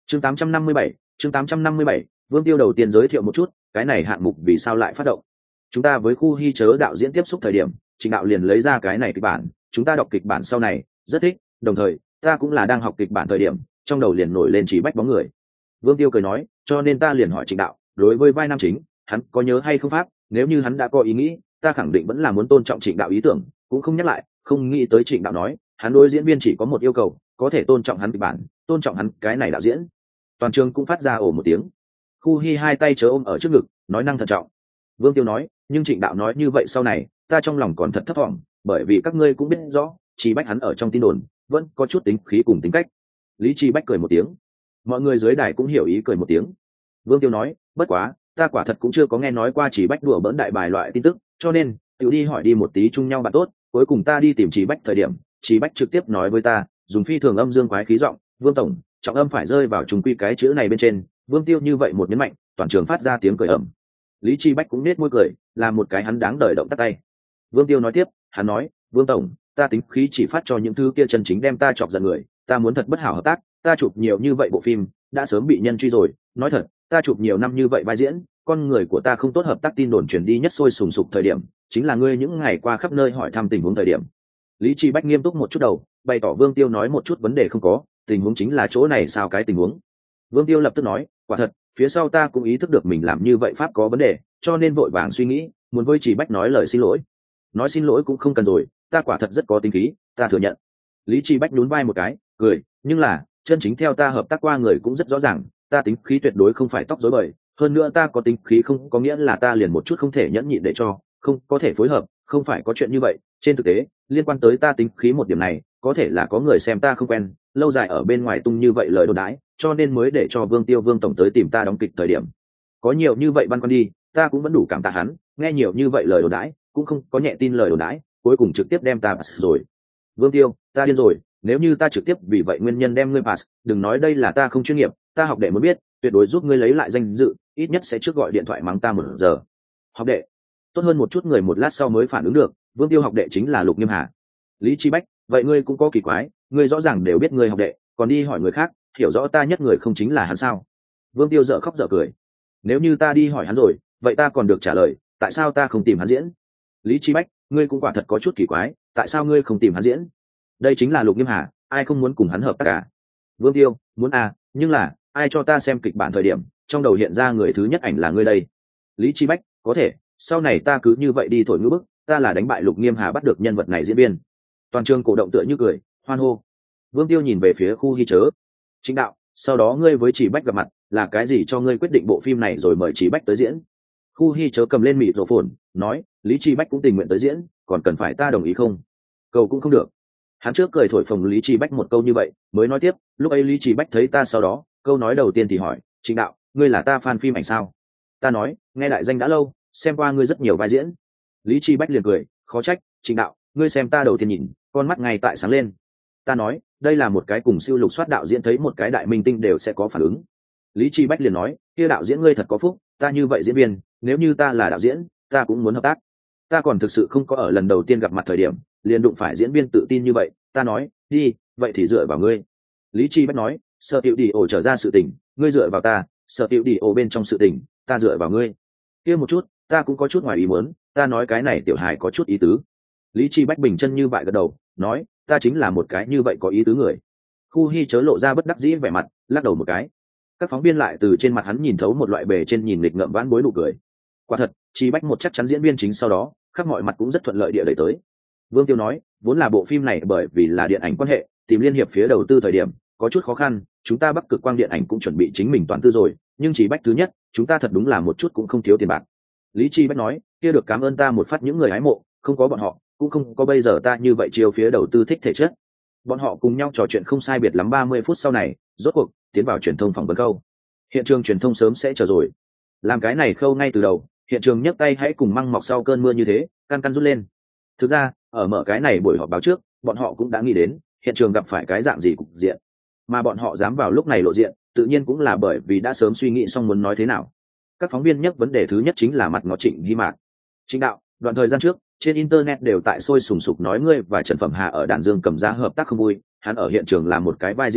chương 857, chương 857, Vương Tiêu đầu tiên giới thiệu một chút cái này hạng mục vì sao lại phát động. Chúng ta với khu hy chớ đạo diễn tiếp xúc thời điểm, Trịnh đạo liền lấy ra cái này kịch bản, chúng ta đọc kịch bản sau này rất thích, đồng thời ta cũng là đang học kịch bản thời điểm, trong đầu liền nổi lên Chỉ Bách bóng người. Vương Tiêu cười nói, cho nên ta liền hỏi Trịnh đạo, đối với vai nam chính, hắn có nhớ hay không pháp, nếu như hắn đã có ý nghĩ, ta khẳng định vẫn là muốn tôn trọng Trịnh đạo ý tưởng, cũng không nhắc lại, không nghĩ tới Trịnh đạo nói, hắn đối diễn viên chỉ có một yêu cầu, có thể tôn trọng hắn kịch bản, tôn trọng hắn cái này đạo diễn. Toàn trường cũng phát ra ồ một tiếng. Khu hy hai tay chớ ôm ở trước ngực, nói năng thận trọng. Vương Tiêu nói, nhưng Trịnh đạo nói như vậy sau này, ta trong lòng còn thật thấp thỏm, bởi vì các ngươi cũng biết rõ, Chỉ Bách hắn ở trong tin đồn vẫn có chút tính khí cùng tính cách. Lý Chi Bách cười một tiếng, mọi người dưới đài cũng hiểu ý cười một tiếng. Vương Tiêu nói, bất quá ta quả thật cũng chưa có nghe nói qua Chỉ Bách đùa bỡn đại bài loại tin tức, cho nên tự đi hỏi đi một tí chung nhau bạn tốt. Cuối cùng ta đi tìm Chỉ Bách thời điểm, Chỉ Bách trực tiếp nói với ta, dùng phi thường âm dương quái khí giọng, Vương tổng, trọng âm phải rơi vào trùng quy cái chữ này bên trên. Vương Tiêu như vậy một nhấn mạnh, toàn trường phát ra tiếng cười ầm. Lý Chi Bách cũng nết môi cười, làm một cái hắn đáng đợi động tắt tay. Vương Tiêu nói tiếp, hắn nói, Vương tổng, ta tính khí chỉ phát cho những thứ kia chân chính đem ta chọc giận người, ta muốn thật bất hảo hợp tác, ta chụp nhiều như vậy bộ phim, đã sớm bị nhân truy rồi, nói thật, ta chụp nhiều năm như vậy vai diễn, con người của ta không tốt, hợp tác tin đồn truyền đi nhất sôi sùng sục thời điểm, chính là ngươi những ngày qua khắp nơi hỏi thăm tình huống thời điểm. Lý Chi Bách nghiêm túc một chút đầu, bày tỏ Vương Tiêu nói một chút vấn đề không có, tình huống chính là chỗ này sao cái tình huống. Vương Tiêu lập tức nói, quả thật, phía sau ta cũng ý thức được mình làm như vậy pháp có vấn đề, cho nên vội vàng suy nghĩ, muốn với Chỉ Bách nói lời xin lỗi. Nói xin lỗi cũng không cần rồi, ta quả thật rất có tính khí, ta thừa nhận. Lý Chi Bách nhún vai một cái, cười, nhưng là chân chính theo ta hợp tác qua người cũng rất rõ ràng, ta tính khí tuyệt đối không phải tóc rối bời, hơn nữa ta có tính khí không có nghĩa là ta liền một chút không thể nhẫn nhịn để cho, không có thể phối hợp, không phải có chuyện như vậy. Trên thực tế, liên quan tới ta tính khí một điểm này, có thể là có người xem ta không quen, lâu dài ở bên ngoài tung như vậy lời đồn đãi, cho nên mới để cho Vương Tiêu Vương tổng tới tìm ta đóng kịch thời điểm. Có nhiều như vậy băn khoăn đi, ta cũng vẫn đủ cảm tạ hắn, nghe nhiều như vậy lời đồn đãi, cũng không có nhẹ tin lời đồn đãi, cuối cùng trực tiếp đem ta pass rồi. Vương Tiêu, ta điên rồi, nếu như ta trực tiếp vì vậy nguyên nhân đem ngươi pass, đừng nói đây là ta không chuyên nghiệp, ta học đệ muốn biết, tuyệt đối giúp ngươi lấy lại danh dự, ít nhất sẽ trước gọi điện thoại mắng ta 1 giờ. Học đệ, tốt hơn một chút người một lát sau mới phản ứng được, Vương Tiêu học đệ chính là Lục Nghiêm Hà. Lý Chi Bách, vậy ngươi cũng có kỳ quái, ngươi rõ ràng đều biết ngươi học đệ, còn đi hỏi người khác, hiểu rõ ta nhất người không chính là hắn sao? Vương Tiêu dở khóc dở cười. Nếu như ta đi hỏi hắn rồi, vậy ta còn được trả lời, tại sao ta không tìm hắn diễn? Lý Chi Bách, ngươi cũng quả thật có chút kỳ quái, tại sao ngươi không tìm hắn diễn? Đây chính là Lục Nghiêm Hà, ai không muốn cùng hắn hợp tác cả? Vương Tiêu, muốn à, nhưng là ai cho ta xem kịch bản thời điểm, trong đầu hiện ra người thứ nhất ảnh là ngươi đây. Lý Chi Bách, có thể, sau này ta cứ như vậy đi thổi ngữ bức, ta là đánh bại Lục Nghiêm Hà bắt được nhân vật này diễn viên. Toàn trường cổ động tựa như cười, hoan hô. Vương Tiêu nhìn về phía khu hy chớ. Chính đạo, sau đó ngươi với Chỉ Bách gặp mặt, là cái gì cho ngươi quyết định bộ phim này rồi mời Chỉ Bách tới diễn? Khu hy chớ cầm lên mịt rổ phồn, nói, Lý Chi Bách cũng tình nguyện tới diễn, còn cần phải ta đồng ý không? Cầu cũng không được. Hắn trước cười thổi phồng Lý Chi Bách một câu như vậy, mới nói tiếp, lúc ấy Lý Chi Bách thấy ta sau đó, câu nói đầu tiên thì hỏi, Chính đạo, ngươi là ta fan phim ảnh sao? Ta nói, nghe đại danh đã lâu, xem qua ngươi rất nhiều vai diễn. Lý Chi Bách liền cười, khó trách, Chính đạo, ngươi xem ta đầu tiên nhìn, con mắt ngay tại sáng lên. Ta nói, đây là một cái cùng siêu lục soát đạo diễn thấy một cái đại minh tinh đều sẽ có phản ứng. Lý Chi Bách liền nói, kia đạo diễn ngươi thật có phúc, ta như vậy diễn viên, nếu như ta là đạo diễn, ta cũng muốn hợp tác. Ta còn thực sự không có ở lần đầu tiên gặp mặt thời điểm, liền đụng phải diễn viên tự tin như vậy. Ta nói, đi, vậy thì dựa vào ngươi. Lý Chi Bách nói, Sở Tiểu Đi ổ trở ra sự tình, ngươi dựa vào ta, Sở Tiểu Đi ổ bên trong sự tình, ta dựa vào ngươi. Kia một chút, ta cũng có chút ngoài ý muốn, ta nói cái này tiểu hài có chút ý tứ. Lý Chi Bách bình chân như vậy gật đầu, nói, ta chính là một cái như vậy có ý tứ người. Khu hy chớ lộ ra bất đắc dĩ vẻ mặt, lắc đầu một cái. Các phóng viên lại từ trên mặt hắn nhìn thấu một loại bề trên nhìn nghịch ngợm vãn bối nụ cười. Quả thật, Chi Bách một chắc chắn diễn viên chính sau đó, khắp mọi mặt cũng rất thuận lợi địa đẩy tới. Vương Tiêu nói, vốn là bộ phim này bởi vì là điện ảnh quan hệ, tìm liên hiệp phía đầu tư thời điểm có chút khó khăn, chúng ta Bắc Cực Quang điện ảnh cũng chuẩn bị chính mình toàn tư rồi, nhưng Chi Bách thứ nhất, chúng ta thật đúng là một chút cũng không thiếu tiền bạc. Lý Chi Bách nói, kia được cảm ơn ta một phát những người hái mộ, không có bọn họ, cũng không có bây giờ ta như vậy chiều phía đầu tư thích thể chất. Bọn họ cùng nhau trò chuyện không sai biệt lắm 30 phút sau này, rốt cuộc tiến vào truyền thông phỏng vấn khâu. Hiện trường truyền thông sớm sẽ chờ rồi. Làm cái này khâu ngay từ đầu, hiện trường nhấc tay hãy cùng măng mọc sau cơn mưa như thế, căn căn rút lên. Thực ra, ở mở cái này buổi họp báo trước, bọn họ cũng đã nghĩ đến hiện trường gặp phải cái dạng gì cục diện. Mà bọn họ dám vào lúc này lộ diện, tự nhiên cũng là bởi vì đã sớm suy nghĩ xong muốn nói thế nào. Các phóng viên nhắc vấn đề thứ nhất chính là mặt ngó Trịnh Hy Mạc. Trịnh đạo, đoạn thời gian trước, trên internet đều tại sôi sùng sục nói ngươi và Trần Phẩm Hà ở Đàn Dương cầm ra hợp tác không vui, hắn ở hiện trường làm một cái vai diễn bá,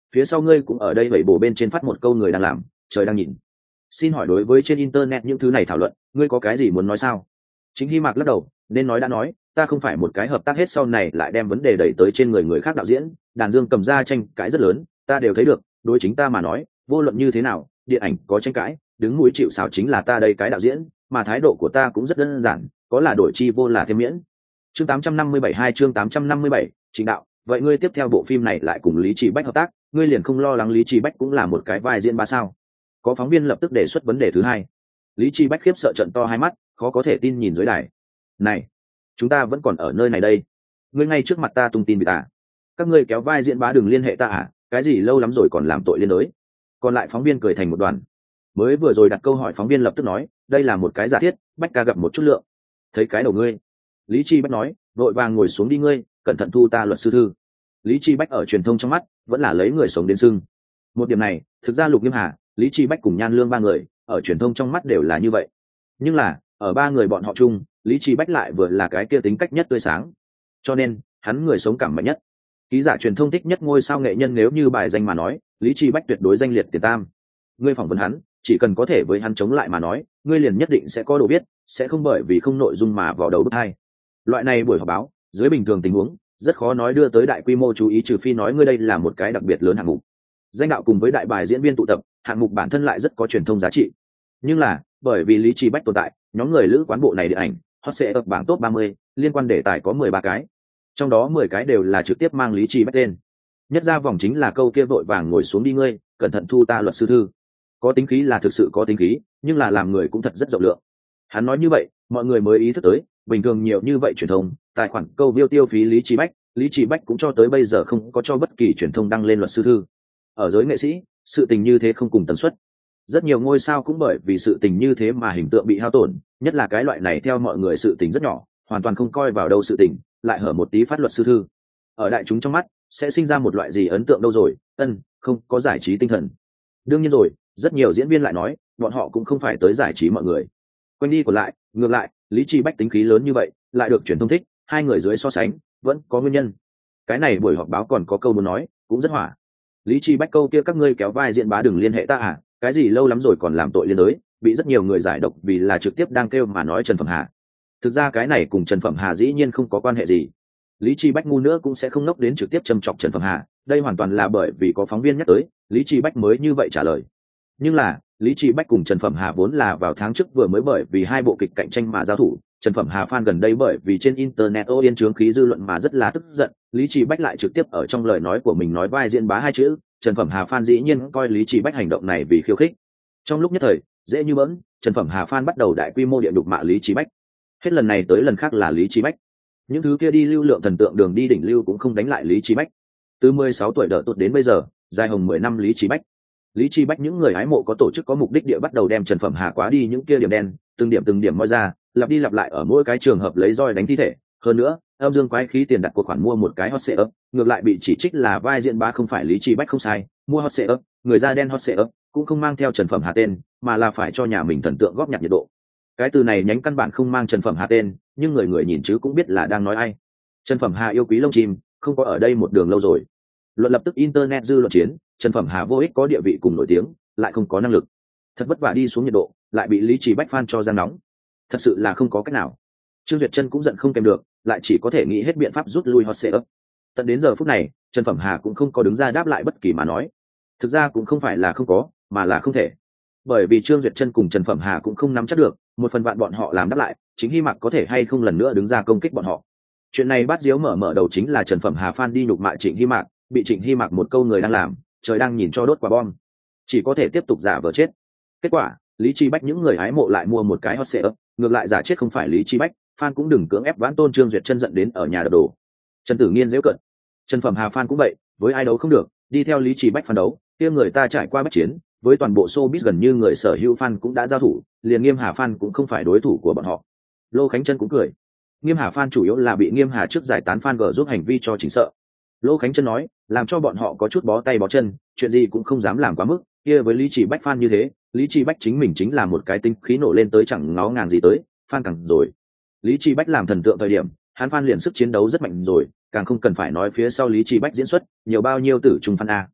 phía sau ngươi cũng ở đây vậy bổ bên trên phát một câu người đang làm trời đang nhìn. Xin hỏi đối với trên internet những thứ này thảo luận ngươi có cái gì muốn nói sao? Chính Hy Mạc lắc đầu, nên nói đã nói, ta không phải một cái hợp tác hết sau này lại đem vấn đề đẩy tới trên người người khác đạo diễn. Đàn Dương cầm ra tranh cãi rất lớn, ta đều thấy được, đối chính ta mà nói, vô luận như thế nào, điện ảnh có tranh cãi, đứng mũi chịu sào chính là ta đây cái đạo diễn, mà thái độ của ta cũng rất đơn giản, có là đổi chi vô là thêm miễn. Chương 857 chương 857, Chính đạo, vậy ngươi tiếp theo bộ phim này lại cùng Lý Trì Bách hợp tác, ngươi liền không lo lắng Lý Trì Bách cũng là một cái vai diễn bá sao? Có phóng viên lập tức đề xuất vấn đề thứ hai. Lý Trì Bách khiếp sợ trợn to hai mắt, khó có thể tin nhìn dưới đài. Này, chúng ta vẫn còn ở nơi này đây, ngươi ngay trước mặt ta tung tin bị ta, các ngươi kéo vai diễn bá đừng liên hệ ta à? Cái gì lâu lắm rồi còn làm tội liên đới? Còn lại phóng viên cười thành một đoàn. Mới vừa rồi đặt câu hỏi phóng viên lập tức nói, đây là một cái giả thiết, Bách ca gặp một chút lượng. Thấy cái đầu ngươi. Lý Chi Bách nói, vội vàng ngồi xuống đi ngươi, cẩn thận thu ta luật sư thư. Lý Chi Bách ở truyền thông trong mắt vẫn là lấy người sống đến sưng. Một điểm này, thực ra Lục Nghiêm Hà, Lý Chi Bách cùng Nhan Lương ba người ở truyền thông trong mắt đều là như vậy. Nhưng là ở ba người bọn họ chung, Lý Chi Bách lại vừa là cái kia tính cách nhất tươi sáng, cho nên hắn người sống cảm mạnh nhất. Ký giả truyền thông thích nhất ngôi sao nghệ nhân, nếu như bài danh mà nói, Lý Chi Bách tuyệt đối danh liệt tiền tam. Ngươi phỏng vấn hắn, chỉ cần có thể với hắn chống lại mà nói, ngươi liền nhất định sẽ có đồ biết, sẽ không bởi vì không nội dung mà vào đầu bức hai. Loại này buổi họp báo, dưới bình thường tình huống, rất khó nói đưa tới đại quy mô chú ý, trừ phi nói ngươi đây là một cái đặc biệt lớn hạng mục. Danh đạo cùng với đại bài diễn viên tụ tập, hạng mục bản thân lại rất có truyền thông giá trị. Nhưng là, bởi vì Lý Chi Bách tồn tại, nhóm người lữ quán bộ này điện ảnh, hot sẽ ở bảng top 30, liên quan đề tài có 13 cái. Trong đó 10 cái đều là trực tiếp mang Lý Chi Bách tên. Nhất ra vòng chính là câu kia vội vàng ngồi xuống đi ngươi, cẩn thận thu ta luật sư thư. Có tính khí là thực sự có tính khí, nhưng là làm người cũng thật rất rộng lượng. Hắn nói như vậy, mọi người mới ý thức tới, bình thường nhiều như vậy truyền thông, tài khoản câu view tiêu phí Lý Chi Bách cũng cho tới bây giờ không có cho bất kỳ truyền thông đăng lên luật sư thư. Ở giới nghệ sĩ, sự tình như thế không cùng tần suất. Rất nhiều ngôi sao cũng bởi vì sự tình như thế mà hình tượng bị hao tổn, nhất là cái loại này theo mọi người sự tình rất nhỏ, hoàn toàn không coi vào đâu sự tình, lại hở một tí phát luật sư thư. Ở đại chúng trong mắt, sẽ sinh ra một loại gì ấn tượng đâu rồi, không có giải trí tinh thần. Đương nhiên rồi, rất nhiều diễn viên lại nói, bọn họ cũng không phải tới giải trí mọi người. Quanh đi còn lại, ngược lại, Lý Chi Bách tính khí lớn như vậy, lại được truyền thông thích, hai người dưới so sánh, vẫn có nguyên nhân. Cái này buổi họp báo còn có câu muốn nói, cũng rất hỏa. Lý Chi Bách câu kia các ngươi kéo vai diễn bá đừng liên hệ ta à, cái gì lâu lắm rồi còn làm tội liên đới, bị rất nhiều người giải độc vì là trực tiếp đang kêu mà nói Trần Phẩm Hà. Thực ra cái này cùng Trần Phẩm Hà dĩ nhiên không có quan hệ gì. Lý Chi Bách ngu nữa cũng sẽ không nốc đến trực tiếp châm chọc Trần Phẩm Hà, đây hoàn toàn là bởi vì có phóng viên nhắc tới, Lý Chi Bách mới như vậy trả lời. Nhưng là, Lý Chi Bách cùng Trần Phẩm Hà vốn là vào tháng trước vừa mới bởi vì hai bộ kịch cạnh tranh mà giao thủ, Trần Phẩm Hà fan gần đây bởi vì trên internet ô yên chướng khí dư luận mà rất là tức giận, Lý Chi Bách lại trực tiếp ở trong lời nói của mình nói vai diễn bá hai chữ, Trần Phẩm Hà fan dĩ nhiên coi Lý Chi Bách hành động này vì khiêu khích. Trong lúc nhất thời, dễ như bỡn, Trần Phẩm Hà fan bắt đầu đại quy mô địa đục mạ Lý Chi Bách. Hết lần này tới lần khác là Lý Chi Bách. Những thứ kia đi lưu lượng thần tượng đường đi đỉnh lưu cũng không đánh lại Lý Chi Bách. Từ 16 tuổi đỡ tụt đến bây giờ, dài hồng 10 năm Lý Chi Bách. Lý Chi Bách những người hái mộ có tổ chức có mục đích địa bắt đầu đem Trần Phẩm Hà quá đi những kia điểm đen, từng điểm moi ra, lặp đi lặp lại ở mỗi cái trường hợp lấy roi đánh thi thể. Hơn nữa, âm dương quái khí tiền đặt cuộc khoản mua một cái hot setup, ngược lại bị chỉ trích là vai diễn bá không phải Lý Chi Bách không sai, mua hot setup, người da đen hot setup cũng không mang theo Trần Phẩm Hà tên, mà là phải cho nhà mình thần tượng góp nhặt nhiệt độ. Cái từ này nhánh căn bản không mang Trần Phẩm Hà tên, nhưng người người nhìn chứ cũng biết là đang nói ai. Trần Phẩm Hà yêu quý lông chim, không có ở đây một đường lâu rồi. Luận lập tức internet dư luận chiến, Trần Phẩm Hà vô ích có địa vị cùng nổi tiếng, lại không có năng lực. Thật vất vả đi xuống nhiệt độ, lại bị Lý Chỉ Bách fan cho giang nóng. Thật sự là không có cách nào. Trương Duyệt Chân cũng giận không kèm được, lại chỉ có thể nghĩ hết biện pháp rút lui hot setup. Tận đến giờ phút này, Trần Phẩm Hà cũng không có đứng ra đáp lại bất kỳ mà nói. Thực ra cũng không phải là không có, mà là không thể. Bởi vì Trương Duyệt Chân cùng Trần Phẩm Hà cũng không nắm chắc được, một phần bạn bọn họ làm đáp lại, chính Hy Mạc có thể hay không lần nữa đứng ra công kích bọn họ. Chuyện này bắt diếu mở đầu chính là Trần Phẩm Hà fan đi nhục mạ Trịnh Hy Mạc, bị Trịnh Hy Mạc một câu người đang làm, trời đang nhìn cho đốt quả bom, chỉ có thể tiếp tục giả vờ chết. Kết quả, Lý Chi Bách những người hái mộ lại mua một cái hot setup, ngược lại giả chết không phải Lý Chi Bách, fan cũng đừng cưỡng ép vãn tôn Trương Duyệt Chân giận đến ở nhà đập đồ. Trần Tử Nghiên giễu cận, Trần Phẩm Hà fan cũng vậy, với ai đấu không được, đi theo Lý Chi Bách phản đấu, kia người ta trải qua bất chiến, với toàn bộ showbiz gần như người sở hữu fan cũng đã giao thủ, liền Nghiêm Hà fan cũng không phải đối thủ của bọn họ. Lô Khánh Chân cũng cười. Nghiêm Hà fan chủ yếu là bị Nghiêm Hà trước giải tán fan gỡ giúp hành vi cho chỉnh sợ. Lô Khánh Chân nói, làm cho bọn họ có chút bó tay bó chân, chuyện gì cũng không dám làm quá mức, kia với Lý Chỉ Bách fan như thế, Lý Chỉ Bách chính mình chính là một cái tinh khí nổ lên tới chẳng ngó ngàng gì tới, fan càng rồi. Lý Chỉ Bách làm thần tượng thời điểm, hắn fan liền sức chiến đấu rất mạnh rồi, càng không cần phải nói phía sau Lý Chỉ Bách diễn xuất, nhiều bao nhiêu tử trùng fan a.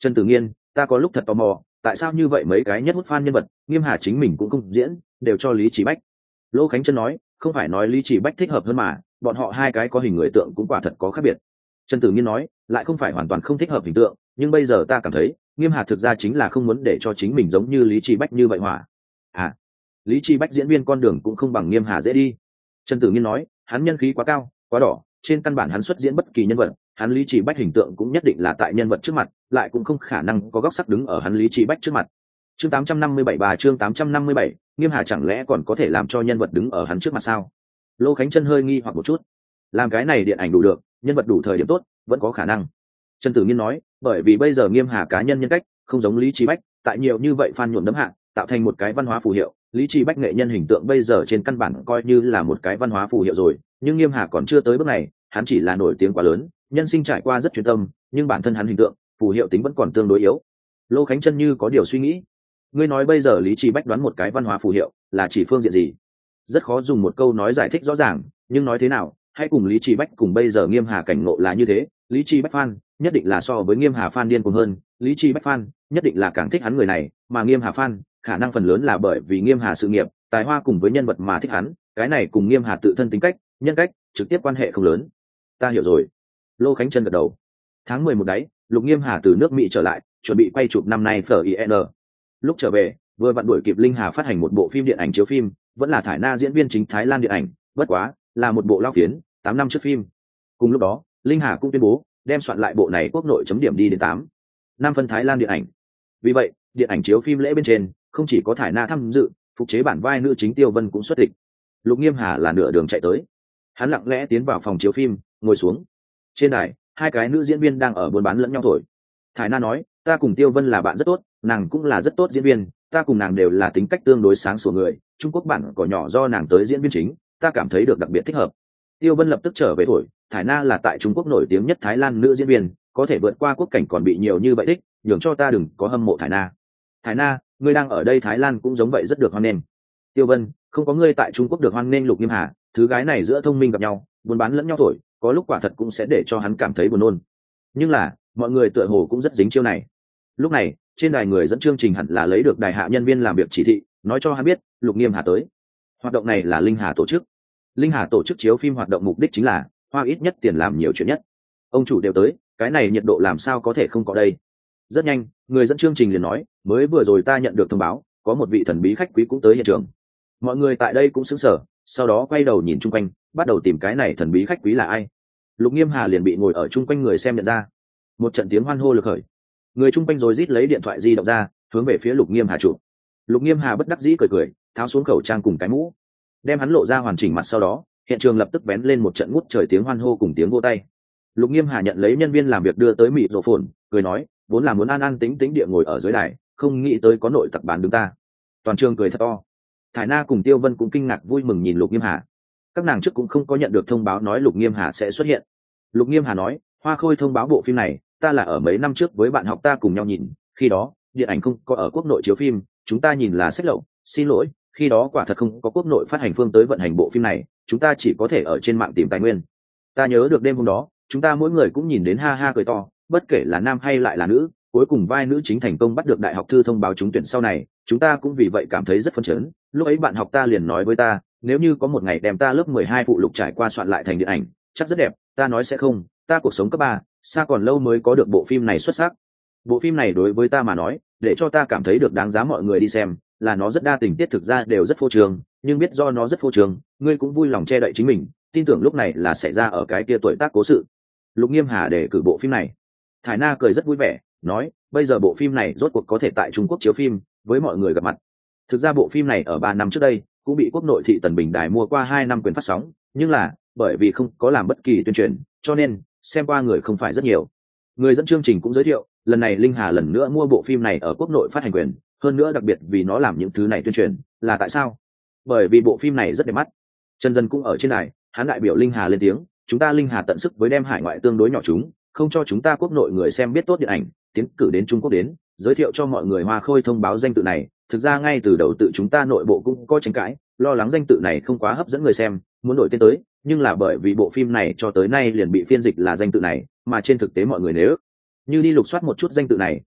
Trần Tử Nghiên, ta có lúc thật tò mò, tại sao như vậy mấy cái nhất hút fan nhân vật, Nghiêm Hà chính mình cũng không diễn, đều cho Lý Chỉ Bách. Lô Khánh Trân nói, không phải nói Lý Chỉ Bách thích hợp hơn mà, bọn họ hai cái có hình người tượng cũng quả thật có khác biệt. Trần Tử Nghiên nói, lại không phải hoàn toàn không thích hợp hình tượng, nhưng bây giờ ta cảm thấy, Nghiêm Hà thực ra chính là không muốn để cho chính mình giống như Lý Chỉ Bách như vậy hỏa. À, Lý Chỉ Bách diễn viên con đường cũng không bằng Nghiêm Hà dễ đi. Trần Tử Nghiên nói, hắn nhân khí quá cao, quá đỏ, trên căn bản hắn xuất diễn bất kỳ nhân vật, hắn Lý Chỉ Bách hình tượng cũng nhất định là tại nhân vật trước mặt, lại cũng không khả năng có góc sắc đứng ở hắn Lý Chỉ Bách trước mặt. Chương 857 bà chương 857, Nghiêm Hà chẳng lẽ còn có thể làm cho nhân vật đứng ở hắn trước mặt sao? Lô Khánh Trân hơi nghi hoặc một chút. Làm cái này điện ảnh đủ được, nhân vật đủ thời điểm tốt, vẫn có khả năng. Trần Tử Nghiên nói, bởi vì bây giờ Nghiêm Hà cá nhân nhân cách không giống Lý Chỉ Bách, tại nhiều như vậy fan nhuộm đấm hạ, tạo thành một cái văn hóa phù hiệu. Lý Chỉ Bách nghệ nhân hình tượng bây giờ trên căn bản coi như là một cái văn hóa phù hiệu rồi, nhưng Nghiêm Hà còn chưa tới bước này, hắn chỉ là nổi tiếng quá lớn, nhân sinh trải qua rất chuyên tâm, nhưng bản thân hắn hình tượng, phù hiệu tính vẫn còn tương đối yếu. Lô Khánh Trân như có điều suy nghĩ. Ngươi nói bây giờ Lý Chỉ Bách đoán một cái văn hóa phù hiệu, là chỉ phương diện gì? Rất khó dùng một câu nói giải thích rõ ràng, nhưng nói thế nào, hãy cùng Lý Chỉ Bách cùng bây giờ Nghiêm Hà cảnh ngộ là như thế, Lý Chỉ Bách fan nhất định là so với Nghiêm Hà fan điên cuồng hơn, Lý Chỉ Bách fan nhất định là càng thích hắn người này, mà Nghiêm Hà fan khả năng phần lớn là bởi vì Nghiêm Hà sự nghiệp, tài hoa cùng với nhân vật mà thích hắn, cái này cùng Nghiêm Hà tự thân tính cách, nhân cách trực tiếp quan hệ không lớn. Ta hiểu rồi. Lô Khánh Trân gật đầu. Tháng 11 đấy, Lục Nghiêm Hà từ nước Mỹ trở lại, chuẩn bị quay chụp năm nay FIN. Lúc trở về, vừa vặn đuổi kịp Linh Hà phát hành một bộ phim điện ảnh chiếu phim, vẫn là thải na diễn viên chính Thái Lan điện ảnh, bất quá là một bộ lao phiến, 8 năm trước phim. Cùng lúc đó, Linh Hà cũng tuyên bố đem soạn lại bộ này quốc nội chấm điểm đi đến 8 năm phân Thái Lan điện ảnh. Vì vậy, điện ảnh chiếu phim lễ bên trên không chỉ có thải na tham dự, phục chế bản vai nữ chính Tiêu Vân cũng xuất tịch. Lục Nghiêm Hà là nửa đường chạy tới, hắn lặng lẽ tiến vào phòng chiếu phim, ngồi xuống. Trên đài, hai cái nữ diễn viên đang ở buôn bán lẫn nhau thổi. Thải na nói, ta cùng Tiêu Vân là bạn rất tốt, nàng cũng là rất tốt diễn viên, ta cùng nàng đều là tính cách tương đối sáng sủa người, Trung Quốc bản cỏ nhỏ do nàng tới diễn viên chính, ta cảm thấy được đặc biệt thích hợp. Tiêu Vân lập tức trở về thổi, Thải na là tại Trung Quốc nổi tiếng nhất Thái Lan nữ diễn viên, có thể vượt qua quốc cảnh còn bị nhiều như vậy thích, nhường cho ta đừng có hâm mộ Thải na. Thải na, ngươi đang ở đây Thái Lan cũng giống vậy rất được hoan nghênh. Tiêu Vân, không có ngươi tại Trung Quốc được hoan nghênh. Lục Nghiêm Hà, thứ gái này giữa thông minh gặp nhau, buôn bán lẫn nhau thổi, có lúc quả thật cũng sẽ để cho hắn cảm thấy buồn nôn. Nhưng là, mọi người tựa hồ cũng rất dính chiêu này. Lúc này, trên đài người dẫn chương trình hẳn là lấy được đài hạ nhân viên làm việc chỉ thị, nói cho hắn biết Lục Nghiêm Hà tới. Hoạt động này là Linh Hà tổ chức. Linh Hà tổ chức chiếu phim hoạt động mục đích chính là hoa ít nhất tiền làm nhiều chuyện nhất. Ông chủ đều tới, cái này nhiệt độ làm sao có thể không có đây. Rất nhanh, người dẫn chương trình liền nói, mới vừa rồi ta nhận được thông báo, có một vị thần bí khách quý cũng tới hiện trường. Mọi người tại đây cũng sững sờ, sau đó quay đầu nhìn chung quanh, bắt đầu tìm cái này thần bí khách quý là ai. Lục Nghiêm Hà liền bị ngồi ở chung quanh người xem nhận ra. Một trận tiếng hoan hô lực khởi, người chung quanh rồi rít lấy điện thoại di động ra, hướng về phía Lục Nghiêm Hà chụp. Lục Nghiêm Hà bất đắc dĩ cười cười, tháo xuống khẩu trang cùng cái mũ, đem hắn lộ ra hoàn chỉnh mặt, sau đó hiện trường lập tức vén lên một trận ngút trời tiếng hoan hô cùng tiếng vỗ tay. Lục Nghiêm Hà nhận lấy nhân viên làm việc đưa tới mịt rổ phồn, cười nói, vốn là muốn an an tính tính địa ngồi ở dưới đài, không nghĩ tới có nội tặc bán đứng ta. Toàn trường cười thật to. Thải na cùng Tiêu Vân cũng kinh ngạc vui mừng nhìn Lục Nghiêm Hà. Các nàng trước cũng không có nhận được thông báo nói Lục Nghiêm Hà sẽ xuất hiện. Lục Nghiêm Hà nói, Hoa Khôi thông báo bộ phim này, ta là ở mấy năm trước với bạn học ta cùng nhau nhìn, khi đó điện ảnh không có ở quốc nội chiếu phim, chúng ta nhìn là sách lậu, xin lỗi, khi đó quả thật không có quốc nội phát hành phương tới vận hành bộ phim này, chúng ta chỉ có thể ở trên mạng tìm tài nguyên. Ta nhớ được đêm hôm đó, chúng ta mỗi người cũng nhìn đến ha ha cười to, bất kể là nam hay lại là nữ, cuối cùng vai nữ chính thành công bắt được đại học thư thông báo trúng tuyển sau này, chúng ta cũng vì vậy cảm thấy rất phấn chấn. Lúc ấy bạn học ta liền nói với ta, nếu như có một ngày đem ta lớp 12 phụ lục trải qua soạn lại thành điện ảnh, chắc rất đẹp. Ta nói sẽ không, ta cuộc sống cấp 3, xa còn lâu mới có được bộ phim này xuất sắc. Bộ phim này đối với ta mà nói, để cho ta cảm thấy được đáng giá mọi người đi xem, là nó rất đa tình tiết, thực ra đều rất phô trương, nhưng biết do nó rất phô trương, ngươi cũng vui lòng che đậy chính mình, tin tưởng lúc này là xảy ra ở cái kia tuổi tác cố sự. Lục Nghiêm Hà để cử bộ phim này. Thải na cười rất vui vẻ, nói, bây giờ bộ phim này rốt cuộc có thể tại Trung Quốc chiếu phim, với mọi người gặp mặt. Thực ra bộ phim này ở 3 năm trước đây cũng bị quốc nội thị Tần Bình Đài mua qua 2 năm quyền phát sóng, nhưng là bởi vì không có làm bất kỳ tuyên truyền, cho nên xem qua người không phải rất nhiều. Người dẫn chương trình cũng giới thiệu, lần này Linh Hà lần nữa mua bộ phim này ở quốc nội phát hành quyền, hơn nữa đặc biệt vì nó làm những thứ này tuyên truyền, là tại sao? Bởi vì bộ phim này rất đẹp mắt. Trần Dân cũng ở trên đài, hắn đại biểu Linh Hà lên tiếng, chúng ta Linh Hà tận sức với đem hải ngoại tương đối nhỏ chúng, không cho chúng ta quốc nội người xem biết tốt điện ảnh, tiến cử đến Trung Quốc đến, giới thiệu cho mọi người Hoa Khôi thông báo danh tự này. Thực ra ngay từ đầu tự chúng ta nội bộ cũng có tranh cãi, lo lắng danh tự này không quá hấp dẫn người xem, muốn đổi tên tới, nhưng là bởi vì bộ phim này cho tới nay liền bị phiên dịch là danh tự này, mà trên thực tế mọi người nếu như đi lục soát một chút danh tự này,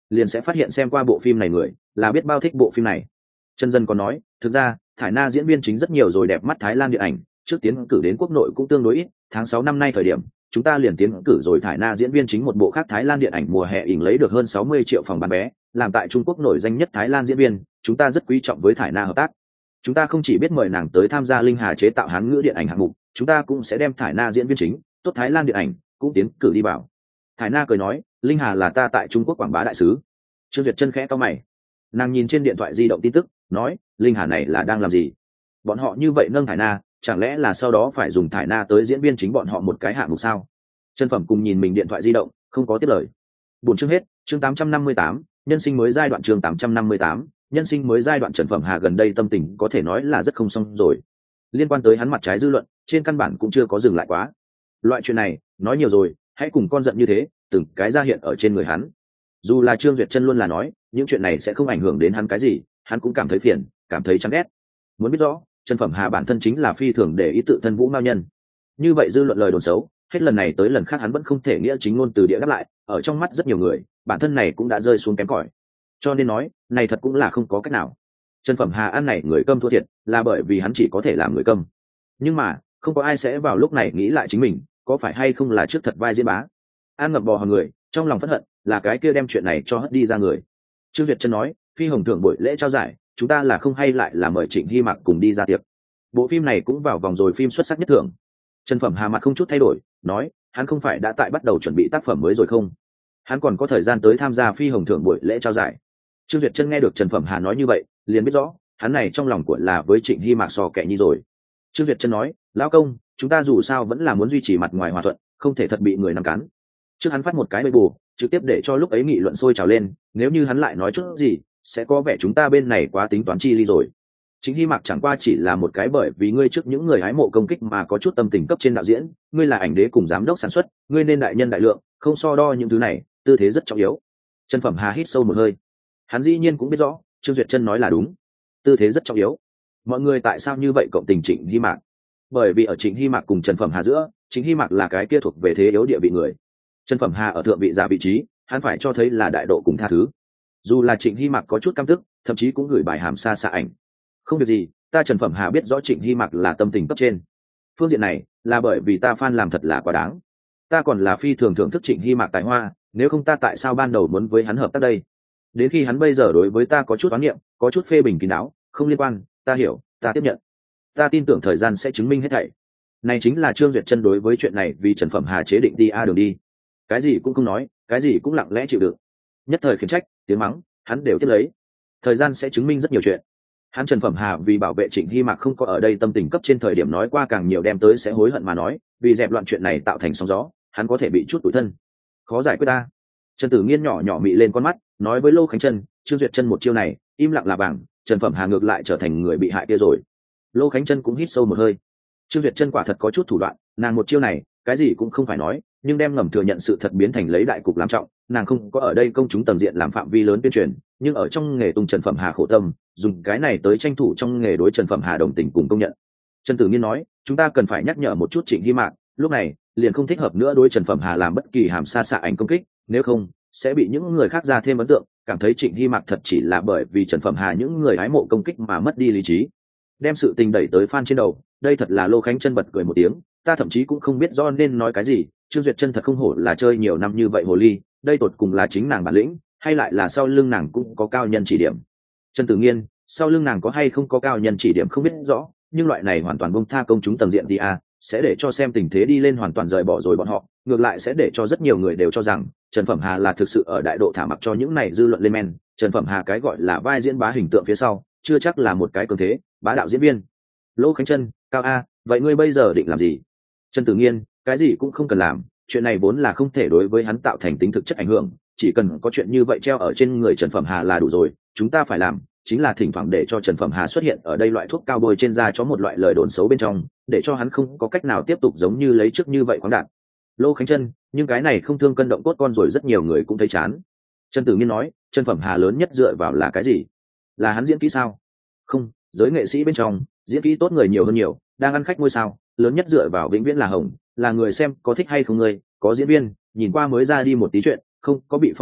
liền sẽ phát hiện xem qua bộ phim này người là biết bao thích bộ phim này. Trần Dân còn nói, thực ra thải na diễn viên chính rất nhiều rồi, đẹp mắt Thái Lan điện ảnh trước tiến cử đến quốc nội cũng tương đối ít. Tháng 6 năm nay thời điểm chúng ta liền tiến cử rồi thải na diễn viên chính một bộ khác Thái Lan điện ảnh mùa hè ỉn lấy được hơn 60 triệu phòng bán vé, làm tại Trung Quốc nổi danh nhất Thái Lan diễn viên, chúng ta rất quý trọng với thải na hợp tác. Chúng ta không chỉ biết mời nàng tới tham gia Linh Hà chế tạo Hán ngữ điện ảnh hạng mục, chúng ta cũng sẽ đem thải na diễn viên chính tốt Thái Lan điện ảnh cũng tiến cử đi vào. Thải na cười nói, Linh Hà là ta tại Trung Quốc quảng bá đại sứ. Trương Duyệt Chân khẽ cau mày, nàng nhìn trên điện thoại di động tin tức, nói, Linh Hà này là đang làm gì? Bọn họ như vậy nâng thải na, chẳng lẽ là sau đó phải dùng thải na tới diễn viên chính bọn họ một cái hạng mục sao? Trần Phẩm cùng nhìn mình điện thoại di động, không có tiếp lời. Buổi chương hết, chương 858, nhân sinh mới giai đoạn, chương 858, nhân sinh mới giai đoạn. Trần Phẩm Hà gần đây tâm tình có thể nói là rất không xong rồi. Liên quan tới hắn mặt trái dư luận, trên căn bản cũng chưa có dừng lại quá. Loại chuyện này, nói nhiều rồi, hãy cùng con giận như thế, từng cái ra hiện ở trên người hắn. Dù là Trương Duyệt Chân luôn là nói, những chuyện này sẽ không ảnh hưởng đến hắn cái gì, hắn cũng cảm thấy phiền, cảm thấy chán ghét. Muốn biết rõ, Trần Phẩm Hà bản thân chính là phi thường để ý tự thân Vũ Mao Nhân. Như vậy dư luận lời đồn xấu, hết lần này tới lần khác hắn vẫn không thể nghĩa chính ngôn từ địa đáp lại, ở trong mắt rất nhiều người, bản thân này cũng đã rơi xuống kém cỏi. Cho nên nói, này thật cũng là không có cách nào. Trần Phẩm Hà ăn này người câm thua thiệt, là bởi vì hắn chỉ có thể làm người câm. Nhưng mà, không có ai sẽ vào lúc này nghĩ lại chính mình, có phải hay không là trước thật vai diễn bá. An ngập bò hòn người, trong lòng phẫn hận, là cái kia đem chuyện này cho hất đi ra người. Trương Duyệt Chân nói, phi hồng thưởng buổi lễ trao giải, chúng ta là không hay lại là mời Trịnh Hy Mạc cùng đi ra tiệc. Bộ phim này cũng vào vòng rồi phim xuất sắc nhất thưởng. Trần Phẩm Hà mặt không chút thay đổi, nói, hắn không phải đã tại bắt đầu chuẩn bị tác phẩm mới rồi không? Hắn còn có thời gian tới tham gia phi hồng thưởng buổi lễ trao giải. Trương Duyệt Chân nghe được Trần Phẩm Hà nói như vậy, liền biết rõ, hắn này trong lòng của là với Trịnh Hy Mạc sò kẻ nhi rồi. Trương Duyệt Chân nói, lão công, chúng ta dù sao vẫn là muốn duy trì mặt ngoài hòa thuận, không thể thật bị người nắm cắn. Trước hắn phát một cái bê bù, trực tiếp để cho lúc ấy nghị luận sôi trào lên, nếu như hắn lại nói chút gì, sẽ có vẻ chúng ta bên này quá tính toán chi ly rồi. Chính Hy Mạc chẳng qua chỉ là một cái bởi vì ngươi trước những người hái mộ công kích mà có chút tâm tình cấp trên đạo diễn, ngươi là ảnh đế cùng giám đốc sản xuất, ngươi nên đại nhân đại lượng, không so đo những thứ này, tư thế rất trọng yếu. Trần Phẩm Hà hít sâu một hơi, hắn dĩ nhiên cũng biết rõ, Trương Duyệt Chân nói là đúng, tư thế rất trọng yếu. Mọi người tại sao như vậy cộng tình Trịnh Hy Mạc? Bởi vì ở Trịnh Hy Mạc cùng Trần Phẩm Hà giữa, Trịnh Hy Mạc là cái kia thuộc về thế yếu địa vị người. Trần Phẩm Hà ở thượng vị giả vị trí, hắn phải cho thấy là đại độ cùng tha thứ. Dù là Trịnh Hy Mạc có chút căm tức, thậm chí cũng gửi bài hàm xa xạ ảnh. Không việc gì, ta Trần Phẩm Hà biết rõ Trịnh Hy Mạc là tâm tình cấp trên. Phương diện này là bởi vì ta fan làm thật là quá đáng. Ta còn là phi thường thưởng thức Trịnh Hy Mạc tài hoa, nếu không ta tại sao ban đầu muốn với hắn hợp tác đây? Đến khi hắn bây giờ đối với ta có chút oán niệm, có chút phê bình kín đáo, không liên quan, ta hiểu, ta tiếp nhận. Ta tin tưởng thời gian sẽ chứng minh hết thảy. Này chính là Trương Duyệt Chân đối với chuyện này vì Trần Phẩm Hà chế định đi đường đi. Cái gì cũng không nói, cái gì cũng lặng lẽ chịu đựng. Nhất thời khiển trách, tiếng mắng, hắn đều tiếp lấy. Thời gian sẽ chứng minh rất nhiều chuyện. Hắn Trần Phẩm Hà vì bảo vệ Trịnh Hy Mạc không có ở đây tâm tình cấp trên thời điểm nói qua càng nhiều đem tới sẽ hối hận mà nói, vì dẹp loạn chuyện này tạo thành sóng gió, hắn có thể bị chút tủi thân. Khó giải quyết ta. Trần Tử Nghiên nhỏ nhỏ mị lên con mắt, nói với Lô Khánh Chân, Trương Duyệt Chân một chiêu này, im lặng là bằng, Trần Phẩm Hà ngược lại trở thành người bị hại kia rồi. Lô Khánh Chân cũng hít sâu một hơi. Trương Duyệt Chân quả thật có chút thủ đoạn, nàng một chiêu này, cái gì cũng không phải nói, nhưng đem ngầm thừa nhận sự thật biến thành lấy đại cục làm trọng, nàng không có ở đây công chúng tầng diện làm phạm vi lớn tuyên truyền, nhưng ở trong nghề tung Trần Phẩm Hà khổ tâm, dùng cái này tới tranh thủ trong nghề đối Trần Phẩm Hà đồng tình cùng công nhận. Trần Tử Nghiên nói, chúng ta cần phải nhắc nhở một chút Trịnh Hy Mạc, lúc này liền không thích hợp nữa đối Trần Phẩm Hà làm bất kỳ hàm xa xạ ảnh công kích, nếu không sẽ bị những người khác ra thêm ấn tượng, cảm thấy Trịnh Hy Mạc thật chỉ là bởi vì Trần Phẩm Hà những người hái mộ công kích mà mất đi lý trí, đem sự tình đẩy tới fan trên đầu. Đây thật là Lô Khánh Chân bật cười một tiếng, ta thậm chí cũng không biết do nên nói cái gì. Trương Duyệt Chân thật không hổ là chơi nhiều năm như vậy hồ ly, đây tột cùng là chính nàng bản lĩnh, hay lại là sau lưng nàng cũng có cao nhân chỉ điểm. Trần Tử Nghiên, sau lưng nàng có hay không có cao nhân chỉ điểm không biết rõ, nhưng loại này hoàn toàn buông tha công chúng tầng diện đi sẽ để cho xem tình thế đi lên hoàn toàn rời bỏ rồi bọn họ, ngược lại sẽ để cho rất nhiều người đều cho rằng Trần Phẩm Hà là thực sự ở đại độ thả mặc cho những này dư luận lên men. Trần Phẩm Hà cái gọi là vai diễn bá hình tượng phía sau, chưa chắc là một cái cường thế bá đạo diễn viên. Lô Khánh Chân, cao vậy ngươi bây giờ định làm gì? Trần Tử Nghiên, cái gì cũng không cần làm, chuyện này vốn là không thể đối với hắn tạo thành tính thực chất ảnh hưởng, chỉ cần có chuyện như vậy treo ở trên người Trần Phẩm Hà là đủ rồi. Chúng ta phải làm chính là thỉnh thoảng để cho Trần Phẩm Hà xuất hiện ở đây loại thuốc cao bôi trên da cho một loại lời đồn xấu bên trong, để cho hắn không có cách nào tiếp tục giống như lấy trước như vậy khoáng đạt. Lô Khánh Chân, nhưng cái này không thương cân động cốt con rồi, rất nhiều người cũng thấy chán. Trần Tử Nghiên nói, Trần Phẩm Hà lớn nhất dựa vào là cái gì? Là hắn diễn kỹ sao? Không, giới nghệ sĩ bên trong diễn kỹ tốt người nhiều hơn nhiều, đang ăn khách ngôi sao lớn nhất dựa vào vĩnh viễn là hồng, là người xem có thích hay không, người có diễn viên nhìn qua mới ra đi một tí chuyện không có bị phong sát,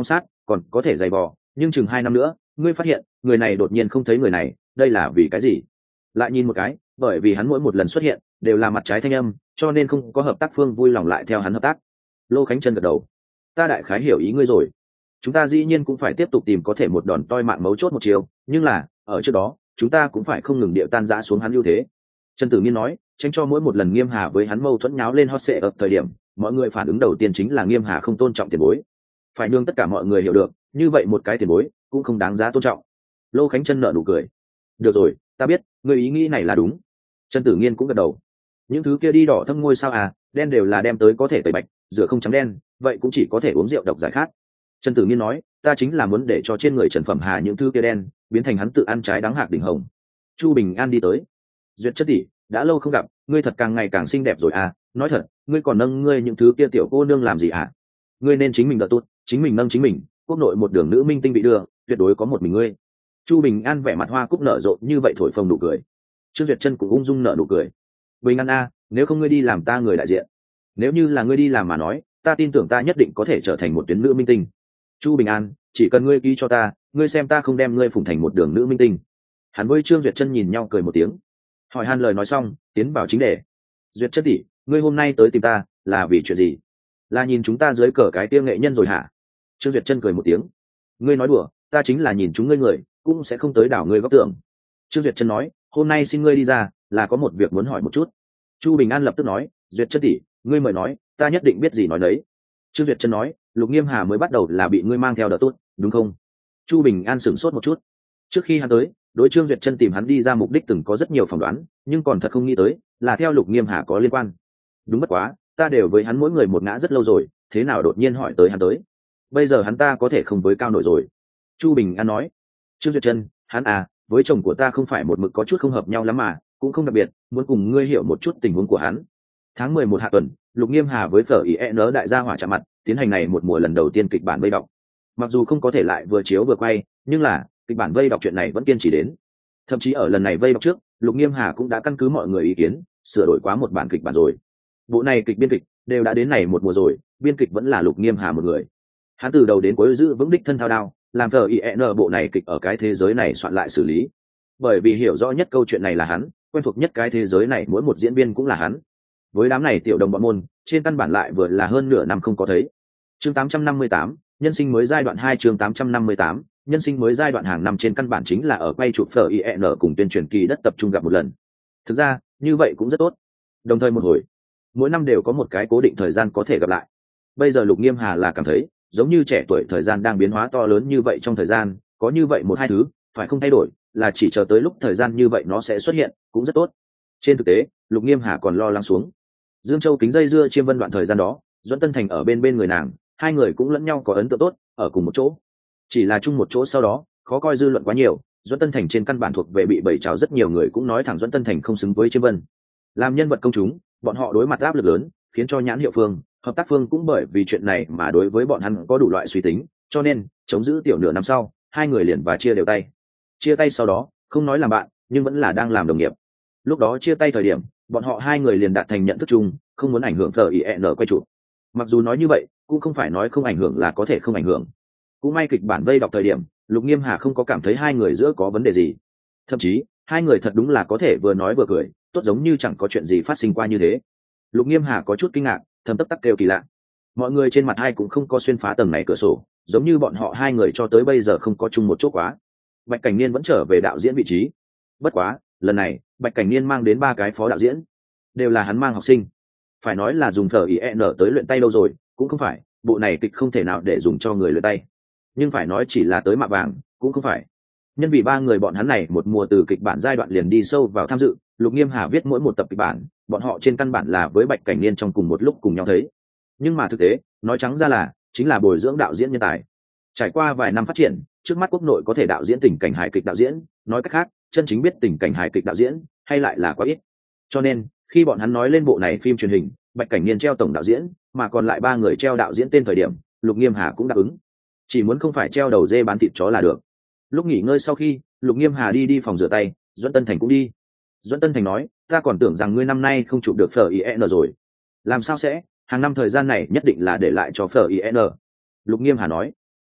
còn có thể giày vò, nhưng chừng 2 năm nữa ngươi phát hiện người này đột nhiên không thấy người này, đây là vì cái gì? Lại nhìn một cái, bởi vì hắn mỗi một lần xuất hiện đều là mặt trái thanh âm, cho nên không có hợp tác phương vui lòng lại theo hắn hợp tác. Lô Khánh Trân gật đầu. Ta đại khái hiểu ý ngươi rồi. Chúng ta dĩ nhiên cũng phải tiếp tục tìm có thể một đòn toi mạng mấu chốt một chiều, nhưng là ở trước đó chúng ta cũng phải không ngừng điệu tan rã xuống hắn ưu thế. Trần Tử Nghiên nói, tránh cho mỗi một lần Nghiêm Hà với hắn mâu thuẫn nháo lên hot sệ ở thời điểm, mọi người phản ứng đầu tiên chính là Nghiêm Hà không tôn trọng tiền bối. Phải nương tất cả mọi người hiểu được, như vậy một cái tiền bối cũng không đáng giá tôn trọng. Lô Khánh Trân nở nụ cười. Được rồi, ta biết, người ý nghĩ này là đúng. Trần Tử Nghiên cũng gật đầu. Những thứ kia đi đỏ thâm ngôi sao à, đen đều là đem tới có thể tẩy bạch, rửa không trắng đen, vậy cũng chỉ có thể uống rượu độc giải khát. Trần Tử Nghiên nói, ta chính là muốn để cho trên người Trần Phẩm Hà những thứ kia đen biến thành hắn tự ăn trái đắng hạc đỉnh hồng. Chu Bình An đi tới. Duyệt chất tỷ, đã lâu không gặp, ngươi thật càng ngày càng xinh đẹp rồi à, nói thật, ngươi còn nâng ngươi những thứ kia tiểu cô nương làm gì à? Ngươi nên chính mình đỡ tốt, chính mình nâng chính mình, quốc nội một đường nữ minh tinh bị đưa, tuyệt đối có một mình ngươi. Chu Bình An vẻ mặt hoa cúc nở rộ như vậy thổi phồng nụ cười. Trương Duyệt Chân cũng ung dung nở nụ cười. Bình An a, nếu không ngươi đi làm ta người đại diện, nếu như là ngươi đi làm mà nói, ta tin tưởng ta nhất định có thể trở thành một tuyến nữ minh tinh. Chu Bình An, chỉ cần ngươi ký cho ta, ngươi xem ta không đem ngươi phụng thành một đường nữ minh tinh. Hắn với Trương Duyệt Chân nhìn nhau cười một tiếng. Hỏi han lời nói xong, tiến vào chính đề. Duyệt Chân tỷ, ngươi hôm nay tới tìm ta là vì chuyện gì? Là nhìn chúng ta dưới cờ cái tiêu nghệ nhân rồi hả? Trương Duyệt Chân cười một tiếng. Ngươi nói đùa, ta chính là nhìn chúng ngươi người, cũng sẽ không tới đảo ngươi góc tưởng. Trương Duyệt Chân nói, hôm nay xin ngươi đi ra, là có một việc muốn hỏi một chút. Chu Bình An lập tức nói, Duyệt Chân tỷ, ngươi mời nói, ta nhất định biết gì nói đấy. Trương Duyệt Chân nói, Lục Nghiêm Hà mới bắt đầu là bị ngươi mang theo đỡ tốt, đúng không? Chu Bình An sửng sốt một chút. Trước khi hắn tới, đối Trương Duyệt Chân tìm hắn đi ra mục đích từng có rất nhiều phỏng đoán, nhưng còn thật không nghĩ tới là theo Lục Nghiêm Hà có liên quan. Đúng bất quá, ta đều với hắn mỗi người một ngã rất lâu rồi, thế nào đột nhiên hỏi tới hắn tới? Bây giờ hắn ta có thể không với cao nổi rồi. Chu Bình An nói. Trương Duyệt Chân, hắn à, với chồng của ta không phải một mực có chút không hợp nhau lắm mà, cũng không đặc biệt, muốn cùng ngươi hiểu một chút tình huống của hắn. Tháng 11 hạ tuần, Lục Nghiêm Hà với Phở IN đại gia hỏa chạm mặt, tiến hành này một mùa lần đầu tiên kịch bản vây đọc. Mặc dù không có thể lại vừa chiếu vừa quay, nhưng là kịch bản vây đọc chuyện này vẫn kiên trì đến. Thậm chí ở lần này vây đọc trước, Lục Nghiêm Hà cũng đã căn cứ mọi người ý kiến, sửa đổi quá một bản kịch bản rồi. Bộ này kịch biên kịch đều đã đến này một mùa rồi, biên kịch vẫn là Lục Nghiêm Hà một người. Hắn từ đầu đến cuối giữ vững đích thân thao đao, làm Phở IN bộ này kịch ở cái thế giới này soạn lại xử lý. Bởi vì hiểu rõ nhất câu chuyện này là hắn, quen thuộc nhất cái thế giới này mỗi một diễn viên cũng là hắn. Với đám này tiểu đồng bọn môn, trên căn bản lại vừa là hơn nửa năm không có thấy. Chương 858, nhân sinh mới giai đoạn 2 chương 858, nhân sinh mới giai đoạn hàng năm trên căn bản chính là ở quay chụp Phở IN cùng tuyên truyền kỳ đất tập trung gặp một lần. Thực ra, như vậy cũng rất tốt. Đồng thời một hồi, mỗi năm đều có một cái cố định thời gian có thể gặp lại. Bây giờ Lục Nghiêm Hà là cảm thấy, giống như trẻ tuổi thời gian đang biến hóa to lớn như vậy trong thời gian, có như vậy một hai thứ, phải không thay đổi, là chỉ chờ tới lúc thời gian như vậy nó sẽ xuất hiện, cũng rất tốt. Trên thực tế, Lục Nghiêm Hà còn lo lắng xuống. Dương Châu Kính dây dưa Chiêm Vân đoạn thời gian đó, Doãn Tân Thành ở bên bên người nàng, hai người cũng lẫn nhau có ấn tượng tốt, ở cùng một chỗ. Chỉ là chung một chỗ sau đó, khó coi dư luận quá nhiều, Doãn Tân Thành trên căn bản thuộc về bị bẩy trào, rất nhiều người cũng nói thẳng Doãn Tân Thành không xứng với Chiêm Vân. Làm nhân vật công chúng, bọn họ đối mặt áp lực lớn, khiến cho nhãn hiệu phương, hợp tác phương cũng bởi vì chuyện này mà đối với bọn hắn có đủ loại suy tính, cho nên chống giữ tiểu nửa năm sau, hai người liền và chia đều tay. Chia tay sau đó, không nói làm bạn, nhưng vẫn là đang làm đồng nghiệp. Lúc đó chia tay thời điểm, bọn họ hai người liền đạt thành nhận thức chung, không muốn ảnh hưởng Phở IN quay chụp. Mặc dù nói như vậy, cũng không phải nói không ảnh hưởng là có thể không ảnh hưởng. Cũng may kịch bản vây đọc thời điểm, Lục Nghiêm Hà không có cảm thấy hai người giữa có vấn đề gì. Thậm chí, hai người thật đúng là có thể vừa nói vừa cười, tốt giống như chẳng có chuyện gì phát sinh qua như thế. Lục Nghiêm Hà có chút kinh ngạc, thầm tấp tắc kêu kỳ lạ. Mọi người trên mặt hai cũng không có xuyên phá tầng này cửa sổ, giống như bọn họ hai người cho tới bây giờ không có chung một chỗ quá. Bạch Cảnh Niên vẫn trở về đạo diễn vị trí. Bất quá, lần này, Bạch Cảnh Niên mang đến 3 cái phó đạo diễn, đều là hắn mang học sinh. Phải nói là dùng Phở IN tới luyện tay đâu rồi, cũng không phải, bộ này kịch không thể nào để dùng cho người luyện tay. Nhưng phải nói chỉ là tới mạ vàng, cũng không phải. Nhân vì 3 người bọn hắn này một mùa từ kịch bản giai đoạn liền đi sâu vào tham dự, Lục Nghiêm Hà viết mỗi một tập kịch bản, bọn họ trên căn bản là với Bạch Cảnh Niên trong cùng một lúc cùng nhau thấy. Nhưng mà thực tế, nói trắng ra là chính là bồi dưỡng đạo diễn nhân tài. Trải qua vài năm phát triển, trước mắt quốc nội có thể đạo diễn tình cảnh hài kịch đạo diễn, nói cách khác, chân chính biết tình cảnh hài kịch đạo diễn, hay lại là quá ít. Cho nên, khi bọn hắn nói lên bộ này phim truyền hình, Bạch Cảnh Niên treo tổng đạo diễn, mà còn lại 3 người treo đạo diễn tên thời điểm, Lục Nghiêm Hà cũng đáp ứng. Chỉ muốn không phải treo đầu dê bán thịt chó là được. Lúc nghỉ ngơi sau khi, Lục Nghiêm Hà đi phòng rửa tay, Doãn Tân Thành cũng đi. Doãn Tân Thành nói, ta còn tưởng rằng ngươi năm nay không chụp được Phở IN rồi. Làm sao sẽ, hàng năm thời gian này nhất định là để lại cho Phở IN. Lục Nghiêm Hà nói,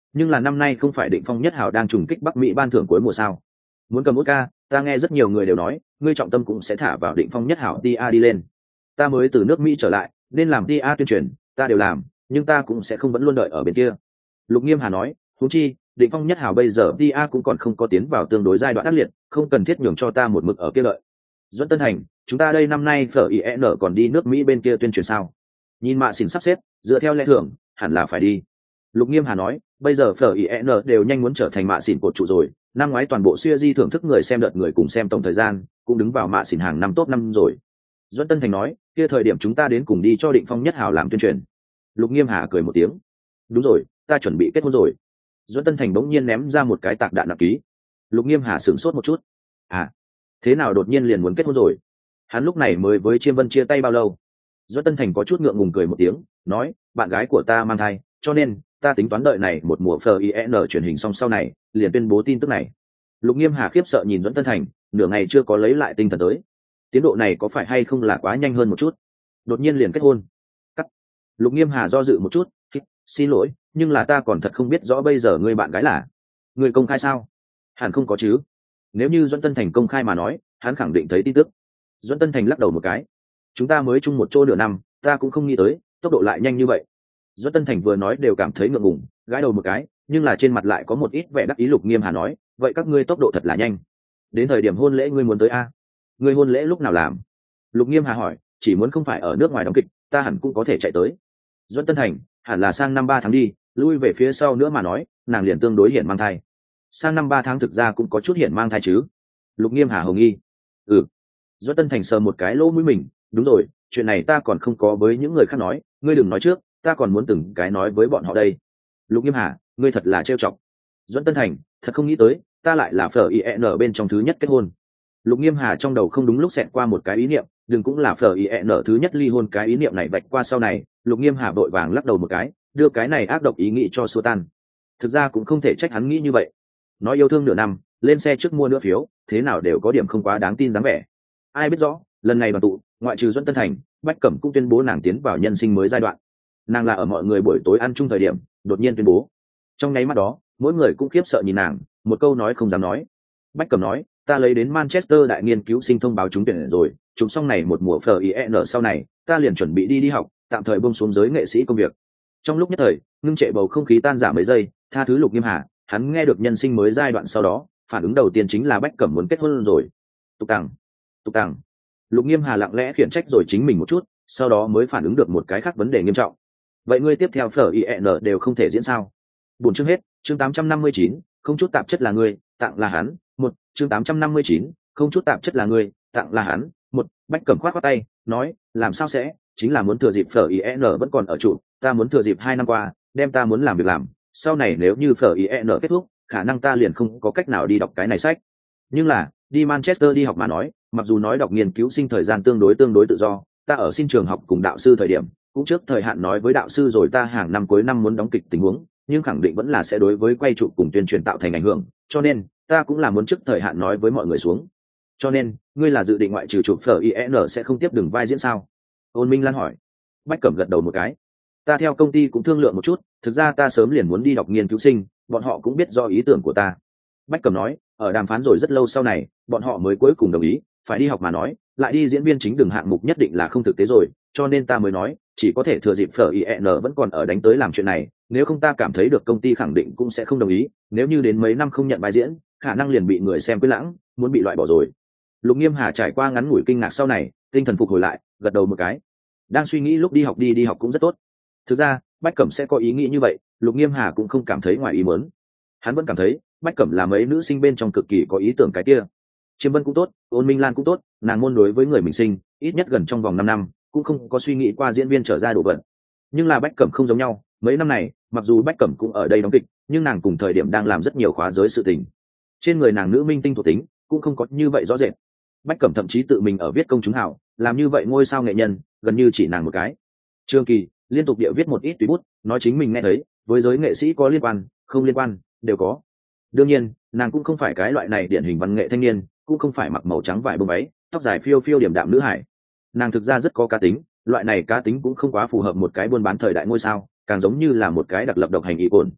Nhưng là năm nay không phải Định Phong Nhất Hào đang trùng kích Bắc Mỹ ban thưởng cuối mùa sao? Muốn cầm Oscar, ta nghe rất nhiều người đều nói, ngươi trọng tâm cũng sẽ thả vào Định Phong Nhất Hào TA đi lên. Ta mới từ nước Mỹ trở lại, nên làm TA tuyên truyền, ta đều làm, nhưng ta cũng sẽ không vẫn luôn đợi ở bên kia. Lục Nghiêm Hà nói, huống chi, Định Phong Nhất Hào bây giờ TA cũng còn không có tiến vào tương đối giai đoạn ác liệt, không cần thiết nhường cho ta một mực ở kia lợi. Duẫn Tân Hành, chúng ta đây năm nay FIN còn đi nước Mỹ bên kia tuyên truyền sao? Nhìn Mạ Xỉn sắp xếp, dựa theo lẽ thường, hẳn là phải đi. Lục Nghiêm Hà nói, bây giờ FIN đều nhanh muốn trở thành Mạ Xỉn cột trụ rồi, năm ngoái toàn bộ series thưởng thức người xem đợt người cùng xem tổng thời gian, cũng đứng vào Mạ Xỉn hàng năm top 5 rồi. Duẫn Tân Thành nói, kia thời điểm chúng ta đến cùng đi cho Định Phong Nhất Hào làm tuyên truyền. Lục Nghiêm Hà cười một tiếng, đúng rồi, ta chuẩn bị kết hôn rồi. Duẫn Tân Thành bỗng nhiên ném ra một cái tạc đạn nặng ký. Lục Nghiêm Hà sửng sốt một chút, à, thế nào đột nhiên liền muốn kết hôn rồi? Hắn lúc này mới với Chiêm Vân chia tay bao lâu? Duẫn Tân Thành có chút ngượng ngùng cười một tiếng, nói, bạn gái của ta mang thai, cho nên ta tính toán đợi này một mùa FIN truyền hình xong sau này, liền tuyên bố tin tức này. Lục Nghiêm Hà khiếp sợ nhìn Duẫn Tân Thành, nửa ngày chưa có lấy lại tinh thần tới. Tiến độ này có phải hay không là quá nhanh hơn một chút? Đột nhiên liền kết hôn. Cắt. Lục Nghiêm Hà do dự một chút, xin lỗi, nhưng là ta còn thật không biết rõ bây giờ ngươi bạn gái là người công khai sao? Hẳn không có chứ. Nếu như Duẫn Tân Thành công khai mà nói, hắn khẳng định thấy tin tức. Duẫn Tân Thành lắc đầu một cái. Chúng ta mới chung một chỗ nửa năm, ta cũng không nghĩ tới, tốc độ lại nhanh như vậy. Duẫn Tân Thành vừa nói đều cảm thấy ngượng ngùng, gãi đầu một cái, nhưng là trên mặt lại có một ít vẻ đắc ý. Lục Nghiêm Hà nói, vậy các ngươi tốc độ thật là nhanh. Đến thời điểm hôn lễ ngươi muốn tới a? Ngươi hôn lễ lúc nào làm? Lục Nghiêm Hà hỏi, chỉ muốn không phải ở nước ngoài đóng kịch, ta hẳn cũng có thể chạy tới. Duẫn Tân Thành, hẳn là sang năm 3 tháng đi, lui về phía sau nữa mà nói, nàng liền tương đối hiển mang thai. Sang năm 3 tháng thực ra cũng có chút hiển mang thai chứ? Lục Nghiêm Hà hồng nghi. Ừ. Duẫn Tân Thành sờ một cái lỗ mũi mình, đúng rồi, chuyện này ta còn không có với những người khác nói, ngươi đừng nói trước, ta còn muốn từng cái nói với bọn họ đây. Lục Nghiêm Hà, ngươi thật là trêu chọc. Duẫn Tân Thành, thật không nghĩ tới, ta lại là FIN bên trong thứ nhất kết hôn. Lục Nghiêm Hà trong đầu không đúng lúc xẹt qua một cái ý niệm, đừng cũng là FIN thứ nhất ly hôn. Cái ý niệm này vạch qua sau này, Lục Nghiêm Hà vội vàng lắc đầu một cái, đưa cái này ác độc ý nghĩ cho xua tan. Thực ra cũng không thể trách hắn nghĩ như vậy. Nói yêu thương nửa năm, lên xe trước mua nửa phiếu, thế nào đều có điểm không quá đáng tin dáng vẻ. Ai biết rõ, lần này đoàn tụ, ngoại trừ Duẫn Tân Thành, Bách Cẩm cũng tuyên bố nàng tiến vào nhân sinh mới giai đoạn. Nàng là ở mọi người buổi tối ăn chung thời điểm, đột nhiên tuyên bố. Trong nháy mắt đó, mỗi người cũng khiếp sợ nhìn nàng, một câu nói không dám nói. Bách Cẩm nói, ta lấy đến Manchester đại nghiên cứu sinh thông báo trúng tuyển rồi, chúng xong này một mùa FIN sau này, ta liền chuẩn bị đi học, tạm thời buông xuống giới nghệ sĩ công việc. Trong lúc nhất thời, ngưng trệ bầu không khí tan giảm mấy giây, tha thứ Lục Nghiêm Hà, hắn nghe được nhân sinh mới giai đoạn sau đó, phản ứng đầu tiên chính là Bách Cẩm muốn kết hôn rồi. Tục tằng, tục tằng. Lục Nghiêm Hà lặng lẽ khiển trách rồi chính mình một chút, sau đó mới phản ứng được một cái khác vấn đề nghiêm trọng. Vậy ngươi tiếp theo FIN đều không thể diễn sao? Buổi chương hết, chương 859, không chút tạp chất là ngươi, tặng là hắn. Một, chương 859, không chút tạp chất là ngươi, tặng là hắn. Một, Bách Cẩm khoát tay, nói, làm sao sẽ, chính là muốn thừa dịp FIN vẫn còn ở trụ, ta muốn thừa dịp 2 năm qua, đem ta muốn làm việc làm, sau này nếu như FIN kết thúc, khả năng ta liền không có cách nào đi đọc cái này sách. Nhưng là, đi Manchester đi học mà nói, mặc dù nói đọc nghiên cứu sinh thời gian tương đối tự do, ta ở xin trường học cùng đạo sư thời điểm, cũng trước thời hạn nói với đạo sư rồi ta hàng năm cuối năm muốn đóng kịch tình huống, nhưng khẳng định vẫn là sẽ đối với quay trụ cùng tuyên truyền tạo thành ảnh hưởng, cho nên ta cũng là muốn trước thời hạn nói với mọi người xuống. Cho nên, ngươi là dự định ngoại trừ chụp FIN sẽ không tiếp đường vai diễn sao? Ôn Minh Lan hỏi. Bách Cẩm gật đầu một cái. Ta theo công ty cũng thương lượng một chút, thực ra ta sớm liền muốn đi đọc nghiên cứu sinh, bọn họ cũng biết do ý tưởng của ta. Bách Cẩm nói, ở đàm phán rồi rất lâu sau này, bọn họ mới cuối cùng đồng ý, phải đi học mà nói, lại đi diễn viên chính đường hạng mục nhất định là không thực tế rồi, cho nên ta mới nói, chỉ có thể thừa dịp FIN vẫn còn ở đánh tới làm chuyện này, nếu không ta cảm thấy được công ty khẳng định cũng sẽ không đồng ý, nếu như đến mấy năm không nhận vai diễn, khả năng liền bị người xem quên lãng, muốn bị loại bỏ rồi. Lục Nghiêm Hà trải qua ngắn ngủi kinh ngạc sau này, tinh thần phục hồi lại, gật đầu một cái. Đang suy nghĩ lúc đi học cũng rất tốt. Thực ra, Bách Cẩm sẽ có ý nghĩ như vậy, Lục Nghiêm Hà cũng không cảm thấy ngoài ý muốn. Hắn vẫn cảm thấy, Bách Cẩm là mấy nữ sinh bên trong cực kỳ có ý tưởng cái kia. Chiêm Vân cũng tốt, Ôn Minh Lan cũng tốt, nàng môn đối với người mình sinh, ít nhất gần trong vòng 5 năm, cũng không có suy nghĩ qua diễn viên trở ra đồ vật. Nhưng là Bách Cẩm không giống nhau, mấy năm này, mặc dù Bách Cẩm cũng ở đây đóng kịch, nhưng nàng cùng thời điểm đang làm rất nhiều khóa giới sự tình. Trên người nàng nữ minh tinh thuộc tính, cũng không có như vậy rõ rệt. Bách Cẩm thậm chí tự mình ở viết công chúng hảo, làm như vậy ngôi sao nghệ nhân, gần như chỉ nàng một cái. Trương Kỳ liên tục địa viết một ít tùy bút, nói chính mình nghe thấy, với giới nghệ sĩ có liên quan, không liên quan, đều có. Đương nhiên, nàng cũng không phải cái loại này điển hình văn nghệ thanh niên, cũng không phải mặc màu trắng vải bông váy, tóc dài phiêu phiêu điểm đạm nữ hải. Nàng thực ra rất có cá tính, loại này cá tính cũng không quá phù hợp một cái buôn bán thời đại ngôi sao, càng giống như là một cái đặc lập độc hành ý ổn.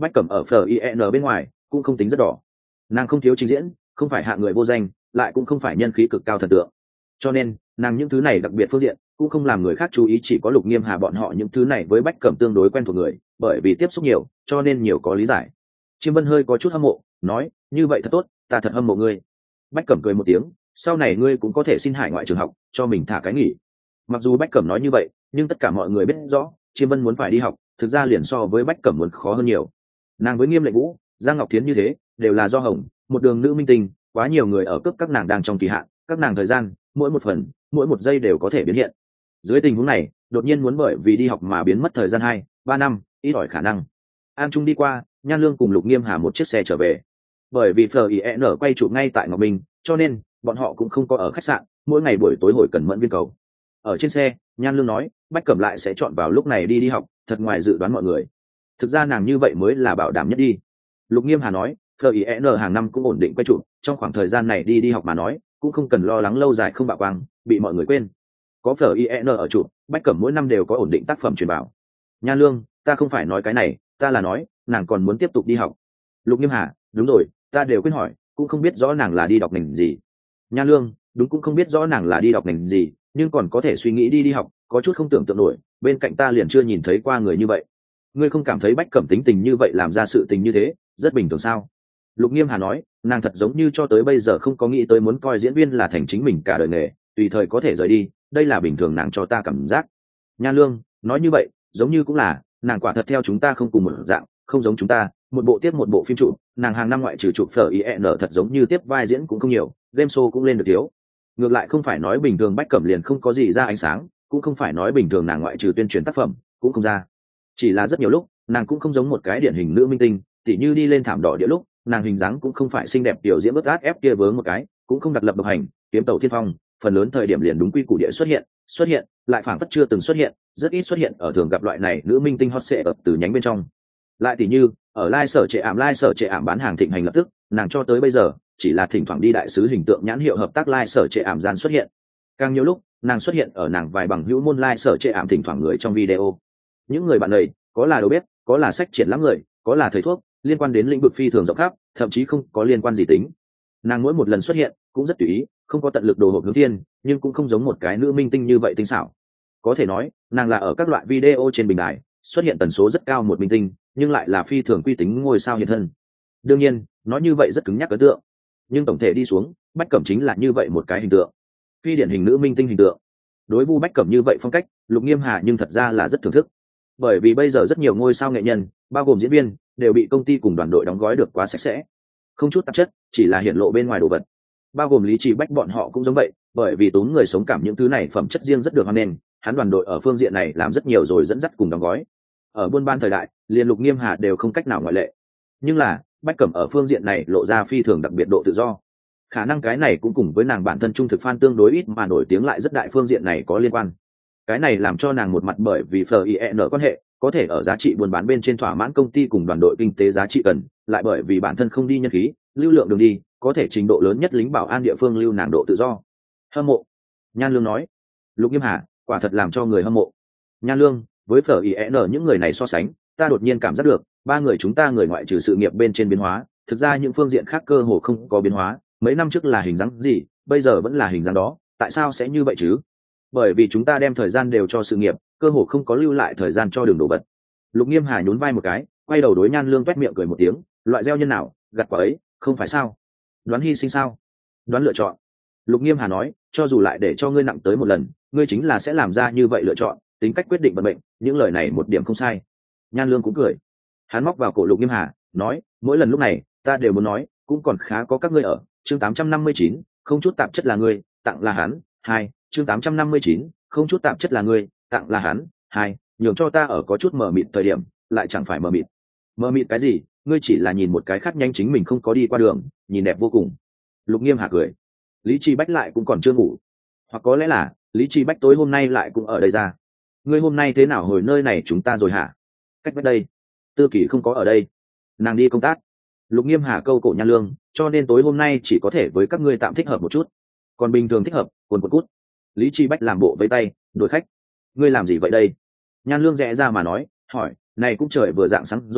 Bách Cẩm ở FIN bên ngoài cũng không tính rất đỏ, nàng không thiếu trình diễn, không phải hạ người vô danh, lại cũng không phải nhân khí cực cao thần tượng, cho nên nàng những thứ này đặc biệt phương diện cũng không làm người khác chú ý, chỉ có Lục Nghiêm Hà bọn họ những thứ này với Bách Cẩm tương đối quen thuộc người, bởi vì tiếp xúc nhiều cho nên nhiều có lý giải. Chiêm Vân hơi có chút hâm mộ, nói như vậy thật tốt, ta thật hâm mộ ngươi. Bách Cẩm cười một tiếng, sau này ngươi cũng có thể xin hải ngoại trường học cho mình thả cái nghỉ. Mặc dù Bách Cẩm nói như vậy, nhưng tất cả mọi người biết rõ Chiêm Vân muốn phải đi học thực ra liền so với Bách Cẩm muốn khó hơn nhiều. Nàng với Nghiêm Lệnh Vũ, Giang Ngọc Thiến như thế đều là do hồng một đường nữ minh tinh, quá nhiều người ở cấp các nàng đang trong kỳ hạn, các nàng thời gian mỗi một phần mỗi một giây đều có thể biến hiện. Dưới tình huống này đột nhiên muốn bởi vì đi học mà biến mất thời gian 2-3 năm, ít ỏi khả năng. An Trung đi qua, Nhan Lương cùng Lục Nghiêm Hà một chiếc xe trở về. Bởi vì FIN quay chụp ngay tại Ngọc Minh, cho nên bọn họ cũng không có ở khách sạn, mỗi ngày buổi tối hồi cần mẫn viên cầu. Ở trên xe, Nhan Lương nói Bách Cẩm lại sẽ chọn vào lúc này đi học, thật ngoài dự đoán mọi người. Thực ra nàng như vậy mới là bảo đảm nhất đi. Lục Nghiêm Hà nói FIN hàng năm cũng ổn định quay chụp, trong khoảng thời gian này đi học mà nói cũng không cần lo lắng lâu dài không bạo quang bị mọi người quên. Có FIN ở chụp, Bách Cẩm mỗi năm đều có ổn định tác phẩm truyền bảo. Nhan Lương, ta không phải nói cái này, ta là nói nàng còn muốn tiếp tục đi học. Lục Nghiêm Hà, đúng rồi, ta đều quên hỏi, cũng không biết rõ nàng là đi đọc ngành gì. Nhan Lương, đúng, cũng không biết rõ nàng là đi đọc ngành gì, nhưng còn có thể suy nghĩ đi học, có chút không tưởng tượng nổi, bên cạnh ta liền chưa nhìn thấy qua người như vậy. Ngươi không cảm thấy Bách Cẩm tính tình như vậy làm ra sự tình như thế rất bình thường sao? Lục Nghiêm Hà nói, nàng thật giống như cho tới bây giờ không có nghĩ tới muốn coi diễn viên là thành chính mình cả đời nghề, tùy thời có thể rời đi, đây là bình thường nàng cho ta cảm giác. Nhan Lương nói như vậy giống như cũng là nàng quả thật theo chúng ta không cùng một dạng, không giống chúng ta một bộ tiếp một bộ phim trụ, nàng hàng năm ngoại trừ chụp FIN thật giống như tiếp vai diễn cũng không nhiều, game show cũng lên được thiếu. Ngược lại không phải nói bình thường Bách Cẩm liền không có gì ra ánh sáng, cũng không phải nói bình thường nàng ngoại trừ tuyên truyền tác phẩm cũng không ra, chỉ là rất nhiều lúc nàng cũng không giống một cái điển hình nữ minh tinh, tỉ như đi lên thảm đỏ địa lúc nàng hình dáng cũng không phải xinh đẹp tiểu diễn bớt át ép kia vướng một cái, cũng không đặc lập độc hành kiếm tàu thiên phong, phần lớn thời điểm liền đúng quy củ địa xuất hiện lại phảng phất chưa từng xuất hiện, rất ít xuất hiện ở thường gặp loại này nữ minh tinh hot sệ ập từ nhánh bên trong. Lại tỉ như ở lai sở trệ ảm bán hàng thịnh hành lập tức, nàng cho tới bây giờ chỉ là thỉnh thoảng đi đại sứ hình tượng nhãn hiệu hợp tác lai sở trệ ảm gian xuất hiện. Càng nhiều lúc nàng xuất hiện ở nàng vài bằng hữu môn lai sở trệ ảm thỉnh thoảng người trong video. Những người bạn này có là đầu bếp, có là sách triển lãm người, có là thầy thuốc, liên quan đến lĩnh vực phi thường rộng khắp, thậm chí không có liên quan gì tính. Nàng mỗi một lần xuất hiện cũng rất tùy ý, không có tận lực đồ hộp hướng thiên, nhưng cũng không giống một cái nữ minh tinh như vậy tinh xảo. Có thể nói nàng là ở các loại video trên bình đài xuất hiện tần số rất cao một minh tinh, nhưng lại là phi thường quy tính ngôi sao hiện thân. Đương nhiên nói như vậy rất cứng nhắc ấn tượng, nhưng tổng thể đi xuống Bách Cẩm chính là như vậy một cái hình tượng, phi điển hình nữ minh tinh hình tượng. Đối vu Bách Cẩm như vậy phong cách, Lục Nghiêm Hà nhưng thật ra là rất thưởng thức, bởi vì bây giờ rất nhiều ngôi sao nghệ nhân bao gồm diễn viên đều bị công ty cùng đoàn đội đóng gói được quá sạch sẽ, không chút tạp chất, chỉ là hiện lộ bên ngoài đồ vật. Bao gồm Lý Trì Bách bọn họ cũng giống vậy, bởi vì tốn người sống cảm những thứ này phẩm chất riêng rất được hoan nghênh, hắn đoàn đội ở phương diện này làm rất nhiều rồi dẫn dắt cùng đóng gói. Ở buôn ban thời đại liên Lục Nghiêm Hà đều không cách nào ngoại lệ, nhưng là Bách Cẩm ở phương diện này lộ ra phi thường đặc biệt độ tự do. Khả năng cái này cũng cùng với nàng bản thân trung thực fan tương đối ít mà nổi tiếng lại rất đại phương diện này có liên quan. Cái này làm cho nàng một mặt bởi vì FIN quan hệ có thể ở giá trị buôn bán bên trên thỏa mãn công ty cùng đoàn đội kinh tế giá trị cần, lại bởi vì bản thân không đi nhân khí lưu lượng đường đi có thể trình độ lớn nhất lính bảo an địa phương lưu nàng độ tự do. Hâm mộ. Nhan Lương nói. Lục Nghiêm Hà, quả thật làm cho người hâm mộ. Nhan Lương, với FIN những người này so sánh, ta đột nhiên cảm giác được ba người chúng ta người ngoại trừ sự nghiệp bên trên biến hóa, thực ra những phương diện khác cơ hồ không có biến hóa. Mấy năm trước là hình dáng gì, bây giờ vẫn là hình dáng đó, tại sao sẽ như vậy chứ? Bởi vì chúng ta đem thời gian đều cho sự nghiệp, cơ hồ không có lưu lại thời gian cho đường đổ vật. Lục Nghiêm Hà nhún vai một cái, quay đầu đối Nhan Lương toét miệng cười một tiếng, loại gieo nhân nào gặt quả ấy, không phải sao? Đoán hy sinh sao? Đoán lựa chọn. Lục Nghiêm Hà nói, cho dù lại để cho ngươi nặng tới một lần, ngươi chính là sẽ làm ra như vậy lựa chọn, tính cách quyết định vận mệnh, những lời này một điểm không sai. Nhan Lương cũng cười, hắn móc vào cổ Lục Nghiêm Hà, nói, mỗi lần lúc này ta đều muốn nói, cũng còn khá có các ngươi ở. Chương 859, không chút tạp chất là ngươi, tặng là hắn. 2, chương 859, không chút tạp chất là ngươi, tặng là hắn. 2, nhường cho ta ở có chút mờ mịt thời điểm, lại chẳng phải mờ mịt. Mờ mịt cái gì? Ngươi chỉ là nhìn một cái khác nhanh chính mình không có đi qua đường, nhìn đẹp vô cùng. Lục Nghiêm Hà cười. Lý Chi Bách lại cũng còn chưa ngủ, hoặc có lẽ là Lý Chi Bách tối hôm nay lại cũng ở đây ra. Ngươi hôm nay thế nào hồi nơi này chúng ta rồi hả? Cách bách đây. Tư Kỳ không có ở đây, nàng đi công tác. Lục Nghiêm Hà câu cổ Nhan Lương, cho nên tối hôm nay chỉ có thể với các ngươi tạm thích hợp một chút, còn bình thường thích hợp quần quần cút. Lý Chi Bách làm bộ với tay đổi khách. Ngươi làm gì vậy đây? Nhan Lương rẽ ra mà nói, hỏi, này cũng trời vừa dạng sáng rồi,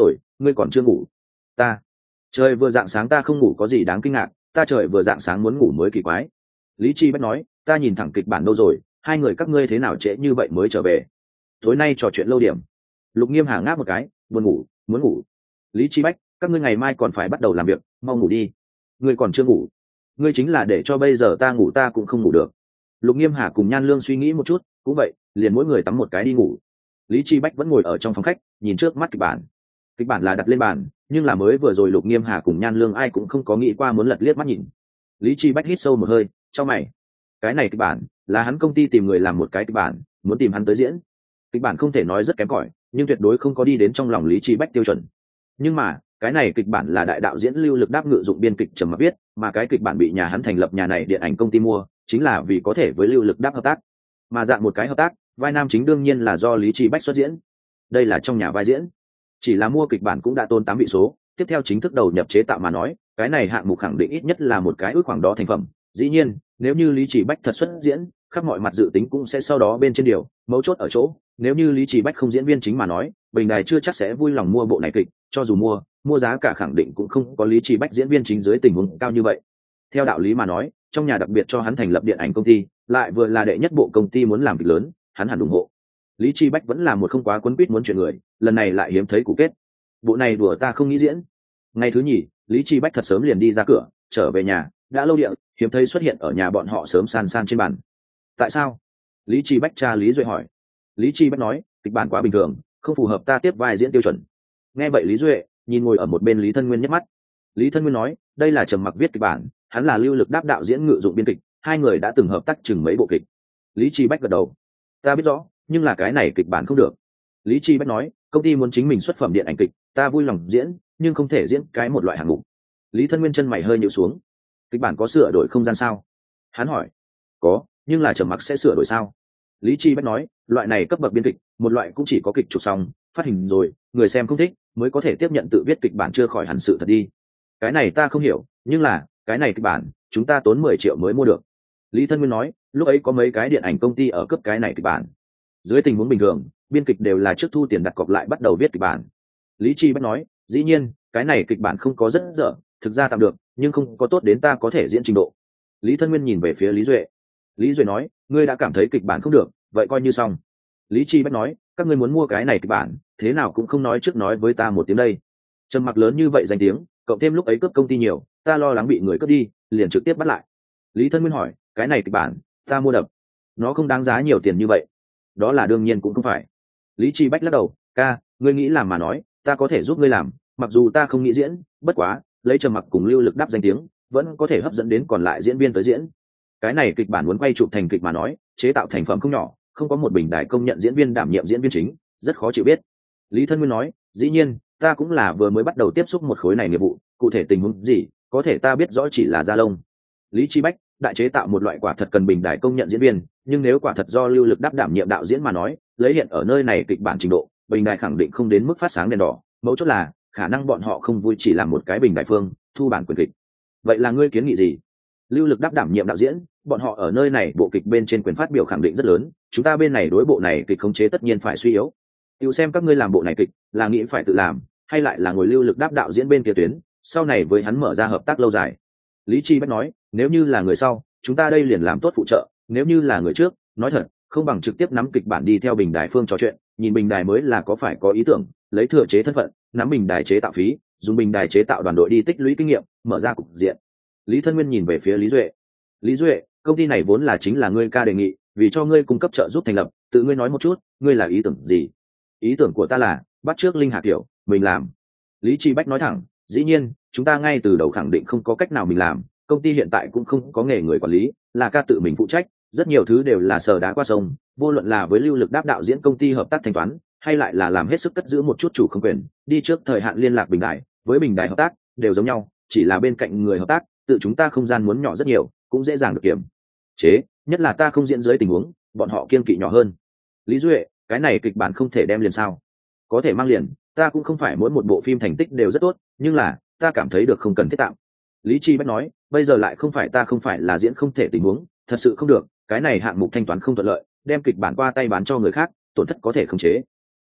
ngươi còn chưa ngủ? Ta trời vừa rạng sáng ta không ngủ có gì đáng kinh ngạc, ta trời vừa rạng sáng muốn ngủ mới kỳ quái. Lý Chi Bách nói, ta nhìn thẳng kịch bản đâu rồi, hai người các ngươi thế nào trễ như vậy mới trở về? Tối nay trò chuyện lâu điểm. Lục Nghiêm Hà ngáp một cái, buồn ngủ, muốn ngủ. Lý Chi Bách, các ngươi ngày mai còn phải bắt đầu làm việc, mau ngủ đi. Ngươi còn chưa ngủ? Ngươi chính là để cho bây giờ ta ngủ ta cũng không ngủ được. Lục Nghiêm Hà cùng Nhan Lương suy nghĩ một chút, cũng vậy, liền mỗi người tắm một cái đi ngủ. Lý Chi Bách vẫn ngồi ở trong phòng khách, nhìn trước mắt kịch bản. Kịch bản là đặt lên bàn, nhưng là mới vừa rồi Lục Nghiêm Hà cùng Nhan Lương ai cũng không có nghĩ qua muốn lật liếc mắt nhìn. Lý Chi Bách hít sâu một hơi, chau mày. Cái này kịch bản là hắn công ty tìm người làm một cái kịch bản, muốn tìm hắn tới diễn. Kịch bản không thể nói rất kém cỏi, nhưng tuyệt đối không có đi đến trong lòng Lý Chi Bách tiêu chuẩn. Nhưng mà cái này kịch bản là đại đạo diễn Lưu Lực Đáp ngự dụng biên kịch Trầm Mặc viết, mà cái kịch bản bị nhà hắn thành lập nhà này điện ảnh công ty mua, chính là vì có thể với Lưu Lực Đáp hợp tác. Mà dạng một cái hợp tác, vai nam chính đương nhiên là do Lý Chi Bách xuất diễn. Đây là trong nhà vai diễn, chỉ là mua kịch bản cũng đã tốn 8 vị số, tiếp theo chính thức đầu nhập chế tạo mà nói, cái này hạng mục khẳng định ít nhất là một cái ước khoảng đó thành phẩm. Dĩ nhiên, nếu như Lý Chỉ Bách thật xuất diễn, khắp mọi mặt dự tính cũng sẽ sau đó bên trên điều, mấu chốt ở chỗ, nếu như Lý Chỉ Bách không diễn viên chính mà nói, Bình Đài chưa chắc sẽ vui lòng mua bộ này kịch, cho dù mua giá cả khẳng định cũng không có Lý Chỉ Bách diễn viên chính dưới tình huống cao như vậy. Theo đạo lý mà nói, trong nhà đặc biệt cho hắn thành lập điện ảnh công ty, lại vừa là đệ nhất bộ công ty muốn làm kịch lớn, hắn hẳn ủng hộ. Lý Chi Bách vẫn là một không quá quấn quýt muốn chuyện người, lần này lại hiếm thấy củ kết. Bộ này đùa ta không nghĩ diễn. Ngày thứ nhì, Lý Chi Bách thật sớm liền đi ra cửa, trở về nhà, đã lâu địa, hiếm thấy xuất hiện ở nhà bọn họ sớm san san trên bàn. Tại sao? Lý Chi Bách cha Lý Duệ hỏi. Lý Chi Bách nói, kịch bản quá bình thường, không phù hợp ta tiếp vai diễn tiêu chuẩn. Nghe vậy Lý Duệ nhìn ngồi ở một bên Lý Thân Nguyên nhếch mắt. Lý Thân Nguyên nói, đây là Trầm Mặc viết kịch bản, hắn là Lưu Lực Đáp đạo diễn ngự dụng biên kịch, hai người đã từng hợp tác chừng mấy bộ kịch. Lý Chi Bách gật đầu. Ta biết rõ, nhưng là cái này kịch bản không được. Lý Chi Bách nói, công ty muốn chính mình xuất phẩm điện ảnh kịch, ta vui lòng diễn, nhưng không thể diễn cái một loại hạng mục. Lý Thân Nguyên chân mày hơi nhíu xuống. Kịch bản có sửa đổi không gian sao? Hắn hỏi. Có, nhưng là Trầm Mặc sẽ sửa đổi sao? Lý Chi Bách nói, loại này cấp bậc biên kịch, một loại cũng chỉ có kịch chụp xong, phát hình rồi, người xem không thích, mới có thể tiếp nhận tự viết kịch bản chưa khỏi hẳn sự thật đi. Cái này ta không hiểu, nhưng là, cái này kịch bản, chúng ta tốn 10 triệu mới mua được. Lý Thân Nguyên nói, lúc ấy có mấy cái điện ảnh công ty ở cấp cái này kịch bản. Dưới tình huống bình thường, biên kịch đều là trước thu tiền đặt cọc lại bắt đầu viết kịch bản. Lý Chi Bách nói, dĩ nhiên, cái này kịch bản không có rất dở, thực ra tạm được, nhưng không có tốt đến ta có thể diễn trình độ. Lý Thân Nguyên nhìn về phía Lý Duệ. Lý Duệ nói, ngươi đã cảm thấy kịch bản không được, vậy coi như xong. Lý Chi Bách nói, các ngươi muốn mua cái này kịch bản, thế nào cũng không nói trước nói với ta một tiếng đây. Trầm Mặc lớn như vậy danh tiếng, cộng thêm lúc ấy cướp công ty nhiều, ta lo lắng bị người cướp đi, liền trực tiếp bắt lại. Lý Thân Nguyên hỏi, cái này kịch bản, ta mua đập, nó không đáng giá nhiều tiền như vậy. Đó là đương nhiên cũng không phải. Lý Chi Bách lắc đầu, ca, ngươi nghĩ làm mà nói, ta có thể giúp ngươi làm, mặc dù ta không nghĩ diễn, bất quá, lấy Trầm Mặc cùng Lưu Lực Đáp danh tiếng, vẫn có thể hấp dẫn đến còn lại diễn viên tới diễn. Cái này kịch bản muốn quay chụp thành kịch mà nói, chế tạo thành phẩm không nhỏ, không có một Bình Đài công nhận diễn viên đảm nhiệm diễn viên chính, rất khó chịu biết. Lý Thân Nguyên nói, dĩ nhiên, ta cũng là vừa mới bắt đầu tiếp xúc một khối này nghiệp vụ, cụ thể tình huống gì, có thể ta biết rõ chỉ là da lông. Lý Chi Bách, đại chế tạo một loại quả thật cần Bình Đài công nhận diễn viên, nhưng nếu quả thật do Lưu Lực Đáp đảm nhiệm đạo diễn mà nói, lấy hiện ở nơi này kịch bản trình độ, Bình Đài khẳng định không đến mức phát sáng đèn đỏ, mấu chốt là khả năng bọn họ không vui chỉ làm một cái Bình Đài phương thu bản quyền kịch. Vậy là ngươi kiến nghị gì? Lưu Lực Đáp đảm nhiệm đạo diễn, bọn họ ở nơi này bộ kịch bên trên quyền phát biểu khẳng định rất lớn, chúng ta bên này đối bộ này kịch khống chế tất nhiên phải suy yếu. Tiêu xem các ngươi làm bộ này kịch, là nghĩ phải tự làm, hay lại là ngồi Lưu Lực Đáp đạo diễn bên kia tuyến, sau này với hắn mở ra hợp tác lâu dài. Lý Chi Bách nói, nếu như là người sau, chúng ta đây liền làm tốt phụ trợ, nếu như là người trước, nói thật, không bằng trực tiếp nắm kịch bản đi theo Bình Đài phương trò chuyện, nhìn Bình Đài mới là có phải có ý tưởng, lấy thừa chế thân phận, nắm Bình Đài chế tạo phí, dùng Bình Đài chế tạo đoàn đội đi tích lũy kinh nghiệm, mở ra cục diện. Lý Thân Nguyên nhìn về phía Lý Duệ. Lý Duệ, công ty này vốn là chính là ngươi ca đề nghị, vì cho ngươi cung cấp trợ giúp thành lập, tự ngươi nói một chút, ngươi là ý tưởng gì? Ý tưởng của ta là bắt trước Linh Hà Kiều, mình làm. Lý Chi Bách nói thẳng, dĩ nhiên, chúng ta ngay từ đầu khẳng định không có cách nào mình làm, công ty hiện tại cũng không có nghề người quản lý, là ca tự mình phụ trách, rất nhiều thứ đều là sờ đá qua sông, vô luận là với Lưu Lực Đáp đạo diễn công ty hợp tác thanh toán, hay lại là làm hết sức cất giữ một chút chủ không quyền, đi trước thời hạn liên lạc Bình Đài, với Bình Đài hợp tác đều giống nhau, chỉ là bên cạnh người hợp tác, tự chúng ta không gian muốn nhỏ rất nhiều, cũng dễ dàng được kiểm chế, nhất là ta không diễn dưới tình huống, bọn họ kiên kỵ nhỏ hơn. Lý Duệ, cái này kịch bản không thể đem liền sao? Có thể mang liền, ta cũng không phải mỗi một bộ phim thành tích đều rất tốt, nhưng là ta cảm thấy được không cần thiết tạm. Lý Chi Bách nói, bây giờ lại không phải ta không phải là diễn không thể tình huống, thật sự không được, cái này hạng mục thanh toán không thuận lợi, đem kịch bản qua tay bán cho người khác, tổn thất có thể khống chế.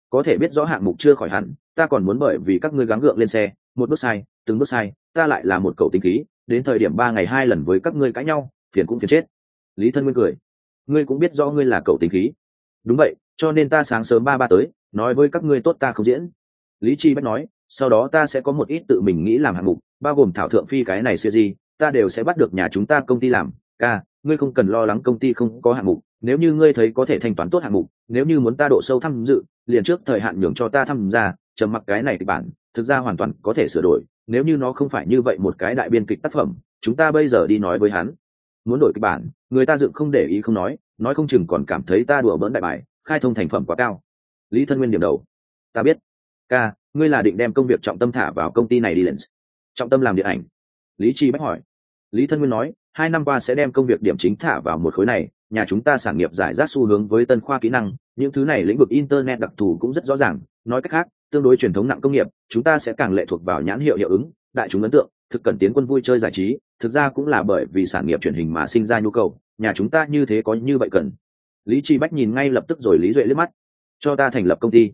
có thể biết rõ hạng mục chưa khỏi hẳn, ta còn muốn bởi vì các ngươi gắng gượng lên xe, một bước sai từng bước sai, ta lại là một cậu tính khí, đến thời điểm 3 ngày 2 lần với các ngươi cãi nhau, phiền cũng phiền chết. Lý Thân Nguyên cười, ngươi cũng biết rõ ngươi là cậu tính khí. Đúng vậy, cho nên ta sáng sớm ba tới nói với các ngươi tốt ta không diễn. Lý Chi Bách nói, sau đó ta sẽ có một ít tự mình nghĩ làm hạng mục, bao gồm thảo thượng phi cái này siêu gì, ta đều sẽ bắt được nhà chúng ta công ty làm. Ca, ngươi không cần lo lắng công ty không có hạng mục, nếu như ngươi thấy có thể thanh toán tốt hạng mục, nếu như muốn ta độ sâu tham dự, liền trước thời hạn nhường cho ta tham gia, trầm mặc cái này kịch bản, thực ra hoàn toàn có thể sửa đổi, nếu như nó không phải như vậy một cái đại biên kịch tác phẩm, chúng ta bây giờ đi nói với hắn, muốn đổi kịch bản, người ta dựng không để ý không nói không chừng còn cảm thấy ta đùa bỡn đại bài, khai thông thành phẩm quá cao. Lý Thân Nguyên điểm đầu, ta biết. Ca, ngươi là định đem công việc trọng tâm thả vào công ty này đi Lens. Trọng tâm làm điện ảnh. Lý Chi Bách hỏi. Lý Thân Nguyên nói, 2 năm qua sẽ đem công việc điểm chính thả vào một khối này, nhà chúng ta sản nghiệp giải rác xu hướng với tân khoa kỹ năng, những thứ này lĩnh vực internet đặc thù cũng rất rõ ràng, nói cách khác, tương đối truyền thống nặng công nghiệp, chúng ta sẽ càng lệ thuộc vào nhãn hiệu hiệu ứng, đại chúng ấn tượng, thực cần tiến quân vui chơi giải trí, thực ra cũng là bởi vì sản nghiệp truyền hình mà sinh ra nhu cầu, nhà chúng ta như thế có như vậy cần. Lý Chi Bách nhìn ngay lập tức rồi Lý Duệ liếc mắt, cho ta thành lập công ty.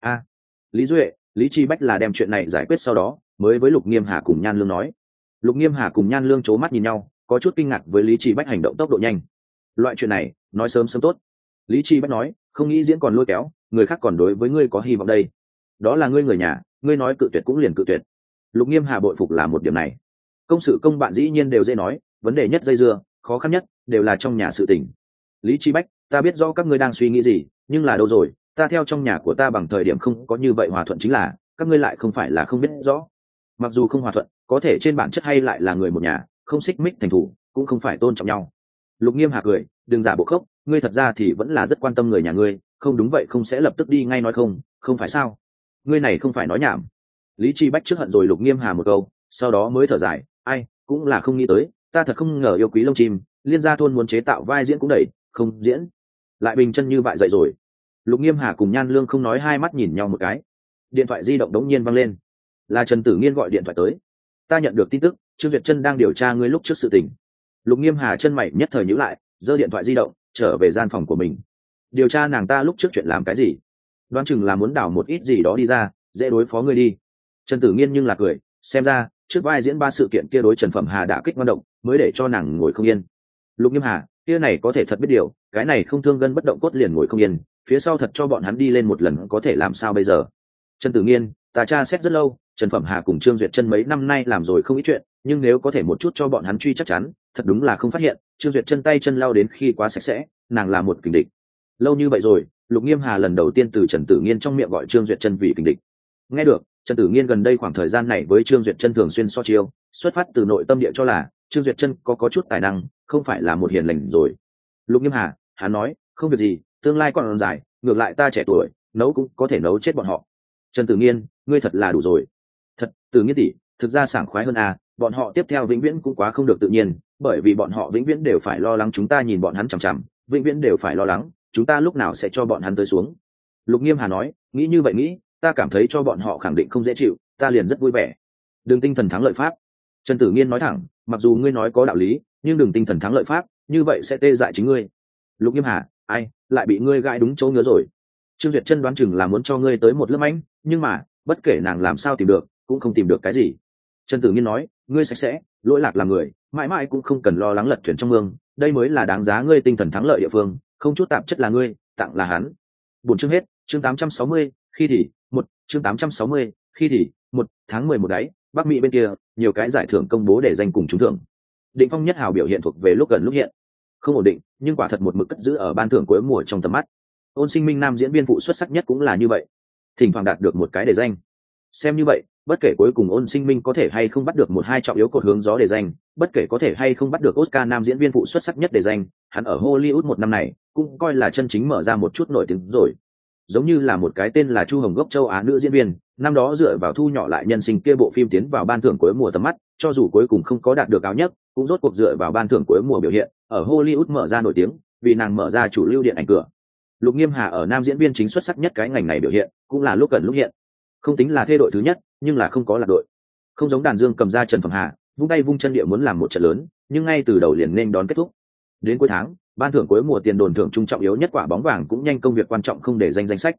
Lý Duệ, Lý Chi Bách là đem chuyện này giải quyết sau đó mới với Lục Nghiêm Hà cùng Nhan Lương nói. Lục Nghiêm Hà cùng Nhan Lương c mắt nhìn nhau, có chút kinh ngạc với Lý Chi Bách hành động tốc độ nhanh. Loại chuyện này nói sớm sớm tốt. Lý Chi Bách nói, không nghĩ diễn còn lôi kéo, người khác còn đối với ngươi có hy vọng đây. Đó là ngươi người nhà, ngươi nói cự tuyệt cũng liền cự tuyệt. Lục Nghiêm Hà bội phục là một điểm này. Công sự công bạn dĩ nhiên đều dễ nói, vấn đề nhất dây dưa, khó khăn nhất đều là trong nhà sự tình. Lý Chi Bách, ta biết rõ các ngươi đang suy nghĩ gì, nhưng là đâu rồi, ta theo trong nhà của ta bằng thời điểm không có như vậy hòa thuận, chính là các ngươi lại không phải là không biết rõ. Mặc dù không hòa thuận, có thể trên bản chất hay lại là người một nhà, không xích mích thành thủ, cũng không phải tôn trọng nhau. Lục Nghiêm Hà cười, đừng giả bộ khốc, ngươi thật ra thì vẫn là rất quan tâm người nhà ngươi, không đúng vậy không sẽ lập tức đi ngay nói không phải sao? Ngươi này không phải nói nhảm. Lý Chi Bách trước hận rồi Lục Nghiêm Hà một câu, sau đó mới thở dài, ai, cũng là không nghĩ tới, ta thật không ngờ yêu quý lông chim, liên gia thôn muốn chế tạo vai diễn cũng đẩy, không diễn, lại bình chân như vậy dậy rồi. Lục Nghiêm Hà cùng Nhan Lương không nói, hai mắt nhìn nhau một cái. Điện thoại di động đống nhiên vang lên, là Trần Tử Nghiên gọi điện thoại tới. Ta nhận được tin tức, Trương Duyệt Chân đang điều tra ngươi lúc trước sự tình. Lục Nghiêm Hà chân mày nhất thời nhíu lại, giơ điện thoại di động, trở về gian phòng của mình. Điều tra nàng ta lúc trước chuyện làm cái gì? Đoán chừng là muốn đảo một ít gì đó đi ra, dễ đối phó ngươi đi. Trần Tử Nghiên nhưng là cười, xem ra trước vai diễn 3 sự kiện kia đối Trần Phẩm Hà đã kích ngoan động, mới để cho nàng ngồi không yên. Lục Nghiêm Hà, kia này có thể thật biết điều, cái này không thương gân bất động cốt liền ngồi không yên, phía sau thật cho bọn hắn đi lên một lần có thể làm sao bây giờ? Trần Tử Nghiên, ta tra xét rất lâu, Trần Phẩm Hà cùng Trương Duyệt Chân mấy năm nay làm rồi không ít chuyện, nhưng nếu có thể một chút cho bọn hắn truy chắc chắn, thật đúng là không phát hiện, Trương Duyệt Chân tay chân lau đến khi quá sạch sẽ, nàng là một kình địch. Lâu như vậy rồi, Lục Nghiêm Hà lần đầu tiên từ Trần Tử Nghiên trong miệng gọi Trương Duyệt Chân vì kình địch. Nghe được, Trần Tử Nghiên gần đây khoảng thời gian này với Trương Duyệt Chân thường xuyên so chiêu, xuất phát từ nội tâm địa cho là Trương Duyệt Chân có chút tài năng, không phải là một hiền lành rồi. Lục Nghiêm Hà, hắn nói, không việc gì, tương lai còn dài, ngược lại ta trẻ tuổi, nấu cũng có thể nấu chết bọn họ. Trần Tử Nghiên, ngươi thật là đủ rồi. Thật, Tử Nghiên tỷ, thực ra sảng khoái hơn à, bọn họ tiếp theo vĩnh viễn cũng quá không được tự nhiên, bởi vì bọn họ vĩnh viễn đều phải lo lắng chúng ta nhìn bọn hắn chằm chằm, vĩnh viễn đều phải lo lắng chúng ta lúc nào sẽ cho bọn hắn tới xuống. Lục Nghiêm Hà nói, nghĩ như vậy nghĩ, ta cảm thấy cho bọn họ khẳng định không dễ chịu, ta liền rất vui vẻ. Đường tinh thần thắng lợi pháp. Trần Tử Nghiên nói thẳng, mặc dù ngươi nói có đạo lý, nhưng đường tinh thần thắng lợi pháp, như vậy sẽ tê dại chính ngươi. Lục Nghiêm Hà, ai, lại bị ngươi gãi đúng chỗ ngứa rồi. Trương Duyệt Chân đoán chừng là muốn cho ngươi tới một lớp anh, nhưng mà bất kể nàng làm sao tìm được cũng không tìm được cái gì. Trần Tử Nghiên nói, ngươi sạch sẽ, lỗi lạc làm người, mãi mãi cũng không cần lo lắng lật thuyền trong mương, đây mới là đáng giá ngươi tinh thần thắng lợi địa phương, không chút tạp chất là ngươi, tặng là hắn. Buồn chương hết, chương 860, khi thì chương 860, khi thì tháng 11 đấy, Bắc Mỹ bên kia nhiều cái giải thưởng công bố để danh cùng trúng thưởng. Định Phong Nhất Hào biểu hiện thuộc về lúc gần lúc hiện, không ổn định, nhưng quả thật một mực cất giữ ở ban thưởng cuối mùa trong tầm mắt. Ôn Sinh Minh nam diễn viên phụ xuất sắc nhất cũng là như vậy, thỉnh thoảng đạt được một cái để danh. Xem như vậy, bất kể cuối cùng Ôn Sinh Minh có thể hay không bắt được 1-2 trọng yếu cột hướng gió để danh, bất kể có thể hay không bắt được Oscar nam diễn viên phụ xuất sắc nhất để danh, hắn ở Hollywood một năm này cũng coi là chân chính mở ra một chút nổi tiếng rồi. Giống như là một cái tên là Chu Hồng gốc châu Á nữ diễn viên, năm đó dựa vào thu nhỏ lại nhân sinh kia bộ phim tiến vào ban thưởng cuối mùa tầm mắt, cho dù cuối cùng không có đạt được cao nhất, cũng rốt cuộc dựa vào ban thưởng cuối mùa biểu hiện, ở Hollywood mở ra nổi tiếng, vì nàng mở ra chủ lưu điện ảnh cửa. Lục Nghiêm Hà ở nam diễn viên chính xuất sắc nhất cái ngành này biểu hiện, cũng là lúc gần lúc hiện. Không tính là thê đội thứ nhất, nhưng là không có lạc đội. Không giống đàn dương cầm ra Trần Phẩm Hà, vung tay vung chân địa muốn làm một trận lớn, nhưng ngay từ đầu liền nên đón kết thúc. Đến cuối tháng, ban thưởng cuối mùa tiền đồn thưởng trung trọng yếu nhất quả bóng vàng cũng nhanh công việc quan trọng không để danh sách.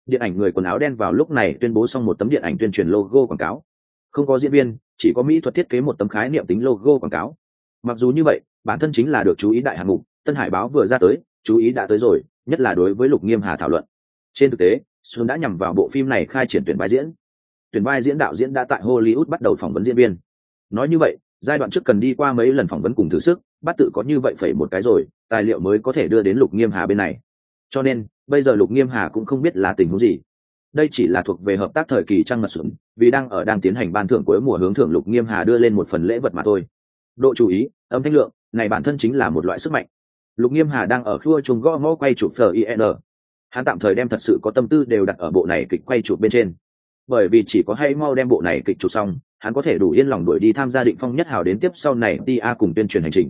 Điện ảnh người quần áo đen vào lúc này tuyên bố xong một tấm điện ảnh tuyên truyền logo quảng cáo. Không có diễn viên, chỉ có mỹ thuật thiết kế một tấm khái niệm tính logo quảng cáo. Mặc dù như vậy, bản thân chính là được chú ý đại hạng mục, Tân Hải báo vừa ra tới, chú ý đã tới rồi, nhất là đối với Lục Nghiêm Hà thảo luận. Trên thực tế, Xuân đã nhằm vào bộ phim này khai triển tuyển vai diễn. Tuyển vai diễn đạo diễn đã tại Hollywood bắt đầu phỏng vấn diễn viên. Nói như vậy, giai đoạn trước cần đi qua mấy lần phỏng vấn cùng thử sức, bắt tự có như vậy phải một cái rồi, tài liệu mới có thể đưa đến Lục Nghiêm Hà bên này. Cho nên, bây giờ Lục Nghiêm Hà cũng không biết là tình huống gì. Đây chỉ là thuộc về hợp tác thời kỳ trăng mật xuống, vì đang tiến hành ban thưởng cuối mùa hướng thưởng Lục Nghiêm Hà đưa lên một phần lễ vật mà thôi. Độ chú ý, âm thanh lượng, này bản thân chính là một loại sức mạnh. Lục Nghiêm Hà đang ở khua chuông gõ ngõ quay chụp FIN. Hắn tạm thời đem thật sự có tâm tư đều đặt ở bộ này kịch quay chụp bên trên. Bởi vì chỉ có hay mau đem bộ này kịch chụp xong, hắn có thể đủ yên lòng đuổi đi tham gia Định Phong Nhất Hào đến tiếp sau này TA cùng tuyên truyền hành trình.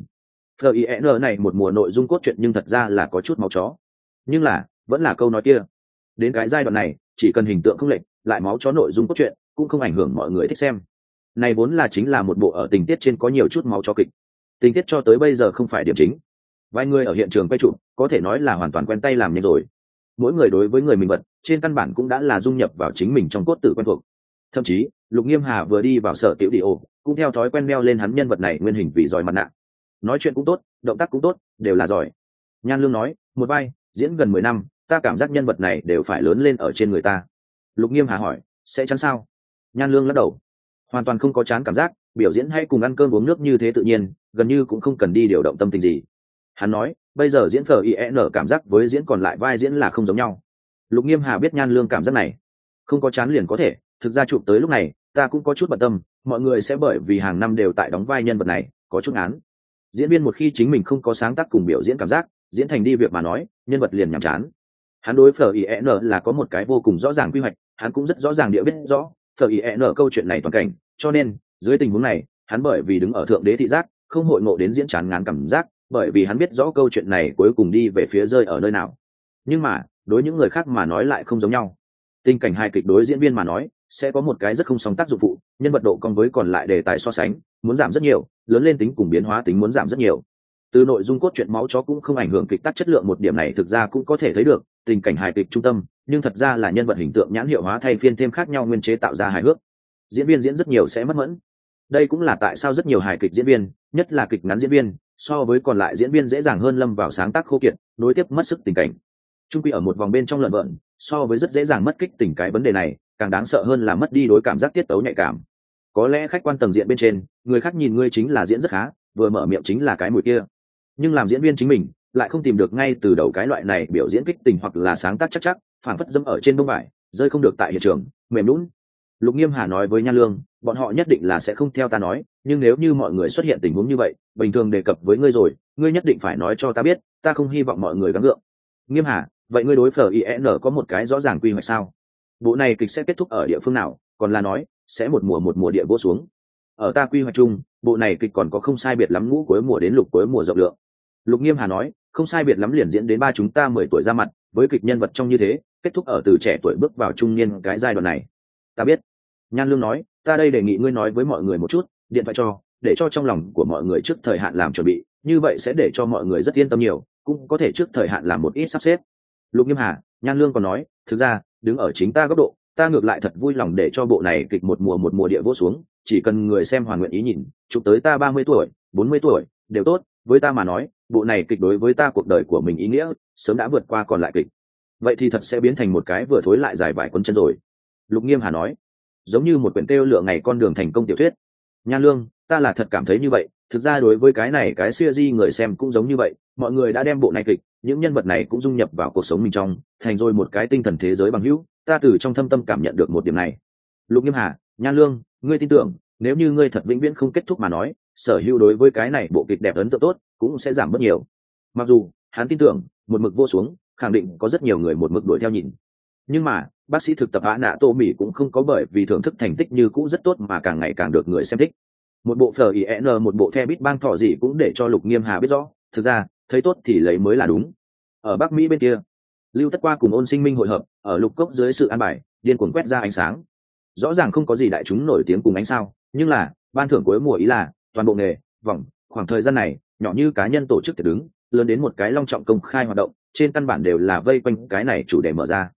FIN này một mùa nội dung cốt truyện nhưng thật ra là có chút máu chó. Nhưng là, vẫn là câu nói kia. Đến cái giai đoạn này, chỉ cần hình tượng không lệch, lại máu chó nội dung cốt truyện, cũng không ảnh hưởng mọi người thích xem. Này vốn là chính là một bộ ở tình tiết trên có nhiều chút máu chó kịch. Tình tiết cho tới bây giờ không phải điểm chính. Vài người ở hiện trường quay chụp, có thể nói là hoàn toàn quen tay làm nhanh rồi. Mỗi người đối với người mình vật, trên căn bản cũng đã là dung nhập vào chính mình trong cốt tử quen thuộc. Thậm chí, Lục Nghiêm Hà vừa đi vào sở tiểu đi ô, cũng theo thói quen đeo lên hắn nhân vật này nguyên hình vì giỏi mặt nạ. Nói chuyện cũng tốt, động tác cũng tốt, đều là giỏi. Nhan Lương nói, một vai, diễn gần 10 năm, ta cảm giác nhân vật này đều phải lớn lên ở trên người ta. Lục Nghiêm Hà hỏi, sẽ chán sao? Nhan Lương lắc đầu, hoàn toàn không có chán cảm giác, biểu diễn hay cùng ăn cơm uống nước như thế tự nhiên, gần như cũng không cần đi điều động tâm tình gì. Hắn nói, bây giờ diễn FIN cảm giác với diễn còn lại vai diễn là không giống nhau. Lục Nghiêm Hà biết Nhan Lương cảm giác này, không có chán liền có thể, thực ra chụp tới lúc này, ta cũng có chút bận tâm, mọi người sẽ bởi vì hàng năm đều tại đóng vai nhân vật này, có chút án. Diễn viên một khi chính mình không có sáng tác cùng biểu diễn cảm giác, diễn thành đi việc mà nói, nhân vật liền nhàm chán. Hắn đối FIN là có một cái vô cùng rõ ràng quy hoạch, hắn cũng rất rõ ràng địa biết rõ FIN câu chuyện này toàn cảnh, cho nên, dưới tình huống này, hắn bởi vì đứng ở thượng đế thị giác, không hội ngộ đến diễn chán ngán cảm giác, bởi vì hắn biết rõ câu chuyện này cuối cùng đi về phía rơi ở nơi nào. Nhưng mà, đối những người khác mà nói lại không giống nhau. Tình cảnh hài kịch đối diễn viên mà nói, sẽ có một cái rất không song tác dụng phụ, nhân vật độ cong với còn lại đề tài so sánh, muốn giảm rất nhiều, lớn lên tính cùng biến hóa tính muốn giảm rất nhiều. Từ nội dung cốt truyện máu chó cũng không ảnh hưởng kịch tác chất lượng, một điểm này thực ra cũng có thể thấy được, tình cảnh hài kịch trung tâm, nhưng thật ra là nhân vật hình tượng nhãn hiệu hóa thay phiên thêm khác nhau nguyên chế tạo ra hài hước. Diễn viên diễn rất nhiều sẽ mất mẫn. Đây cũng là tại sao rất nhiều hài kịch diễn viên, nhất là kịch ngắn diễn viên, so với còn lại diễn viên dễ dàng hơn lâm vào sáng tác khô kiệt, nối tiếp mất sức tình cảnh. Trung quy ở một vòng bên trong lợn vợn, so với rất dễ dàng mất kích tình cái vấn đề này, càng đáng sợ hơn là mất đi đối cảm giác tiết tấu nhạy cảm. Có lẽ khách quan tầng diện bên trên, người khác nhìn ngươi chính là diễn rất khá, vừa mở miệng chính là cái mùi kia. Nhưng làm diễn viên chính mình, lại không tìm được ngay từ đầu cái loại này biểu diễn kích tình hoặc là sáng tác chắc, phảng phất dẫm ở trên bông vải, rơi không được tại hiện trường, mềm nhũn. Lục Nghiêm Hà nói với Nhan Lương, bọn họ nhất định là sẽ không theo ta nói, nhưng nếu như mọi người xuất hiện tình huống như vậy, bình thường đề cập với ngươi rồi, ngươi nhất định phải nói cho ta biết, ta không hy vọng mọi người gắng gượng. Nghiêm Hà, vậy ngươi đối FIN có một cái rõ ràng quy hoạch sao? Bộ này kịch sẽ kết thúc ở địa phương nào, còn là nói sẽ một mùa địa vỗ xuống? Ở ta quy hoạch chung, bộ này kịch còn có không sai biệt lắm ngũ cuối mùa đến lục cuối mùa rộng lượng. Lục Nghiêm Hà nói, không sai biệt lắm liền diễn đến ba chúng ta 10 tuổi ra mặt, với kịch nhân vật trong như thế, kết thúc ở từ trẻ tuổi bước vào trung niên cái giai đoạn này. Ta biết. Nhan Lương nói, ta đây đề nghị ngươi nói với mọi người một chút, điện thoại cho, để cho trong lòng của mọi người trước thời hạn làm chuẩn bị, như vậy sẽ để cho mọi người rất yên tâm nhiều, cũng có thể trước thời hạn làm một ít sắp xếp. Lục Nghiêm Hà, Nhan Lương còn nói, thực ra, đứng ở chính ta góc độ, ta ngược lại thật vui lòng để cho bộ này kịch một mùa địa vỗ xuống, chỉ cần người xem hoàn nguyện ý nhìn, chụp tới ta 30 tuổi, 40 tuổi, đều tốt, với ta mà nói, bộ này kịch đối với ta cuộc đời của mình ý nghĩa, sớm đã vượt qua còn lại kịch. Vậy thì thật sẽ biến thành một cái vừa thối lại dài vải quấn chân rồi. Lục Nghiêm Hà nói, giống như một quyển tiêu lựa ngày con đường thành công tiểu thuyết. Nhan Lương, ta là thật cảm thấy như vậy, thực ra đối với cái này cái series người xem cũng giống như vậy, mọi người đã đem bộ này kịch, những nhân vật này cũng dung nhập vào cuộc sống mình trong, thành rồi một cái tinh thần thế giới bằng hữu, ta từ trong thâm tâm cảm nhận được một điểm này. Lục Nghiêm Hà, Nhan Lương, ngươi tin tưởng, nếu như ngươi thật vĩnh viễn không kết thúc mà nói, sở hữu đối với cái này bộ kịch đẹp ấn tượng tốt, cũng sẽ giảm bớt nhiều. Mặc dù, hắn tin tưởng, một mực vô xuống, khẳng định có rất nhiều người một mực đuổi theo nhìn. Nhưng mà, bác sĩ thực tập Á Nạ Tô Mỹ cũng không có bởi vì thưởng thức thành tích như cũ rất tốt mà càng ngày càng được người xem thích. Một bộ FIN, một bộ The Big Bang thọ gì cũng để cho Lục Nghiêm Hà biết rõ, thực ra, thấy tốt thì lấy mới là đúng. Ở Bắc Mỹ bên kia, Lưu Tất Qua cùng Ôn Sinh Minh hội hợp, ở Lục Cốc dưới sự an bài, điên cuồng quét ra ánh sáng. Rõ ràng không có gì đại chúng nổi tiếng cùng ánh sao, nhưng là, ban thưởng cuối mùa ý là, toàn bộ nghề, vòng, khoảng thời gian này, nhỏ như cá nhân tổ chức tiệc đứng, lớn đến một cái long trọng công khai hoạt động, trên căn bản đều là vây quanh cái này chủ đề mở ra.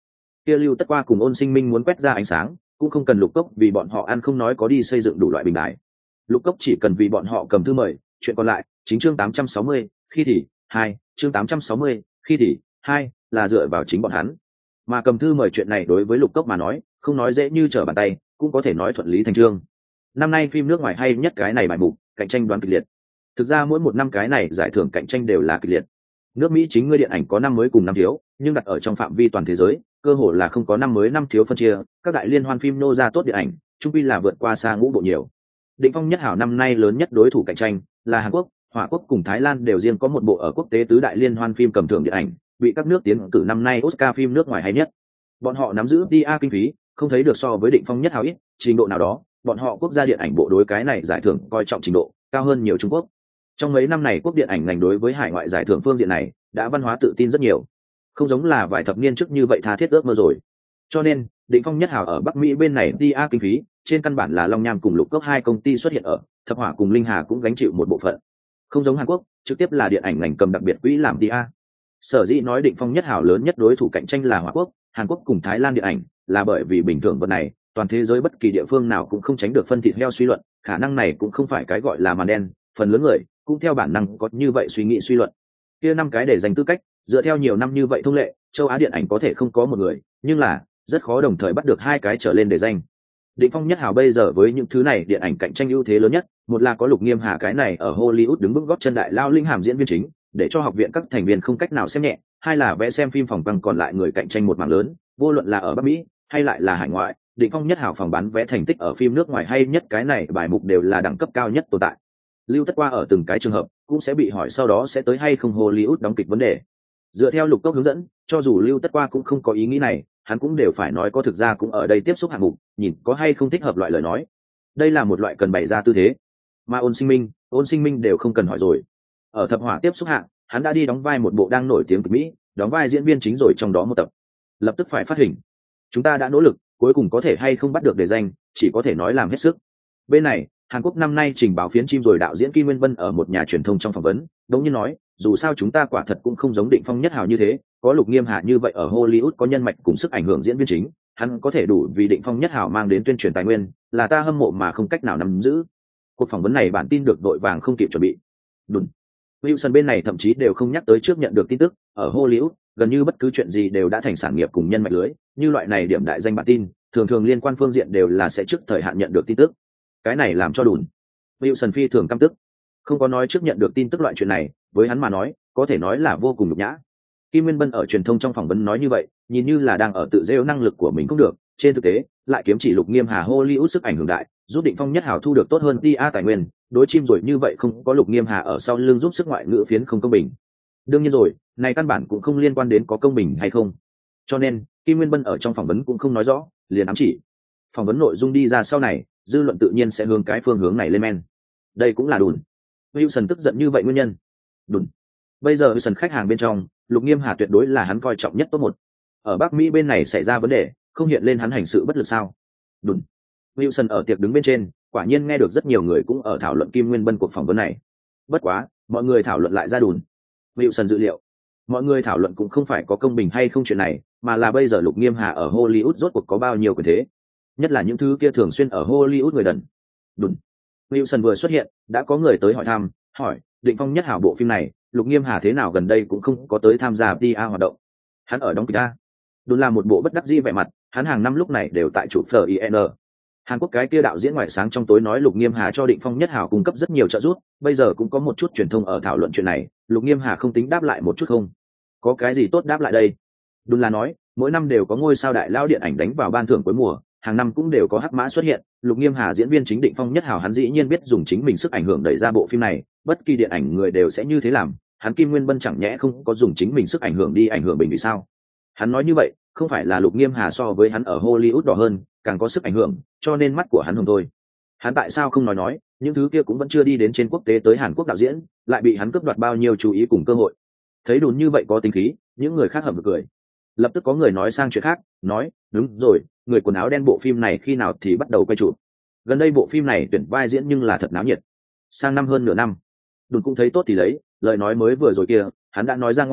kia Lưu Tất Qua cùng Ôn Sinh Minh muốn quét ra ánh sáng, cũng không cần Lục Cốc vì bọn họ ăn không nói có đi xây dựng đủ loại bình đại. Lục Cốc chỉ cần vì bọn họ cầm thư mời, chuyện còn lại, chính chương 860, khi thì, 2, chương 860, khi thì, 2, là dựa vào chính bọn hắn. Mà cầm thư mời chuyện này đối với Lục Cốc mà nói, không nói dễ như trở bàn tay, cũng có thể nói thuận lý thành chương. Năm nay phim nước ngoài hay nhất cái này bài mục, cạnh tranh đoán kịch liệt. Thực ra mỗi một năm cái này giải thưởng cạnh tranh đều là kịch liệt. Nước Mỹ chính ngươi điện ảnh có năm mới cùng năm thiếu, nhưng đặt ở trong phạm vi toàn thế giới, cơ hội là không có năm mới năm thiếu phân chia, các đại liên hoan phim nô ra tốt điện ảnh, chung quy là vượt qua xa ngũ bộ nhiều. Định phong nhất hảo năm nay lớn nhất đối thủ cạnh tranh là Hàn Quốc, Hỏa Quốc cùng Thái Lan đều riêng có một bộ ở quốc tế tứ đại liên hoan phim cầm thưởng điện ảnh, bị các nước tiến cử năm nay Oscar phim nước ngoài hay nhất. Bọn họ nắm giữ DA kinh phí, không thấy được so với Định phong nhất hảo ít, trình độ nào đó, bọn họ quốc gia điện ảnh bộ đối cái này giải thưởng coi trọng trình độ cao hơn nhiều Trung Quốc. Trong mấy năm này quốc điện ảnh ngành đối với hải ngoại giải thưởng phương diện này đã văn hóa tự tin rất nhiều, không giống là vài thập niên trước như vậy tha thiết ước mơ rồi. Cho nên Định phong nhất hảo ở Bắc Mỹ bên này DA kinh phí trên căn bản là Long Nham cùng Lục Cốc hai công ty xuất hiện ở, Thập Hỏa cùng Linh Hà cũng gánh chịu một bộ phận. Không giống Hàn Quốc, trực tiếp là điện ảnh ngành cầm đặc biệt quỹ làm DA. Sở dĩ nói Định phong nhất hảo lớn nhất đối thủ cạnh tranh là Hỏa Quốc, Hàn Quốc cùng Thái Lan điện ảnh, là bởi vì bình thường vật này, toàn thế giới bất kỳ địa phương nào cũng không tránh được phân thịt heo suy luận, khả năng này cũng không phải cái gọi là màn đen, phần lớn người cũng theo bản năng có như vậy suy nghĩ suy luận. Kia năm cái để giành tư cách, dựa theo nhiều năm như vậy thông lệ, châu Á điện ảnh có thể không có một người, nhưng là rất khó đồng thời bắt được hai cái trở lên để danh. Định phong nhất hảo bây giờ với những thứ này điện ảnh cạnh tranh ưu thế lớn nhất, một là có Lục Nghiêm Hà cái này ở Hollywood đứng vững gót chân đại lao linh hàm diễn viên chính, để cho học viện các thành viên không cách nào xem nhẹ, hai là vẽ xem phim phòng bằng còn lại người cạnh tranh một mảng lớn, vô luận là ở Bắc Mỹ hay lại là hải ngoại, Định phong nhất hảo phòng bán vé thành tích ở phim nước ngoài hay nhất cái này bài mục đều là đẳng cấp cao nhất tồn tại. Lưu Tất Qua ở từng cái trường hợp cũng sẽ bị hỏi sau đó sẽ tới hay không Hollywood đóng kịch vấn đề. Dựa theo Lục Cốc hướng dẫn, cho dù Lưu Tất Qua cũng không có ý nghĩ này, hắn cũng đều phải nói có thực ra cũng ở đây tiếp xúc hạng mục, nhìn có hay không thích hợp loại lời nói. Đây là một loại cần bày ra tư thế. Mà Ôn Sinh Minh đều không cần hỏi rồi. Ở Thập Hỏa tiếp xúc hạng, hắn đã đi đóng vai một bộ đang nổi tiếng của Mỹ, đóng vai diễn viên chính rồi trong đó một tập. Lập tức phải phát hình. Chúng ta đã nỗ lực, cuối cùng có thể hay không bắt được đề danh, chỉ có thể nói làm hết sức. Bên này, Hàn Quốc năm nay trình báo phiến chim rồi đạo diễn Kim Nguyên Vân ở một nhà truyền thông trong phỏng vấn, đống nhiên nói, dù sao chúng ta quả thật cũng không giống Định phong nhất hảo như thế, có Lục Nghiêm Hà như vậy ở Hollywood có nhân mạch cùng sức ảnh hưởng diễn viên chính, hắn có thể đủ vì Định phong nhất hảo mang đến tuyên truyền tài nguyên, là ta hâm mộ mà không cách nào nắm giữ. Cuộc phỏng vấn này bản tin được đội vàng không kịp chuẩn bị. Đúng. Wilson bên này thậm chí đều không nhắc tới trước nhận được tin tức, ở Hollywood, gần như bất cứ chuyện gì đều đã thành sản nghiệp cùng nhân mạch lưới, như loại này điểm đại danh bản tin, thường thường liên quan phương diện đều là sẽ trước thời hạn nhận được tin tức. Cái này làm cho đùn. Wilson phi thường căm tức. Không có nói trước nhận được tin tức loại chuyện này, với hắn mà nói, có thể nói là vô cùng nhục nhã. Kim Nguyên Bân ở truyền thông trong phỏng vấn nói như vậy, nhìn như là đang ở tự giễu năng lực của mình không được, trên thực tế, lại kiếm chỉ Lục Nghiêm Hà Hollywood sức ảnh hưởng đại, giúp Định phong nhất hảo thu được tốt hơn TA tài nguyên, đối chim rồi như vậy không có Lục Nghiêm Hà ở sau lưng giúp sức ngoại ngữ phiến không công bình. Đương nhiên rồi, này căn bản cũng không liên quan đến có công bình hay không. Cho nên, Kim Nguyên Bân ở trong phỏng vấn cũng không nói rõ, liền ám chỉ. Phỏng vấn nội dung đi ra sau này, dư luận tự nhiên sẽ hướng cái phương hướng này lên men. Đây cũng là đùn. Wilson tức giận như vậy nguyên nhân. Đùn. Bây giờ Wilson khách hàng bên trong, Lục Nghiêm Hà tuyệt đối là hắn coi trọng nhất top một. Ở Bắc Mỹ bên này xảy ra vấn đề, không hiện lên hắn hành sự bất lực sao? Đùn. Wilson ở tiệc đứng bên trên, quả nhiên nghe được rất nhiều người cũng ở thảo luận Kim Nguyên Bân cuộc phỏng vấn này. Bất quá, mọi người thảo luận lại ra đùn. Wilson dự liệu, mọi người thảo luận cũng không phải có công bình hay không chuyện này, mà là bây giờ Lục Nghiêm Hà ở Hollywood rốt cuộc có bao nhiêu quyền thế. Nhất là những thứ kia thường xuyên ở Hollywood người đần. Đùn. Wilson vừa xuất hiện, đã có người tới hỏi thăm, hỏi, Định phong nhất hảo bộ phim này, Lục Nghiêm Hà thế nào gần đây cũng không có tới tham gia PA hoạt động. Hắn ở đóng kịch A. Đùn là một bộ bất đắc dĩ vẻ mặt, hắn hàng năm lúc này đều tại chụp FIN. Hàn Quốc cái kia đạo diễn ngoài sáng trong tối nói Lục Nghiêm Hà cho Định phong nhất hảo cung cấp rất nhiều trợ giúp, bây giờ cũng có một chút truyền thông ở thảo luận chuyện này, Lục Nghiêm Hà không tính đáp lại một chút không? Có cái gì tốt đáp lại đây? Đùn là nói, mỗi năm đều có ngôi sao đại lao điện ảnh đánh vào ban thưởng cuối mùa, hàng năm cũng đều có hắc mã xuất hiện. Lục Nghiêm Hà diễn viên chính Định phong nhất hảo hắn dĩ nhiên biết dùng chính mình sức ảnh hưởng đẩy ra bộ phim này, bất kỳ điện ảnh người đều sẽ như thế làm, hắn Kim Nguyên Bân chẳng nhẽ không có dùng chính mình sức ảnh hưởng đi ảnh hưởng bình vì sao? Hắn nói như vậy, không phải là Lục Nghiêm Hà so với hắn ở Hollywood đỏ hơn, càng có sức ảnh hưởng, cho nên mắt của hắn hồng thôi. Hắn tại sao không nói, những thứ kia cũng vẫn chưa đi đến trên quốc tế tới Hàn Quốc đạo diễn, lại bị hắn cướp đoạt bao nhiêu chú ý cùng cơ hội. Thấy đùn như vậy có tính khí, những người khác hầm vực cười. Lập tức có người nói sang chuyện khác, nói, đúng rồi, người quần áo đen bộ phim này khi nào thì bắt đầu quay chụp? Gần đây bộ phim này tuyển vai diễn nhưng là thật náo nhiệt. Sang năm hơn nửa năm. Đùn cũng thấy tốt thì lấy, lời nói mới vừa rồi kia, hắn đã nói ra ngoài,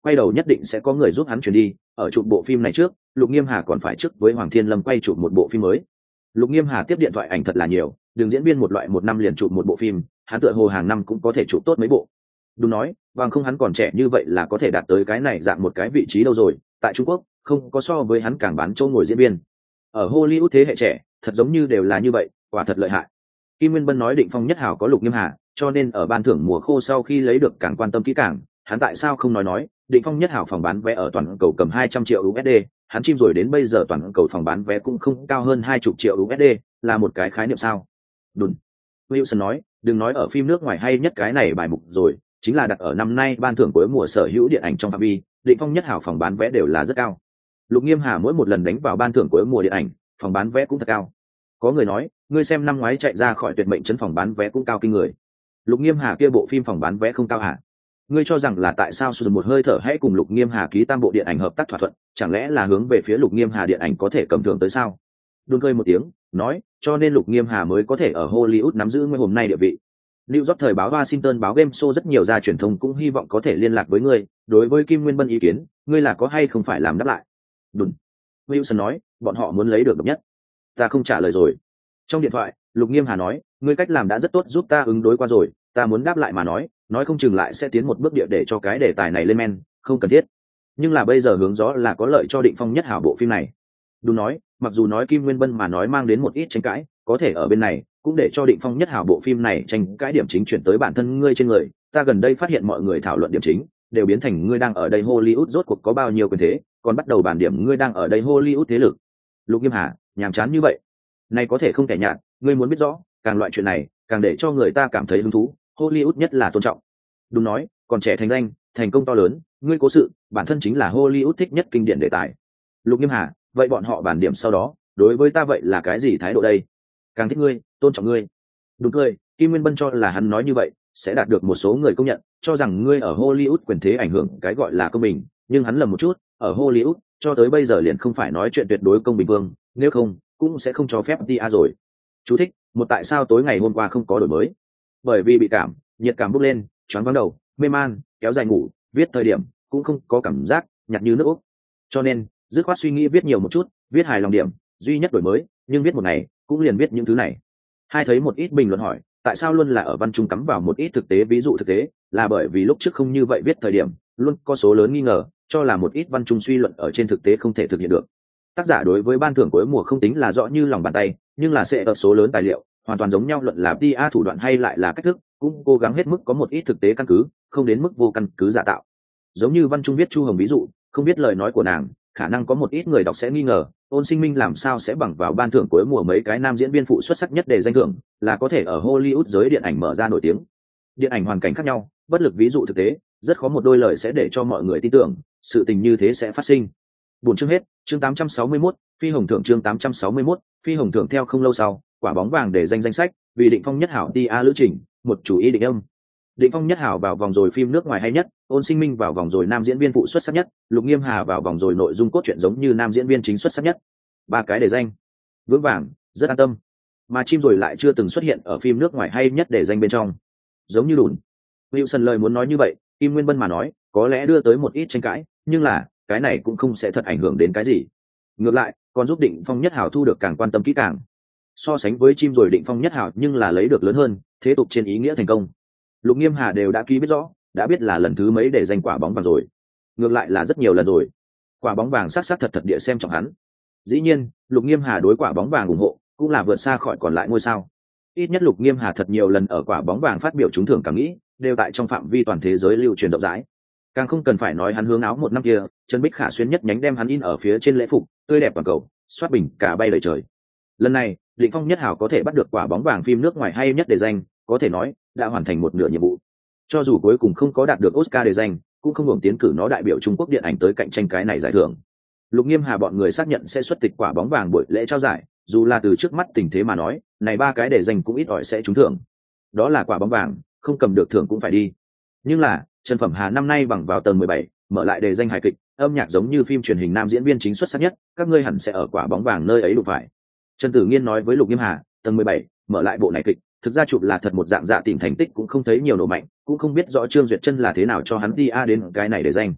quay đầu nhất định sẽ có người giúp hắn chuyển đi. Ở chụp bộ phim này trước, Lục Nghiêm Hà còn phải trước với Hoàng Thiên Lâm quay chụp một bộ phim mới. Lục Nghiêm Hà tiếp điện thoại ảnh thật là nhiều, đường diễn viên một loại một năm liền chụp một bộ phim, hắn tựa hồ hàng năm cũng có thể chụp tốt mấy bộ. Đúng nói, bằng không hắn còn trẻ như vậy là có thể đạt tới cái này dạng một cái vị trí đâu rồi. Tại Trung Quốc, không có so với hắn càng bán chỗ ngồi diễn viên. Ở Hollywood thế hệ trẻ, thật giống như đều là như vậy, quả thật lợi hại. Kim Nguyên Bân nói Định Phong Nhất Hảo có Lục Nghiêm Hà, cho nên ở ban thưởng mùa khô sau khi lấy được càng quan tâm kỹ càng, hắn tại sao không nói Định Phong Nhất Hảo phòng bán vé ở toàn cầu cầm 200 triệu USD, hắn chim rồi đến bây giờ toàn cầu phòng bán vé cũng không cao hơn 20 triệu USD, là một cái khái niệm sao? Đúng. Wilson nói, đừng nói ở phim nước ngoài hay nhất cái này bài mục rồi, chính là đặt ở năm nay ban thưởng cuối mùa sở hữu điện ảnh trong phạm vi, Định Phong Nhất Hảo phòng bán vé đều là rất cao. Lục Nghiêm Hà mỗi một lần đánh vào ban thưởng cuối mùa điện ảnh, phòng bán vé cũng thật cao. Có người nói, ngươi xem năm ngoái chạy ra khỏi tuyệt mệnh trấn phòng bán vé cũng cao kinh người. Lục Nghiêm Hà kia bộ phim phòng bán vé không cao hả? Ngươi cho rằng là tại sao sử dụng một hơi thở hãy cùng Lục Nghiêm Hà ký tam bộ điện ảnh hợp tác thỏa thuận, chẳng lẽ là hướng về phía Lục Nghiêm Hà điện ảnh có thể cầm thưởng tới sao? Đôn cười một tiếng, nói, cho nên Lục Nghiêm Hà mới có thể ở Hollywood nắm giữ nguyên hôm nay địa vị. New York thời báo Washington báo Game Show rất nhiều gia truyền thông cũng hy vọng có thể liên lạc với ngươi, đối với Kim Nguyên Bân ý kiến, ngươi là có hay không phải làm đáp lại? Đúng. Wilson nói, bọn họ muốn lấy được độc nhất. Ta không trả lời rồi. Trong điện thoại, Lục Nghiêm Hà nói, ngươi cách làm đã rất tốt giúp ta ứng đối qua rồi, ta muốn đáp lại mà nói không chừng lại sẽ tiến một bước địa để cho cái đề tài này lên men, không cần thiết. Nhưng là bây giờ hướng gió là có lợi cho Định Phong Nhất Hảo bộ phim này. Đúng nói, mặc dù nói Kim Nguyên Bân mà nói mang đến một ít tranh cãi, có thể ở bên này cũng để cho Định Phong Nhất Hảo bộ phim này tranh cãi điểm chính chuyển tới bản thân ngươi trên người. Ta gần đây phát hiện mọi người thảo luận điểm chính đều biến thành ngươi đang ở đây Hollywood rốt cuộc có bao nhiêu quyền thế, còn bắt đầu bàn điểm ngươi đang ở đây Hollywood thế lực. Lục Nghiêm Hà, nhàm chán như vậy, này có thể không thể nhạt, ngươi muốn biết rõ, càng loại chuyện này, càng để cho người ta cảm thấy hứng thú, Hollywood nhất là tôn trọng. Đúng nói, còn trẻ thành danh, thành công to lớn, ngươi cố sự, bản thân chính là Hollywood thích nhất kinh điển đề tài. Lục Nghiêm Hà, vậy bọn họ bàn điểm sau đó, đối với ta vậy là cái gì thái độ đây? Càng thích ngươi, tôn trọng ngươi. Đúng cười, Kim Nguyên Bân cho là hắn nói như vậy, sẽ đạt được một số người công nhận, cho rằng ngươi ở Hollywood quyền thế ảnh hưởng cái gọi là công bình, nhưng hắn lầm một chút, ở Hollywood, cho tới bây giờ liền không phải nói chuyện tuyệt đối công bình vương, nếu không, cũng sẽ không cho phép TA rồi. Chú thích, một tại sao tối ngày hôm qua không có đổi mới? Bởi vì bị cảm, nhiệt cảm bốc lên, choáng váng đầu, mê man, kéo dài ngủ, viết thời điểm cũng không có cảm giác, nhạt như nước úc. Cho nên, dứt khoát suy nghĩ viết nhiều một chút, viết hài lòng điểm, duy nhất đổi mới, nhưng viết một ngày, cũng liền viết những thứ này. Hai thấy một ít bình luận hỏi, tại sao luôn là ở văn trung cắm vào một ít thực tế ví dụ thực tế, là bởi vì lúc trước không như vậy viết thời điểm, luôn có số lớn nghi ngờ, cho là một ít văn trung suy luận ở trên thực tế không thể thực hiện được. Tác giả đối với ban thưởng cuối mùa không tính là rõ như lòng bàn tay, nhưng là sẽ ở số lớn tài liệu, hoàn toàn giống nhau, luận là PR thủ đoạn hay lại là cách thức, cũng cố gắng hết mức có một ít thực tế căn cứ, không đến mức vô căn cứ giả tạo. Giống như văn trung viết Chu Hồng ví dụ, không biết lời nói của nàng, khả năng có một ít người đọc sẽ nghi ngờ, Ôn Sinh Minh làm sao sẽ bằng vào ban thưởng cuối mùa mấy cái nam diễn viên phụ xuất sắc nhất để danh thưởng, là có thể ở Hollywood giới điện ảnh mở ra nổi tiếng. Điện ảnh hoàn cảnh khác nhau, bất lực ví dụ thực tế, rất khó một đôi lời sẽ để cho mọi người tin tưởng, sự tình như thế sẽ phát sinh. Buổi chương hết, chương 861, Phi Hồng thưởng chương 861, Phi Hồng thưởng theo không lâu sau, quả bóng vàng để danh sách, vì Định Phong Nhất Hảo TA lữ trình, một chủ ý định âm. Định Phong Nhất Hảo vào vòng rồi phim nước ngoài hay nhất, Ôn Sinh Minh vào vòng rồi nam diễn viên phụ xuất sắc nhất, Lục Nghiêm Hà vào vòng rồi nội dung cốt truyện giống như nam diễn viên chính xuất sắc nhất. Ba cái để danh. Vững vàng, rất an tâm. Mà chim rồi lại chưa từng xuất hiện ở phim nước ngoài hay nhất để danh bên trong. Giống như lùn. Wilson lời muốn nói như vậy, Kim Nguyên Bân mà nói, có lẽ đưa tới một ít tranh cãi, nhưng là, cái này cũng không sẽ thật ảnh hưởng đến cái gì. Ngược lại, còn giúp Định Phong Nhất Hảo thu được càng quan tâm kỹ càng. So sánh với chim rồi Định Phong Nhất Hảo nhưng là lấy được lớn hơn, thế tục trên ý nghĩa thành công. Lục Nghiêm Hà đều đã ký biết rõ, đã biết là lần thứ mấy để giành quả bóng vàng rồi. Ngược lại là rất nhiều lần rồi. Quả bóng vàng sát thật địa xem trọng hắn. Dĩ nhiên, Lục Nghiêm Hà đối quả bóng vàng ủng hộ, cũng là vượt xa khỏi còn lại ngôi sao. Ít nhất Lục Nghiêm Hà thật nhiều lần ở quả bóng vàng phát biểu trúng thưởng cảm nghĩ, đều tại trong phạm vi toàn thế giới lưu truyền rộng rãi. Càng không cần phải nói hắn hướng áo một năm kia, Trần Bích Khả xuyên nhất nhánh đem hắn in ở phía trên lễ phục, tươi đẹp toàn cầu, xoát bình cả bay đầy trời. Lần này, Định Phong Nhất Hảo có thể bắt được quả bóng vàng phim nước ngoài hay nhất để danh, có thể nói đã hoàn thành một nửa nhiệm vụ. Cho dù cuối cùng không có đạt được Oscar để danh, cũng không hưởng tiến cử nó đại biểu Trung Quốc điện ảnh tới cạnh tranh cái này giải thưởng. Lục Nghiêm Hà bọn người xác nhận sẽ xuất tịch quả bóng vàng buổi lễ trao giải, dù là từ trước mắt tình thế mà nói, này ba cái để danh cũng ít ỏi sẽ trúng thưởng. Đó là quả bóng vàng, không cầm được thưởng cũng phải đi. Nhưng là, Trần Phẩm Hà năm nay bằng vào tầng 17, mở lại đề danh hài kịch, âm nhạc giống như phim truyền hình nam diễn viên chính xuất sắc nhất, các ngươi hẳn sẽ ở quả bóng vàng nơi ấy đụng phải. Trần Tử Nghiên nói với Lục Nghiêm Hà, tầng 17, mở lại bộ này kịch, thực ra chụp là thật một dạng dạ tìm thành tích cũng không thấy nhiều nổ mạnh, cũng không biết rõ Trương Duyệt Chân là thế nào cho hắn đi đến cái này để danh.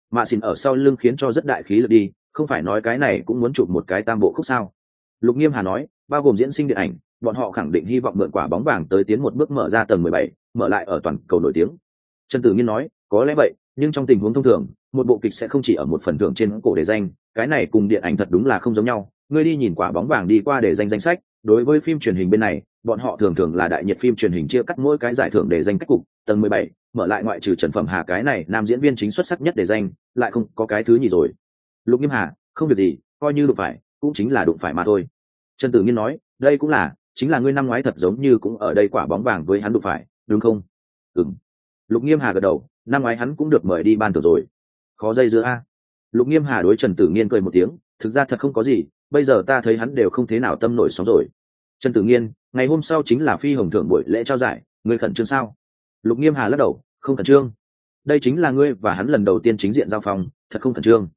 mạ xỉn ở sau lưng khiến cho rất đại khí lực đi, không phải nói cái này cũng muốn chụp một cái tam bộ khúc sao? Lục Nghiêm Hà nói, bao gồm diễn sinh điện ảnh, bọn họ khẳng định hy vọng mượn quả bóng vàng tới tiến một bước mở ra tầng 17, mở lại ở toàn cầu nổi tiếng. Trần Tử Nghiên nói, có lẽ vậy, nhưng trong tình huống thông thường, một bộ kịch sẽ không chỉ ở một phần thưởng trên cổ đề danh, cái này cùng điện ảnh thật đúng là không giống nhau. Ngươi đi nhìn quả bóng vàng đi qua đề danh danh sách, đối với phim truyền hình bên này, bọn họ thường thường là đại nhiệt phim truyền hình chia cắt mỗi cái giải thưởng đề danh cách cục, tầng 17, mở lại ngoại trừ Trần Phẩm Hà cái này nam diễn viên chính xuất sắc nhất đề danh, lại không có cái thứ gì rồi. Lục Nghiêm Hà, không việc gì, coi như đụng phải, cũng chính là đụng phải mà thôi. Trần Tử Nghiên nói, đây cũng là, chính là ngươi năm ngoái thật giống như cũng ở đây quả bóng vàng với hắn đụng phải, đúng không? Ừm. Lục Nghiêm Hà gật đầu, năm ngoái hắn cũng được mời đi ban thưởng rồi. Khó dây dưa a. Lục Nghiêm Hà đối Trần Tử Nghiên cười một tiếng, thực ra thật không có gì, bây giờ ta thấy hắn đều không thế nào tâm nổi sóng rồi. Trần Tử Nghiên, ngày hôm sau chính là phi hồng thưởng buổi lễ trao giải, ngươi khẩn trương sao? Lục Nghiêm Hà lắc đầu, không khẩn trương. Đây chính là ngươi và hắn lần đầu tiên chính diện giao phong, thật không khẩn trương.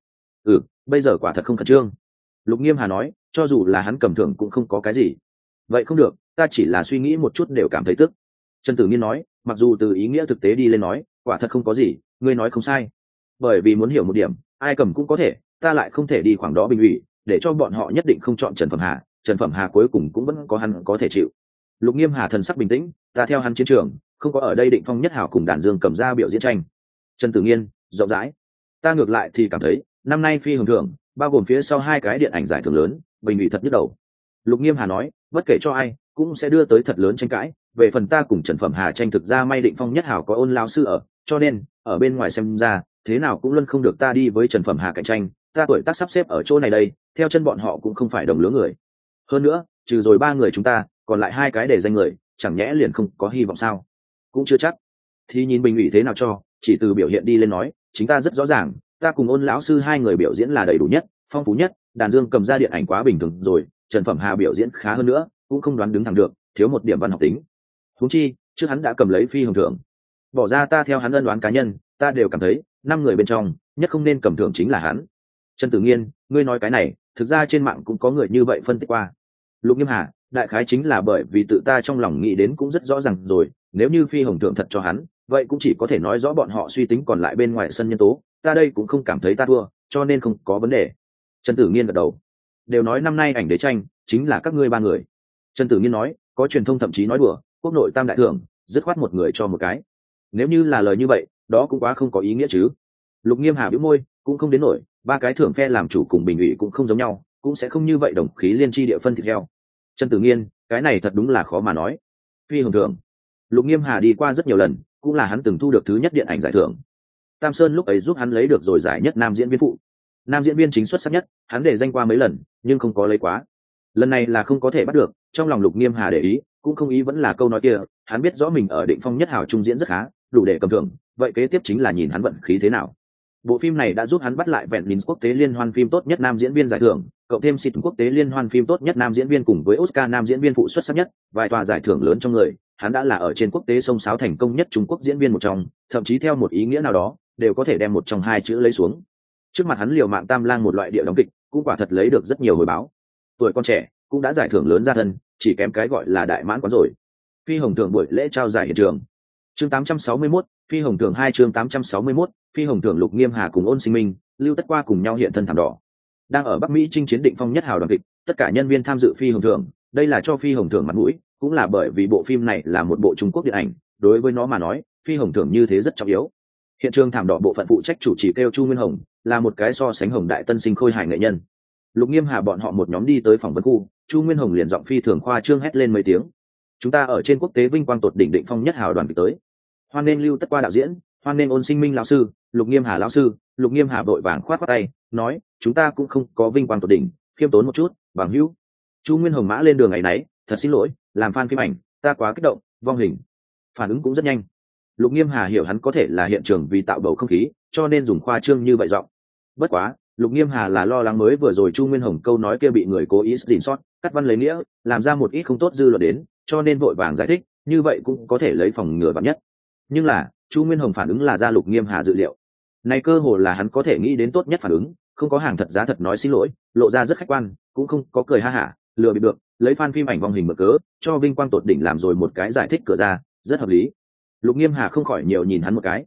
Bây giờ quả thật không khẩn trương. Lục Nghiêm Hà nói, cho dù là hắn cầm thưởng cũng không có cái gì. Vậy không được, ta chỉ là suy nghĩ một chút đều cảm thấy tức. Trần Tử Nghiên nói, mặc dù từ ý nghĩa thực tế đi lên nói, quả thật không có gì, ngươi nói không sai. Bởi vì muốn hiểu một điểm, ai cầm cũng có thể, ta lại không thể đi khoảng đó bình ủy, để cho bọn họ nhất định không chọn Trần Phẩm Hà. Trần Phẩm Hà cuối cùng cũng vẫn có hắn có thể chịu. Lục Nghiêm Hà thần sắc bình tĩnh, ta theo hắn chiến trường, không có ở đây Định Phong Nhất Hảo cùng Đàn Dương cầm ra biểu diễn tranh. Trần Tử Nghiên, rộng rãi. Ta ngược lại thì cảm thấy, năm nay phi hồng thưởng, bao gồm phía sau hai cái điện ảnh giải thưởng lớn, bình ủy thật nhức đầu. Lục Nghiêm Hà nói, bất kể cho ai, cũng sẽ đưa tới thật lớn tranh cãi. Về phần ta cùng Trần Phẩm Hà tranh thực ra may Định Phong Nhất Hảo có Ôn lão sư ở, cho nên ở bên ngoài xem ra, thế nào cũng luôn không được ta đi với Trần Phẩm Hà cạnh tranh. Ta tuổi tác sắp xếp ở chỗ này đây, theo chân bọn họ cũng không phải đồng lứa người. Hơn nữa, trừ rồi ba người chúng ta, còn lại hai cái để danh người, chẳng nhẽ liền không có hy vọng sao? Cũng chưa chắc. Thì nhìn bình ủy thế nào cho, chỉ từ biểu hiện đi lên nói, chính ta rất rõ ràng, ta cùng Ôn lão sư hai người biểu diễn là đầy đủ nhất, phong phú nhất. Đàn Dương cầm ra điện ảnh quá bình thường rồi, Trần Phẩm Hà biểu diễn khá hơn nữa, cũng không đoán đứng thẳng được, thiếu một điểm văn học tính. Huống chi, trước hắn đã cầm lấy phi hồng thưởng. Bỏ ra ta theo hắn ân đoán cá nhân, ta đều cảm thấy, năm người bên trong, nhất không nên cầm thưởng chính là hắn. Trần Tử Nghiên, ngươi nói cái này, thực ra trên mạng cũng có người như vậy phân tích qua. Lục Nghiêm Hà, đại khái chính là bởi vì tự ta trong lòng nghĩ đến cũng rất rõ ràng rồi, nếu như phi hồng thưởng thật cho hắn, vậy cũng chỉ có thể nói rõ bọn họ suy tính còn lại bên ngoài sân nhân tố, ta đây cũng không cảm thấy ta thua, cho nên không có vấn đề. Trần Tử Nghiên gật đầu. Đều nói năm nay ảnh đế tranh chính là các ngươi ba người. Trần Tử Nghiên nói, có truyền thông thậm chí nói đùa, quốc nội tam đại thưởng, dứt khoát một người cho một cái. Nếu như là lời như vậy, đó cũng quá không có ý nghĩa chứ. Lục Nghiêm Hà bĩu môi, cũng không đến nổi, ba cái thưởng phe làm chủ cùng bình ủy cũng không giống nhau, cũng sẽ không như vậy đồng khí liên chi địa phân thịt heo. Trần Tử Nghiên, cái này thật đúng là khó mà nói. Phi hồng thưởng, Lục Nghiêm Hà đi qua rất nhiều lần, cũng là hắn từng thu được thứ nhất điện ảnh giải thưởng. Tam Sơn lúc ấy giúp hắn lấy được rồi giải nhất nam diễn viên phụ, nam diễn viên chính xuất sắc nhất, hắn để danh qua mấy lần, nhưng không có lấy quá. Lần này là không có thể bắt được, trong lòng Lục Nghiêm Hà để ý, cũng không ý vẫn là câu nói kia, hắn biết rõ mình ở Định Phong Nhất Hảo trung diễn rất khá, đủ để cầm thưởng, vậy kế tiếp chính là nhìn hắn vận khí thế nào. Bộ phim này đã giúp hắn bắt lại vẹn Venice quốc tế liên hoan phim tốt nhất nam diễn viên giải thưởng, cộng thêm xịt quốc tế liên hoan phim tốt nhất nam diễn viên cùng với Oscar nam diễn viên phụ xuất sắc nhất, vài tòa giải thưởng lớn trong người, hắn đã là ở trên quốc tế sông sáo thành công nhất Trung Quốc diễn viên một trong, thậm chí theo một ý nghĩa nào đó, đều có thể đem một trong hai chữ lấy xuống. Trước mặt hắn liều mạng tam lang một loại địa đóng kịch, cũng quả thật lấy được rất nhiều hồi báo. Tuổi con trẻ, cũng đã giải thưởng lớn ra thân, chỉ kém cái gọi là đại mãn quán rồi. Phi hồng thưởng buổi lễ trao giải hiện trường. Chương 861, Phi hồng thưởng 2 chương 861, Phi hồng thưởng Lục Nghiêm Hà cùng Ôn Sinh Minh, Lưu Tất Qua cùng nhau hiện thân thảm đỏ. Đang ở Bắc Mỹ chinh chiến Định Phong Nhất Hào đoàn kịch, tất cả nhân viên tham dự Phi hồng thưởng, đây là cho Phi hồng thưởng mặt mũi, cũng là bởi vì bộ phim này là một bộ Trung Quốc điện ảnh, đối với nó mà nói, Phi hồng thưởng như thế rất trọng yếu. Hiện trường thảm đỏ bộ phận phụ trách chủ trì kêu Chu Nguyên Hồng, là một cái so sánh hồng đại tân sinh khôi hài nghệ nhân. Lục Nghiêm Hà bọn họ một nhóm đi tới phỏng vấn khu, Chu Nguyên Hồng liền giọng phi thường khoa trương hét lên mấy tiếng. Chúng ta ở trên quốc tế vinh quang tột đỉnh Định Phong Nhất Hào đoàn kịch tới. Hoan nên Lưu Tất Qua đạo diễn, hoan nên Ôn Sinh Minh lão sư, Lục Nghiêm Hà lão sư. Lục Nghiêm Hà vội vàng khoát khoát tay, nói, chúng ta cũng không có vinh quang tột đỉnh, khiêm tốn một chút, bằng hữu. Chu Nguyên Hồng mã lên đường ngày nấy, thật xin lỗi, làm fan phim ảnh, ta quá kích động, vong hình. Phản ứng cũng rất nhanh. Lục Nghiêm Hà hiểu hắn có thể là hiện trường vì tạo bầu không khí, cho nên dùng khoa trương như vậy giọng. Bất quá, Lục Nghiêm Hà là lo lắng mới vừa rồi Chu Nguyên Hồng câu nói kia bị người cố ý xin sót, cắt văn lấy nghĩa, làm ra một ít không tốt dư luận đến, cho nên vội vàng giải thích, như vậy cũng có thể lấy phòng ngừa vạn nhất. Nhưng là, Chu Nguyên Hồng phản ứng là ra Lục Nghiêm Hà dự liệu. Này cơ hồ là hắn có thể nghĩ đến tốt nhất phản ứng, không có hàng thật giá thật nói xin lỗi, lộ ra rất khách quan, cũng không có cười ha hả, lừa bịp được, lấy fan phim ảnh vong hình mở cớ, cho vinh quang tột đỉnh làm rồi một cái giải thích cửa ra, rất hợp lý. Lục Nghiêm Hà không khỏi nhiều nhìn hắn một cái.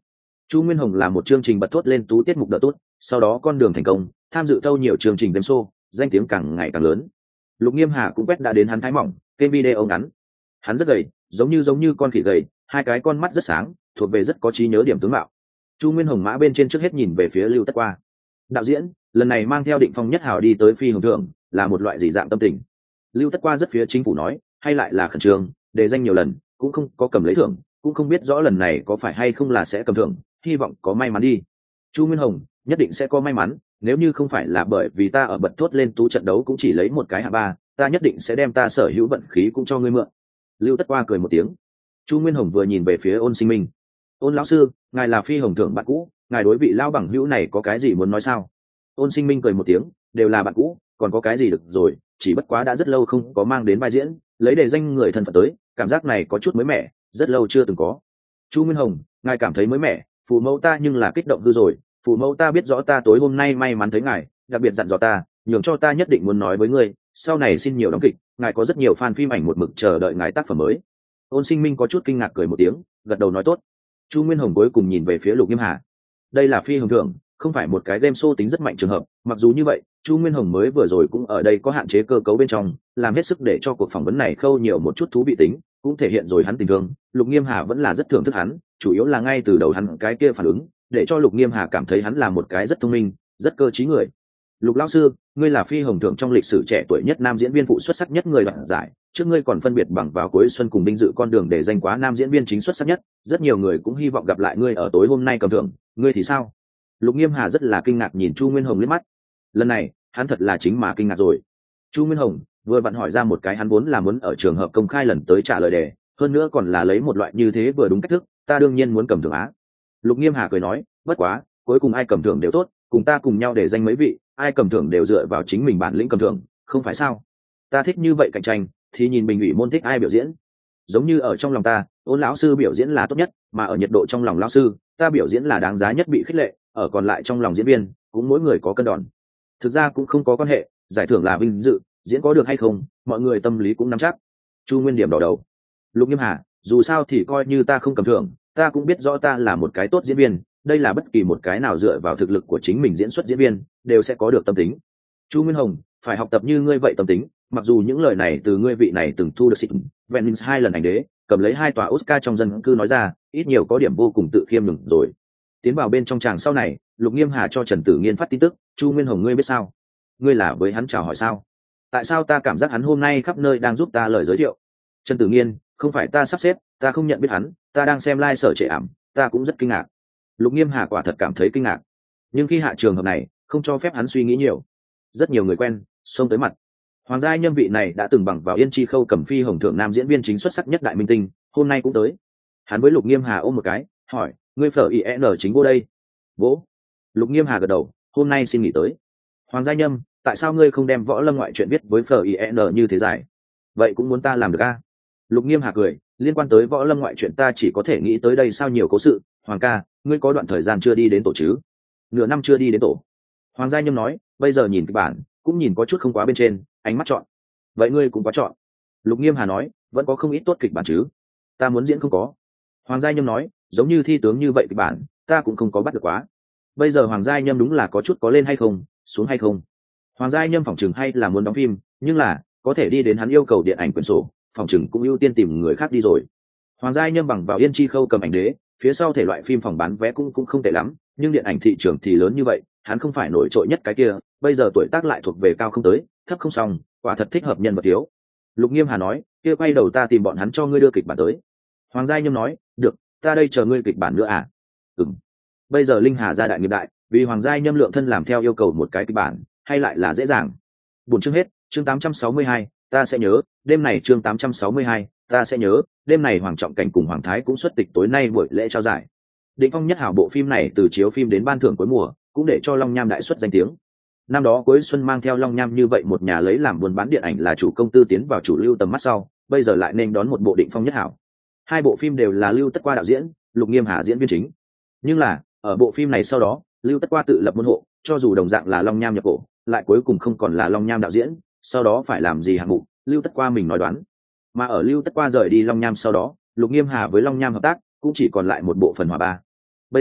Chu Nguyên Hồng là một chương trình bật thốt lên tú tiết mục đỡ tốt, sau đó con đường thành công, tham dự thâu nhiều chương trình game show, danh tiếng càng ngày càng lớn. Lục Nghiêm Hà cũng quét đã đến hắn thái mỏng, kênh video ngắn. Hắn rất gầy, giống như con khỉ gầy, hai cái con mắt rất sáng, thuộc về rất có trí nhớ điểm tướng mạo. Chu Nguyên Hồng mã bên trên trước hết nhìn về phía Lưu Tất Qua. Đạo diễn, lần này mang theo Định Phong Nhất Hào đi tới phi hồng thượng, là một loại gì dạng tâm tình? Lưu Tất Qua rất phía chính phủ nói, hay lại là khẩn trương, đề danh nhiều lần, cũng không có cầm lấy thưởng, cũng không biết rõ lần này có phải hay không là sẽ cầm thưởng, hy vọng có may mắn đi. Chu Nguyên Hồng, nhất định sẽ có may mắn, nếu như không phải là bởi vì ta ở bật thốt lên tú trận đấu cũng chỉ lấy một cái hạ ba, ta nhất định sẽ đem ta sở hữu vận khí cũng cho ngươi mượn. Lưu Tất Qua cười một tiếng. Chu Nguyên Hồng vừa nhìn về phía Ôn Sinh Minh. Ôn lão sư, ngài là phi hồng thưởng bạn cũ, ngài đối vị lao bằng hữu này có cái gì muốn nói sao? Ôn Sinh Minh cười một tiếng, đều là bạn cũ, còn có cái gì được rồi, chỉ bất quá đã rất lâu không có mang đến vai diễn, lấy đề danh người thân phận tới, cảm giác này có chút mới mẻ, rất lâu chưa từng có. Chu Nguyên Hồng, ngài cảm thấy mới mẻ, phụ mẫu ta nhưng là kích động hư rồi, phụ mẫu ta biết rõ ta tối hôm nay may mắn thấy ngài, đặc biệt dặn dò ta, nhường cho ta nhất định muốn nói với ngươi, sau này xin nhiều đóng kịch, ngài có rất nhiều fan phim ảnh một mực chờ đợi ngài tác phẩm mới. Ôn Sinh Minh có chút kinh ngạc cười một tiếng, gật đầu nói tốt. Chu Nguyên Hồng cuối cùng nhìn về phía Lục Nghiêm Hà. Đây là phi hồng thưởng, không phải một cái game show tính rất mạnh trường hợp, mặc dù như vậy, Chu Nguyên Hồng mới vừa rồi cũng ở đây có hạn chế cơ cấu bên trong, làm hết sức để cho cuộc phỏng vấn này khâu nhiều một chút thú vị tính, cũng thể hiện rồi hắn tình thương. Lục Nghiêm Hà vẫn là rất thưởng thức hắn, chủ yếu là ngay từ đầu hắn cái kia phản ứng, để cho Lục Nghiêm Hà cảm thấy hắn là một cái rất thông minh, rất cơ trí người. Lục lão sư, ngươi là phi hồng thưởng trong lịch sử trẻ tuổi nhất nam diễn viên phụ xuất sắc nhất người đoạt giải, trước ngươi còn phân biệt bằng vào cuối xuân cùng Đinh Dự con đường để danh quá nam diễn viên chính xuất sắc nhất, rất nhiều người cũng hy vọng gặp lại ngươi ở tối hôm nay cầm thưởng, ngươi thì sao? Lục Nghiêm Hà rất là kinh ngạc nhìn Chu Nguyên Hồng liếc mắt. Lần này, hắn thật là chính mà kinh ngạc rồi. Chu Nguyên Hồng vừa vặn hỏi ra một cái hắn vốn là muốn ở trường hợp công khai lần tới trả lời đề, hơn nữa còn là lấy một loại như thế vừa đúng cách thức, ta đương nhiên muốn cầm thưởng á. Lục Nghiêm Hà cười nói, bất quá, cuối cùng ai cầm thưởng đều tốt, cùng ta cùng nhau để danh mấy vị, ai cầm thưởng đều dựa vào chính mình bản lĩnh cầm thưởng, không phải sao? Ta thích như vậy cạnh tranh, thì nhìn bình ủy môn thích ai biểu diễn. Giống như ở trong lòng ta, Ôn lão sư biểu diễn là tốt nhất, mà ở nhiệt độ trong lòng lão sư, ta biểu diễn là đáng giá nhất bị khích lệ, ở còn lại trong lòng diễn viên, cũng mỗi người có cân đòn. Thực ra cũng không có quan hệ, giải thưởng là vinh dự, diễn có được hay không, mọi người tâm lý cũng nắm chắc. Chu Nguyên điểm đỏ đầu. Lục Nghiêm Hà, dù sao thì coi như ta không cầm thưởng, ta cũng biết rõ ta là một cái tốt diễn viên, đây là bất kỳ một cái nào dựa vào thực lực của chính mình diễn xuất diễn viên đều sẽ có được tâm tính. Chu Nguyên Hồng, phải học tập như ngươi vậy tâm tính, mặc dù những lời này từ ngươi vị này từng thu được xịn Venice 2 lần ảnh đế, cầm lấy 2 tòa Oscar trong dân cư nói ra, ít nhiều có điểm vô cùng tự khiêm nhường rồi. Tiến vào bên trong tràng sau này, Lục Nghiêm Hà cho Trần Tử Nghiên phát tin tức, Chu Nguyên Hồng ngươi biết sao? Ngươi là với hắn chào hỏi sao? Tại sao ta cảm giác hắn hôm nay khắp nơi đang giúp ta lời giới thiệu? Trần Tử Nghiên, không phải ta sắp xếp, ta không nhận biết hắn, ta đang xem live sở trệ ảm, ta cũng rất kinh ngạc. Lục Nghiêm Hà quả thật cảm thấy kinh ngạc, nhưng khi hạ trường hợp này, không cho phép hắn suy nghĩ nhiều. Rất nhiều người quen xông tới mặt. Hoàng gia nhân vị này đã từng bằng vào Yên Chi Khâu cầm phi hồng thượng nam diễn viên chính xuất sắc nhất đại minh tinh, hôm nay cũng tới. Hắn với Lục Nghiêm Hà ôm một cái, hỏi, ngươi phở IN chính vô đây? Vô. Lục Nghiêm Hà gật đầu, hôm nay xin nghỉ tới. Hoàng gia nhâm, tại sao ngươi không đem võ lâm ngoại truyện viết với phở IN như thế giải? Vậy cũng muốn ta làm được a? Lục Nghiêm Hà cười, liên quan tới võ lâm ngoại truyện ta chỉ có thể nghĩ tới đây sao nhiều cố sự. Hoàng ca, ngươi có đoạn thời gian chưa đi đến tổ chứ? Nửa năm chưa đi đến tổ. Hoàng gia nhâm nói, bây giờ nhìn kịch bản cũng nhìn có chút không quá bên trên, ánh mắt chọn. Vậy ngươi cũng quá chọn. Lục Nghiêm Hà nói, vẫn có không ít tốt kịch bản chứ? Ta muốn diễn không có. Hoàng gia nhâm nói, giống như thi tướng như vậy kịch bản ta cũng không có bắt được quá. Bây giờ Hoàng gia nhâm đúng là có chút có lên hay không, xuống hay không. Hoàng gia nhâm phỏng chừng hay là muốn đóng phim, nhưng là có thể đi đến hắn yêu cầu điện ảnh quyển sổ, phỏng chừng cũng ưu tiên tìm người khác đi rồi. Hoàng gia nhâm bằng vào Yên Chi Khâu cầm ảnh đế, phía sau thể loại phim phòng bán vé cũng không tệ lắm, nhưng điện ảnh thị trường thì lớn như vậy, hắn không phải nổi trội nhất cái kia, bây giờ tuổi tác lại thuộc về cao không tới, thấp không xong, quả thật thích hợp nhân vật thiếu. Lục Nghiêm Hà nói, kia quay đầu ta tìm bọn hắn cho ngươi đưa kịch bản tới. Hoàng gia nhâm nói, được, ta đây chờ ngươi kịch bản nữa à? Ừm. Bây giờ Linh Hà gia đại nghiệp đại, vì Hoàng gia nhâm lượng thân làm theo yêu cầu một cái kịch bản, hay lại là dễ dàng. Buổi chương hết, chương 862, ta sẽ nhớ, đêm này chương 862, ta sẽ nhớ, đêm này Hoàng Trọng Cảnh cùng Hoàng Thái cũng xuất tịch tối nay buổi lễ trao giải. Định Phong Nhất Hảo bộ phim này từ chiếu phim đến ban thưởng cuối mùa, cũng để cho Long Nham đại xuất danh tiếng. Năm đó cuối xuân mang theo Long Nham như vậy một nhà lấy làm buôn bán điện ảnh là chủ công tư tiến vào chủ lưu tầm mắt sau, bây giờ lại nên đón một bộ Định Phong Nhất Hảo. Hai bộ phim đều là Lưu Tất Qua đạo diễn, Lục Nghiêm Hà diễn viên chính. Nhưng là, ở bộ phim này sau đó, Lưu Tất Qua tự lập môn hộ, cho dù đồng dạng là Long Nham nhập cổ, lại cuối cùng không còn là Long Nham đạo diễn, sau đó phải làm gì hạng mục, Lưu Tất Qua mình nói đoán. Mà ở Lưu Tất Qua rời đi Long Nham sau đó, Lục Nghiêm Hà với Long Nham hợp tác, cũng chỉ còn lại một bộ phần hòa ba. Bây giờ,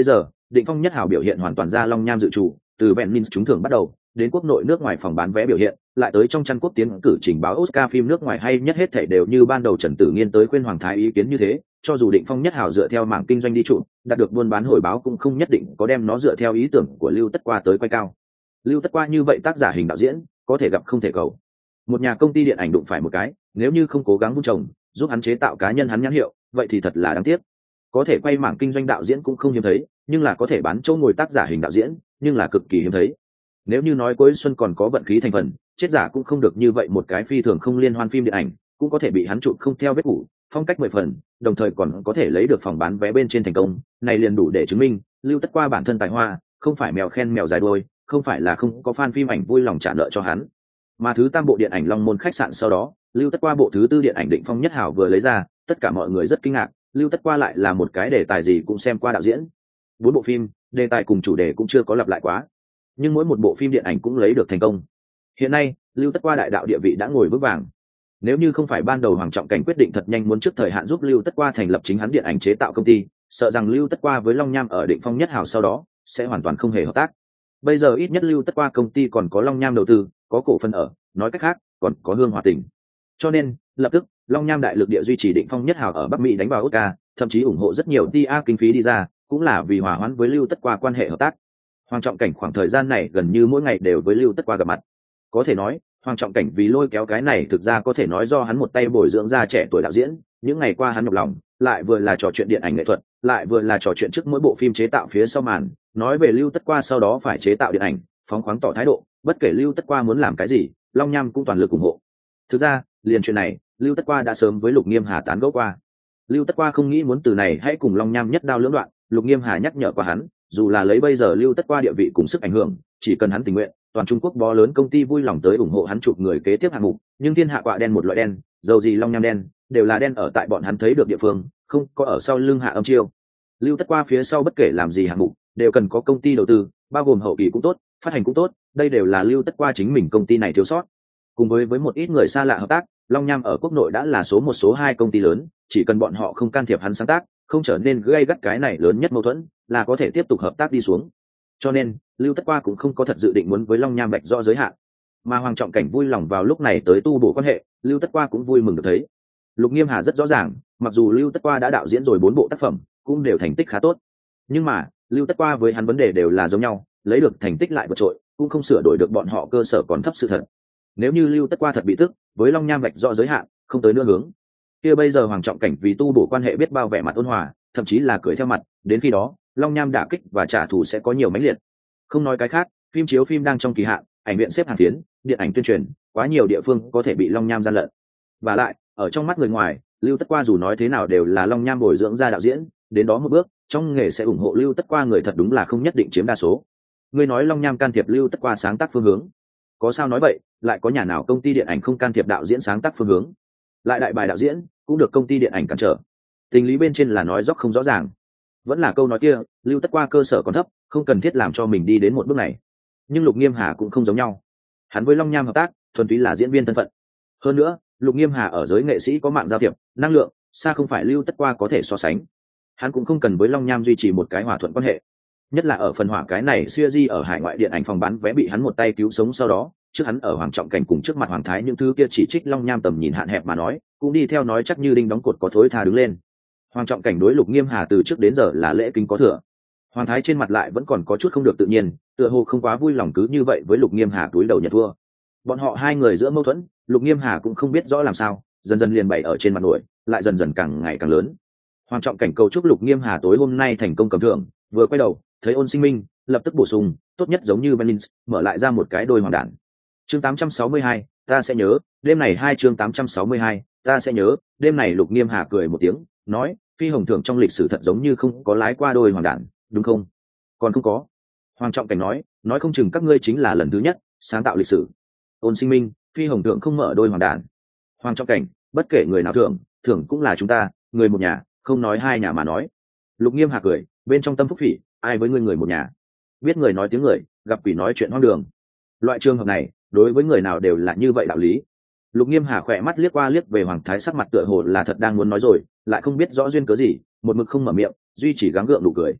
Định Phong Nhất Hào biểu hiện hoàn toàn ra Long Nham dự chủ, từ Venice trúng thưởng bắt đầu, đến quốc nội nước ngoài phòng bán vé biểu hiện, lại tới trong chăn quốc tiến cử trình báo Oscar phim nước ngoài hay nhất, hết thảy đều như ban đầu Trần Tử Nghiên tới khuyên Hoàng Thái ý kiến như thế, cho dù Định Phong Nhất Hào dựa theo mảng kinh doanh đi trụ, đạt được buôn bán hồi báo cũng không nhất định có đem nó dựa theo ý tưởng của Lưu Tất Qua tới quay cao. Lưu Tất Qua như vậy tác giả hình đạo diễn, có thể gặp không thể cầu. Một nhà công ty điện ảnh đụng phải một cái, nếu như không cố gắng vun trồng, giúp hắn chế tạo cá nhân hắn nhãn hiệu, vậy thì thật là đáng tiếc. Có thể quay mảng kinh doanh đạo diễn cũng không hiếm thấy, nhưng là có thể bán chỗ ngồi tác giả hình đạo diễn, nhưng là cực kỳ hiếm thấy. Nếu như nói Cuối Xuân còn có vận khí thành phần, chết giả cũng không được như vậy, một cái phi thường không liên hoan phim điện ảnh, cũng có thể bị hắn chụp không theo vết cũ, phong cách 10 phần, đồng thời còn có thể lấy được phòng bán vé bên trên thành công, này liền đủ để chứng minh, Lưu Tất Qua bản thân tài hoa, không phải mèo khen mèo dài đuôi, không phải là không có fan phim ảnh vui lòng trả nợ cho hắn. Mà thứ 3 bộ điện ảnh Long Môn khách sạn sau đó, Lưu Tất Qua bộ thứ 4 điện ảnh Định Phong Nhất Hảo vừa lấy ra, tất cả mọi người rất kinh ngạc, Lưu Tất Qua lại là một cái đề tài gì cũng xem qua đạo diễn. 4 bộ phim, đề tài cùng chủ đề cũng chưa có lặp lại quá, nhưng mỗi một bộ phim điện ảnh cũng lấy được thành công. Hiện nay, Lưu Tất Qua đại đạo địa vị đã ngồi vững vàng. Nếu như không phải ban đầu Hoàng Trọng Cảnh quyết định thật nhanh muốn trước thời hạn giúp Lưu Tất Qua thành lập chính hắn điện ảnh chế tạo công ty, sợ rằng Lưu Tất Qua với Long Nham ở Định Phong Nhất Hảo sau đó sẽ hoàn toàn không hề hợp tác. Bây giờ ít nhất Lưu Tất Qua công ty còn có Long Nham đầu tư, có cổ phần ở, nói cách khác, còn có Hương Hòa Tình. Cho nên, lập tức, Long Nham đại lực địa duy trì Định Phong Nhất Hảo ở Bắc Mỹ đánh vào Oscar, thậm chí ủng hộ rất nhiều TA kinh phí đi ra, cũng là vì hòa hoãn với Lưu Tất Qua quan hệ hợp tác. Hoàng Trọng Cảnh khoảng thời gian này gần như mỗi ngày đều với Lưu Tất Qua gặp mặt. Có thể nói, Hoàng Trọng Cảnh vì lôi kéo cái này thực ra có thể nói do hắn một tay bồi dưỡng ra trẻ tuổi đạo diễn, những ngày qua hắn nhọc lòng, lại vừa là trò chuyện điện ảnh nghệ thuật, lại vừa là trò chuyện trước mỗi bộ phim chế tạo phía sau màn, nói về Lưu Tất Qua sau đó phải chế tạo điện ảnh, phóng khoáng tỏ thái độ, bất kể Lưu Tất Qua muốn làm cái gì, Long Nham cũng toàn lực ủng hộ. Thực ra, liền chuyện này, Lưu Tất Qua đã sớm với Lục Nghiêm Hà tán gẫu qua. Lưu Tất Qua không nghĩ muốn từ này hãy cùng Long Nham nhất đao lưỡng đoạn, Lục Nghiêm Hà nhắc nhở qua hắn, dù là lấy bây giờ Lưu Tất Qua địa vị cùng sức ảnh hưởng, chỉ cần hắn tình nguyện, toàn Trung Quốc bó lớn công ty vui lòng tới ủng hộ hắn chụp người kế tiếp hạng mục, nhưng thiên hạ quạ đen một loại đen, dầu gì Long Nham đen, đều là đen ở tại bọn hắn thấy được địa phương, không có ở sau lưng hạ âm chiêu. Lưu Tất Qua phía sau bất kể làm gì hạng mục, đều cần có công ty đầu tư, bao gồm hậu kỳ cũng tốt, phát hành cũng tốt, đây đều là Lưu Tất Qua chính mình công ty này thiếu sót. Cùng với một ít người xa lạ hợp tác, Long Nham ở quốc nội đã là số 1 số 2 công ty lớn, chỉ cần bọn họ không can thiệp hắn sáng tác, không trở nên gây gắt cái này lớn nhất mâu thuẫn, là có thể tiếp tục hợp tác đi xuống. Cho nên, Lưu Tất Qua cũng không có thật dự định muốn với Long Nham vạch rõ giới hạn. Mà Hoàng Trọng Cảnh vui lòng vào lúc này tới tu bổ quan hệ, Lưu Tất Qua cũng vui mừng được thấy. Lục Nghiêm Hà rất rõ ràng, mặc dù Lưu Tất Qua đã đạo diễn rồi 4 bộ tác phẩm, cũng đều thành tích khá tốt. Nhưng mà, Lưu Tất Qua với hắn vấn đề đều là giống nhau, lấy được thành tích lại vượt trội, cũng không sửa đổi được bọn họ cơ sở còn thấp sự thật. Nếu như Lưu Tất Qua thật bị tức, với Long Nham vạch rõ giới hạn, không tới nữa hướng, kia bây giờ Hoàng Trọng Cảnh vì tu bổ quan hệ biết bao vẻ mặt ôn hòa, thậm chí là cười theo mặt, đến khi đó, Long Nham đả kích và trả thù sẽ có nhiều mãnh liệt. Không nói cái khác, phim chiếu phim đang trong kỳ hạn, ảnh viện xếp hàng phiến, điện ảnh tuyên truyền, quá nhiều địa phương có thể bị Long Nham gian lận. Và lại, ở trong mắt người ngoài, Lưu Tất Qua dù nói thế nào đều là Long Nham bồi dưỡng ra đạo diễn, đến đó một bước, trong nghề sẽ ủng hộ Lưu Tất Qua người thật đúng là không nhất định chiếm đa số. Ngươi nói Long Nham can thiệp Lưu Tất Qua sáng tác phương hướng, có sao nói vậy, lại có nhà nào công ty điện ảnh không can thiệp đạo diễn sáng tác phương hướng? Lại đại bài đạo diễn cũng được công ty điện ảnh cản trở. Tình lý bên trên là nói dốc không rõ ràng. Vẫn là câu nói kia, Lưu Tất Qua cơ sở còn thấp, không cần thiết làm cho mình đi đến một bước này. Nhưng Lục Nghiêm Hà cũng không giống nhau. Hắn với Long Nham hợp tác, thuần túy là diễn viên thân phận. Hơn nữa, Lục Nghiêm Hà ở giới nghệ sĩ có mạng giao thiệp, năng lượng, xa không phải Lưu Tất Qua có thể so sánh. Hắn cũng không cần với Long Nham duy trì một cái hòa thuận quan hệ. Nhất là ở phần hỏa cái này series ở hải ngoại điện ảnh phòng bán vé bị hắn một tay cứu sống sau đó, trước hắn ở Hoàng Trọng Cảnh cùng trước mặt Hoàng Thái những thứ kia chỉ trích Long Nham tầm nhìn hạn hẹp mà nói, cũng đi theo nói chắc như đinh đóng cột có thối tha đứng lên. Hoàng Trọng Cảnh đối Lục Nghiêm Hà từ trước đến giờ là lễ kính có thừa. Hoàng Thái trên mặt lại vẫn còn có chút không được tự nhiên, tựa hồ không quá vui lòng cứ như vậy với Lục Nghiêm Hà túi đầu nhận thua. Bọn họ hai người giữa mâu thuẫn, Lục Nghiêm Hà cũng không biết rõ làm sao, dần dần liền bày ở trên mặt nổi, lại dần dần càng ngày càng lớn. Hoàng Trọng Cảnh cầu chúc Lục Nghiêm Hà tối hôm nay thành công cầm thưởng, vừa quay đầu, thấy Ôn Sinh Minh, lập tức bổ sung, tốt nhất giống như Benins, mở lại ra một cái đôi hoàng đản. Chương 862, ta sẽ nhớ, đêm này chương 862, ta sẽ nhớ, đêm này Lục Nghiêm Hà cười một tiếng, nói, phi hồng thưởng trong lịch sử thật giống như không có lái qua đôi hoàng đản, đúng không? Còn không có. Hoàng Trọng Cảnh nói không chừng các ngươi chính là lần thứ nhất sáng tạo lịch sử. Ôn Sinh Minh, phi hồng thưởng không mở đôi hoàng đản. Hoàng Trọng Cảnh, bất kể người nào thưởng cũng là chúng ta, người một nhà, không nói hai nhà mà nói. Lục Nghiêm Hà cười, bên trong tâm phúc phỉ, ai với ngươi người một nhà? Biết người nói tiếng người, gặp quỷ nói chuyện hoang đường. Loại trường hợp này, đối với người nào đều là như vậy đạo lý. Lục Nghiêm Hà khỏe mắt liếc qua liếc về Hoàng Thái, sắc mặt tựa hồ là thật đang muốn nói rồi, lại không biết rõ duyên cớ gì, một mực không mở miệng, duy chỉ gắng gượng đủ cười.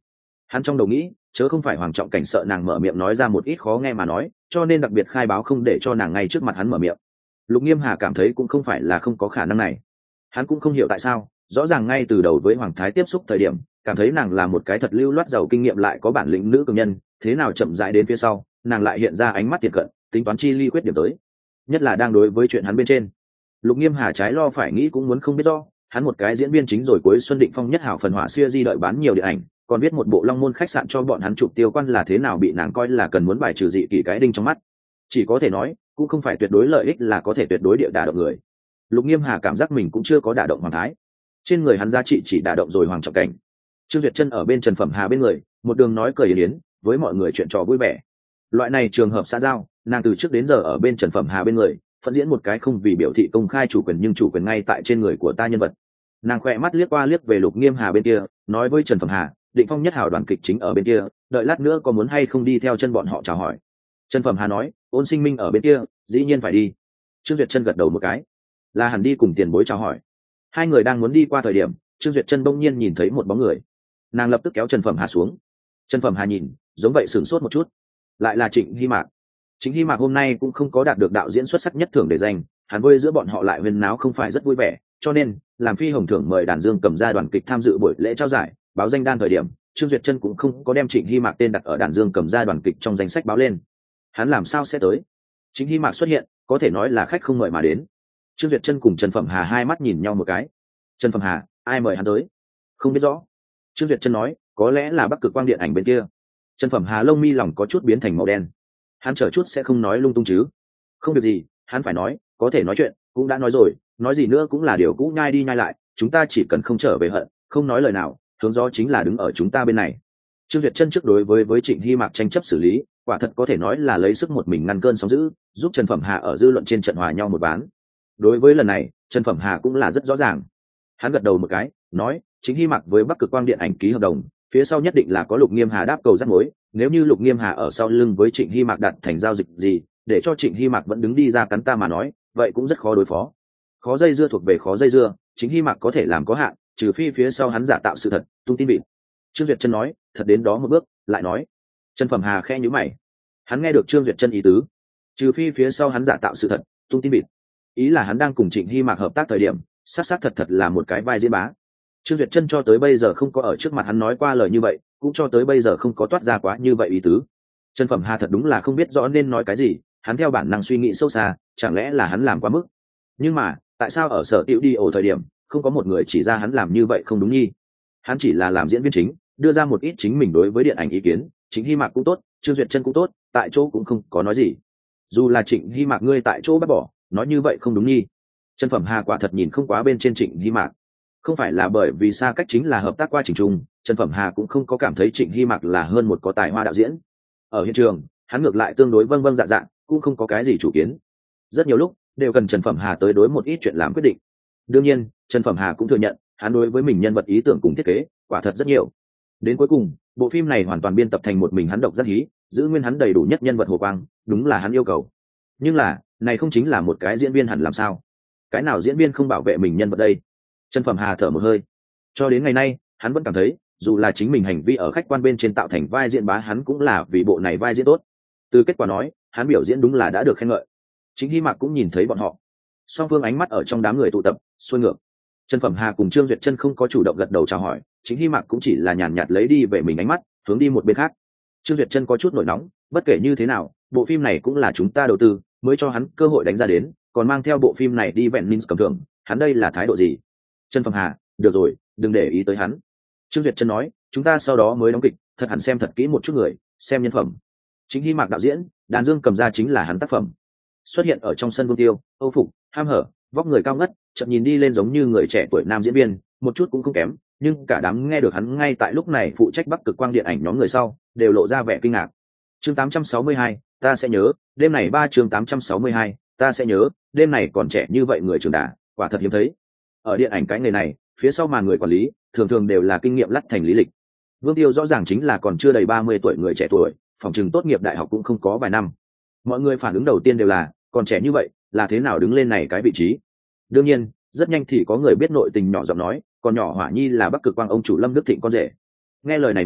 Hắn trong đầu nghĩ, chớ không phải Hoàng Trọng Cảnh sợ nàng mở miệng nói ra một ít khó nghe mà nói, cho nên đặc biệt khai báo không để cho nàng ngay trước mặt hắn mở miệng. Lục Nghiêm Hà cảm thấy cũng không phải là không có khả năng này. Hắn cũng không hiểu tại sao, rõ ràng ngay từ đầu với Hoàng Thái tiếp xúc thời điểm, cảm thấy nàng là một cái thật lưu loát giàu kinh nghiệm lại có bản lĩnh nữ cường nhân, thế nào chậm rãi đến phía sau, nàng lại hiện ra ánh mắt thiệt cận, tính toán chi ly quyết điểm tới. Nhất là đang đối với chuyện hắn bên trên. Lục Nghiêm Hà trái lo phải nghĩ cũng muốn không biết do, hắn một cái diễn viên chính rồi cuối Xuân Định Phong nhất hảo phần hỏa xưa di đợi bán nhiều điện ảnh, còn biết một bộ Long Môn khách sạn cho bọn hắn chụp tiêu quan là thế nào bị nàng coi là cần muốn bài trừ dị kỷ cái đinh trong mắt. Chỉ có thể nói, cũng không phải tuyệt đối lợi ích là có thể tuyệt đối địa đả động người. Lục Nghiêm Hà cảm giác mình cũng chưa có đả động Hoàng Thái, trên người hắn giá trị chỉ đả động rồi Hoàng Trọng Cảnh. Trương Duyệt Chân ở bên Trần Phẩm Hà bên người, một đường nói cười yến với mọi người chuyện trò vui vẻ. Loại này trường hợp xã giao, nàng từ trước đến giờ ở bên Trần Phẩm Hà bên người, phân diễn một cái không vì biểu thị công khai chủ quyền nhưng chủ quyền ngay tại trên người của ta nhân vật. Nàng khỏe mắt liếc qua liếc về Lục Nghiêm Hà bên kia, nói với Trần Phẩm Hà, Định Phong nhất hảo đoàn kịch chính ở bên kia, đợi lát nữa có muốn hay không đi theo chân bọn họ chào hỏi. Trần Phẩm Hà nói, Ôn Sinh Minh ở bên kia, dĩ nhiên phải đi. Trương Duyệt Chân gật đầu một cái, là hẳn đi cùng tiền bối chào hỏi. Hai người đang muốn đi qua thời điểm, Trương Duyệt Chân bỗng nhiên nhìn thấy một bóng người, nàng lập tức kéo Trần Phẩm Hà xuống. Trần Phẩm Hà nhìn, giống vậy sửng sốt một chút, lại là Trịnh Hy Mạc. Trịnh Hy Mạc hôm nay cũng không có đạt được đạo diễn xuất sắc nhất thưởng để danh, hắn với giữa bọn họ lại huyên náo không phải rất vui vẻ, cho nên làm phi hồng thưởng mời đàn dương cầm ra đoàn kịch tham dự buổi lễ trao giải, báo danh đan thời điểm, Trương Duyệt Chân cũng không có đem Trịnh Hy Mạc tên đặt ở đàn dương cầm ra đoàn kịch trong danh sách báo lên. Hắn làm sao sẽ tới? Trịnh Hy Mạc xuất hiện, có thể nói là khách không mời mà đến. Trương Duyệt Chân cùng Trần Phẩm Hà hai mắt nhìn nhau một cái. Trần Phẩm Hà, ai mời hắn tới? Không biết rõ. Trương Duyệt Chân nói, có lẽ là Bắc Cực Quang điện ảnh bên kia. Trần Phẩm Hà lông mi lòng có chút biến thành màu đen. Hắn chờ chút sẽ không nói lung tung chứ? Không việc gì, hắn phải nói, có thể nói chuyện, cũng đã nói rồi, nói gì nữa cũng là điều cũ nhai đi nhai lại, chúng ta chỉ cần không trở về hận, không nói lời nào, hướng gió chính là đứng ở chúng ta bên này. Trương Duyệt Chân trước đối với Trịnh Hy Mạc tranh chấp xử lý, quả thật có thể nói là lấy sức một mình ngăn cơn sóng dữ, giúp Trần Phẩm Hà ở dư luận trên trận hòa nhau một ván. Đối với lần này, Trần Phẩm Hà cũng là rất rõ ràng. Hắn gật đầu một cái, nói, Trịnh Hy Mạc với Bắc Cực Quang điện ảnh ký hợp đồng, phía sau nhất định là có Lục Nghiêm Hà đáp cầu rắc mối, nếu như Lục Nghiêm Hà ở sau lưng với Trịnh Hy Mạc đặt thành giao dịch gì, để cho Trịnh Hy Mạc vẫn đứng đi ra cắn ta mà nói, vậy cũng rất khó đối phó. Khó dây dưa thuộc về khó dây dưa, chính Hy Mạc có thể làm có hạn, trừ phi phía sau hắn giả tạo sự thật, tung tin vịt. Trương Duyệt Chân nói, thật đến đó một bước, lại nói. Trần Phẩm Hà khẽ nhíu mày. Hắn nghe được Trương Duyệt Chân ý tứ, trừ phi phía sau hắn giả tạo sự thật, tung tin vịt. Ý là hắn đang cùng Trịnh Hy Mạc hợp tác thời điểm, sát thật là một cái vai diễn bá. Trương Duyệt Chân cho tới bây giờ không có ở trước mặt hắn nói qua lời như vậy, cũng cho tới bây giờ không có toát ra quá như vậy ý tứ. Trần Phẩm Hà thật đúng là không biết rõ nên nói cái gì, hắn theo bản năng suy nghĩ sâu xa, chẳng lẽ là hắn làm quá mức. Nhưng mà, tại sao ở sở tiệu đi ổ thời điểm, không có một người chỉ ra hắn làm như vậy không đúng nhi? Hắn chỉ là làm diễn viên chính, đưa ra một ít chính mình đối với điện ảnh ý kiến, Trịnh Hy Mạc cũng tốt, Trương Duyệt Chân cũng tốt, tại chỗ cũng không có nói gì. Dù là Trịnh Hy Mạc ngươi tại chỗ bắt bỏ, nói như vậy không đúng nhi. Trần Phẩm Hà quả thật nhìn không quá bên trên Trịnh Hy Mạc. Không phải là bởi vì xa cách chính là hợp tác qua trình trung, Trần Phẩm Hà cũng không có cảm thấy Trịnh Hy Mạc là hơn một có tài hoa đạo diễn. Ở hiện trường, hắn ngược lại tương đối vâng vâng dạ dạ, cũng không có cái gì chủ kiến. Rất nhiều lúc đều cần Trần Phẩm Hà tới đối một ít chuyện làm quyết định. Đương nhiên, Trần Phẩm Hà cũng thừa nhận, hắn đối với mình nhân vật ý tưởng cùng thiết kế, quả thật rất nhiều. Đến cuối cùng, bộ phim này hoàn toàn biên tập thành một mình hắn độc giác hí, giữ nguyên hắn đầy đủ nhất nhân vật Hồ Quang, đúng là hắn yêu cầu. Nhưng là, này không chính là một cái diễn viên hẳn làm sao? Cái nào diễn viên không bảo vệ mình nhân vật đây? Trần Phẩm Hà thở một hơi. Cho đến ngày nay, hắn vẫn cảm thấy, dù là chính mình hành vi ở khách quan bên trên tạo thành vai diễn bá, hắn cũng là vì bộ này vai diễn tốt. Từ kết quả nói, hắn biểu diễn đúng là đã được khen ngợi. Chính Hy Mạc cũng nhìn thấy bọn họ, song phương ánh mắt ở trong đám người tụ tập, xuôi ngược. Trần Phẩm Hà cùng Trương Duyệt Chân không có chủ động gật đầu chào hỏi, chính Hy Mạc cũng chỉ là nhàn nhạt lấy đi về mình ánh mắt, hướng đi một bên khác. Trương Duyệt Chân có chút nổi nóng, bất kể như thế nào, bộ phim này cũng là chúng ta đầu tư, mới cho hắn cơ hội đánh ra đến, còn mang theo bộ phim này đi vẹn Minh cầm thưởng, hắn đây là thái độ gì? Trần Phẩm Hà, được rồi, đừng để ý tới hắn. Trương Duyệt Chân nói, chúng ta sau đó mới đóng kịch, thật hẳn xem thật kỹ một chút người, xem nhân phẩm. Chính Hy Mạc đạo diễn, đàn dương cầm ra chính là hắn tác phẩm. Xuất hiện ở trong sân Vương Tiêu, Âu phục, ham hở, vóc người cao ngất, chợt nhìn đi lên giống như người trẻ tuổi nam diễn viên, một chút cũng không kém, nhưng cả đám nghe được hắn ngay tại lúc này phụ trách Bắc Cực Quang điện ảnh nhóm người sau, đều lộ ra vẻ kinh ngạc. Chương 862, ta sẽ nhớ, đêm này chương 862, ta sẽ nhớ, đêm này còn trẻ như vậy người trưởng đà, quả thật hiếm thấy. Ở điện ảnh cái nghề này, phía sau màn người quản lý, thường thường đều là kinh nghiệm lắt thành lý lịch. Vương Tiêu rõ ràng chính là còn chưa đầy 30 tuổi người trẻ tuổi, phòng trường tốt nghiệp đại học cũng không có vài năm. Mọi người phản ứng đầu tiên đều là, còn trẻ như vậy, là thế nào đứng lên này cái vị trí? Đương nhiên, rất nhanh thì có người biết nội tình nhỏ giọng nói, còn nhỏ Hỏa Nhi là Bắc Cực Quang ông chủ Lâm Đức Thịnh con rể. Nghe lời này người,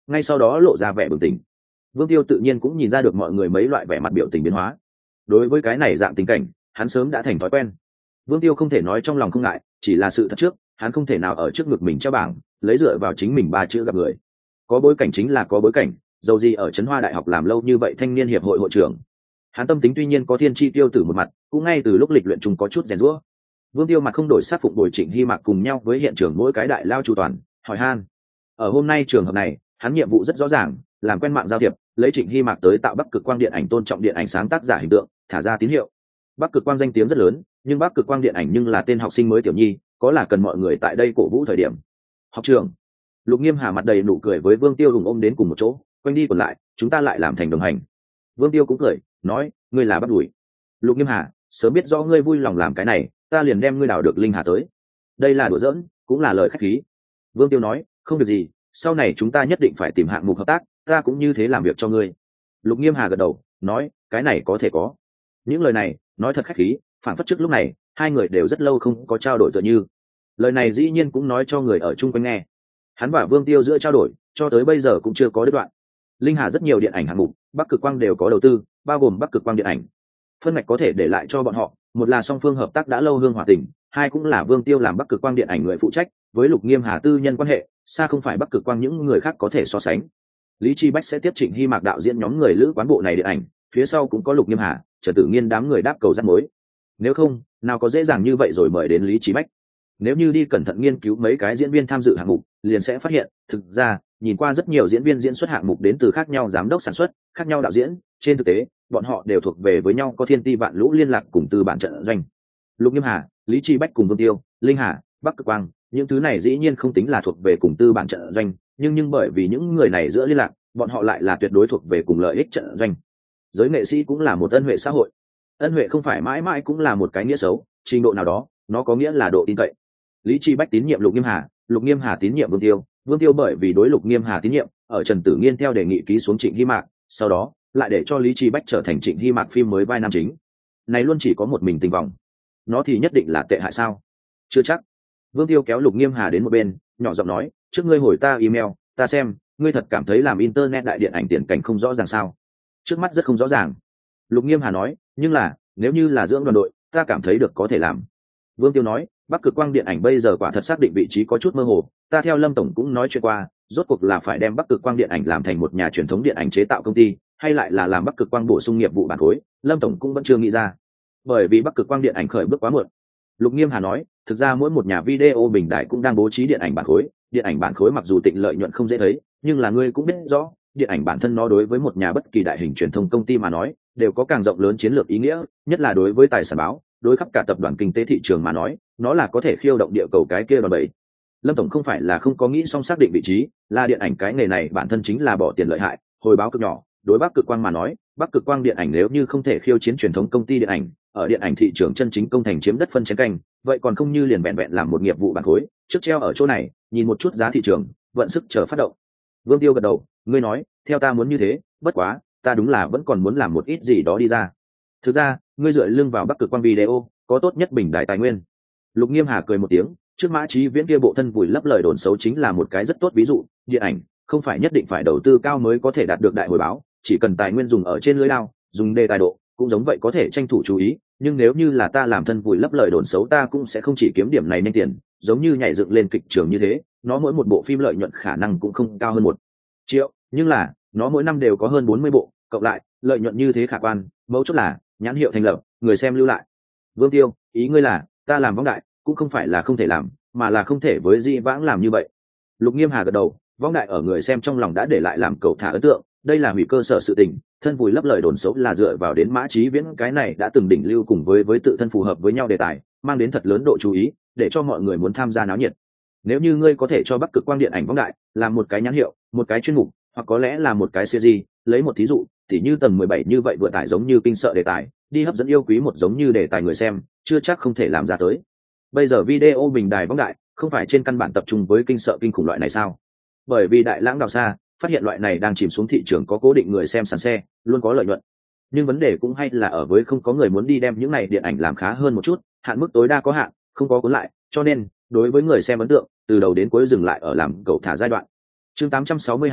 ngay sau đó lộ ra vẻ bừng tỉnh. Vương Tiêu tự nhiên cũng nhìn ra được mọi người mấy loại vẻ mặt biểu tình biến hóa. Đối với cái này dạng tình cảnh, hắn sớm đã thành thói quen. Vương Tiêu không thể nói trong lòng không ngại, chỉ là sự thật trước, hắn không thể nào ở trước ngực mình treo bảng, lấy dựa vào chính mình ba chữ gặp người. Có bối cảnh chính là có bối cảnh, dầu gì ở Trấn Hoa Đại học làm lâu như vậy thanh niên hiệp hội hội trưởng. Hắn tâm tính tuy nhiên có thiên chi tiêu tử một mặt, cũng ngay từ lúc lịch luyện chung có chút rèn rũa. Vương Tiêu mặt không đổi sắc phụng bồi Trịnh Hy Mạc cùng nhau với hiện trường mỗi cái đại lao chu toàn, hỏi han. Ở hôm nay trường hợp này, hắn nhiệm vụ rất rõ ràng, làm quen mạng giao thiệp, lấy Trịnh Hy Mạc tới tạo Bắc Cực Quang điện ảnh tôn trọng điện ảnh sáng tác giả hình tượng, thả ra tín hiệu. Bắc Cực Quang danh tiếng rất lớn, nhưng Bắc Cực Quang điện ảnh nhưng là tên học sinh mới tiểu nhi, có là cần mọi người tại đây cổ vũ thời điểm. Học trường. Lục Nghiêm Hà mặt đầy nụ cười với Vương Tiêu hùng ôm đến cùng một chỗ, quanh đi còn lại, chúng ta lại làm thành đồng hành. Vương Tiêu cũng cười, nói, ngươi là bắt đuổi. Lục Nghiêm Hà, sớm biết rõ ngươi vui lòng làm cái này, ta liền đem ngươi đào được linh hà tới. Đây là đùa giỡn, cũng là lời khách khí. Vương Tiêu nói, không việc gì, sau này chúng ta nhất định phải tìm hạng mục hợp tác, ta cũng như thế làm việc cho ngươi. Lục Nghiêm Hà gật đầu, nói, cái này có thể có. Những lời này nói thật khách khí, phản phất trước lúc này hai người đều rất lâu không có trao đổi tựa như. Lời này dĩ nhiên cũng nói cho người ở chung quanh nghe. Hắn và Vương Tiêu giữa trao đổi cho tới bây giờ cũng chưa có đứt đoạn. Linh Hà rất nhiều điện ảnh hạng mục, Bắc Cực Quang đều có đầu tư, bao gồm Bắc Cực Quang điện ảnh. Phân ngạch có thể để lại cho bọn họ, một là song phương hợp tác đã lâu hương hòa tình, hai cũng là Vương Tiêu làm Bắc Cực Quang điện ảnh người phụ trách, với Lục Nghiêm Hà tư nhân quan hệ xa không phải Bắc Cực Quang những người khác có thể so sánh. Lý Chi Bách sẽ tiếp Trịnh Hy Mạc đạo diễn nhóm người lữ quán bộ này điện ảnh, phía sau cũng có Lục Nghiêm Hà, Trần Tử Nghiên đám người đáp cầu dắt mối. Nếu không, nào có dễ dàng như vậy rồi mời đến Lý Chi Bách. Nếu như đi cẩn thận nghiên cứu mấy cái diễn viên tham dự hạng mục, liền sẽ phát hiện, thực ra, nhìn qua rất nhiều diễn viên diễn xuất hạng mục đến từ khác nhau giám đốc sản xuất, khác nhau đạo diễn, trên thực tế, bọn họ đều thuộc về với nhau có thiên ti vạn lũ liên lạc cùng từ bản trận doanh. Lục Nghiêm Hà, Lý Chi Bách cùng Vương Tiêu, Linh Hà, Bắc Cực Quang, những thứ này dĩ nhiên không tính là thuộc về cùng tư bản trận doanh, nhưng bởi vì những người này giữa liên lạc, bọn họ lại là tuyệt đối thuộc về cùng lợi ích trận doanh. Giới nghệ sĩ cũng là một ân huệ xã hội. Ân huệ không phải mãi mãi cũng là một cái nghĩa xấu, trình độ nào đó, nó có nghĩa là độ tin cậy. Lý Chi Bách tín nhiệm Lục Nghiêm Hà, Lục Nghiêm Hà tín nhiệm Vương Tiêu, Vương Tiêu bởi vì đối Lục Nghiêm Hà tín nhiệm, ở Trần Tử Nghiên theo đề nghị ký xuống Trịnh Hy Mạc, sau đó lại để cho Lý Chi Bách trở thành Trịnh Hy Mạc phim mới vai nam chính. Này luôn chỉ có một mình tình vòng, nó thì nhất định là tệ hại sao? Chưa chắc. Vương Tiêu kéo Lục Nghiêm Hà đến một bên, nhỏ giọng nói, trước ngươi hồi ta email, ta xem, ngươi thật cảm thấy làm internet đại điện ảnh tiền cảnh không rõ ràng sao? Trước mắt rất không rõ ràng. Lục Nghiêm Hà nói, nhưng là, nếu như là dưỡng đoàn đội, ta cảm thấy được có thể làm. Vương Tiêu nói, Bắc Cực Quang điện ảnh bây giờ quả thật xác định vị trí có chút mơ hồ, ta theo Lâm tổng cũng nói chuyện qua, rốt cuộc là phải đem Bắc Cực Quang điện ảnh làm thành một nhà truyền thống điện ảnh chế tạo công ty, hay lại là làm Bắc Cực Quang bổ sung nghiệp vụ bản khối, Lâm tổng cũng vẫn chưa nghĩ ra. Bởi vì Bắc Cực Quang điện ảnh khởi bước quá muộn. Lục Nghiêm Hà nói, thực ra mỗi một nhà video bình đại cũng đang bố trí điện ảnh bản khối, điện ảnh bản khối mặc dù tịnh lợi nhuận không dễ thấy, nhưng là ngươi cũng biết rõ, điện ảnh bản thân nó đối với một nhà bất kỳ đại hình truyền thông công ty mà nói, đều có càng rộng lớn chiến lược ý nghĩa, nhất là đối với tài sản báo, đối khắp cả tập đoàn kinh tế thị trường mà nói, nó là có thể khiêu động địa cầu cái kia đòn bẩy. Lâm tổng không phải là không có nghĩ xong xác định vị trí, là điện ảnh cái nghề này bản thân chính là bỏ tiền lợi hại, hồi báo cực nhỏ, đối Bắc Cực Quang mà nói, Bắc Cực Quang điện ảnh nếu như không thể khiêu chiến truyền thống công ty điện ảnh, ở điện ảnh thị trường chân chính công thành chiếm đất phân chén canh, vậy còn không như liền vẹn vẹn làm một nghiệp vụ bản khối, trước treo ở chỗ này, nhìn một chút giá thị trường, vận sức chờ phát động. Vương Tiêu gật đầu, ngươi nói, theo ta muốn như thế, bất quá, ta đúng là vẫn còn muốn làm một ít gì đó đi ra. Thực ra, ngươi dựa lưng vào Bắc Cực Quang video, có tốt nhất bình đại tài nguyên. Lục Nghiêm Hà cười một tiếng, trước Mã Chí Viễn kia bộ thân vùi lấp lời đồn xấu chính là một cái rất tốt ví dụ, điện ảnh không phải nhất định phải đầu tư cao mới có thể đạt được đại hồi báo, chỉ cần tài nguyên dùng ở trên lưới lao, dùng đề tài độ, cũng giống vậy có thể tranh thủ chú ý, nhưng nếu như là ta làm thân vùi lấp lời đồn xấu ta cũng sẽ không chỉ kiếm điểm này nhanh tiền, giống như nhảy dựng lên kịch trường như thế, nó mỗi một bộ phim lợi nhuận khả năng cũng không cao hơn 1 triệu, nhưng là nó mỗi năm đều có hơn 40 bộ, cộng lại, lợi nhuận như thế khả quan, mấu chốt là nhãn hiệu thành lập, người xem lưu lại. Vương Tiêu, ý ngươi là, ta làm võng đại, cũng không phải là không thể làm, mà là không thể với Di Vãng làm như vậy. Lục Nghiêm Hà gật đầu, võng đại ở người xem trong lòng đã để lại làm cầu thả ấn tượng, đây là hủy cơ sở sự tình, thân vùi lấp lời đồn xấu là dựa vào đến Mã Chí Viễn cái này đã từng đỉnh lưu cùng với tự thân phù hợp với nhau đề tài, mang đến thật lớn độ chú ý, để cho mọi người muốn tham gia náo nhiệt. Nếu như ngươi có thể cho Bắc Cực Quang điện ảnh võng đại, làm một cái nhãn hiệu, một cái chuyên mục, hoặc có lẽ là một cái series, lấy một thí dụ, tỉ như tầng 17 như vậy vừa tải giống như kinh sợ đề tài, đi hấp dẫn yêu quý một giống như đề tài người xem, chưa chắc không thể làm ra tới. Bây giờ video bình đài võng đại, không phải trên căn bản tập trung với kinh sợ kinh khủng loại này sao? Bởi vì Đại Lãng đào xa, phát hiện loại này đang chìm xuống thị trường có cố định người xem sàn xe, luôn có lợi nhuận. Nhưng vấn đề cũng hay là ở với không có người muốn đi đem những này điện ảnh làm khá hơn một chút, hạn mức tối đa có hạn, không có cuốn lại, cho nên đối với người xem ấn tượng, từ đầu đến cuối dừng lại ở làm cầu thả giai đoạn. Chương 862,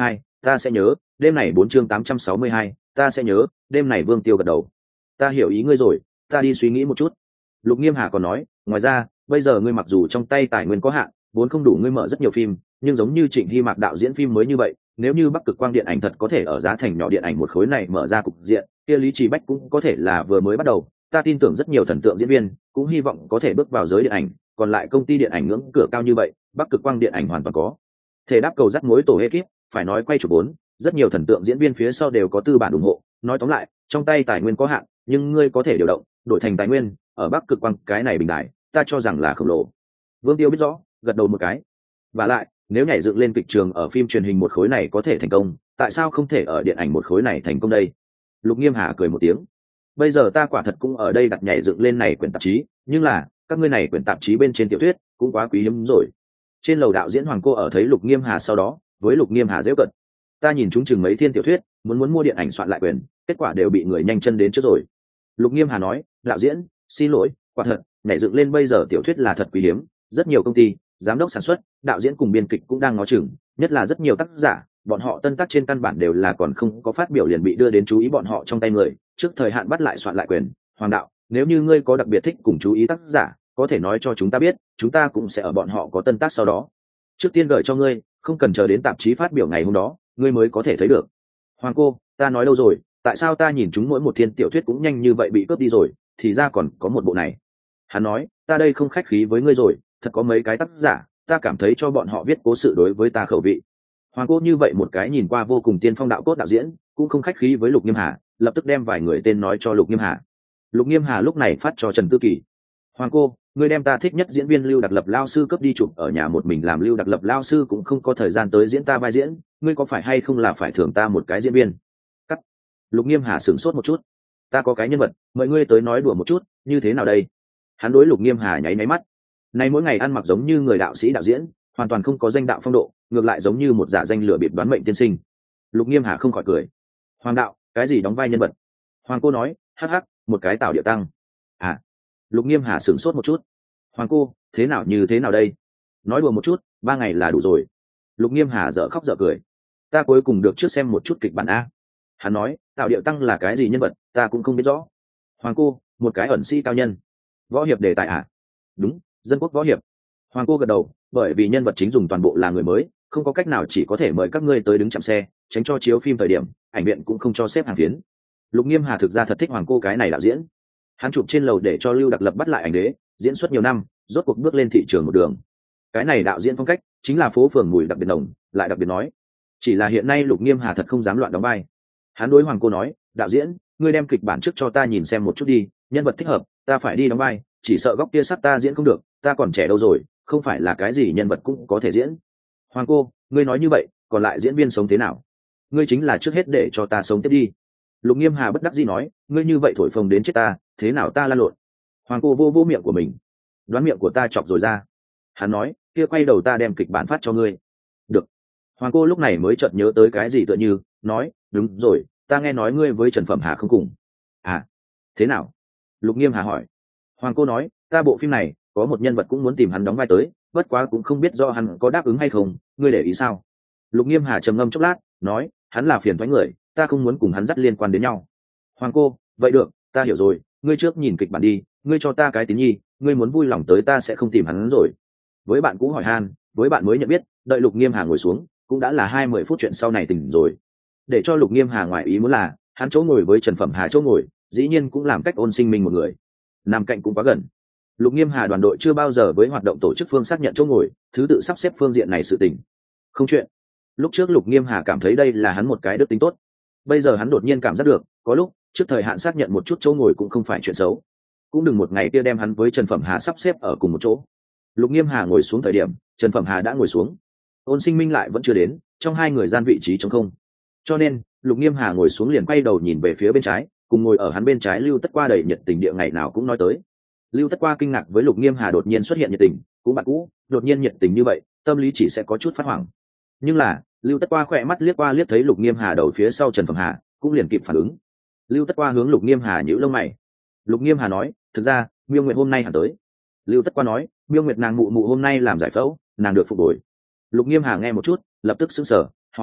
ta sẽ nhớ. Đêm này 4 chương 862, ta sẽ nhớ. Đêm này Vương Tiêu gật đầu. Ta hiểu ý ngươi rồi, ta đi suy nghĩ một chút. Lục Nghiêm Hà còn nói, ngoài ra bây giờ ngươi mặc dù trong tay tài nguyên có hạn, vốn không đủ ngươi mở rất nhiều phim, nhưng giống như Trịnh Hy Mạc đạo diễn phim mới như vậy, nếu như Bắc Cực Quang điện ảnh thật có thể ở giá thành nhỏ điện ảnh một khối này mở ra cục diện, kia Lý Trì Bách cũng có thể là vừa mới bắt đầu. Ta tin tưởng rất nhiều thần tượng diễn viên cũng hy vọng có thể bước vào giới điện ảnh, còn lại công ty điện ảnh ngưỡng cửa cao như vậy, Bắc Cực Quang điện ảnh hoàn toàn có thể đáp cầu dắt mối tổ ekip. Phải nói quay chụp vốn, rất nhiều thần tượng diễn viên phía sau đều có tư bản ủng hộ. Nói tóm lại, trong tay tài nguyên có hạn, nhưng ngươi có thể điều động đổi thành tài nguyên ở Bắc Cực Quang cái này bình đại, ta cho rằng là khổng lồ. Vương Tiêu biết rõ, gật đầu một cái. Và lại, nếu nhảy dựng lên kịch trường ở phim truyền hình một khối này có thể thành công, tại sao không thể ở điện ảnh một khối này thành công đây? Lục Nghiêm Hà cười một tiếng. Bây giờ ta quả thật cũng ở đây đặt nhảy dựng lên này quyển tạp chí, nhưng là các ngươi này quyển tạp chí bên trên tiểu thuyết cũng quá quý hiếm rồi. Trên lầu đạo diễn Hoàng Cô ở thấy Lục Nghiêm Hà sau đó, với Lục Nghiêm Hà giễu cợt. Ta nhìn chúng chừng mấy thiên tiểu thuyết, muốn mua điện ảnh soạn lại quyền, kết quả đều bị người nhanh chân đến trước rồi. Lục Nghiêm Hà nói, đạo diễn, xin lỗi, quả thật, nhảy dựng lên bây giờ tiểu thuyết là thật quý hiếm, rất nhiều công ty, giám đốc sản xuất, đạo diễn cùng biên kịch cũng đang ngó chừng, nhất là rất nhiều tác giả, bọn họ tân tác trên căn bản đều là còn không có phát biểu liền bị đưa đến chú ý bọn họ trong tay người, trước thời hạn bắt lại soạn lại quyền. Hoàng đạo, nếu như ngươi có đặc biệt thích cùng chú ý tác giả, có thể nói cho chúng ta biết, chúng ta cũng sẽ ở bọn họ có tân tác sau đó trước tiên gửi cho ngươi, không cần chờ đến tạp chí phát biểu ngày hôm đó ngươi mới có thể thấy được. Hoàng cô, ta nói đâu rồi, tại sao ta nhìn chúng mỗi một thiên tiểu thuyết cũng nhanh như vậy bị cướp đi rồi, thì ra còn có một bộ này. Hắn nói, ta đây không khách khí với ngươi rồi, thật có mấy cái tác giả ta cảm thấy cho bọn họ viết cố sự đối với ta khẩu vị. Hoàng cô như vậy một cái nhìn qua vô cùng tiên phong đạo cốt đạo diễn cũng không khách khí với Lục Nghiêm Hà, lập tức đem vài người tên nói cho Lục Nghiêm Hà. Lục Nghiêm Hà lúc này phát cho Trần Tư Kỳ. Hoàng cô, ngươi đem ta thích nhất diễn viên Lưu Đặc Lập lao sư cướp đi chụp ở nhà một mình, làm Lưu Đặc Lập lao sư cũng không có thời gian tới diễn ta vai diễn, ngươi có phải hay không là phải thưởng ta một cái diễn viên? Cắt. Lục Nghiêm Hà sửng sốt một chút. Ta có cái nhân vật, mời ngươi tới nói đùa một chút, như thế nào đây? Hắn đối Lục Nghiêm Hà nháy máy mắt. Nay mỗi ngày ăn mặc giống như người đạo sĩ đạo diễn, hoàn toàn không có danh đạo phong độ, ngược lại giống như một giả danh lừa bịp đoán mệnh tiên sinh. Lục Nghiêm Hà không khỏi cười. Hoàng đạo, cái gì đóng vai nhân vật? Hoàng cô nói, hắc hắc, một cái Tào Điệu Tăng. À. Lục Nghiêm Hà sửng sốt một chút. Hoàng cô, thế nào như thế nào đây? Nói đùa một chút, 3 ngày là đủ rồi. Lục Nghiêm Hà dở khóc dở cười. Ta cuối cùng được trước xem một chút kịch bản a. Hắn nói, Tào Điệu Tăng là cái gì nhân vật, ta cũng không biết rõ. Hoàng cô, một cái ẩn sĩ cao nhân. Võ hiệp đề tài à? Đúng, dân quốc võ hiệp. Hoàng cô gật đầu, bởi vì nhân vật chính dùng toàn bộ là người mới, không có cách nào, chỉ có thể mời các ngươi tới đứng chạm xe, tránh cho chiếu phim thời điểm ảnh viện cũng không cho xếp hàng phiến. Lục Nghiêm Hà thực ra thật thích Hoàng cô cái này đạo diễn. Hắn chụp trên lầu để cho Lưu Đặc Lập bắt lại ảnh đế, diễn xuất nhiều năm, rốt cuộc bước lên thị trường một đường. Cái này đạo diễn phong cách chính là phố phường mùi đặc biệt nồng, lại đặc biệt nói. Chỉ là hiện nay Lục Nghiêm Hà thật không dám loạn đóng vai. Hắn đối Hoàng cô nói, đạo diễn, ngươi đem kịch bản trước cho ta nhìn xem một chút đi, nhân vật thích hợp ta phải đi đóng vai, chỉ sợ góc kia sắt ta diễn không được, ta còn trẻ đâu rồi, không phải là cái gì nhân vật cũng có thể diễn. Hoàng cô, ngươi nói như vậy, còn lại diễn viên sống thế nào? Ngươi chính là trước hết để cho ta sống tiếp đi. Lục Nghiêm Hà bất đắc dĩ nói, ngươi như vậy thổi phồng đến chết ta, thế nào ta lăn lộn? Hoàng cô vô miệng của mình. Đoán miệng của ta chọc rồi ra. Hắn nói, kia quay đầu ta đem kịch bản phát cho ngươi. Được. Hoàng cô lúc này mới chợt nhớ tới cái gì tựa như, nói, đúng rồi, ta nghe nói ngươi với Trần Phẩm Hà không cùng. À, thế nào? Lục Nghiêm Hà hỏi. Hoàng cô nói, ta bộ phim này có một nhân vật cũng muốn tìm hắn đóng vai tới, bất quá cũng không biết do hắn có đáp ứng hay không, ngươi để ý sao? Lục Nghiêm Hà trầm ngâm chốc lát, nói, hắn là phiền toái người, ta không muốn cùng hắn dắt liên quan đến nhau. Hoàng cô, vậy được, ta hiểu rồi, ngươi trước nhìn kịch bản đi, ngươi cho ta cái tín nhi, ngươi muốn vui lòng tới ta sẽ không tìm hắn rồi. Với bạn cũ hỏi han, với bạn mới nhận biết, đợi Lục Nghiêm Hà ngồi xuống, cũng đã là 20 phút chuyện sau này tỉnh rồi. Để cho Lục Nghiêm Hà ngoài ý muốn là, hắn chỗ ngồi với Trần Phẩm Hà chỗ ngồi, dĩ nhiên cũng làm cách Ôn Sinh Minh một người. Nằm cạnh cũng quá gần. Lục Nghiêm Hà đoàn đội chưa bao giờ với hoạt động tổ chức phương xác nhận chỗ ngồi, thứ tự sắp xếp phương diện này sự tình. Không chuyện. Lúc trước Lục Nghiêm Hà cảm thấy đây là hắn một cái đức tính tốt. Bây giờ hắn đột nhiên cảm giác được, có lúc trước thời hạn xác nhận một chút chỗ ngồi cũng không phải chuyện xấu. Cũng đừng một ngày kia đem hắn với Trần Phẩm Hà sắp xếp ở cùng một chỗ. Lục Nghiêm Hà ngồi xuống thời điểm, Trần Phẩm Hà đã ngồi xuống. Ôn Sinh Minh lại vẫn chưa đến, trong hai người gian vị trí trống không. Cho nên, Lục Nghiêm Hà ngồi xuống liền quay đầu nhìn về phía bên trái, cùng ngồi ở hắn bên trái Lưu Tất Qua đầy nhiệt tình địa ngày nào cũng nói tới. Lưu Tất Qua kinh ngạc với Lục Nghiêm Hà đột nhiên xuất hiện nhiệt tình, cũng bạn cũ, đột nhiên nhiệt tình như vậy, tâm lý chỉ sẽ có chút phát hoảng. Nhưng là, Lưu Tất Qua khỏe mắt liếc qua liếc thấy Lục Nghiêm Hà đầu phía sau Trần Phẩm Hà, cũng liền kịp phản ứng. Lưu Tất Qua hướng Lục Nghiêm Hà nhíu lông mày. Lục Nghiêm Hà nói, thực ra, Miêu Nguyệt hôm nay hẳn tới. Lưu Tất Qua nói, Miêu Nguyệt nàng mụ mụ hôm nay làm giải phẫu, nàng được phục hồi. Lục Nghiêm Hà nghe một chút, lập tức sững sờ, hỏi,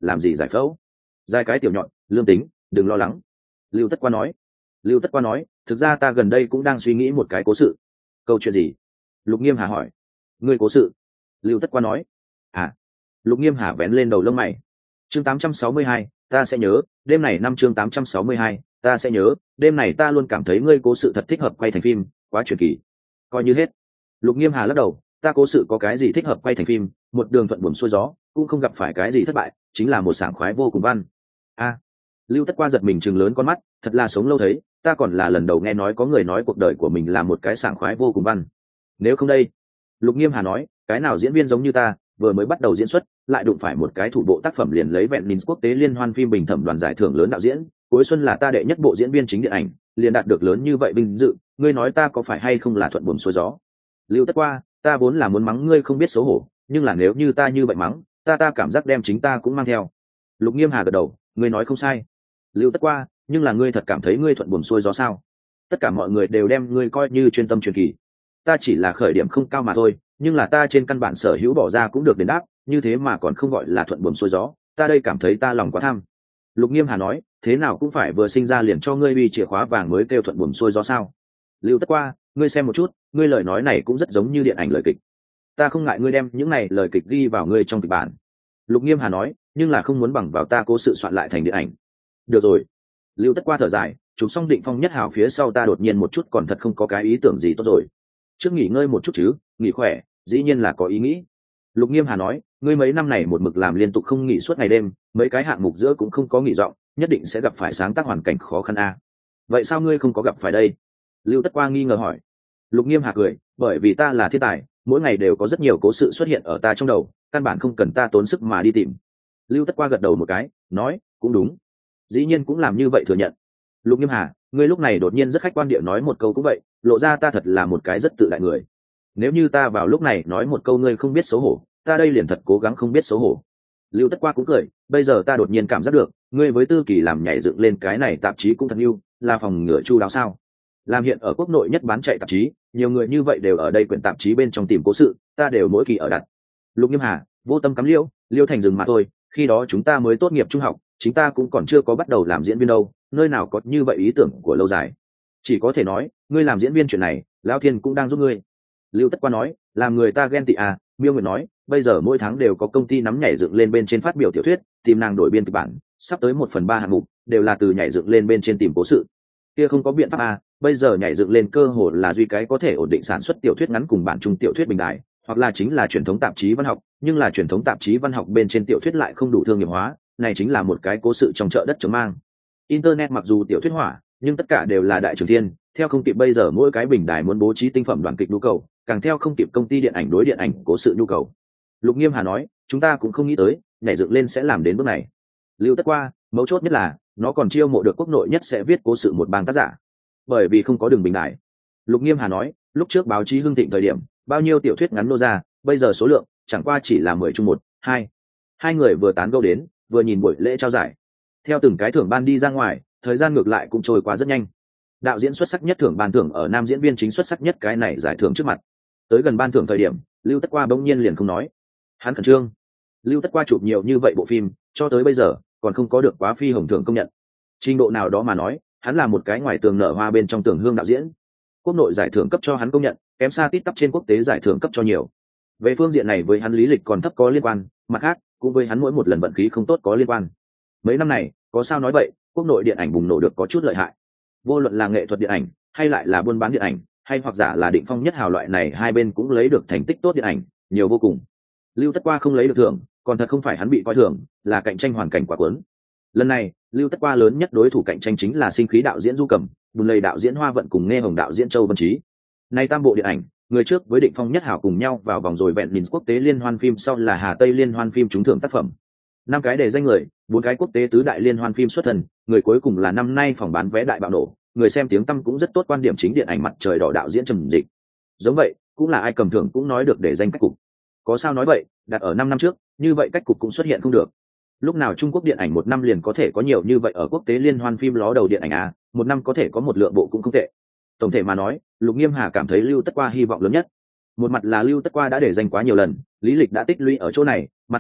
làm gì giải phẫu? Dài cái tiểu nhọn, lương tính, đừng lo lắng. Lưu Tất Qua nói. Lưu Tất Qua nói, thực ra ta gần đây cũng đang suy nghĩ một cái cố sự. Câu chuyện gì? Lục Nghiêm Hà hỏi. Ngươi cố sự? Lưu Tất Qua nói. À? Lục Nghiêm Hà vén lên đầu lông mày. Chương 862, ta sẽ nhớ, đêm này năm chương 862, ta sẽ nhớ, đêm này ta luôn cảm thấy ngươi cố sự thật thích hợp quay thành phim, quá truyền kỳ. Coi như hết. Lục Nghiêm Hà lắc đầu, ta cố sự có cái gì thích hợp quay thành phim, một đường thuận buồm xuôi gió, cũng không gặp phải cái gì thất bại, chính là một sảng khoái vô cùng văn. A. Lưu Tất Qua giật mình trừng lớn con mắt, thật là sống lâu thấy, ta còn là lần đầu nghe nói có người nói cuộc đời của mình là một cái sảng khoái vô cùng văn. Nếu không đây? Lục Nghiêm Hà nói, cái nào diễn viên giống như ta, vừa mới bắt đầu diễn xuất, lại đụng phải một cái thủ bộ tác phẩm liền lấy Venice quốc tế liên hoan phim bình thẩm đoàn giải thưởng lớn đạo diễn, cuối xuân là ta đệ nhất bộ diễn viên chính điện ảnh, liền đạt được lớn như vậy vinh dự, ngươi nói ta có phải hay không là thuận buồm xuôi gió? Lưu Tất Qua, ta vốn là muốn mắng ngươi không biết xấu hổ, nhưng là nếu như ta như vậy mắng, ta cảm giác đem chính ta cũng mang theo. Lục Nghiêm Hà gật đầu, ngươi nói không sai. Lưu Tất Qua, nhưng là ngươi thật cảm thấy ngươi thuận buồm xuôi gió sao? Tất cả mọi người đều đem ngươi coi như chuyên tâm truyền kỳ. Ta chỉ là khởi điểm không cao mà thôi, nhưng là ta trên căn bản sở hữu bỏ ra cũng được đền đáp, như thế mà còn không gọi là thuận buồm xuôi gió, ta đây cảm thấy ta lòng quá tham. Lục Nghiêm Hà nói, thế nào cũng phải vừa sinh ra liền cho ngươi uy chìa khóa vàng mới kêu thuận buồm xuôi gió sao? Lưu Tất Qua, ngươi xem một chút, ngươi lời nói này cũng rất giống như điện ảnh lời kịch. Ta không ngại ngươi đem những này lời kịch ghi vào ngươi trong kịch bản. Lục Nghiêm Hà nói, nhưng là không muốn bằng vào ta cố sự soạn lại thành điện ảnh. Được rồi. Lưu Tất Qua thở dài, chụp xong Định Phong Nhất Hào phía sau ta đột nhiên một chút còn thật không có cái ý tưởng gì tốt rồi. Trước nghỉ ngơi một chút chứ, nghỉ khỏe, dĩ nhiên là có ý nghĩ. Lục Nghiêm Hà nói, ngươi mấy năm này một mực làm liên tục không nghỉ suốt ngày đêm, mấy cái hạng mục giữa cũng không có nghỉ dọn, nhất định sẽ gặp phải sáng tác hoàn cảnh khó khăn a. Vậy sao ngươi không có gặp phải đây? Lưu Tất Qua nghi ngờ hỏi. Lục Nghiêm Hà cười, bởi vì ta là thiên tài, mỗi ngày đều có rất nhiều cố sự xuất hiện ở ta trong đầu, căn bản không cần ta tốn sức mà đi tìm. Lưu Tất Qua gật đầu một cái, nói, cũng đúng. Dĩ nhiên cũng làm như vậy thừa nhận. Lục Nghiêm Hà, ngươi lúc này đột nhiên rất khách quan địa nói một câu cũng vậy, lộ ra ta thật là một cái rất tự đại người. Nếu như ta vào lúc này nói một câu ngươi không biết xấu hổ, ta đây liền thật cố gắng không biết xấu hổ. Lưu Tất Qua cũng cười, bây giờ ta đột nhiên cảm giác được, ngươi với Tư Kỳ làm nhảy dựng lên cái này tạp chí cũng thật yêu, là phòng ngừa chu đáo sao? Làm hiện ở quốc nội nhất bán chạy tạp chí, nhiều người như vậy đều ở đây quyển tạp chí bên trong tìm cố sự, ta đều mỗi kỳ ở đặt. Lục Nghiêm Hà, vô tâm cắm liêu thành rừng mà thôi, khi đó chúng ta mới tốt nghiệp trung học, chính ta cũng còn chưa có bắt đầu làm diễn viên đâu, nơi nào có như vậy ý tưởng của lâu dài. Chỉ có thể nói, ngươi làm diễn viên chuyện này, Lão Thiên cũng đang giúp ngươi. Lưu Tất Qua nói, làm người ta ghen tị à, Miêu Nguyệt nói, bây giờ mỗi tháng đều có công ty nắm nhảy dựng lên bên trên phát biểu tiểu thuyết, tìm nàng đổi biên kịch bản, sắp tới 1/3 hạng mục đều là từ nhảy dựng lên bên trên tìm cố sự. Kia không có biện pháp à, bây giờ nhảy dựng lên cơ hội là duy cái có thể ổn định sản xuất tiểu thuyết ngắn cùng bản trung tiểu thuyết bình đại, hoặc là chính là truyền thống tạp chí văn học, nhưng là truyền thống tạp chí văn học bên trên tiểu thuyết lại không đủ thương nghiệp hóa, này chính là một cái cố sự trong chợ đất chống mang. Internet mặc dù tiểu thuyết hỏa, nhưng tất cả đều là đại trường thiên, theo không kịp bây giờ mỗi cái bình đài muốn bố trí tinh phẩm đoàn kịch nhu cầu, càng theo không kịp công ty điện ảnh đối điện ảnh cố sự nhu cầu. Lục Nghiêm Hà nói, chúng ta cũng không nghĩ tới, nhảy dựng lên sẽ làm đến bước này. Lưu Tất Qua, mấu chốt nhất là, nó còn chiêu mộ được quốc nội nhất sẽ viết cố sự một bang tác giả. Bởi vì không có đường bình đài. Lục Nghiêm Hà nói, lúc trước báo chí hưng thịnh thời điểm, bao nhiêu tiểu thuyết ngắn nô ra, bây giờ số lượng chẳng qua chỉ là 10 chung 1, 2. Hai người vừa tán gẫu đến, vừa nhìn buổi lễ trao giải. Theo từng cái thưởng ban đi ra ngoài, thời gian ngược lại cũng trôi qua rất nhanh. Đạo diễn xuất sắc nhất thưởng ban thưởng ở nam diễn viên chính xuất sắc nhất cái này giải thưởng trước mặt. Tới gần ban thưởng thời điểm, Lưu Tất Qua bỗng nhiên liền không nói. Hắn khẩn trương. Lưu Tất Qua chụp nhiều như vậy bộ phim, cho tới bây giờ còn không có được quá phi hồng thưởng công nhận. Trình độ nào đó mà nói, hắn là một cái ngoài tường nở hoa bên trong tường hương đạo diễn. Quốc nội giải thưởng cấp cho hắn công nhận, kém xa tít tắp trên quốc tế giải thưởng cấp cho nhiều. Về phương diện này với hắn lý lịch còn thấp có liên quan, mặt khác cũng với hắn mỗi một lần vận khí không tốt có liên quan. Mấy năm này, có sao nói vậy, quốc nội điện ảnh bùng nổ được có chút lợi hại. Vô luận là nghệ thuật điện ảnh, hay lại là buôn bán điện ảnh, hay hoặc giả là Định Phong Nhất Hào loại này, hai bên cũng lấy được thành tích tốt điện ảnh, nhiều vô cùng. Lưu Tất Qua không lấy được thưởng, còn thật không phải hắn bị coi thường, là cạnh tranh hoàn cảnh quá cuốn. Lần này, Lưu Tất Qua lớn nhất đối thủ cạnh tranh chính là sinh khí đạo diễn Du Cẩm, Bùn Lầy đạo diễn Hoa Vận cùng Nghe Hồng đạo diễn Châu Văn Trí. Nay tam bộ điện ảnh, người trước với Định Phong Nhất Hào cùng nhau vào vòng rồi Venice quốc tế liên hoan phim, sau là Hà Tây liên hoan phim trúng thưởng tác phẩm. 5 cái đề danh người, 4 cái quốc tế tứ đại liên hoan phim xuất thần, người cuối cùng là năm nay phòng bán vé đại bạo nổ, người xem tiếng tăm cũng rất tốt, quan điểm chính điện ảnh Mặt Trời Đỏ đạo diễn Trầm Dịch. Giống vậy, cũng là ai cầm thưởng cũng nói được để danh cách cục. Có sao nói vậy, đặt ở 5 năm trước, như vậy cách cục cũng xuất hiện không được. Lúc nào Trung Quốc điện ảnh một năm liền có thể có nhiều như vậy ở quốc tế liên hoan phim ló đầu điện ảnh à, một năm có thể có một lượng bộ cũng không tệ. Tổng thể mà nói, Lục Nghiêm Hà cảm thấy Lưu Tất Qua hy vọng lớn nhất. Một mặt là Lưu Tất Qua đã để danh quá nhiều lần, lý lịch đã tích lũy ở chỗ này, mặt khác,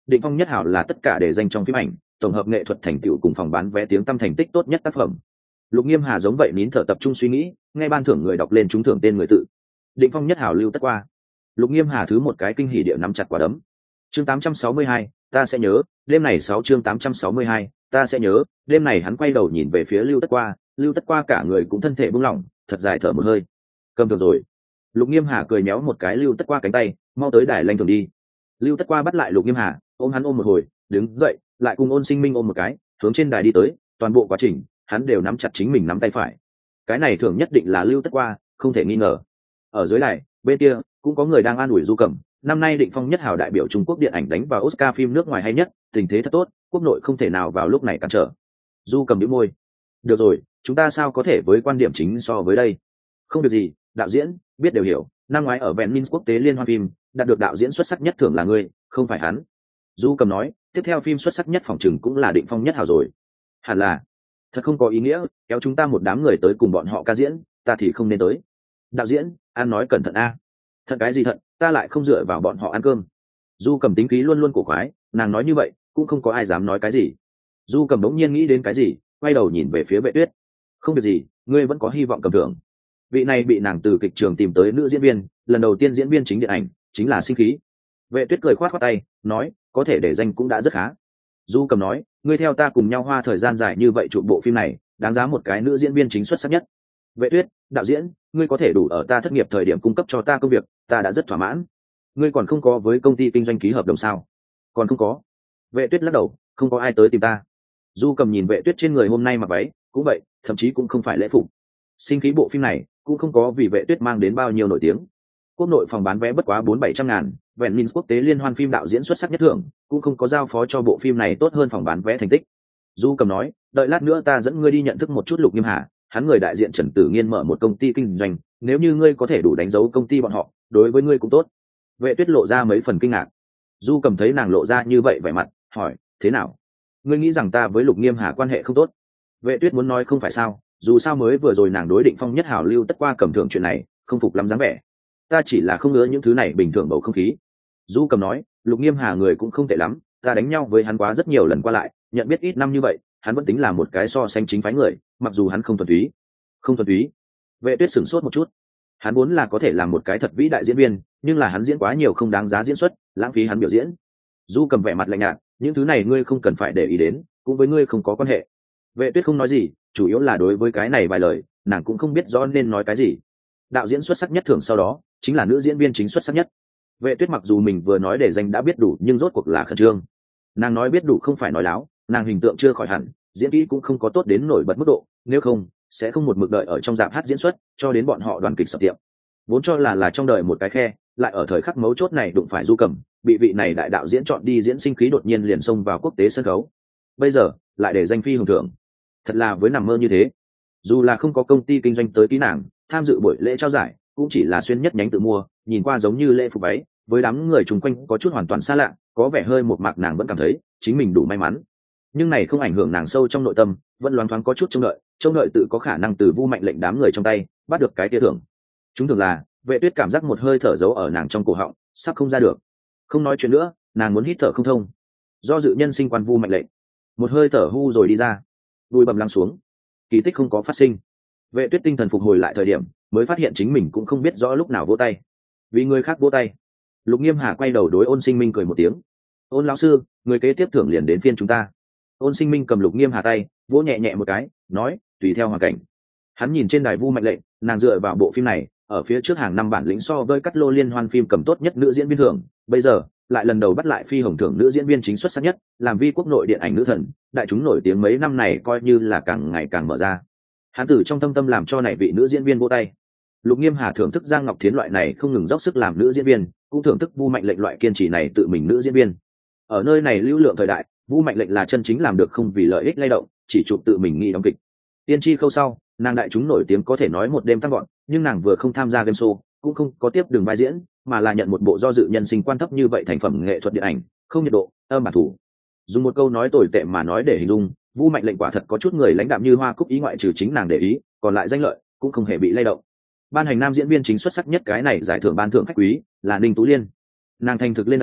Định Phong Nhất Hảo là tất cả để danh trong phim ảnh tổng hợp nghệ thuật thành tựu cùng phòng bán vé tiếng tăm thành tích tốt nhất tác phẩm. Lục Nghiêm Hà giống vậy nín thở tập trung suy nghĩ, nghe ban thưởng người đọc lên trúng thưởng tên người tự. Định Phong Nhất Hảo Lưu Tất Qua. Lục Nghiêm Hà thứ một cái kinh hỉ địa nắm chặt quả đấm. Chương 862, ta sẽ nhớ, đêm này 6 chương 862, ta sẽ nhớ, đêm này hắn quay đầu nhìn về phía Lưu Tất Qua cả người cũng thân thể buông lỏng, thật dài thở một hơi. Cầm được rồi. Lục Nghiêm Hà cười méo một cái Lưu Tất Qua cánh tay, mau tới đài lanh thường đi. Lưu Tất Qua bắt lại Lục Nghiêm Hà, ôm hắn ôm một hồi, đứng dậy, lại cùng Ôn Sinh Minh ôm một cái, hướng trên đài đi tới, toàn bộ quá trình, hắn đều nắm chặt chính mình nắm tay phải. Cái này thường nhất định là Lưu Tất Qua, không thể nghi ngờ. Ở dưới đài, bên kia cũng có người đang an ủi Du Cẩm, năm nay Định Phong Nhất Hào đại biểu Trung Quốc điện ảnh đánh vào Oscar phim nước ngoài hay nhất, tình thế thật tốt, quốc nội không thể nào vào lúc này cản trở. Du Cẩm nhíu môi. Được rồi, chúng ta sao có thể với quan điểm chính so với đây? Không việc gì, đạo diễn, biết đều hiểu, năm ngoái ở Venice quốc tế liên hoan phim, đạt được đạo diễn xuất sắc nhất thưởng là ngươi, không phải hắn. Du Cẩm nói, tiếp theo phim xuất sắc nhất phòng trừng cũng là Định Phong Nhất Hào rồi. Hẳn là, thật không có ý nghĩa, kéo chúng ta một đám người tới cùng bọn họ ca diễn, ta thì không nên tới. Đạo diễn, an nói cẩn thận a. Thật cái gì thận, ta lại không dựa vào bọn họ ăn cơm. Du Cẩm tính khí luôn luôn cổ quái, nàng nói như vậy cũng không có ai dám nói cái gì. Du Cẩm đống nhiên nghĩ đến cái gì, quay đầu nhìn về phía Vệ Tuyết. Không việc gì, ngươi vẫn có hy vọng cầm thưởng. Vị này bị nàng từ kịch trường tìm tới nữ diễn viên, lần đầu tiên diễn viên chính điện ảnh, chính là Sinh Khí. Vệ Tuyết cười khoát khoát tay, nói, có thể để danh cũng đã rất khá. Du Cẩm nói, ngươi theo ta cùng nhau hoa thời gian dài như vậy chụp bộ phim này, đáng giá một cái nữ diễn viên chính xuất sắc nhất. Vệ Tuyết, đạo diễn, ngươi có thể đủ ở ta thất nghiệp thời điểm cung cấp cho ta công việc, ta đã rất thỏa mãn. Ngươi còn không có với công ty kinh doanh ký hợp đồng sao? Còn không có. Vệ Tuyết lắc đầu, không có ai tới tìm ta. Du Cẩm nhìn Vệ Tuyết trên người hôm nay mặc váy, cũng vậy, thậm chí cũng không phải lễ phục. Sinh Khí bộ phim này cũng không có vì Vệ Tuyết mang đến bao nhiêu nổi tiếng. Quốc nội phòng bán vé bất quá 400-700 ngàn, Venice quốc tế liên hoan phim đạo diễn xuất sắc nhất thưởng, cũng không có giao phó cho bộ phim này tốt hơn phòng bán vé thành tích. Du Cẩm nói, đợi lát nữa ta dẫn ngươi đi nhận thức một chút Lục Nghiêm Hà, hắn người đại diện Trần Tử Nghiên mở một công ty kinh doanh, nếu như ngươi có thể đủ đánh dấu công ty bọn họ, đối với ngươi cũng tốt. Vệ Tuyết lộ ra mấy phần kinh ngạc. Du Cẩm thấy nàng lộ ra như vậy vẻ mặt, hỏi, thế nào? Ngươi nghĩ rằng ta với Lục Nghiêm Hà quan hệ không tốt? Vệ Tuyết muốn nói không phải sao, dù sao mới vừa rồi nàng đối Định Phong Nhất Hào Lưu Tất Qua cầm thưởng chuyện này, không phục lắm dáng vẻ. Ta chỉ là không ngứa những thứ này bình thường bầu không khí. Du Cẩm nói, Lục Nghiêm Hà người cũng không tệ lắm, ta đánh nhau với hắn quá rất nhiều lần qua lại, nhận biết ít năm như vậy, hắn vẫn tính là một cái so sánh chính phái người, mặc dù hắn không thuần túy. Không thuần túy. Vệ Tuyết sửng sốt một chút. Hắn vốn là có thể làm một cái thật vĩ đại diễn viên, nhưng là hắn diễn quá nhiều không đáng giá diễn xuất, lãng phí hắn biểu diễn. Du Cẩm vẻ mặt lạnh nhạt, những thứ này ngươi không cần phải để ý đến, cũng với ngươi không có quan hệ. Vệ Tuyết không nói gì, chủ yếu là đối với cái này vài lời, nàng cũng không biết rõ nên nói cái gì. Đạo diễn xuất sắc nhất thưởng sau đó, chính là nữ diễn viên chính xuất sắc nhất. Vệ Tuyết mặc dù mình vừa nói để danh đã biết đủ, nhưng rốt cuộc là khẩn trương. Nàng nói biết đủ không phải nói láo, nàng hình tượng chưa khỏi hẳn, diễn kỹ cũng không có tốt đến nổi bật mức độ, nếu không sẽ không một mực đợi ở trong dạp hát diễn xuất cho đến bọn họ đoàn kịch sập tiệm. Vốn cho là trong đời một cái khe, lại ở thời khắc mấu chốt này đụng phải Du Cẩm, bị vị này đại đạo diễn chọn đi diễn Sinh Khí đột nhiên liền xông vào quốc tế sân khấu. Bây giờ lại để danh phi hồng thưởng, thật là với nằm mơ như thế. Dù là không có công ty kinh doanh tới ký nàng tham dự buổi lễ trao giải, cũng chỉ là xuyên nhất nhánh tự mua, nhìn qua giống như lễ phục váy, với đám người chung quanh có chút hoàn toàn xa lạ, có vẻ hơi một mạc, nàng vẫn cảm thấy chính mình đủ may mắn. Nhưng này không ảnh hưởng nàng sâu trong nội tâm, vẫn loáng thoáng có chút trông đợi tự có khả năng từ Vu Mạnh Lệnh đám người trong tay bắt được cái tia thưởng. Chúng thường là Vệ Tuyết cảm giác một hơi thở giấu ở nàng trong cổ họng, sắp không ra được. Không nói chuyện nữa, nàng muốn hít thở không thông. Do dự nhân sinh quan Vu Mạnh Lệnh, một hơi thở hu rồi đi ra, đùi bầm lắng xuống. Kỳ tích không có phát sinh. Vệ Tuyết tinh thần phục hồi lại thời điểm, mới phát hiện chính mình cũng không biết rõ lúc nào vỗ tay. Vì người khác vỗ tay. Lục Nghiêm Hà quay đầu đối Ôn Sinh Minh cười một tiếng. Ôn lão sư, người kế tiếp thưởng liền đến phiên chúng ta. Ôn Sinh Minh cầm Lục Nghiêm Hà tay, vỗ nhẹ nhẹ một cái, nói, tùy theo hoàn cảnh. Hắn nhìn trên đài Vu Mạnh Lệnh, nàng dựa vào bộ phim này, ở phía trước hàng năm bản lĩnh so với Cắt Lô liên hoan phim cầm tốt nhất nữ diễn viên thưởng, bây giờ lại lần đầu bắt lại phi hồng thưởng nữ diễn viên chính xuất sắc nhất, làm vi quốc nội điện ảnh nữ thần, đại chúng nổi tiếng mấy năm này coi như là càng ngày càng mở ra. Hắn từ trong thâm tâm làm cho này vị nữ diễn viên vỗ tay. Lục Nghiêm Hà thưởng thức Giang Ngọc Thiến loại này không ngừng dốc sức làm nữ diễn viên, cũng thưởng thức Vu Mạnh Lệnh loại kiên trì này tự mình nữ diễn viên. Ở nơi này lưu lượng thời đại, Vu Mạnh Lệnh là chân chính làm được không vì lợi ích lay động, chỉ chụp tự mình nghĩ đóng kịch. Tiên tri khâu sau, nàng đại chúng nổi tiếng có thể nói một đêm tăng gọn, nhưng nàng vừa không tham gia game show, cũng không có tiếp đường vai diễn, mà là nhận một bộ do dự nhân sinh quan thấp như vậy thành phẩm nghệ thuật điện ảnh, không nhiệt độ, âm bản thủ. Dùng một câu nói tồi tệ mà nói để hình dung, Vu Mạnh Lệnh quả thật có chút người lãnh đạm như hoa cúc ý, ngoại trừ chính nàng để ý, còn lại danh lợi cũng không hề bị lay động. Ban hành nam diễn viên chính xuất sắc nhất cái này giải thưởng ban thưởng khách quý là Ninh Tú Liên. Nàng thành thực lên đài,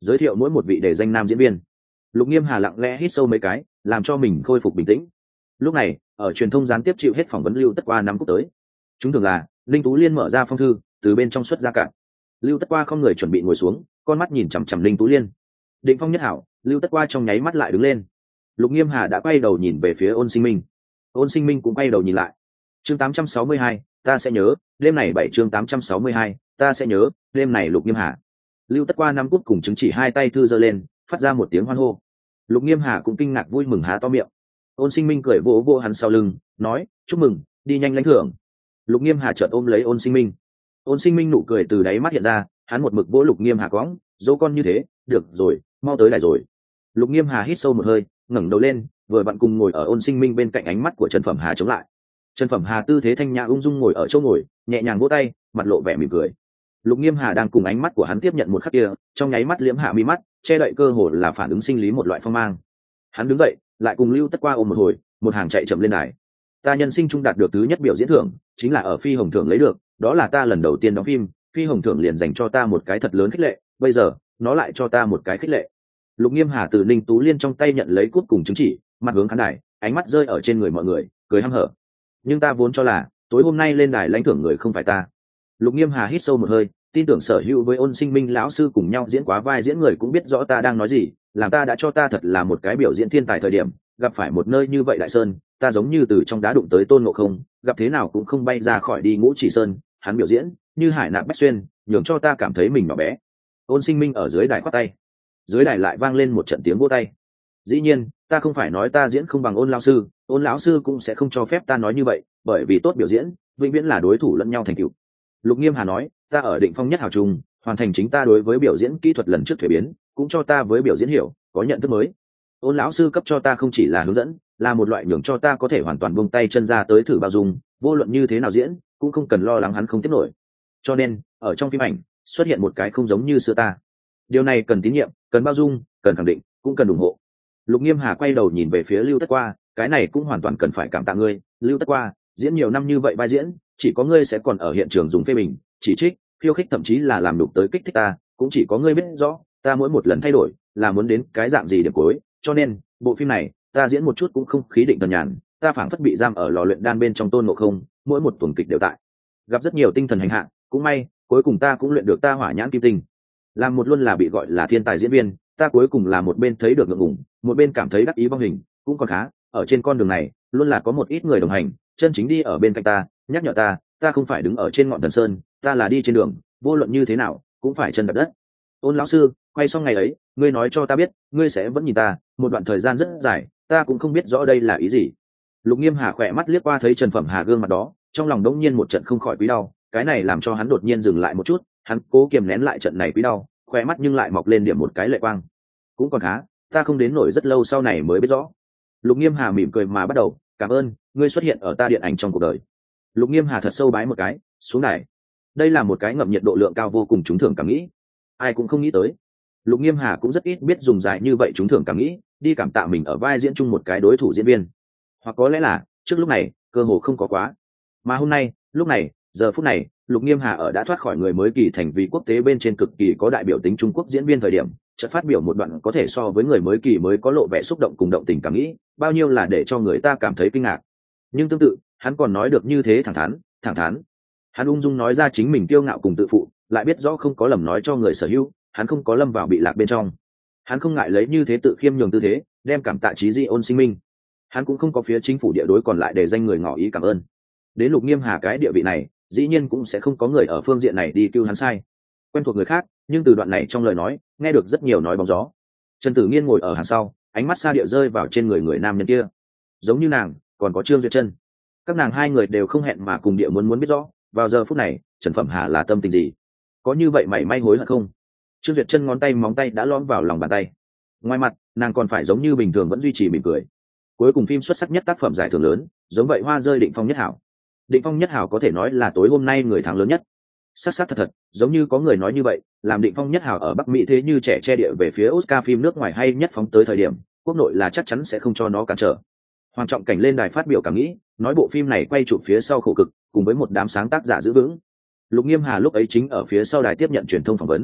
giới thiệu mỗi một vị đề danh nam diễn viên. Lục Nghiêm Hà lặng lẽ hít sâu mấy cái, làm cho mình khôi phục bình tĩnh. Lúc này ở truyền thông gián tiếp chịu hết phỏng vấn Lưu Tất Qua nắm cúp tới. Chúng thường là Linh Tú Liên mở ra phong thư, từ bên trong xuất ra cả. Lưu Tất Qua không người chuẩn bị ngồi xuống, con mắt nhìn chằm chằm Linh Tú Liên. Định Phong nhất hảo, Lưu Tất Qua trong nháy mắt lại đứng lên. Lục Nghiêm Hà đã quay đầu nhìn về phía Ôn Sinh Minh. Ôn Sinh Minh cũng quay đầu nhìn lại. Chương 862, ta sẽ nhớ, đêm này 7 chương 862, ta sẽ nhớ, đêm này Lục Nghiêm Hà. Lưu Tất Qua nắm cúp cùng chứng chỉ hai tay thư giơ lên, phát ra một tiếng hoan hô. Lục Nghiêm Hà cũng kinh ngạc vui mừng há to miệng. Ôn Sinh Minh cười vỗ vỗ hắn sau lưng, nói: "Chúc mừng, đi nhanh lãnh thưởng." Lục Nghiêm Hà chợt ôm lấy Ôn Sinh Minh. Ôn Sinh Minh nụ cười từ đáy mắt hiện ra, hắn một mực vỗ Lục Nghiêm Hà cõng, dỗ con như thế, được rồi, mau tới đài rồi. Lục Nghiêm Hà hít sâu một hơi, ngẩng đầu lên, vừa vặn cùng ngồi ở Ôn Sinh Minh bên cạnh ánh mắt của Trần Phẩm Hà chống lại. Trần Phẩm Hà tư thế thanh nhã ung dung ngồi ở chỗ ngồi, nhẹ nhàng vỗ tay, mặt lộ vẻ mỉm cười. Lục Nghiêm Hà đang cùng ánh mắt của hắn tiếp nhận một khắc kia, trong nháy mắt liễm hạ mi mắt, che đậy cơ hồ là phản ứng sinh lý một loại phong mang. Hắn đứng dậy, lại cùng Lưu Tất Qua ôm một hồi, một hàng chạy chậm lên đài. Ta nhân sinh trung đạt được thứ nhất biểu diễn thưởng, chính là ở Phi Hồng thưởng lấy được, đó là ta lần đầu tiên đóng phim, Phi Hồng thưởng liền dành cho ta một cái thật lớn khích lệ, bây giờ nó lại cho ta một cái khích lệ. Lục Nghiêm Hà từ Ninh Tú Liên trong tay nhận lấy cúp cùng chứng chỉ, mặt hướng khán đài, ánh mắt rơi ở trên người mọi người, cười hăm hở. Nhưng ta vốn cho là tối hôm nay lên đài lãnh thưởng người không phải ta. Lục Nghiêm Hà hít sâu một hơi, tin tưởng sở hữu với Ôn Sinh Minh lão sư cùng nhau diễn quá vai diễn người cũng biết rõ ta đang nói gì, làm ta đã cho ta thật là một cái biểu diễn thiên tài thời điểm, gặp phải một nơi như vậy đại sơn, ta giống như từ trong đá đụng tới Tôn Ngộ Không, gặp thế nào cũng không bay ra khỏi đi Ngũ Chỉ Sơn, hắn biểu diễn như hải nạp bách xuyên, nhường cho ta cảm thấy mình nhỏ bé. Ôn Sinh Minh ở dưới đài khoát tay. Dưới đài lại vang lên một trận tiếng vỗ tay. Dĩ nhiên, ta không phải nói ta diễn không bằng Ôn lão sư, Ôn lão sư cũng sẽ không cho phép ta nói như vậy, bởi vì tốt biểu diễn, vĩnh viễn là đối thủ lẫn nhau thành tựu. Lục Nghiêm Hà nói, ta ở Định Phong nhất hào trung, hoàn thành chính ta đối với biểu diễn kỹ thuật lần trước thuế biến, cũng cho ta với biểu diễn hiểu, có nhận thức mới. Ôn lão sư cấp cho ta không chỉ là hướng dẫn, là một loại nhường cho ta có thể hoàn toàn buông tay chân ra tới thử bao dung, vô luận như thế nào diễn, cũng không cần lo lắng hắn không tiếp nổi. Cho nên, ở trong phim ảnh, xuất hiện một cái không giống như xưa ta. Điều này cần tín nhiệm, cần bao dung, cần khẳng định, cũng cần ủng hộ. Lục Nghiêm Hà quay đầu nhìn về phía Lưu Tất Qua, cái này cũng hoàn toàn cần phải cảm tạ ngươi, Lưu Tất Qua, diễn nhiều năm như vậy vai diễn, chỉ có ngươi sẽ còn ở hiện trường dùng phê bình, chỉ trích, khiêu khích thậm chí là làm đục tới kích thích ta, cũng chỉ có ngươi biết rõ, ta mỗi một lần thay đổi, là muốn đến cái dạng gì điểm cuối, cho nên, bộ phim này, ta diễn một chút cũng không khí định tần nhàn, ta phảng phất bị giam ở lò luyện đan bên trong Tôn Ngộ Không, mỗi một tuần kịch đều tại. Gặp rất nhiều tinh thần hành hạ, cũng may, cuối cùng ta cũng luyện được ta hỏa nhãn kim tinh. Làm một luôn là bị gọi là thiên tài diễn viên, ta cuối cùng là một bên thấy được ngượng ngùng, một bên cảm thấy đắc ý vong hình, cũng còn khá, ở trên con đường này, luôn là có một ít người đồng hành, chân chính đi ở bên cạnh ta, nhắc nhở ta không phải đứng ở trên ngọn thần sơn, ta là đi trên đường, vô luận như thế nào, cũng phải chân đạp đất. Ôn lão sư, quay xong ngày ấy, ngươi nói cho ta biết, ngươi sẽ vẫn nhìn ta, một đoạn thời gian rất dài, ta cũng không biết rõ đây là ý gì. Lục Nghiêm Hà khỏe mắt liếc qua thấy Trần Phẩm Hà gương mặt đó, trong lòng đống nhiên một trận không khỏi quý đau, cái này làm cho hắn đột nhiên dừng lại một chút, hắn cố kiềm nén lại trận này quý đau, khỏe mắt nhưng lại mọc lên điểm một cái lệ quang. Cũng còn khá, ta không đến nổi rất lâu sau này mới biết rõ. Lục Nghiêm Hà mỉm cười mà bắt đầu, cảm ơn, ngươi xuất hiện ở ta điện ảnh trong cuộc đời. Lục Nghiêm Hà thật sâu bái một cái, xuống đài. Đây là một cái ngậm nhiệt độ lượng cao vô cùng trúng thưởng cảm nghĩ, ai cũng không nghĩ tới. Lục Nghiêm Hà cũng rất ít biết dùng dài như vậy trúng thưởng cảm nghĩ, đi cảm tạ mình ở vai diễn chung một cái đối thủ diễn viên, hoặc có lẽ là trước lúc này cơ hồ không có quá, mà hôm nay, lúc này, giờ phút này, Lục Nghiêm Hà ở đã thoát khỏi người mới kỳ thành vì quốc tế bên trên cực kỳ có đại biểu tính Trung Quốc diễn viên thời điểm, chợt phát biểu một đoạn có thể so với người mới kỳ mới có lộ vẻ xúc động cùng động tình cảm nghĩ, bao nhiêu là để cho người ta cảm thấy kinh ngạc. Nhưng tương tự, hắn còn nói được như thế thẳng thắn. Hắn ung dung nói ra chính mình kiêu ngạo cùng tự phụ, lại biết rõ không có lầm nói cho người sở hữu, hắn không có lâm vào bị lạc bên trong. Hắn không ngại lấy như thế tự khiêm nhường tư thế, đem cảm tạ chí di Ôn Sinh Minh. Hắn cũng không có phía chính phủ địa đối còn lại để danh người ngỏ ý cảm ơn. Đến Lục Nghiêm Hà cái địa vị này, dĩ nhiên cũng sẽ không có người ở phương diện này đi cứu hắn sai. Quen thuộc người khác, nhưng từ đoạn này trong lời nói, nghe được rất nhiều nói bóng gió. Trần Tử Nghiên ngồi ở hàng sau, ánh mắt xa địa rơi vào trên người nam nhân kia. Giống như nàng, còn có Trương Duyệt Chân. Các nàng hai người đều không hẹn mà cùng địa muốn biết rõ, vào giờ phút này, Trần Phẩm Hà là tâm tình gì? Có như vậy mảy may hối hận không? Trương Duyệt Chân ngón tay móng tay đã lõm vào lòng bàn tay. Ngoài mặt, nàng còn phải giống như bình thường vẫn duy trì mỉm cười. Cuối cùng phim xuất sắc nhất tác phẩm giải thưởng lớn, giống vậy Hoa rơi Định Phong nhất hảo. Định Phong nhất hảo có thể nói là tối hôm nay người thắng lớn nhất. Sát thật, giống như có người nói như vậy, làm Định Phong nhất hảo ở Bắc Mỹ thế như trẻ che địa về phía Oscar phim nước ngoài hay nhất phóng tới thời điểm, quốc nội là chắc chắn sẽ không cho nó cản trở. Hoàng Trọng Cảnh lên đài phát biểu cảm nghĩ, nói bộ phim này quay chụp phía sau khổ cực, cùng với một đám sáng tác giả giữ vững. Lục Nghiêm Hà lúc ấy chính ở phía sau đài tiếp nhận truyền thông phỏng vấn.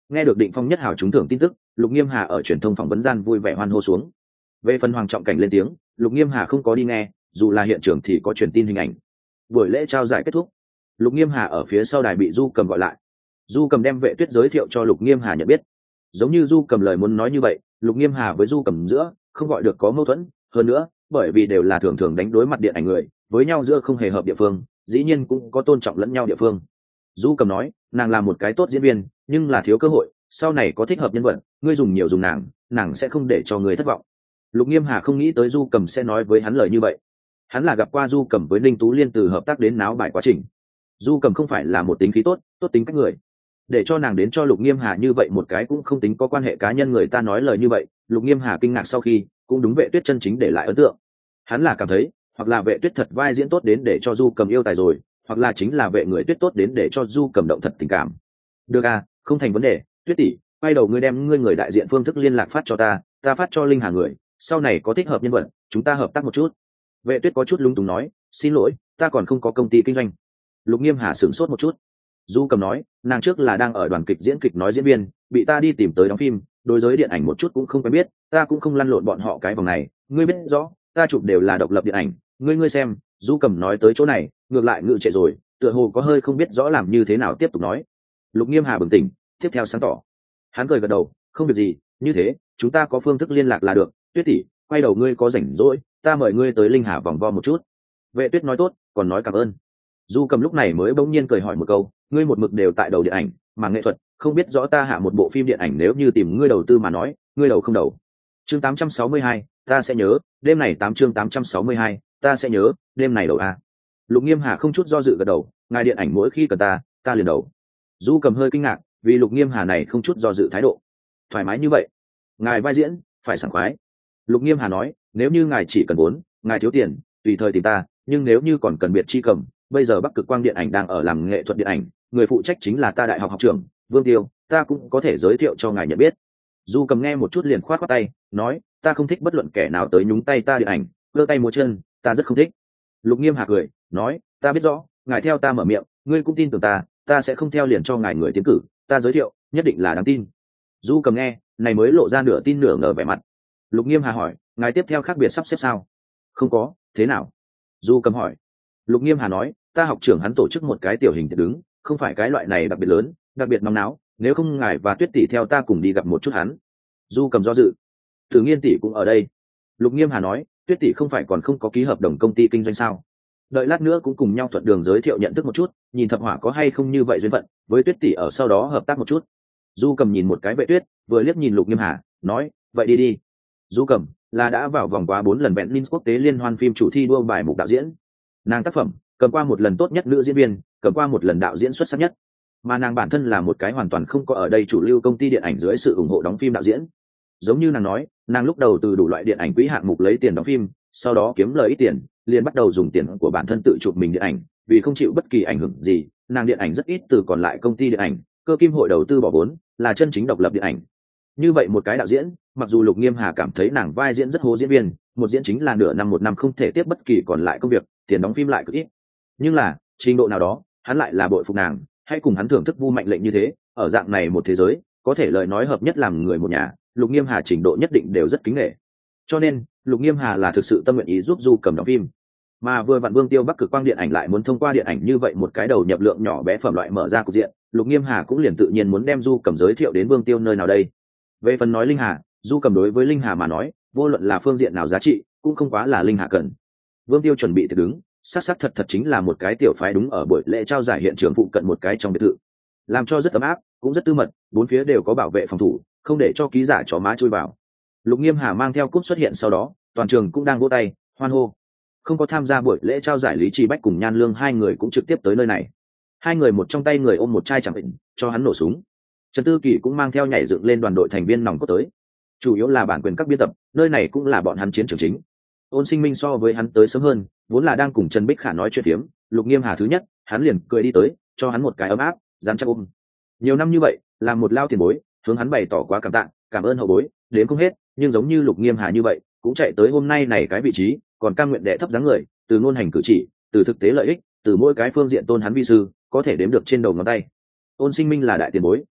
Nghe được Định Phong nhất hào trúng thưởng tin tức, Lục Nghiêm Hà ở truyền thông phỏng vấn gian vui vẻ hoan hô xuống. Về phần Hoàng Trọng Cảnh lên tiếng, Lục Nghiêm Hà không có đi nghe, dù là hiện trường thì có truyền tin hình ảnh. Buổi lễ trao giải kết thúc, Lục Nghiêm Hà ở phía sau đài bị Du Cầm gọi lại. Du Cầm đem Vệ Tuyết giới thiệu cho Lục Nghiêm Hà nhận biết. Giống như Du Cầm lời muốn nói như vậy, Lục Nghiêm Hà với Du Cầm giữa không gọi được có mâu thuẫn, hơn nữa, bởi vì đều là thường thường đánh đối mặt điện ảnh người, với nhau giữa không hề hợp địa phương, dĩ nhiên cũng có tôn trọng lẫn nhau địa phương. Du Cầm nói, nàng là một cái tốt diễn viên, nhưng là thiếu cơ hội, sau này có thích hợp nhân vật, ngươi dùng nhiều dùng nàng sẽ không để cho ngươi thất vọng. Lục Nghiêm Hà không nghĩ tới Du Cầm sẽ nói với hắn lời như vậy. Hắn là gặp qua Du Cầm với Ninh Tú Liên từ hợp tác đến náo bài quá trình. Du Cầm không phải là một tính khí tốt tính cách người. Để cho nàng đến cho Lục Nghiêm Hà như vậy một cái cũng không tính có quan hệ cá nhân người ta nói lời như vậy, Lục Nghiêm Hà kinh ngạc sau khi, cũng đúng Vệ Tuyết chân chính để lại ấn tượng. Hắn là cảm thấy, hoặc là Vệ Tuyết thật vai diễn tốt đến để cho Du Cầm yêu tài rồi, hoặc là chính là Vệ người Tuyết tốt đến để cho Du Cầm động thật tình cảm. Được à, không thành vấn đề, Tuyết tỷ, quay đầu ngươi đem ngươi người đại diện phương thức liên lạc phát cho ta phát cho Linh Hà người, sau này có thích hợp nhân vật, chúng ta hợp tác một chút. Vệ Tuyết có chút lúng túng nói, xin lỗi, ta còn không có công ty kinh doanh. Lục Nghiêm Hà sửng sốt một chút. Du Cầm nói, nàng trước là đang ở đoàn kịch diễn kịch nói diễn viên, bị ta đi tìm tới đóng phim, đối giới điện ảnh một chút cũng không quen biết, ta cũng không lăn lộn bọn họ cái vòng này, ngươi biết rõ, ta chụp đều là độc lập điện ảnh, ngươi xem. Du Cầm nói tới chỗ này, ngược lại ngự trệ rồi, tựa hồ có hơi không biết rõ làm như thế nào tiếp tục nói. Lục Nghiêm Hà bừng tỉnh, tiếp theo sáng tỏ. Hắn cười gật đầu, không việc gì, như thế, chúng ta có phương thức liên lạc là được, Tuyết tỷ, quay đầu ngươi có rảnh rỗi, ta mời ngươi tới Linh Hà vòng vo một chút. Vệ Tuyết nói tốt, còn nói cảm ơn. Du Cầm lúc này mới bỗng nhiên cười hỏi một câu, ngươi một mực đều tại đầu điện ảnh mà nghệ thuật, không biết rõ ta hạ một bộ phim điện ảnh nếu như tìm ngươi đầu tư mà nói, ngươi đầu không đầu. Chương 862, ta sẽ nhớ, đêm này 8 chương 862, ta sẽ nhớ, đêm này đầu a. Lục Nghiêm Hà không chút do dự gật đầu, ngài điện ảnh mỗi khi cần ta liền đầu. Du Cầm hơi kinh ngạc, vì Lục Nghiêm Hà này không chút do dự thái độ, thoải mái như vậy. Ngài vai diễn, phải sảng khoái. Lục Nghiêm Hà nói, nếu như ngài chỉ cần vốn, ngài thiếu tiền, tùy thời tìm ta, nhưng nếu như còn cần biệt chi cầm, bây giờ Bắc Cực Quang điện ảnh đang ở làm nghệ thuật điện ảnh, người phụ trách chính là ta đại học học trưởng Vương Tiêu, ta cũng có thể giới thiệu cho ngài nhận biết. Du Cầm nghe một chút liền khoát khoát tay, nói, ta không thích bất luận kẻ nào tới nhúng tay ta điện ảnh, giơ tay múa chân, ta rất không thích. Lục Nghiêm Hà cười, nói, ta biết rõ, ngài theo ta mở miệng, ngươi cũng tin tưởng ta sẽ không theo liền cho ngài người tiến cử, ta giới thiệu, nhất định là đáng tin. Du Cầm nghe, này mới lộ ra nửa tin nửa ngờ vẻ mặt. Lục Nghiêm Hà hỏi, ngài tiếp theo khác biệt sắp xếp sao? Không có, thế nào? Du Cầm hỏi. Lục Nghiêm Hà nói, ta học trưởng hắn tổ chức một cái tiểu hình tiệc đứng, không phải cái loại này đặc biệt lớn, đặc biệt nóng náo, nếu không ngài và Tuyết tỷ theo ta cùng đi gặp một chút hắn. Du Cầm do dự. Thử Nghiên tỷ cũng ở đây. Lục Nghiêm Hà nói, Tuyết tỷ không phải còn không có ký hợp đồng công ty kinh doanh sao? Đợi lát nữa cũng cùng nhau thuận đường giới thiệu nhận thức một chút, nhìn Thập Hỏa có hay không như vậy duyên phận, với Tuyết tỷ ở sau đó hợp tác một chút. Du Cầm nhìn một cái Vệ Tuyết, vừa liếc nhìn Lục Nghiêm Hà, nói, vậy đi. Du Cầm là đã vào vòng quá 4 lần Berlin quốc tế liên hoan phim chủ thi đua bài mục đạo diễn. Nàng tác phẩm cầm qua một lần tốt nhất nữ diễn viên, cầm qua một lần đạo diễn xuất sắc nhất, mà nàng bản thân là một cái hoàn toàn không có ở đây chủ lưu công ty điện ảnh dưới sự ủng hộ đóng phim đạo diễn. Giống như nàng nói, nàng lúc đầu từ đủ loại điện ảnh quỹ hạng mục lấy tiền đóng phim, sau đó kiếm lời ít tiền, liền bắt đầu dùng tiền của bản thân tự chụp mình điện ảnh, vì không chịu bất kỳ ảnh hưởng gì, nàng điện ảnh rất ít từ còn lại công ty điện ảnh, cơ kim hội đầu tư bỏ vốn, là chân chính độc lập điện ảnh. Như vậy một cái đạo diễn, mặc dù Lục Nghiêm Hà cảm thấy nàng vai diễn rất hố diễn viên, một diễn chính là nửa năm một năm không thể tiếp bất kỳ còn lại công việc, tiền đóng phim lại cực ít, nhưng là trình độ nào đó hắn lại là bội phục nàng, hay cùng hắn thưởng thức Vu Mạnh Lệnh như thế, ở dạng này một thế giới có thể lời nói hợp nhất làm người một nhà, Lục Nghiêm Hà trình độ nhất định đều rất kính nể. Cho nên Lục Nghiêm Hà là thực sự tâm nguyện ý giúp Du Cầm đóng phim, mà vừa vặn Vương Tiêu Bắc Cực Quang điện ảnh lại muốn thông qua điện ảnh như vậy một cái đầu nhập lượng nhỏ bé phẩm loại mở ra cục diện, Lục Nghiêm Hà cũng liền tự nhiên muốn đem Du Cầm giới thiệu đến Vương Tiêu nơi nào đây. Về phần nói Linh Hà, Du Cầm đối với Linh Hà mà nói, vô luận là phương diện nào giá trị cũng không quá là Linh Hà cần. Vương Tiêu chuẩn bị thì đứng, xác thật chính là một cái tiểu phái đúng ở buổi lễ trao giải hiện trường phụ cận một cái trong biệt thự, làm cho rất ấm áp, cũng rất tư mật, bốn phía đều có bảo vệ phòng thủ, không để cho ký giả chó má chui vào. Lục Nghiêm Hà mang theo cúp xuất hiện sau đó, toàn trường cũng đang vỗ tay hoan hô. Không có tham gia buổi lễ trao giải Lý Chi Bách cùng Nhan Lương hai người cũng trực tiếp tới nơi này. Hai người một trong tay người ôm một chai chẳng định, cho hắn nổ súng. Trần Tư Kỳ cũng mang theo nhảy dựng lên đoàn đội thành viên nòng cốt tới. Chủ yếu là bản quyền các biên tập, nơi này cũng là bọn hắn chiến trường chính. Ôn Sinh Minh so với hắn tới sớm hơn, vốn là đang cùng Trần Bích Khả nói chuyện phiếm, Lục Nghiêm Hà thứ nhất, hắn liền cười đi tới, cho hắn một cái ấm áp, dán chắc ôm. Nhiều năm như vậy, làm một lao tiền bối, hướng hắn bày tỏ quá cảm tạ, cảm ơn hậu bối, đến không hết, nhưng giống như Lục Nghiêm Hà như vậy, cũng chạy tới hôm nay này cái vị trí, còn cam nguyện đệ thấp dáng người, từ ngôn hành cử chỉ, từ thực tế lợi ích, từ mỗi cái phương diện tôn hắn vi sư, có thể đếm được trên đầu ngón tay. Ôn Sinh Minh là đại tiền bối,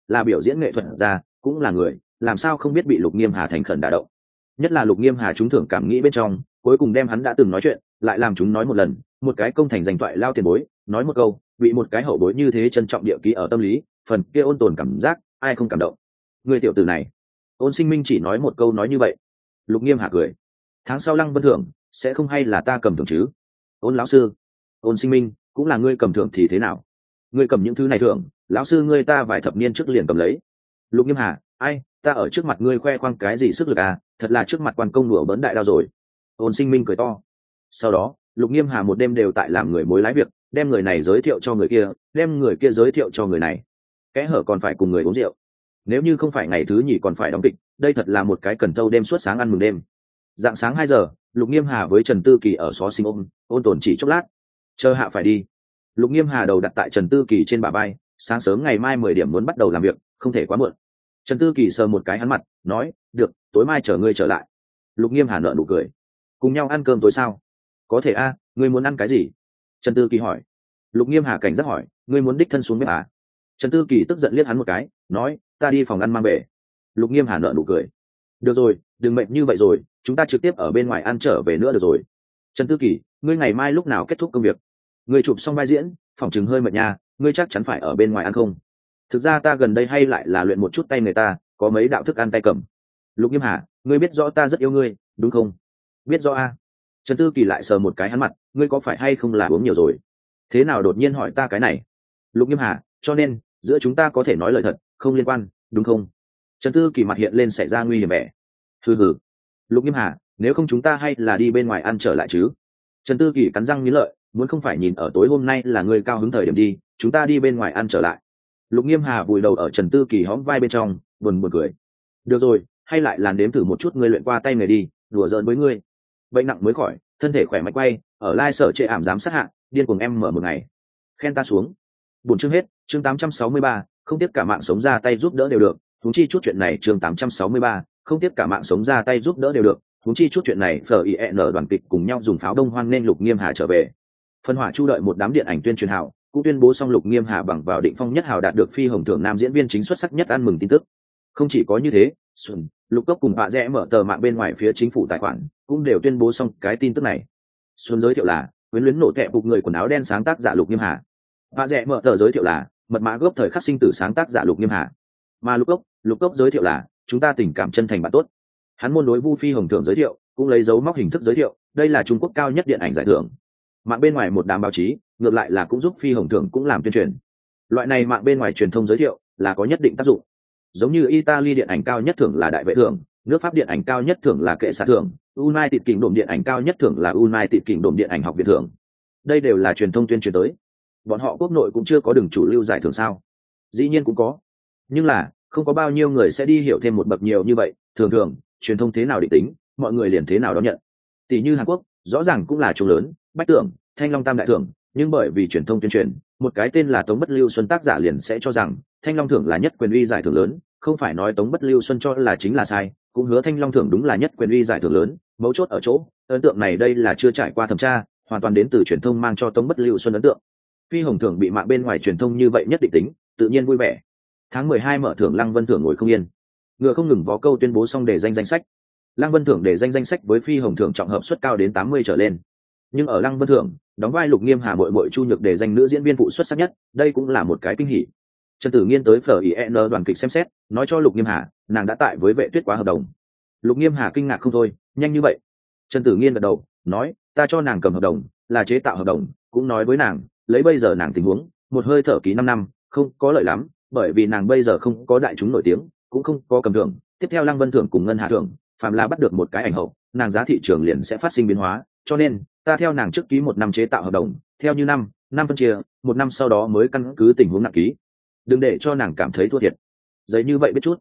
là biểu diễn nghệ thuật ra cũng là người, làm sao không biết bị Lục Nghiêm Hà thành khẩn đả động. Nhất là Lục Nghiêm Hà trúng thưởng cảm nghĩ bên trong, cuối cùng đem hắn đã từng nói chuyện lại làm chúng nói một lần, một cái công thành danh toại lao tiền bối nói một câu bị một cái hậu bối như thế trân trọng địa ký ở tâm lý, phần kia ôn tồn cảm giác ai không cảm động. Người tiểu tử này. Ôn Sinh Minh chỉ nói một câu nói như vậy. Lục Nghiêm Hà cười. Tháng sau Lăng Vân thưởng sẽ không hay là ta cầm thưởng chứ? Ôn lão sư. Ôn Sinh Minh, cũng là ngươi cầm thưởng thì thế nào? Ngươi cầm những thứ này thưởng, lão sư ngươi ta vài thập niên trước liền cầm lấy. Lục Nghiêm Hà, ai, ta ở trước mặt ngươi khoe khoang cái gì sức lực à, thật là trước mặt quan công đùa bỡn đại đao rồi. Ôn Sinh Minh cười to. Sau đó Lục Nghiêm Hà một đêm đều tại làm người mối lái việc, đem người này giới thiệu cho người kia, đem người kia giới thiệu cho người này. Kẽ hở còn phải cùng người uống rượu. Nếu như không phải ngày thứ nhì còn phải đóng kịch, đây thật là một cái cần thâu đêm suốt sáng ăn mừng đêm. Dạng sáng 2 giờ, Lục Nghiêm Hà với Trần Tư Kỳ ở xó xinh ôn tồn chỉ chốc lát. Chờ hạ phải đi. Lục Nghiêm Hà đầu đặt tại Trần Tư Kỳ trên bả vai, sáng sớm ngày mai 10 điểm muốn bắt đầu làm việc, không thể quá muộn. Trần Tư Kỳ sờ một cái hắn mặt, nói, được, tối mai chờ ngươi trở lại. Lục Nghiêm Hà nở nụ cười. Cùng nhau ăn cơm tối sao? Có thể a, ngươi muốn ăn cái gì? Trần Tư Kỳ hỏi. Lục Nghiêm Hà cảnh giác hỏi, ngươi muốn đích thân xuống bếp à? Trần Tư Kỳ tức giận liếc hắn một cái, nói, ta đi phòng ăn mang về. Lục Nghiêm Hà nở nụ cười. Được rồi, đừng mệt như vậy rồi, chúng ta trực tiếp ở bên ngoài ăn trở về nữa được rồi. Trần Tư Kỳ, ngươi ngày mai lúc nào kết thúc công việc? Ngươi chụp xong vai diễn, phòng chừng hơi mệt nha, ngươi chắc chắn phải ở bên ngoài ăn không? Thực ra ta gần đây hay lại là luyện một chút tay người ta, có mấy đạo thức ăn tay cầm. Lục Nghiêm Hà, ngươi biết rõ ta rất yêu ngươi, đúng không? Biết rõ a. Trần Tư Kỳ lại sờ một cái hắn mặt, ngươi có phải hay không là uống nhiều rồi? Thế nào đột nhiên hỏi ta cái này? Lục Nghiêm Hà, cho nên giữa chúng ta có thể nói lời thật, không liên quan, đúng không? Trần Tư Kỳ mặt hiện lên xảy ra nguy hiểm vẻ. Hừ. Lục Nghiêm Hà, nếu không chúng ta hay là đi bên ngoài ăn trở lại chứ? Trần Tư Kỳ cắn răng nghiến lợi, muốn không phải nhìn ở tối hôm nay là ngươi cao hứng thời điểm đi, chúng ta đi bên ngoài ăn trở lại. Lục Nghiêm Hà vùi đầu ở Trần Tư Kỳ hõm vai bên trong, buồn cười. Được rồi, hay lại là nếm thử một chút ngươi luyện qua tay nghề đi, đùa giỡn với ngươi. Bệnh nặng mới khỏi, thân thể khỏe mạnh quay, ở lai sở trệ ảm giám sát hạ, điên cuồng em mở một ngày. Khen ta xuống. Buồn chương hết, chương 863, không tiếp cả mạng sống ra tay giúp đỡ đều được, huống chi chút chuyện này chương 863, không tiếp cả mạng sống ra tay giúp đỡ đều được, huống chi chút chuyện này FIN đoàn kịch cùng nhau dùng pháo đông hoan nên Lục Nghiêm Hà trở về. Phân hỏa chu đợi một đám điện ảnh tuyên truyền hào, cũng tuyên bố xong Lục Nghiêm Hà bằng vào định phong nhất hào đạt được phi hồng thưởng nam diễn viên chính xuất sắc nhất ăn mừng tin tức. Không chỉ có như thế, Xuân, Lục Cốc cùng Bạ Rẽ mở tờ mạng bên ngoài phía chính phủ tài khoản, cũng đều tuyên bố xong cái tin tức này. Xuân giới thiệu là quyến luyến nổ tẹp bục người quần áo đen sáng tác giả Lục Nghiêm Hà. Bạ Rẽ mở tờ giới thiệu là mật mã gốc thời khắc sinh tử sáng tác giả Lục Nghiêm Hà. Mà Lục Cốc giới thiệu là chúng ta tình cảm chân thành bạn tốt. Hắn môn đối Vu Phi Hồng thưởng giới thiệu, cũng lấy dấu móc hình thức giới thiệu, đây là Trung Quốc cao nhất điện ảnh giải thưởng. Mạng bên ngoài một đám báo chí, ngược lại là cũng giúp Phi Hồng thưởng cũng làm tuyên truyền. Loại này mạng bên ngoài truyền thông giới thiệu là có nhất định tác dụng. Giống như Italy điện ảnh cao nhất thưởng là đại vệ thưởng, nước Pháp điện ảnh cao nhất thưởng là kệ xạ thưởng, United Kingdom điện ảnh cao nhất thưởng là United Kingdom điện ảnh học viện thưởng. Đây đều là truyền thông tuyên truyền tới. Bọn họ quốc nội cũng chưa có đường chủ lưu giải thưởng sao? Dĩ nhiên cũng có, nhưng là không có bao nhiêu người sẽ đi hiểu thêm một bậc nhiều như vậy. Thường truyền thông thế nào định tính, mọi người liền thế nào đón nhận. Tỷ như Hàn Quốc, rõ ràng cũng là trường lớn, Bách Tưởng, Thanh Long tam đại thưởng, nhưng bởi vì truyền thông tuyên truyền, một cái tên là Tống Bất Lưu Xuân tác giả liền sẽ cho rằng Thanh Long thưởng là nhất quyền uy giải thưởng lớn, không phải nói Tống Bất Lưu Xuân cho là chính là sai, cũng hứa Thanh Long thưởng đúng là nhất quyền uy giải thưởng lớn. Mấu chốt ở chỗ ấn tượng này đây là chưa trải qua thẩm tra, hoàn toàn đến từ truyền thông mang cho Tống Bất Lưu Xuân ấn tượng. Phi Hồng thưởng bị mạng bên ngoài truyền thông như vậy nhất định tính, tự nhiên vui vẻ. Tháng 12 mở thưởng Lăng Vân thưởng ngồi không yên, ngựa không ngừng vó câu tuyên bố xong đề danh sách. Lăng Vân thưởng đề danh sách với Phi Hồng thưởng trọng hợp suất cao đến 80 trở lên, nhưng ở Lăng Vân thưởng đóng vai Lục Nghiêm Hà muội Chu Nhược đề danh nữ diễn viên phụ xuất sắc nhất, đây cũng là một cái kinh hỉ. Trần Tử Nghiên tới FIN đoàn kịch xem xét, nói cho Lục Nghiêm Hà nàng đã tại với Vệ Tuyết quá hợp đồng. Lục Nghiêm Hà kinh ngạc không thôi, nhanh như vậy? Trần Tử Nghiên gật đầu, nói ta cho nàng cầm hợp đồng, là chế tạo hợp đồng, cũng nói với nàng lấy bây giờ nàng tình huống, một hơi thở ký 5 năm không có lợi lắm, bởi vì nàng bây giờ không có đại chúng nổi tiếng, cũng không có cầm thưởng. Tiếp theo Lăng Vân thưởng cùng Ngân Hà thưởng, phàm là bắt được một cái ảnh hậu, nàng giá thị trường liền sẽ phát sinh biến hóa, cho nên ta theo nàng trước ký 1 năm chế tạo hợp đồng, theo như năm phân chia, 1 năm sau đó mới căn cứ tình huống nặng ký, đừng để cho nàng cảm thấy thua thiệt. Giấy như vậy biết chút.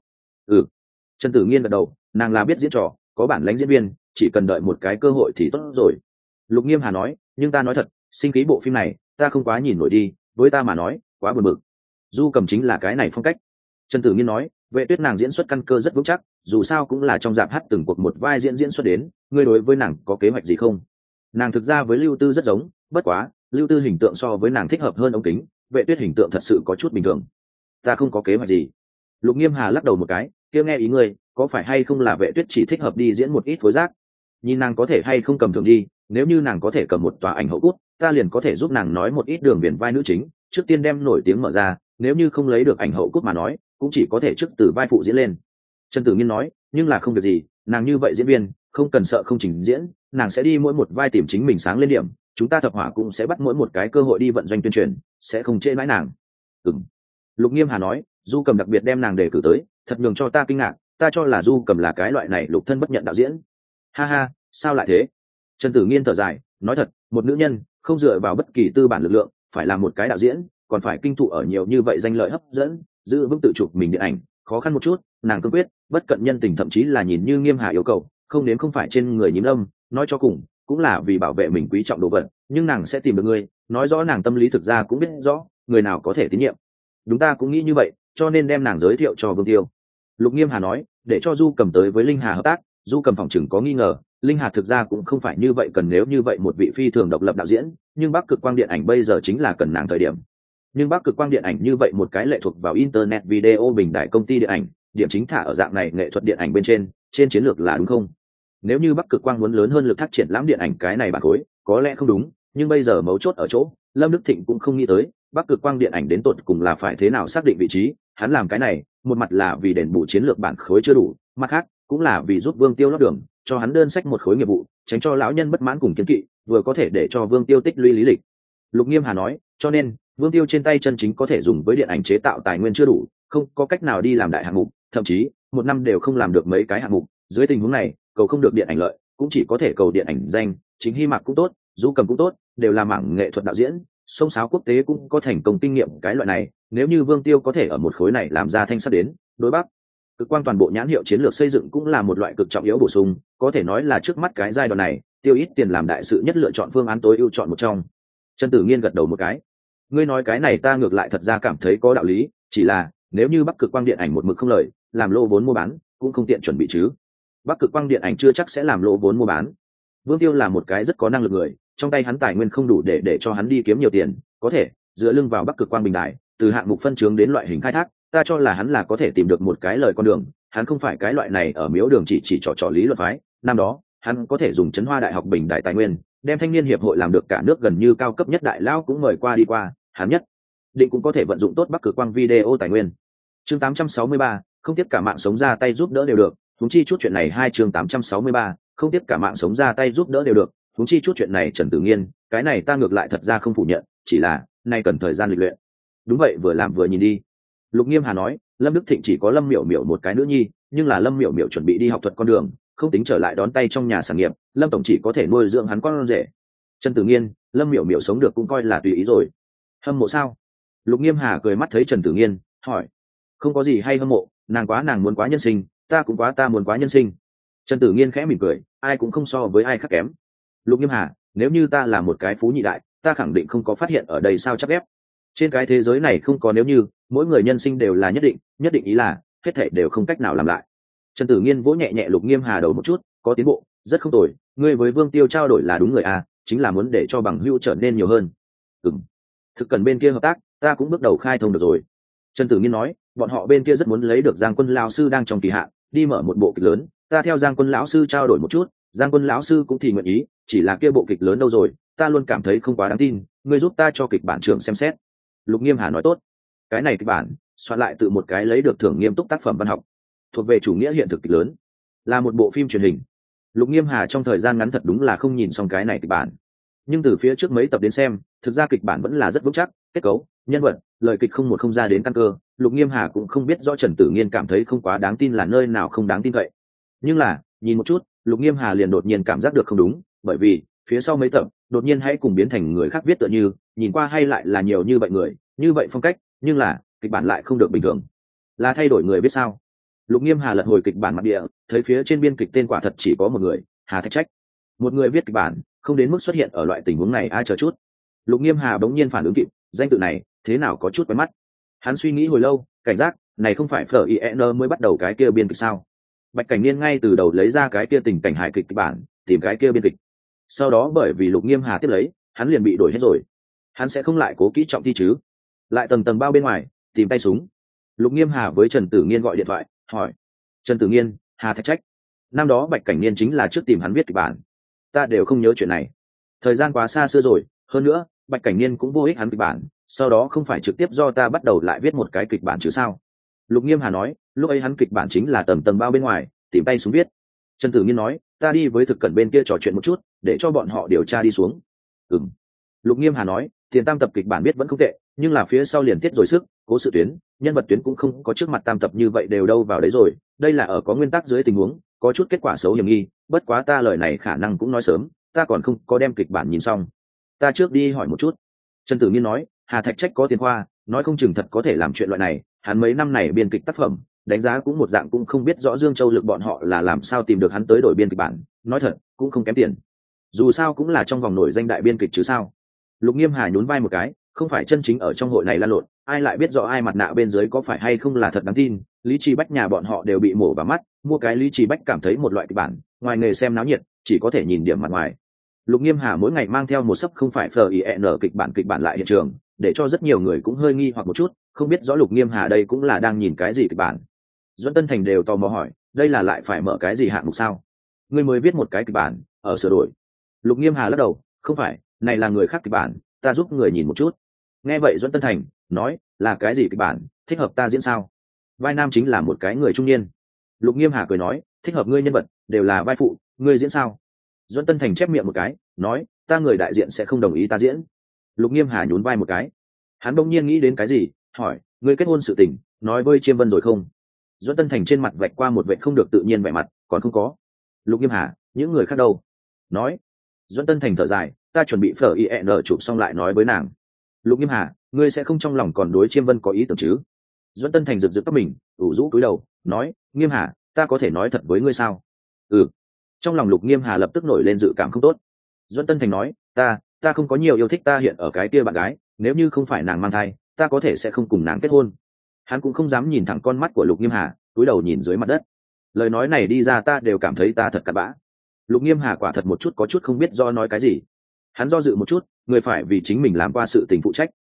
Trần Tử Nghiên gật đầu, nàng là biết diễn trò, có bản lĩnh diễn viên, chỉ cần đợi một cái cơ hội thì tốt rồi. Lục Nghiêm Hà nói, nhưng ta nói thật, sinh khí bộ phim này ta không quá nhìn nổi đi, với ta mà nói quá buồn bực. Du Cầm chính là cái này phong cách. Trần Tử Nghiên nói, Vệ Tuyết nàng diễn xuất căn cơ rất vững chắc, dù sao cũng là trong dạp hát từng cuộc một vai diễn xuất đến, ngươi đối với nàng có kế hoạch gì không? Nàng thực ra với Lưu Tư rất giống, bất quá Lưu Tư hình tượng so với nàng thích hợp hơn ống kính, Vệ Tuyết hình tượng thật sự có chút bình thường. Ta không có kế hoạch gì. Lục Nghiêm Hà lắc đầu một cái, kia nghe ý ngươi, có phải hay không là Vệ Tuyết chỉ thích hợp đi diễn một ít phối giác, nhìn nàng có thể hay không cầm thưởng đi, nếu như nàng có thể cầm một tòa ảnh hậu cút, ta liền có thể giúp nàng nói một ít đường viền vai nữ chính, trước tiên đem nổi tiếng mở ra, nếu như không lấy được ảnh hậu cút mà nói, cũng chỉ có thể trước từ vai phụ diễn lên. Trần Tử Nghiên nói, nhưng là không việc gì, nàng như vậy diễn viên, không cần sợ không trình diễn, nàng sẽ đi mỗi một vai tìm chính mình sáng lên điểm, chúng ta thập hỏa cũng sẽ bắt mỗi một cái cơ hội đi vận doanh tuyên truyền, sẽ không trễ mãi nàng. Ừm. Lục Nghiêm Hà nói, Du Cầm đặc biệt đem nàng đề cử tới, thật nhường cho ta kinh ngạc, ta cho là Du Cầm là cái loại này lục thân bất nhận đạo diễn. Ha ha, sao lại thế? Trần Tử Nghiên thở dài, nói thật, một nữ nhân không dựa vào bất kỳ tư bản lực lượng, phải làm một cái đạo diễn, còn phải kinh thụ ở nhiều như vậy danh lợi hấp dẫn, giữ vững tự chụp mình điện ảnh, khó khăn một chút, nàng cương quyết, bất cận nhân tình, thậm chí là nhìn như Nghiêm Hà yêu cầu, không đến không phải trên người nhím lâm, nói cho cùng, cũng là vì bảo vệ mình quý trọng đồ vật, nhưng nàng sẽ tìm được người, nói rõ nàng tâm lý thực ra cũng biết rõ, người nào có thể tín nhiệm. Đúng, ta cũng nghĩ như vậy, cho nên đem nàng giới thiệu cho Vương Tiêu. Lục Nghiêm Hà nói, để cho Du Cầm tới với Linh Hà hợp tác, Du Cầm phòng chừng có nghi ngờ, Linh Hà thực ra cũng không phải như vậy cần, nếu như vậy một vị phi thường độc lập đạo diễn, nhưng Bắc Cực Quang điện ảnh bây giờ chính là cần nàng thời điểm. Nhưng Bắc Cực Quang điện ảnh như vậy một cái lệ thuộc vào internet video bình đại công ty điện ảnh, điểm chính thả ở dạng này nghệ thuật điện ảnh bên trên chiến lược là đúng không? Nếu như Bắc Cực Quang muốn lớn hơn lực thác triển lãm điện ảnh cái này bản khối, có lẽ không đúng, nhưng bây giờ mấu chốt ở chỗ, Lâm Đức Thịnh cũng không nghĩ tới, Bắc Cực Quang điện ảnh đến tột cùng là phải thế nào xác định vị trí, hắn làm cái này, một mặt là vì đền bù chiến lược bản khối chưa đủ, mặt khác cũng là vì giúp Vương Tiêu lót đường, cho hắn đơn sách một khối nghiệp vụ, tránh cho lão nhân bất mãn cùng kiến kỵ, vừa có thể để cho Vương Tiêu tích lũy lý lịch. Lục Nghiêm Hà nói, cho nên Vương Tiêu trên tay chân chính có thể dùng với điện ảnh chế tạo tài nguyên chưa đủ, không có cách nào đi làm đại hạng mục, thậm chí một năm đều không làm được mấy cái hạng mục, dưới tình huống này cầu không được điện ảnh lợi, cũng chỉ có thể cầu điện ảnh danh, chính Hy Mạc cũng tốt, Du Cầm cũng tốt, đều là mảng nghệ thuật đạo diễn, sông sáo quốc tế cũng có thành công kinh nghiệm cái loại này, nếu như Vương Tiêu có thể ở một khối này làm ra thanh sắt đến, đối Bắc Cực Quang toàn bộ nhãn hiệu chiến lược xây dựng cũng là một loại cực trọng yếu bổ sung, có thể nói là trước mắt cái giai đoạn này, tiêu ít tiền làm đại sự nhất lựa chọn phương án tối ưu chọn một trong. Trần Tử Nghiên gật đầu một cái. Ngươi nói cái này ta ngược lại thật ra cảm thấy có đạo lý, chỉ là nếu như Bắc Cực Quang điện ảnh một mực không lời, làm lỗ vốn mua bán, cũng không tiện chuẩn bị chứ. Bắc Cực Quang điện ảnh chưa chắc sẽ làm lỗ vốn mua bán. Vương Tiêu là một cái rất có năng lực người, trong tay hắn tài nguyên không đủ để cho hắn đi kiếm nhiều tiền, có thể dựa lưng vào Bắc Cực Quang bình đại, từ hạng mục phân chướng đến loại hình khai thác, ta cho là hắn là có thể tìm được một cái lời con đường, hắn không phải cái loại này ở miếu đường chỉ trò lý luận phái. Năm đó hắn có thể dùng Trấn Hoa đại học bình đại tài nguyên, đem thanh niên hiệp hội làm được cả nước gần như cao cấp nhất đại lao cũng mời qua đi qua, hắn nhất định cũng có thể vận dụng tốt Bắc Cực Quang video tài nguyên. Chương 863, không tiếp cả mạng sống ra tay giúp đỡ đều được, huống chi chút chuyện này. Chương 863, không tiếp cả mạng sống ra tay giúp đỡ đều được, huống chi chút chuyện này. Trần Tử Nghiên, cái này ta ngược lại thật ra không phủ nhận, chỉ là nay cần thời gian lịch luyện. Đúng vậy, vừa làm vừa nhìn đi. Lục Nghiêm Hà nói, Lâm Đức Thịnh chỉ có Lâm Miểu Miểu một cái nữ nhi, nhưng là Lâm Miểu Miểu chuẩn bị đi học thuật con đường, không tính trở lại đón tay trong nhà sản nghiệp, Lâm tổng chỉ có thể nuôi dưỡng hắn con rể. Trần Tử Nghiên, Lâm Miểu Miểu sống được cũng coi là tùy ý rồi. Hâm mộ sao? Lục Nghiêm Hà cười mắt thấy Trần Tử Nghiên, hỏi. Không có gì hay hâm mộ, nàng muốn quá nhân sinh, ta cũng ta muốn quá nhân sinh. Trần Tử Nghiên khẽ mỉm cười, ai cũng không so với ai khác kém. Lục Nghiêm Hà, nếu như ta là một cái phú nhị đại, ta khẳng định không có phát hiện ở đây sao chắc ép. Trên cái thế giới này không có nếu như, mỗi người nhân sinh đều là nhất định ý là hết thảy đều không cách nào làm lại. Trần Tử Nghiên vỗ nhẹ nhẹ Lục Nghiêm Hà đầu một chút, có tiến bộ, rất không tồi, ngươi với Vương Tiêu trao đổi là đúng người à, chính là muốn để cho bằng hữu trở nên nhiều hơn. Thực cần bên kia hợp tác, ta cũng bước đầu khai thông được rồi. Trần Tử Nghiên nói, bọn họ bên kia rất muốn lấy được Giang Quân lão sư đang trong kỳ hạn, đi mở một bộ kịch lớn, ta theo Giang Quân lão sư trao đổi một chút, Giang Quân lão sư cũng thì nguyện ý, chỉ là kia bộ kịch lớn đâu rồi, ta luôn cảm thấy không quá đáng tin, ngươi giúp ta cho kịch bản trưởng xem xét. Lục Nghiêm Hà nói tốt. Cái này kịch bản soạn lại từ một cái lấy được thưởng nghiêm túc tác phẩm văn học, thuộc về chủ nghĩa hiện thực kịch lớn, là một bộ phim truyền hình. Lục Nghiêm Hà trong thời gian ngắn thật đúng là không nhìn xong cái này kịch bản, nhưng từ phía trước mấy tập đến xem, thực ra kịch bản vẫn là rất vững chắc, kết cấu, nhân vật, lời kịch không ra đến căn cơ. Lục Nghiêm Hà cũng không biết rõ Trần Tử Nghiên cảm thấy không quá đáng tin là nơi nào không đáng tin vậy, nhưng là nhìn một chút, Lục Nghiêm Hà liền đột nhiên cảm giác được không đúng, bởi vì phía sau mấy tập đột nhiên hãy cùng biến thành người khác viết tựa như, nhìn qua hay lại là nhiều như vậy người, như vậy phong cách, nhưng là kịch bản lại không được bình thường, là thay đổi người viết sao? Lục Nghiêm Hà lật hồi kịch bản mặt địa, thấy phía trên biên kịch tên quả thật chỉ có một người, Hà Thạch Trách. Một người viết kịch bản, không đến mức xuất hiện ở loại tình huống này, ai chờ chút. Lục Nghiêm Hà bỗng nhiên phản ứng kịp, danh tự này thế nào có chút quen mắt. Hắn suy nghĩ hồi lâu, cảnh giác, này không phải FIN mới bắt đầu cái kia biên kịch sao? Bạch Cảnh Niên ngay từ đầu lấy ra cái kia tình cảnh hài kịch kịch bản, tìm cái kia biên kịch. Sau đó bởi vì Lục Nghiêm Hà tiếp lấy, hắn liền bị đổi hết rồi. Hắn sẽ không lại cố kỹ trọng thi chứ? Lại tầng bao bên ngoài, tìm tay súng. Lục Nghiêm Hà với Trần Tử Nghiên gọi điện thoại hỏi. Trần Tử Nghiên, Hà Thạch Trách. Năm đó Bạch Cảnh Niên chính là trước tìm hắn viết kịch bản. Ta đều không nhớ chuyện này, thời gian quá xa xưa rồi, hơn nữa Bạch Cảnh Niên cũng vô ích hắn kịch bản, sau đó không phải trực tiếp do ta bắt đầu lại viết một cái kịch bản chứ sao? Lục Nghiêm Hà nói, lúc ấy hắn kịch bản chính là tầng tầng bao bên ngoài, tìm tay xuống viết. Trần Tử Nghiên nói, ta đi với thực cận bên kia trò chuyện một chút, để cho bọn họ điều tra đi xuống. Lục Nghiêm Hà nói, tiền tam tập kịch bản biết vẫn không tệ, nhưng là phía sau liền tiết rồi sức, cố sự tuyến, nhân vật tuyến cũng không có trước mặt tam tập như vậy đều đâu vào đấy rồi, đây là ở có nguyên tắc dưới tình huống, có chút kết quả xấu hiểm nghi, bất quá ta lời này khả năng cũng nói sớm, ta còn không có đem kịch bản nhìn xong, ta trước đi hỏi một chút. Trần Tử Nghiên nói, Hà Thạch Trách có tiền khoa, nói không chừng thật có thể làm chuyện loại này, hắn mấy năm này biên kịch tác phẩm, đánh giá cũng một dạng, cũng không biết rõ Dương Châu Lực bọn họ là làm sao tìm được hắn tới đổi biên kịch bản, nói thật cũng không kém tiền, dù sao cũng là trong vòng nổi danh đại biên kịch chứ sao. Lục Nghiêm Hà nhún vai một cái, không phải chân chính ở trong hội này lan lộn, ai lại biết rõ ai mặt nạ bên dưới có phải hay không là thật đáng tin. Lý Trì Bách nhà bọn họ đều bị mổ vào mắt, mua cái Lý Trì Bách cảm thấy một loại kịch bản, ngoài nghề xem náo nhiệt, chỉ có thể nhìn điểm mặt ngoài. Lục Nghiêm Hà mỗi ngày mang theo một sấp không phải FIN kịch bản lại hiện trường, để cho rất nhiều người cũng hơi nghi hoặc một chút, không biết rõ Lục Nghiêm Hà đây cũng là đang nhìn cái gì kịch bản. Doãn Tân Thành đều tò mò hỏi, đây là lại phải mở cái gì hạng mục sao? Ngươi mới viết một cái kịch bản, ở sửa đổi. Lục Nghiêm Hà lắc đầu, không phải, này là người khác kịch bản, ta giúp người nhìn một chút. Nghe vậy Doãn Tân Thành nói, là cái gì kịch bản, thích hợp ta diễn sao? Vai nam chính là một cái người trung niên. Lục Nghiêm Hà cười nói, thích hợp ngươi nhân vật đều là vai phụ, ngươi diễn sao? Doãn Tân Thành chép miệng một cái, nói, ta người đại diện sẽ không đồng ý ta diễn. Lục Nghiêm Hà nhún vai một cái, hắn bỗng nhiên nghĩ đến cái gì, hỏi, ngươi kết hôn sự tình nói với Chiêm Vân rồi không? Doãn Tân Thành trên mặt vạch qua một vệt không được tự nhiên vẻ mặt, còn không có. Lục Nghiêm Hà, những người khác đâu? Nói. Doãn Tân Thành thở dài, ta chuẩn bị FIN chụp xong lại nói với nàng. Lục Nghiêm Hà, ngươi sẽ không trong lòng còn đối Chiêm Vân có ý tưởng chứ? Doãn Tân Thành rực rực tóc mình, ủ rũ cúi đầu, nói, Nghiêm Hà, ta có thể nói thật với ngươi sao? Trong lòng Lục Nghiêm Hà lập tức nổi lên dự cảm không tốt. Doãn Tân Thành nói, ta không có nhiều yêu thích ta hiện ở cái kia bạn gái, nếu như không phải nàng mang thai, ta có thể sẽ không cùng nàng kết hôn. Hắn cũng không dám nhìn thẳng con mắt của Lục Nghiêm Hà, cúi đầu nhìn dưới mặt đất. Lời nói này đi ra ta đều cảm thấy ta thật cặn bã. Lục Nghiêm Hà quả thật một chút có chút không biết do nói cái gì. Hắn do dự một chút, người phải vì chính mình làm qua sự tình phụ trách.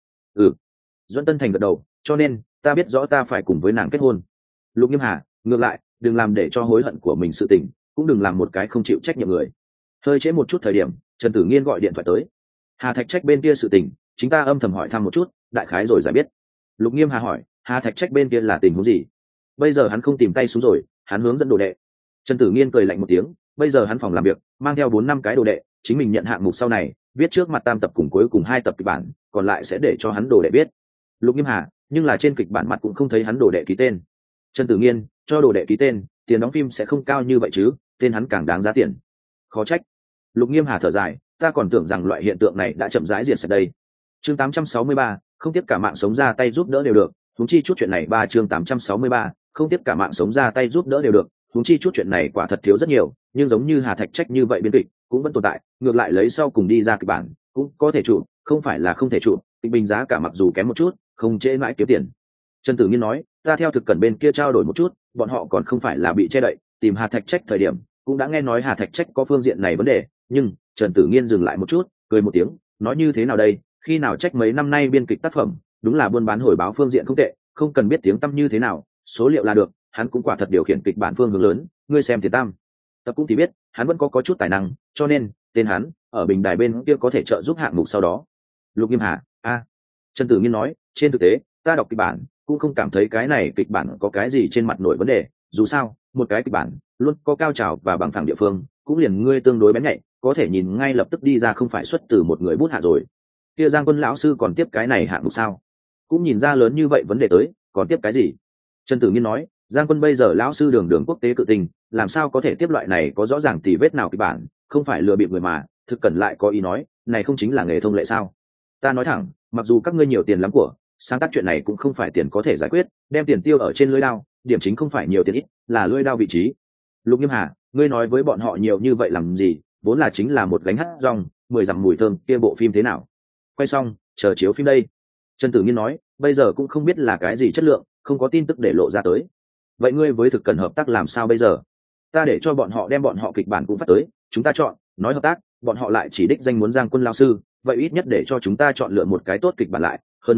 Doãn Tân Thành gật đầu, cho nên ta biết rõ ta phải cùng với nàng kết hôn. Lục Nghiêm Hà, ngược lại, đừng làm để cho hối hận của mình sự tình, cũng đừng làm một cái không chịu trách nhiệm người. Hơi trễ một chút thời điểm, Trần Tử Nghiên gọi điện thoại tới. Hà Thạch Trách bên kia sự tình, chúng ta âm thầm hỏi thăm một chút, đại khái rồi giải biết. Lục Nghiêm Hà hỏi, Hà Thạch Trách bên kia là tình huống gì? Bây giờ hắn không tìm tay xuống rồi, hắn hướng dẫn đồ đệ. Trần Tử Nghiên cười lạnh một tiếng, bây giờ hắn phòng làm việc, mang theo 4-5 cái đồ đệ, chính mình nhận hạng mục sau này, viết trước mặt tam tập cùng cuối cùng 2 tập kịch bản, còn lại sẽ để cho hắn đồ đệ viết. Lục Nghiêm Hà, nhưng là trên kịch bản mặt cũng không thấy hắn đồ đệ ký tên. Trần Tử Nghiên, cho đồ đệ ký tên, tiền đóng phim sẽ không cao như vậy chứ, tên hắn càng đáng giá tiền. Khó trách. Lục Nghiêm Hà thở dài, ta còn tưởng rằng loại hiện tượng này đã chậm rãi diệt sạch đây. Chương 863, không tiếp cả mạng sống ra tay giúp đỡ đều được, huống chi chút chuyện này chương 863, không tiếp cả mạng sống ra tay giúp đỡ đều được, huống chi chút chuyện này quả thật thiếu rất nhiều, nhưng giống như Hà Thạch Trách như vậy biên kịch cũng vẫn tồn tại, ngược lại lấy sau cùng đi ra kịch bản, cũng có thể chụp, không phải là không thể chụp, kịch bình giá cả mặc dù kém một chút, không trễ mãi kiếm tiền. Trần Tử Nghiên nói, ta theo thực cẩn bên kia trao đổi một chút, bọn họ còn không phải là bị che đậy, tìm Hà Thạch Trách thời điểm, cũng đã nghe nói Hà Thạch Trách có phương diện này vấn đề, nhưng Trần Tử Nghiên dừng lại một chút, cười một tiếng, nói như thế nào đây, khi nào Trách mấy năm nay biên kịch tác phẩm, đúng là buôn bán hồi báo phương diện không tệ, không cần biết tiếng tăm như thế nào, số liệu là được, hắn cũng quả thật điều khiển kịch bản phương hướng lớn, ngươi xem tiền tam tập cũng thì biết, hắn vẫn có chút tài năng, cho nên tên hắn ở bình đài bên kia có thể trợ giúp hạng mục sau đó. Lục Nghiêm Hà, Trần Tử Nghiên nói, trên thực tế, ta đọc kịch bản cũng không cảm thấy cái này kịch bản có cái gì trên mặt nổi vấn đề, dù sao, một cái kịch bản luôn có cao trào và bằng phẳng địa phương, cũng liền ngươi tương đối bén nhạy, có thể nhìn ngay lập tức đi ra không phải xuất từ một người bút hạ rồi. Kia Giang Quân lão sư còn tiếp cái này hạng mục sao? Cũng nhìn ra lớn như vậy vấn đề tới, còn tiếp cái gì? Trần Tử Nghiên nói, Giang Quân bây giờ lão sư đường quốc tế cự tình, làm sao có thể tiếp loại này có rõ ràng tì vết nào kịch bản, không phải lừa bịp người mà, thực cần lại có ý nói, này không chính là nghề thông lệ sao? Ta nói thẳng, mặc dù các ngươi nhiều tiền lắm của, sáng tác chuyện này cũng không phải tiền có thể giải quyết, đem tiền tiêu ở trên lưỡi đao, điểm chính không phải nhiều tiền ít, là lưỡi đao vị trí. Lục Nghiêm Hà, ngươi nói với bọn họ nhiều như vậy làm gì, vốn là chính là một gánh hát rong, 10 dặm mùi thơm, kia bộ phim thế nào? Quay xong, chờ chiếu phim đây. Trần Tử Nghiên nói, bây giờ cũng không biết là cái gì chất lượng, không có tin tức để lộ ra tới. Vậy ngươi với thực cần hợp tác làm sao bây giờ? Ta để cho bọn họ đem bọn họ kịch bản cũng phát tới, chúng ta chọn, nói hợp tác, bọn họ lại chỉ đích danh muốn Giang Quân lão sư, vậy ít nhất để cho chúng ta chọn lựa một cái tốt kịch bản lại, hơn nữa,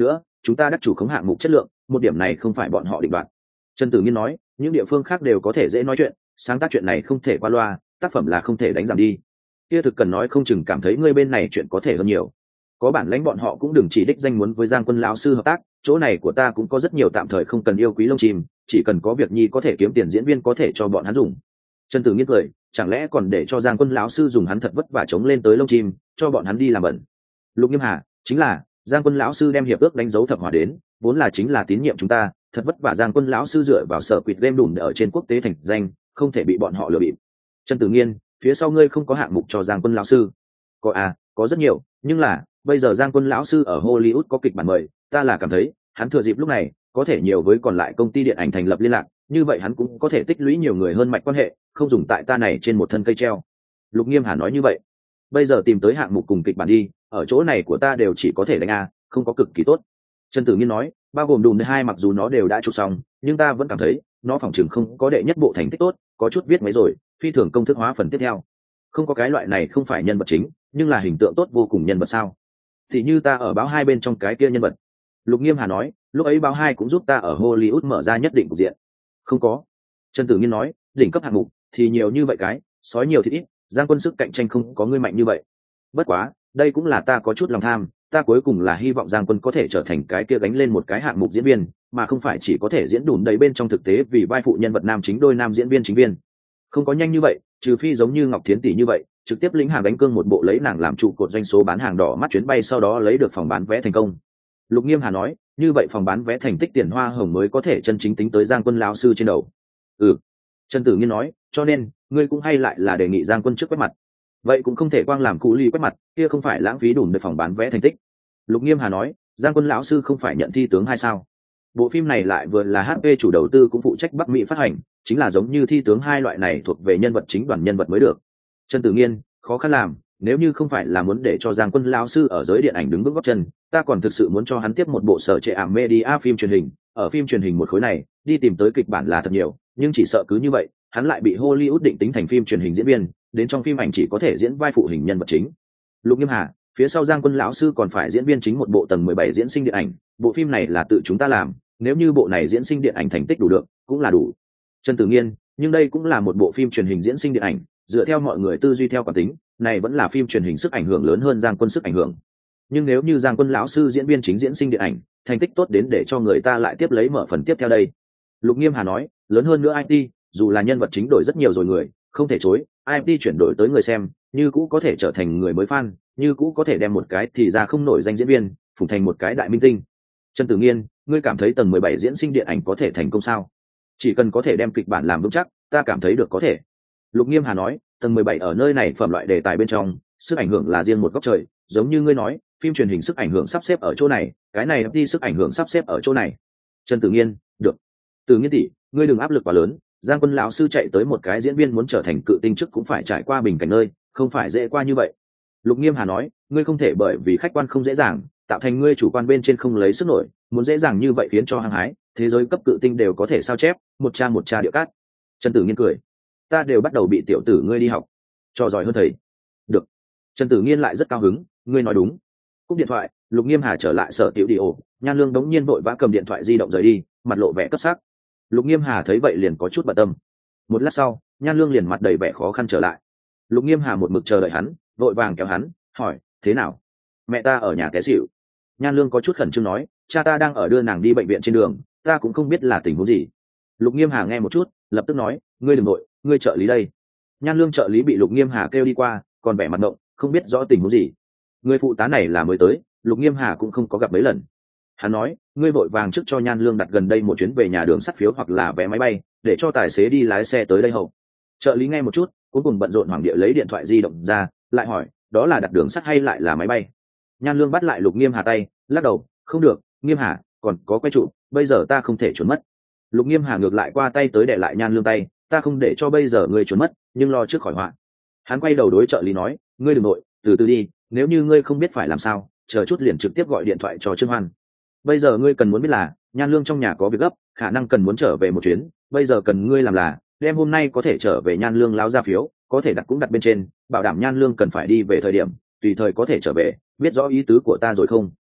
chúng ta đắc chủ khống hạng mục chất lượng, một điểm này không phải bọn họ định đoạt. Trần Tử Nghiên nói, những địa phương khác đều có thể dễ nói chuyện, sáng tác chuyện này không thể qua loa, tác phẩm là không thể đánh giảm đi. Kia thực cần nói không chừng cảm thấy ngươi bên này chuyện có thể hơn nhiều. Có bản lãnh bọn họ cũng đừng chỉ đích danh muốn với Giang Quân lão sư hợp tác, chỗ này của ta cũng có rất nhiều tạm thời không cần yêu quý lông chim, chỉ cần có việc nhi có thể kiếm tiền diễn viên có thể cho bọn hắn dùng. Trần Tử Nghiên cười, chẳng lẽ còn để cho Giang Quân lão sư dùng hắn thật vất vả chống lên tới lông chim, cho bọn hắn đi làm bẩn. Lục Nghiêm Hà, chính là Giang Quân lão sư đem hiệp ước đánh dấu thập hỏa đến, vốn là chính là tín nhiệm chúng ta, thật vất vả Giang Quân lão sư dựa vào sở quỷ game đủn ở trên quốc tế thành danh, không thể bị bọn họ lừa bịp. Trần Tử Nghiên, phía sau ngươi không có hạng mục cho Giang Quân lão sư? Có à, có rất nhiều, nhưng là bây giờ Giang Quân lão sư ở Hollywood có kịch bản mời, ta là cảm thấy hắn thừa dịp lúc này có thể nhiều với còn lại công ty điện ảnh thành lập liên lạc, như vậy hắn cũng có thể tích lũy nhiều người hơn mạch quan hệ, không dùng tại ta này trên một thân cây treo. Lục Nghiêm Hà nói như vậy. Bây giờ tìm tới hạng mục cùng kịch bản đi, ở chỗ này của ta đều chỉ có thể đánh a, không có cực kỳ tốt. Trần Tử Nghiên nói, bao gồm Đùm 2 mặc dù nó đều đã chụp xong, nhưng ta vẫn cảm thấy nó phỏng chừng không có đệ nhất bộ thành tích tốt, có chút viết mấy rồi, phi thường công thức hóa phần tiếp theo. Không có cái loại này không phải nhân vật chính, nhưng là hình tượng tốt vô cùng nhân vật sao? Thì như ta ở báo 2 bên trong cái kia nhân vật. Lục Nghiêm Hà nói, lúc ấy báo 2 cũng giúp ta ở Hollywood mở ra nhất định cục diện. Không có. Trần Tử Nghiên nói, đỉnh cấp hạng mục thì nhiều như vậy cái, sói nhiều thì ít, Giang Quân sức cạnh tranh không có ngươi mạnh như vậy. Bất quá, đây cũng là ta có chút lòng tham, ta cuối cùng là hy vọng Giang Quân có thể trở thành cái kia gánh lên một cái hạng mục diễn viên, mà không phải chỉ có thể diễn đùn đầy bên trong thực tế vì vai phụ nhân vật nam chính đôi nam diễn viên chính viên. Không có nhanh như vậy, trừ phi giống như Ngọc Thiến tỷ như vậy, trực tiếp lĩnh hàng đánh cương một bộ lấy nàng làm trụ cột doanh số bán hàng đỏ mắt chuyến bay sau đó lấy được phòng bán vé thành công. Lục Nghiêm Hà nói, như vậy phòng bán vé thành tích tiền hoa hồng mới có thể chân chính tính tới Giang Quân lão sư trên đầu. Ừ. Trần Tử Nghiên nói, cho nên ngươi cũng hay lại là đề nghị Giang Quân trước quét mặt. Vậy cũng không thể quang làm cụ ly quét mặt, kia không phải lãng phí đủ để phòng bán vé thành tích. Lục Nghiêm Hà nói, Giang Quân lão sư không phải nhận thi tướng hay sao? Bộ phim này lại vừa là HP chủ đầu tư cũng phụ trách Bắc Mỹ phát hành, chính là giống như thi tướng hai loại này thuộc về nhân vật chính đoàn nhân vật mới được. Trần Tử Nghiên, khó khăn làm, nếu như không phải là muốn để cho Giang Quân lão sư ở giới điện ảnh đứng bước gót chân, ta còn thực sự muốn cho hắn tiếp một bộ sở trệ ảm media phim truyền hình, ở phim truyền hình một khối này, đi tìm tới kịch bản là thật nhiều, nhưng chỉ sợ cứ như vậy, hắn lại bị Hollywood định tính thành phim truyền hình diễn viên, đến trong phim ảnh chỉ có thể diễn vai phụ hình nhân vật chính. Lục Nghiêm Hà, phía sau Giang Quân lão sư còn phải diễn viên chính một bộ tầng 17 diễn sinh điện ảnh, bộ phim này là tự chúng ta làm, nếu như bộ này diễn sinh điện ảnh thành tích đủ được, cũng là đủ. Trần Tử Nghiên, nhưng đây cũng là một bộ phim truyền hình diễn sinh điện ảnh, dựa theo mọi người tư duy theo cảm tính, này vẫn là phim truyền hình sức ảnh hưởng lớn hơn Giang Quân sức ảnh hưởng. Nhưng nếu như Giang Quân lão sư diễn viên chính diễn sinh điện ảnh, thành tích tốt đến để cho người ta lại tiếp lấy mở phần tiếp theo đây. Lục Nghiêm Hà nói, lớn hơn nữa IT, dù là nhân vật chính đổi rất nhiều rồi người, không thể chối, IT chuyển đổi tới người xem, như cũ có thể trở thành người mới fan, như cũ có thể đem một cái thì ra không nổi danh diễn viên, phủng thành một cái đại minh tinh. Trần Tử Nghiên, ngươi cảm thấy tầng 17 diễn sinh điện ảnh có thể thành công sao? Chỉ cần có thể đem kịch bản làm vững chắc, ta cảm thấy được có thể. Lục Nghiêm Hà nói, tầng 17 ở nơi này phẩm loại đề tài bên trong, sức ảnh hưởng là riêng một góc trời, giống như ngươi nói, phim truyền hình sức ảnh hưởng sắp xếp ở chỗ này, cái này đi sức ảnh hưởng sắp xếp ở chỗ này. Trần Tử Nghiên, được. Tử Nghiên tỷ, ngươi đừng áp lực quá lớn, Giang Quân lão sư chạy tới một cái diễn viên muốn trở thành cự tinh trước cũng phải trải qua bình cảnh nơi, không phải dễ qua như vậy. Lục Nghiêm Hà nói, ngươi không thể bởi vì khách quan không dễ dàng, tạo thành ngươi chủ quan bên trên không lấy sức nổi, muốn dễ dàng như vậy khiến cho hăng hái, thế giới cấp cự tinh đều có thể sao chép, một cha địa cát. Trần Tử Nghiên cười, ta đều bắt đầu bị tiểu tử ngươi đi học, trò giỏi hơn thầy. Được. Trần Tử Nghiên lại rất cao hứng, ngươi nói đúng. Cúp điện thoại, Lục Nghiêm Hà trở lại sở tiểu đi ổ, Nhan Lương đống nhiên vội vã cầm điện thoại di động rời đi, mặt lộ vẻ cấp sắc. Lục Nghiêm Hà thấy vậy liền có chút bận tâm. Một lát sau, Nhan Lương liền mặt đầy vẻ khó khăn trở lại. Lục Nghiêm Hà một mực chờ đợi hắn, vội vàng kéo hắn, hỏi, thế nào? Mẹ ta ở nhà té xỉu. Nhan Lương có chút khẩn trương nói, cha ta đang ở đưa nàng đi bệnh viện trên đường, ta cũng không biết là tình huống gì. Lục Nghiêm Hà nghe một chút, lập tức nói, ngươi đừng nội, ngươi trợ lý đây. Nhan Lương trợ lý bị Lục Nghiêm Hà kêu đi qua, còn vẻ mặt động, không biết rõ tình huống gì. Người phụ tá này là mới tới, Lục Nghiêm Hà cũng không có gặp mấy lần. Hắn nói, ngươi vội vàng trước cho Nhan Lương đặt gần đây một chuyến về nhà đường sắt phiếu hoặc là vé máy bay, để cho tài xế đi lái xe tới đây hậu. Trợ lý nghe một chút, cuối cùng bận rộn hoảng địa lấy điện thoại di động ra, lại hỏi, đó là đặt đường sắt hay lại là máy bay? Nhan Lương bắt lại Lục Nghiêm Hà tay, lắc đầu, không được, Nghiêm Hà, còn có quay trụ, bây giờ ta không thể trốn mất. Lục Nghiêm Hà ngược lại qua tay tới để lại Nhan Lương tay, ta không để cho bây giờ ngươi trốn mất, nhưng lo trước khỏi họa. Hắn quay đầu đối trợ lý nói, ngươi đừng nội, từ từ đi, nếu như ngươi không biết phải làm sao, chờ chút liền trực tiếp gọi điện thoại cho Trương Hoan. Bây giờ ngươi cần muốn biết là, Nhan Lương trong nhà có việc gấp, khả năng cần muốn trở về một chuyến, bây giờ cần ngươi làm là, đem hôm nay có thể trở về Nhan Lương láo ra phiếu, có thể đặt cũng đặt bên trên, bảo đảm Nhan Lương cần phải đi về thời điểm, tùy thời có thể trở về, biết rõ ý tứ của ta rồi không?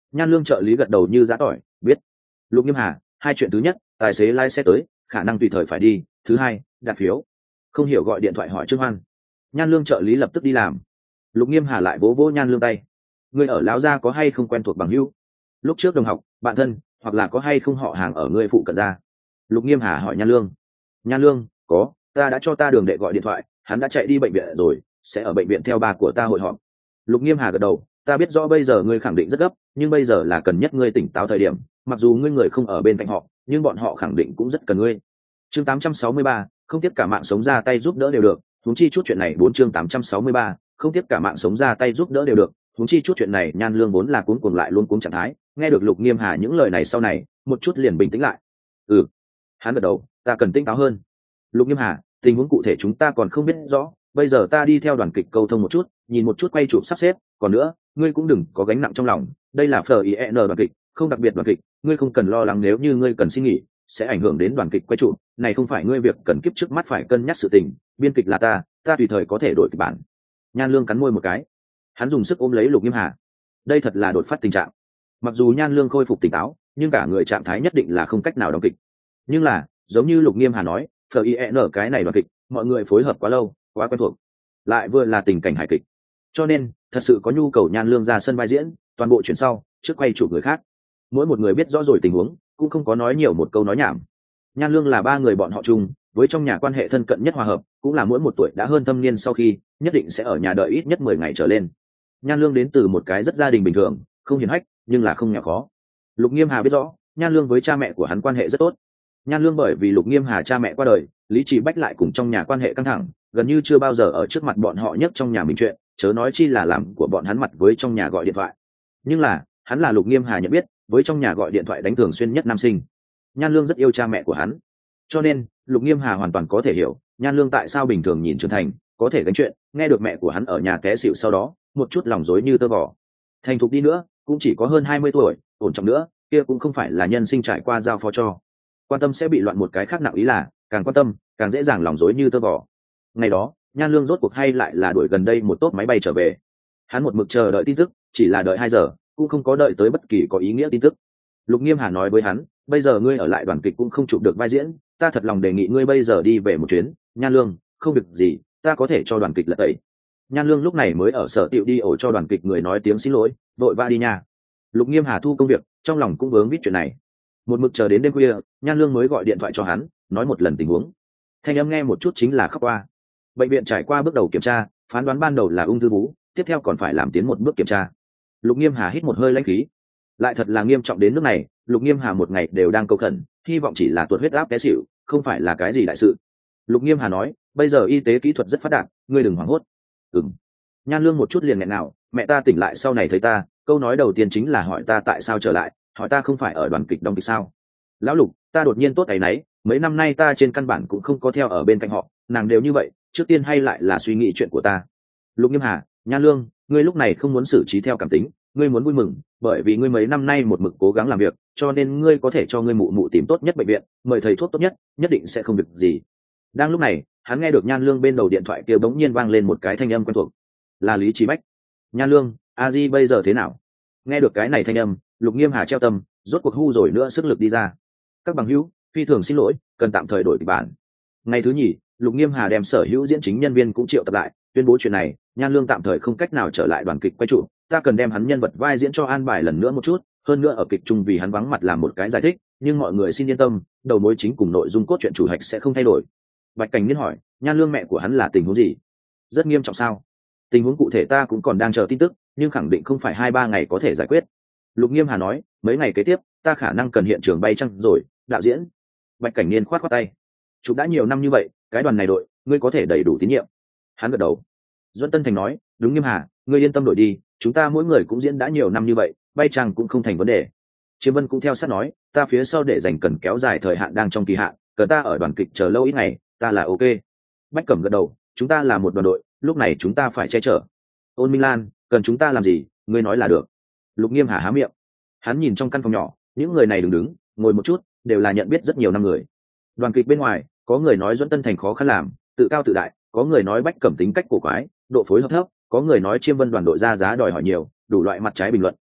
Nhan Lương trợ lý gật đầu như giã tỏi, biết. Lục Nghiêm Hà, hai chuyện: thứ nhất, tài xế lái xe tới, khả năng tùy thời phải đi; thứ hai, đặt phiếu. Không hiểu gọi điện thoại hỏi Trương Hoan. Nhan Lương trợ lý lập tức đi làm. Lục Nghiêm Hà lại vỗ vỗ Nhan Lương tay. Ngươi ở lão gia có hay không quen thuộc bằng hữu? Lúc trước đồng học, bạn thân, hoặc là có hay không họ hàng ở ngươi phụ cận gia? Lục Nghiêm Hà hỏi Nhan Lương. Nhan Lương: có, ta đã cho ta đường đệ gọi điện thoại, hắn đã chạy đi bệnh viện rồi, sẽ ở bệnh viện theo bà của ta hội họp. Lục Nghiêm Hà gật đầu. Ta biết rõ bây giờ ngươi khẳng định rất gấp, nhưng bây giờ là cần nhất ngươi tỉnh táo thời điểm, mặc dù ngươi người không ở bên cạnh họ, nhưng bọn họ khẳng định cũng rất cần ngươi. Chương 863, không tiếp cả mạng sống ra tay giúp đỡ đều được, huống chi chút chuyện này. 4 chương 863, không tiếp cả mạng sống ra tay giúp đỡ đều được, huống chi chút chuyện này. Nhan Lương vốn là cuống cuồng lại luôn cuống trạng thái, nghe được Lục Nghiêm Hà những lời này sau này, một chút liền bình tĩnh lại. Hắn gật đầu. Ta cần tỉnh táo hơn. Lục Nghiêm Hà, tình huống cụ thể chúng ta còn không biết rõ, bây giờ ta đi theo đoàn kịch câu thông một chút, nhìn một chút quay chụp sắp xếp, còn nữa, ngươi cũng đừng có gánh nặng trong lòng, đây là FIN đoàn kịch, không đặc biệt đoàn kịch, ngươi không cần lo lắng nếu như ngươi cần xin nghỉ, sẽ ảnh hưởng đến đoàn kịch quay chụp, này không phải ngươi việc cần kiếp trước mắt phải cân nhắc sự tình, biên kịch là ta tùy thời có thể đổi kịch bản. Nhan Lương cắn môi một cái, hắn dùng sức ôm lấy Lục Nghiêm Hà. Đây thật là đột phát tình trạng. Mặc dù Nhan Lương khôi phục tỉnh táo, nhưng cả người trạng thái nhất định là không cách nào đóng kịch. Nhưng là, giống như Lục Nghiêm Hà nói, FIN cái này đoàn kịch, mọi người phối hợp quá lâu, quá quen thuộc, lại vừa là tình cảnh hài kịch, cho nên thật sự có nhu cầu Nhan Lương ra sân vai diễn, toàn bộ chuyển sau trước quay chụp người khác. Mỗi một người biết rõ rồi tình huống, cũng không có nói nhiều một câu nói nhảm. Nhan Lương là ba người bọn họ chung với trong nhà quan hệ thân cận nhất hòa hợp, cũng là mỗi một tuổi đã hơn thâm niên sau khi nhất định sẽ ở nhà đợi ít nhất 10 ngày trở lên. Nhan Lương đến từ một cái rất gia đình bình thường, không hiền hách, nhưng là không nghèo khó. Lục Nghiêm Hà biết rõ, Nhan Lương với cha mẹ của hắn quan hệ rất tốt. Nhan Lương bởi vì Lục Nghiêm Hà cha mẹ qua đời, Lý Trì Bách lại cùng trong nhà quan hệ căng thẳng, gần như chưa bao giờ ở trước mặt bọn họ nhắc trong nhà mình chuyện, chớ nói chi là làm của bọn hắn mặt với trong nhà gọi điện thoại. Nhưng là, hắn là Lục Nghiêm Hà nhận biết, với trong nhà gọi điện thoại đánh thường xuyên nhất nam sinh. Nhan Lương rất yêu cha mẹ của hắn, cho nên Lục Nghiêm Hà hoàn toàn có thể hiểu Nhan Lương tại sao bình thường nhìn trưởng thành, có thể gánh chuyện, nghe được mẹ của hắn ở nhà té xỉu sau đó, một chút lòng rối như tơ vò. Thành thục đi nữa, cũng chỉ có hơn 20 tuổi, ổn trọng nữa, kia cũng không phải là nhân sinh trải qua giao phó cho. Quan tâm sẽ bị loạn một cái khác nặng ý là, càng quan tâm, càng dễ dàng lòng rối như tơ vò. Ngày đó, Nhan Lương rốt cuộc hay lại là đuổi gần đây một tốp máy bay trở về. Hắn một mực chờ đợi tin tức, chỉ là đợi 2 giờ, cũng không có đợi tới bất kỳ có ý nghĩa tin tức. Lục Nghiêm Hà nói với hắn, bây giờ ngươi ở lại đoàn kịch cũng không chụp được vai diễn, ta thật lòng đề nghị ngươi bây giờ đi về một chuyến. Nhan Lương, không việc gì, ta có thể cho đoàn kịch lật tẩy. Nhan Lương lúc này mới ở sở tiệu đi ổ cho đoàn kịch người nói tiếng xin lỗi, vội vã đi nha. Lục Nghiêm Hà thu công việc, trong lòng cũng vướng vít chuyện này. Một mực chờ đến đêm khuya, Nhan Lương mới gọi điện thoại cho hắn, nói một lần tình huống. Thanh âm nghe một chút chính là khóc qua. Bệnh viện trải qua bước đầu kiểm tra, phán đoán ban đầu là ung thư vú, tiếp theo còn phải làm tiến một bước kiểm tra. Lục Nghiêm Hà hít một hơi lãnh khí. Lại thật là nghiêm trọng đến nước này, Lục Nghiêm Hà một ngày đều đang cầu khẩn, hy vọng chỉ là tuột huyết áp té xỉu, không phải là cái gì đại sự. Lục Nghiêm Hà nói, bây giờ y tế kỹ thuật rất phát đạt, ngươi đừng hoảng hốt. Nhan Lương một chút liền nghẹn nào, mẹ ta tỉnh lại sau này thấy ta, câu nói đầu tiên chính là hỏi ta tại sao trở lại, hỏi ta không phải ở đoàn kịch đóng kịch sao. Lão Lục, ta đột nhiên tốt áy náy, mấy năm nay ta trên căn bản cũng không có theo ở bên cạnh họ, nàng đều như vậy, trước tiên hay lại là suy nghĩ chuyện của ta. Lục Nghiêm Hà, Nhan Lương, ngươi lúc này không muốn xử trí theo cảm tính, ngươi muốn vui mừng, bởi vì ngươi mấy năm nay một mực cố gắng làm việc, cho nên ngươi có thể cho ngươi mụ mụ tìm tốt nhất bệnh viện, mời thầy thuốc tốt nhất, nhất định sẽ không việc gì. Đang lúc này, hắn nghe được Nhan Lương bên đầu điện thoại kia bỗng nhiên vang lên một cái thanh âm quen thuộc, là Lý Chí Bách. Nhan Lương, a di bây giờ thế nào? Nghe được cái này thanh âm, Lục Nghiêm Hà treo tâm, rốt cuộc hu rồi nữa sức lực đi ra. Các bằng hữu, phi thường xin lỗi, cần tạm thời đổi kịch bản. Ngày thứ nhì, Lục Nghiêm Hà đem sở hữu diễn chính nhân viên cũng triệu tập lại, tuyên bố chuyện này, Nhan Lương tạm thời không cách nào trở lại đoàn kịch quay trụ, ta cần đem hắn nhân vật vai diễn cho an bài lần nữa một chút, hơn nữa ở kịch chung vì hắn vắng mặt làm một cái giải thích, nhưng mọi người xin yên tâm, đầu mối chính cùng nội dung cốt truyện chủ hạch sẽ không thay đổi. Bạch Cảnh Niên hỏi, Nhan Lương mẹ của hắn là tình huống gì? Rất nghiêm trọng sao? Tình huống cụ thể ta cũng còn đang chờ tin tức, nhưng khẳng định không phải 2-3 ngày có thể giải quyết. Lục Nghiêm Hà nói, mấy ngày kế tiếp, ta khả năng cần hiện trường bay chăng rồi, đạo diễn. Bạch Cảnh Niên khoát khoát tay. Chụp đã nhiều năm như vậy, cái đoàn này đội, ngươi có thể đầy đủ tín nhiệm. Hắn gật đầu. Duẫn Tân Thành nói, đúng Nghiêm Hà, ngươi yên tâm đổi đi, chúng ta mỗi người cũng diễn đã nhiều năm như vậy, bay chăng cũng không thành vấn đề. Chiêm Vân cũng theo sát nói, ta phía sau để dành cần kéo dài thời hạn đang trong kỳ hạn, cần ta ở đoàn kịch chờ lâu ít ngày, ta là ok. Bách Cẩm gật đầu, chúng ta là một đoàn đội, lúc này chúng ta phải che chở. Ôn Minh Lan, cần chúng ta làm gì, ngươi nói là được. Lục Nghiêm Hà há miệng. Hắn nhìn trong căn phòng nhỏ, những người này đứng ngồi một chút, đều là nhận biết rất nhiều năm người. Đoàn kịch bên ngoài, có người nói Duẫn Tân Thành khó khăn làm, tự cao tự đại, có người nói Bách Cẩm tính cách cổ quái, độ phối hợp thấp, có người nói Chiêm Vân đoàn đội ra giá đòi hỏi nhiều, đủ loại mặt trái bình luận,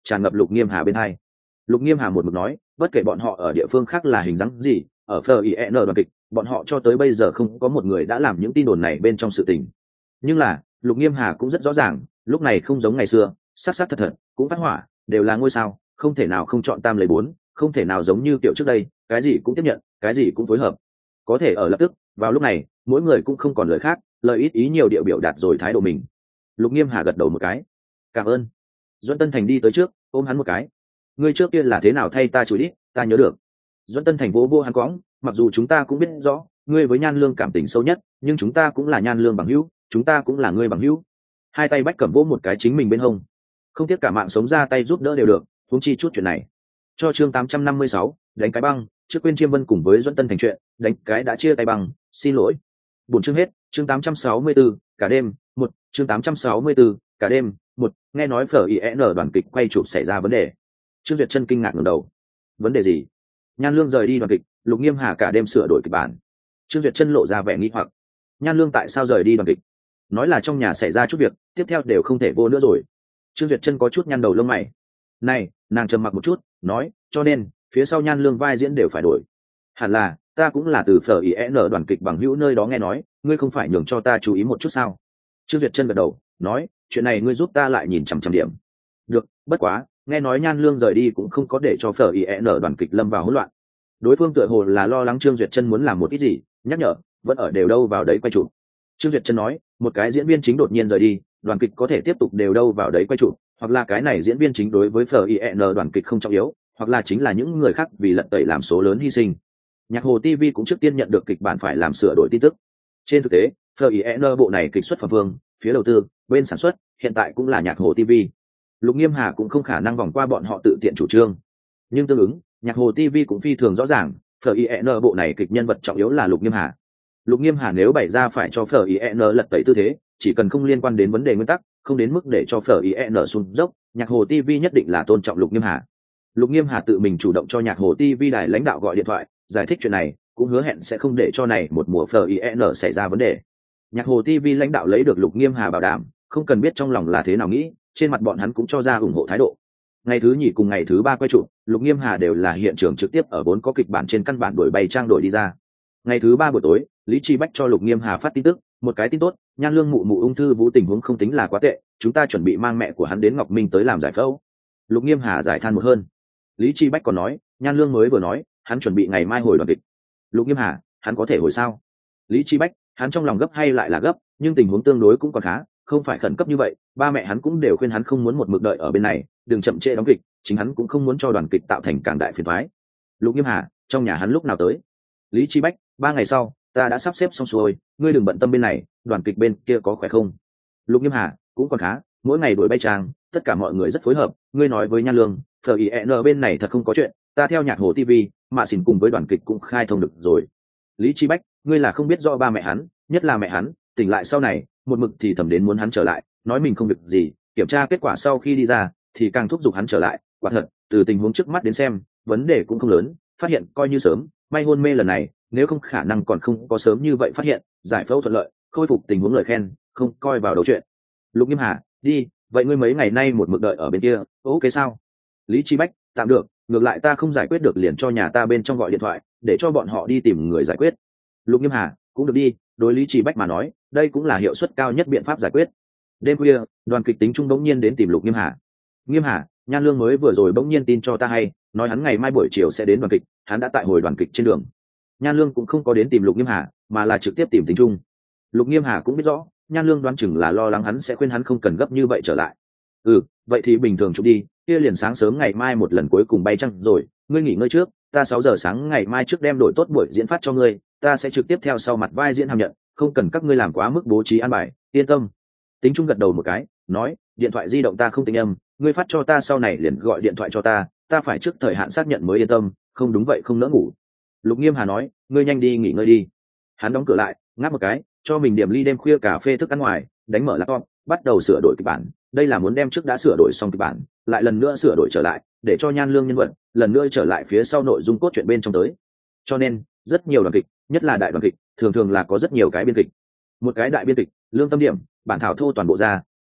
tràn ngập Lục Nghiêm Hà bên hai. Lục Nghiêm Hà một mực nói, bất kể bọn họ ở địa phương khác là hình dáng gì, ở FIN đoàn kịch, bọn họ cho tới bây giờ không có một người đã làm những tin đồn này bên trong sự tình. Nhưng là, Lục Nghiêm Hà cũng rất rõ ràng, lúc này không giống ngày xưa, sát sát thật thật, cũng phát hỏa, đều là ngôi sao, không thể nào không chọn tam lấy bốn, không thể nào giống như kiểu trước đây, cái gì cũng tiếp nhận, cái gì cũng phối hợp. Có thể ở lập tức, vào lúc này, mỗi người cũng không còn lời khác, lời ít ý nhiều địa biểu đạt rồi thái độ mình. Lục Nghiêm Hà gật đầu một cái. Cảm ơn. Duẫn Tân Thành đi tới trước, ôm hắn một cái. Ngươi trước kia là thế nào thay ta chửi đi, ta nhớ được. Duẫn Tân Thành vỗ vô hắn cõng, mặc dù chúng ta cũng biết rõ, ngươi với Nhan Lương cảm tình sâu nhất, nhưng chúng ta cũng là Nhan Lương bằng hữu, chúng ta cũng là ngươi bằng hữu. Hai tay Bách Cẩm vỗ một cái chính mình bên hông. Không tiếc cả mạng sống ra tay giúp đỡ đều được, huống chi chút chuyện này. Cho chương 856, đánh cái băng, trước quên Chiêm Vân cùng với Duẫn Tân Thành chuyện, đánh cái đã chia tay băng, xin lỗi. Buổi chương hết, chương 864, cả đêm, chương 864, cả đêm, nghe nói FIN đoàn kịch quay chụp xảy ra vấn đề. Trương Duyệt Chân kinh ngạc ngẩng đầu. Vấn đề gì? Nhan Lương rời đi đoàn kịch, Lục Nghiêm Hà cả đêm sửa đổi kịch bản. Trương Duyệt Chân lộ ra vẻ nghi hoặc. Nhan Lương tại sao rời đi đoàn kịch? Nói là trong nhà xảy ra chút việc, tiếp theo đều không thể vô nữa rồi. Trương Duyệt Chân có chút nhăn đầu lông mày. Này, nàng trầm mặc một chút, nói, cho nên, phía sau Nhan Lương vai diễn đều phải đổi. Hẳn là, ta cũng là từ FIN đoàn kịch bằng hữu nơi đó nghe nói, ngươi không phải nhường cho ta chú ý một chút sao? Trương Duyệt Chân gật đầu, nói, chuyện này ngươi giúp ta lại nhìn chằm chằm điểm. Được, bất quá, nghe nói Nhan Lương rời đi cũng không có để cho FIN đoàn kịch lâm vào hỗn loạn. Đối phương tựa hồ là lo lắng Trương Duyệt Chân muốn làm một ít gì, nhắc nhở, vẫn ở đều đâu vào đấy quay chụp. Trương Duyệt Chân nói, một cái diễn viên chính đột nhiên rời đi, đoàn kịch có thể tiếp tục đều đâu vào đấy quay chụp, hoặc là cái này diễn viên chính đối với FIN đoàn kịch không trọng yếu, hoặc là chính là những người khác vì lật tẩy làm số lớn hy sinh. Nhạc Hồ TV cũng trước tiên nhận được kịch bản phải làm sửa đổi tin tức. Trên thực tế, FIN bộ này kịch xuất phẩm vương, phía đầu tư, bên sản xuất, hiện tại cũng là Nhạc Hồ TV. Lục Nghiêm Hà cũng không khả năng vòng qua bọn họ tự tiện chủ trương. Nhưng tương ứng, Nhạc Hồ TV cũng phi thường rõ ràng, FIN bộ này kịch nhân vật trọng yếu là Lục Nghiêm Hà. Lục Nghiêm Hà nếu bày ra phải cho FIN lật tẩy tư thế, chỉ cần không liên quan đến vấn đề nguyên tắc, không đến mức để cho FIN xuống dốc, Nhạc Hồ TV nhất định là tôn trọng Lục Nghiêm Hà. Lục Nghiêm Hà tự mình chủ động cho Nhạc Hồ TV đài lãnh đạo gọi điện thoại, giải thích chuyện này, cũng hứa hẹn sẽ không để cho này một mùa FIN xảy ra vấn đề. Nhạc Hồ TV lãnh đạo lấy được Lục Nghiêm Hà bảo đảm, không cần biết trong lòng là thế nào nghĩ, trên mặt bọn hắn cũng cho ra ủng hộ thái độ. Ngày thứ nhì cùng ngày thứ ba quay chụp, Lục Nghiêm Hà đều là hiện trường trực tiếp ở vốn có kịch bản trên căn bản đổi bày trang đổi đi ra. Ngày thứ ba buổi tối, Lý Chi Bách cho Lục Nghiêm Hà phát tin tức, một cái tin tốt, Nhan Lương mụ mụ ung thư vú tình huống không tính là quá tệ, chúng ta chuẩn bị mang mẹ của hắn đến Ngọc Minh tới làm giải phẫu. Lục Nghiêm Hà giải than một hơn. Lý Chi Bách còn nói, Nhan Lương mới vừa nói, hắn chuẩn bị ngày mai hồi đoàn kịch. Lục Nghiêm Hà, hắn có thể hồi sao? Lý Chi Bách, hắn trong lòng gấp hay lại là gấp, nhưng tình huống tương đối cũng còn khá, không phải khẩn cấp như vậy, ba mẹ hắn cũng đều khuyên hắn không muốn một mực đợi ở bên này, đừng chậm trễ đóng kịch, chính hắn cũng không muốn cho đoàn kịch tạo thành càng đại phiền toái. Lục Nghiêm Hà, trong nhà hắn lúc nào tới? Lý Chi Bách, 3 ngày sau, ta đã sắp xếp xong xuôi, ngươi đừng bận tâm bên này, đoàn kịch bên kia có khỏe không? Lục Nghiêm Hà, cũng còn khá, mỗi ngày đuổi bay trang, tất cả mọi người rất phối hợp, ngươi nói với Nhan Lương, FIN bên này thật không có chuyện, ta theo Nhạc Hồ TV, mà xỉn cùng với đoàn kịch cũng khai thông được rồi. Lý Chi Bách, ngươi là không biết rõ ba mẹ hắn, nhất là mẹ hắn, tỉnh lại sau này, một mực thì thầm đến muốn hắn trở lại, nói mình không việc gì, kiểm tra kết quả sau khi đi ra, thì càng thúc giục hắn trở lại, quả thật, từ tình huống trước mắt đến xem, vấn đề cũng không lớn, phát hiện coi như sớm, may hôn mê lần này, nếu không khả năng còn không có sớm như vậy phát hiện, giải phẫu thuận lợi, khôi phục tình huống lời khen, không coi vào đầu chuyện. Lục Nghiêm Hà, đi, vậy ngươi mấy ngày nay một mực đợi ở bên kia, ok sao? Lý Chi Bách, tạm được, ngược lại ta không giải quyết được liền cho nhà ta bên trong gọi điện thoại, để cho bọn họ đi tìm người giải quyết. Lục Nghiêm Hà, cũng được đi, đối Lý Chi Bách mà nói, đây cũng là hiệu suất cao nhất biện pháp giải quyết. Đêm khuya, đoàn kịch tính trung bỗng nhiên đến tìm Lục Nghiêm Hà. Nghiêm Hà, Nhan Lương mới vừa rồi bỗng nhiên tin cho ta hay, nói hắn ngày mai buổi chiều sẽ đến đoàn kịch, hắn đã tại hồi đoàn kịch trên đường. Nhan Lương cũng không có đến tìm Lục Nghiêm Hà, mà là trực tiếp tìm Tính Trung. Lục Nghiêm Hà cũng biết rõ, Nhan Lương đoán chừng là lo lắng hắn sẽ khuyên hắn không cần gấp như vậy trở lại. Vậy thì bình thường chụp đi, kia liền sáng sớm ngày mai một lần cuối cùng bay trăng rồi, ngươi nghỉ ngơi trước, ta 6 giờ sáng ngày mai trước đem đổi tốt buổi diễn phát cho ngươi, ta sẽ trực tiếp theo sau mặt vai diễn hàm nhận, không cần các ngươi làm quá mức bố trí an bài, yên tâm. Tính Trung gật đầu một cái, nói, điện thoại di động ta không tính âm, ngươi phát cho ta sau này liền gọi điện thoại cho ta phải trước thời hạn xác nhận mới yên tâm, không đúng vậy không nỡ ngủ. Lục Nghiêm Hà nói, ngươi nhanh đi nghỉ ngơi đi. Hắn đóng cửa lại, ngáp một cái, cho mình điểm ly đêm khuya cà phê thức ăn ngoài, đánh mở laptop, bắt đầu sửa đổi kịch bản. Đây là muốn đem trước đã sửa đổi xong kịch bản, lại lần nữa sửa đổi trở lại, để cho Nhan Lương nhân vật lần nữa trở lại phía sau nội dung cốt truyện bên trong tới. Cho nên, rất nhiều đoàn kịch, nhất là đại đoàn kịch, thường thường là có rất nhiều cái biên kịch. Một cái đại biên kịch, lương tâm điểm, bản thảo thô toàn bộ ra,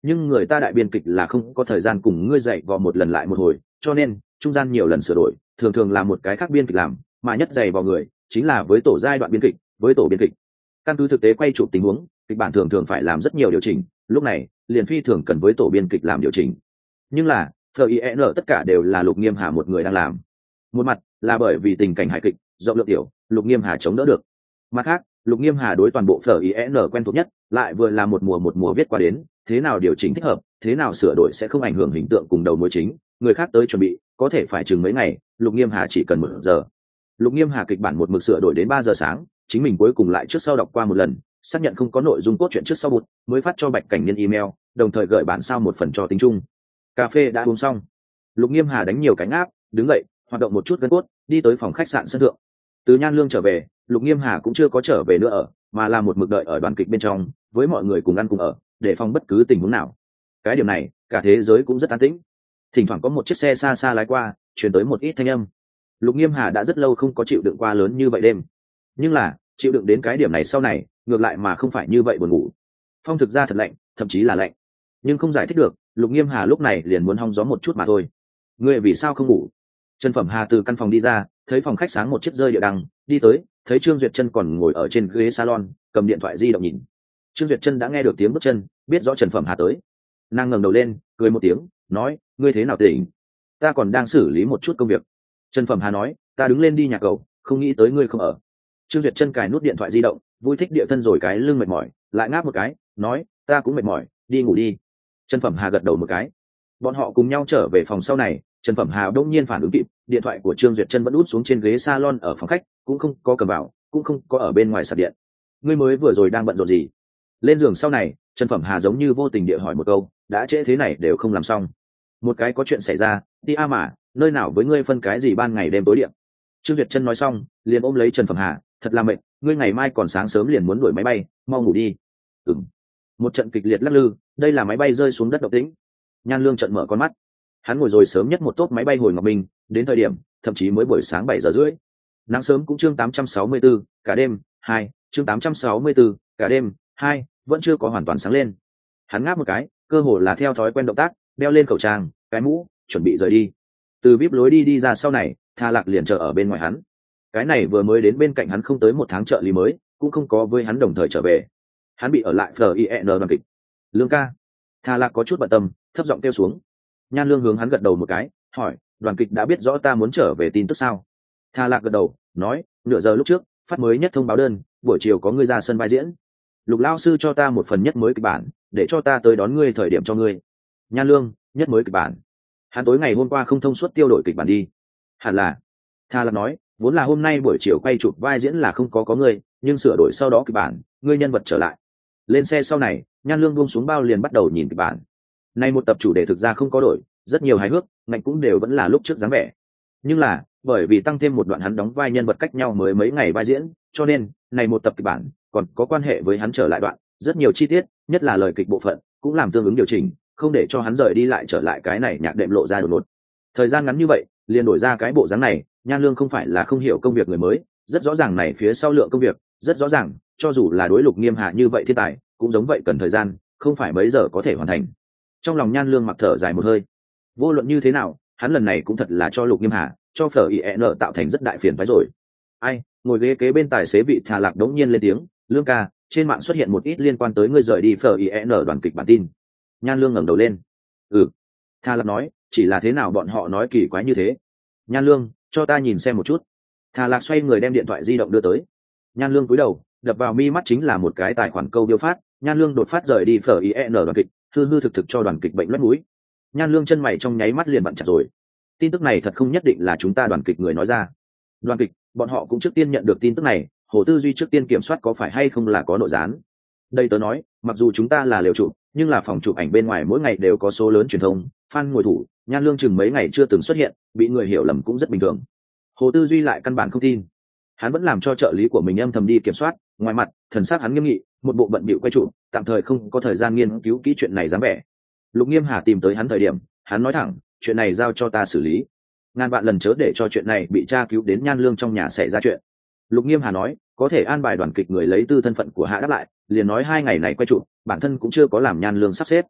nhưng người ta đại biên kịch là không có thời gian cùng ngươi dạy vào một lần lại một hồi, cho nên trung gian nhiều lần sửa đổi, thường thường là một cái khác biên kịch làm, mà nhất dạy vào người chính là với tổ giai đoạn biên kịch, với tổ biên kịch. Căn cứ thực tế quay chụp tình huống, kịch bản thường thường phải làm rất nhiều điều chỉnh, lúc này liền phi thường cần với tổ biên kịch làm điều chỉnh. Nhưng là FIN tất cả đều là Lục Nghiêm Hà một người đang làm. Một mặt là bởi vì tình cảnh hài kịch rộng lượng tiểu, Lục Nghiêm Hà chống đỡ được. Mặt khác, Lục Nghiêm Hà đối toàn bộ FIN quen thuộc nhất, lại vừa là một mùa viết qua đến, thế nào điều chỉnh thích hợp, thế nào sửa đổi sẽ không ảnh hưởng hình tượng cùng đầu mối chính, người khác tới chuẩn bị, có thể phải chừng mấy ngày, Lục Nghiêm Hà chỉ cần 1 giờ. Lục Nghiêm Hà kịch bản một mực sửa đổi đến 3 giờ sáng, chính mình cuối cùng lại trước sau đọc qua một lần, xác nhận không có nội dung cốt truyện trước sau bụt, mới phát cho Bạch Cảnh Niên email, đồng thời gửi bản sao một phần cho tính chung. Cà phê đã uống xong, Lục Nghiêm Hà đánh nhiều cánh áp, đứng dậy, hoạt động một chút gân cốt, đi tới phòng khách sạn sân thượng. Từ Nhan Lương trở về, Lục Nghiêm Hà cũng chưa có trở về nữa ở, mà là một mực đợi ở đoàn kịch bên trong, với mọi người cùng ăn cùng ở, để phòng bất cứ tình huống nào. Cái điểm này, cả thế giới cũng rất an tĩnh. Thỉnh thoảng có một chiếc xe xa xa lái qua, truyền tới một ít thanh âm. Lục Nghiêm Hà đã rất lâu không có chịu đựng qua lớn như vậy đêm, nhưng là chịu đựng đến cái điểm này sau này, ngược lại mà không phải như vậy buồn ngủ. Phong thực ra thật lạnh, thậm chí là lạnh, nhưng không giải thích được, Lục Nghiêm Hà lúc này liền muốn hong gió một chút mà thôi. Ngươi vì sao không ngủ? Trần Phẩm Hà từ căn phòng đi ra, thấy phòng khách sáng một chiếc rơi địa đăng, đi tới, thấy Trương Duyệt Chân còn ngồi ở trên ghế salon, cầm điện thoại di động nhìn. Trương Duyệt Chân đã nghe được tiếng bước chân, biết rõ Trần Phẩm Hà tới. Nàng ngẩng đầu lên, cười một tiếng, nói: "Ngươi thế nào tỉnh?" "Ta còn đang xử lý một chút công việc." Trần Phẩm Hà nói: "Ta đứng lên đi nhà cầu, không nghĩ tới ngươi không ở." Trương Duyệt Chân cài nút điện thoại di động, vui thích địa thân rồi cái lưng mệt mỏi, lại ngáp một cái, nói: "Ta cũng mệt mỏi, đi ngủ đi." Trần Phẩm Hà gật đầu một cái. Bọn họ cùng nhau trở về phòng sau này, Trần Phẩm Hà đông nhiên phản ứng kịp, điện thoại của Trương Duyệt Chân vẫn út xuống trên ghế salon ở phòng khách, cũng không có cầm vào, cũng không có ở bên ngoài sạc điện. "Ngươi mới vừa rồi đang bận rộn gì?" Lên giường sau này, Trần Phẩm Hà giống như vô tình địa hỏi một câu, đã trễ thế này đều không làm xong. "Một cái có chuyện xảy ra, đi a mà, nơi nào với ngươi phân cái gì ban ngày đêm tối điện." Trương Duyệt Chân nói xong, liền ôm lấy Trần Phẩm Hà, "Thật là mệt, ngươi ngày mai còn sáng sớm liền muốn đuổi máy bay, mau ngủ đi." Ừm. Một trận kịch liệt lắc lư, đây là máy bay rơi xuống đất động tĩnh. Nhan Lương trợn mở con mắt. Hắn ngồi rồi sớm nhất một tốp máy bay hồi Ngọc Minh, đến thời điểm thậm chí mới buổi sáng 7 giờ rưỡi. Nắng sớm cũng chương 864, cả đêm 2, chương 864, cả đêm 2, vẫn chưa có hoàn toàn sáng lên. Hắn ngáp một cái, cơ hồ là theo thói quen động tác, đeo lên khẩu trang, cái mũ, chuẩn bị rời đi. Từ vip lối đi ra sau này, Tha Lạc liền chờ ở bên ngoài hắn. Cái này vừa mới đến bên cạnh hắn không tới 1 tháng trợ lý mới, cũng không có với hắn đồng thời trở về. Hắn bị ở lại FIN đoàn kịch. "Lương ca." Tha Lạc có chút bận tâm, thấp giọng kêu xuống. Nhan Lương hướng hắn gật đầu một cái, hỏi: "Đoàn kịch đã biết rõ ta muốn trở về tin tức sao?" Tha Lạc gật đầu, nói: "Nửa giờ lúc trước phát mới nhất thông báo đơn, buổi chiều có ngươi ra sân vai diễn. Lục lao sư cho ta một phần nhất mới kịch bản, để cho ta tới đón ngươi thời điểm cho ngươi." Nhan Lương: "Nhất mới kịch bản?" Hắn tối ngày hôm qua không thông suốt tiêu đổi kịch bản đi. Hẳn là. Tha Lạc nói: "Vốn là hôm nay buổi chiều quay chụp vai diễn là không có ngươi, nhưng sửa đổi sau đó kịch bản, ngươi nhân vật trở lại." Lên xe sau này, Nhan Lương buông xuống bao liền bắt đầu nhìn kịch bản. Nay một tập chủ đề thực ra không có đổi, rất nhiều hài hước, ngạnh cũng đều vẫn là lúc trước dáng vẻ. Nhưng là, bởi vì tăng thêm một đoạn hắn đóng vai nhân vật cách nhau mới mấy ngày vai diễn, cho nên, này một tập kịch bản còn có quan hệ với hắn trở lại đoạn, rất nhiều chi tiết, nhất là lời kịch bộ phận, cũng làm tương ứng điều chỉnh, không để cho hắn rời đi lại trở lại cái này nhạc đệm lộ ra đột ngột. Thời gian ngắn như vậy, liền đổi ra cái bộ dáng này, Nhan Lương không phải là không hiểu công việc người mới, rất rõ ràng này phía sau lượng công việc, rất rõ ràng, cho dù là đối Lục Nghiêm Hạ như vậy thiên tài, cũng giống vậy cần thời gian, không phải mấy giờ có thể hoàn thành. Trong lòng Nhan Lương mặc thở dài một hơi. Vô luận như thế nào, hắn lần này cũng thật là cho Lục Nghiêm Hà, cho FIN tạo thành rất đại phiền phái rồi. Ai, ngồi ghế kế bên tài xế vị Thà Lạc đống nhiên lên tiếng: "Lương ca, trên mạng xuất hiện một ít liên quan tới ngươi rời đi FIN đoàn kịch bản tin." Nhan Lương ngẩng đầu lên. "Ừ." Thà Lạc nói, "Chỉ là thế nào bọn họ nói kỳ quái như thế?" Nhan Lương: "Cho ta nhìn xem một chút." Thà Lạc xoay người đem điện thoại di động đưa tới. Nhan Lương cúi đầu, đập vào mi mắt chính là một cái tài khoản câu biểu phát, Nhan Lương đột phát rời đi FIN đoàn kịch, hư hư thực thực cho đoàn kịch bệnh loét mũi. Nhan Lương chân mày trong nháy mắt liền bận chặt rồi. Tin tức này thật không nhất định là chúng ta đoàn kịch người nói ra. Đoàn kịch, bọn họ cũng trước tiên nhận được tin tức này, Hồ Tư Duy trước tiên kiểm soát có phải hay không là có nội gián. Đây tớ nói, mặc dù chúng ta là liều chụp, nhưng là phòng chụp ảnh bên ngoài mỗi ngày đều có số lớn truyền thông, fan ngồi thủ, Nhan Lương chừng mấy ngày chưa từng xuất hiện, bị người hiểu lầm cũng rất bình thường. Hồ Tư Duy lại căn bản không tin. Hắn vẫn làm cho trợ lý của mình âm thầm đi kiểm soát, ngoài mặt, thần sắc hắn nghiêm nghị, một bộ bận bịu quay chụp, tạm thời không có thời gian nghiên cứu kỹ chuyện này dáng vẻ. Lục Nghiêm Hà tìm tới hắn thời điểm, hắn nói thẳng, chuyện này giao cho ta xử lý. Ngàn vạn lần chớ để cho chuyện này bị tra cứu đến Nhan Lương trong nhà xảy ra chuyện. Lục Nghiêm Hà nói, có thể an bài đoàn kịch người lấy tư thân phận của Hạ đáp lại, liền nói 2 ngày này quay chụp, bản thân cũng chưa có làm Nhan Lương sắp xếp.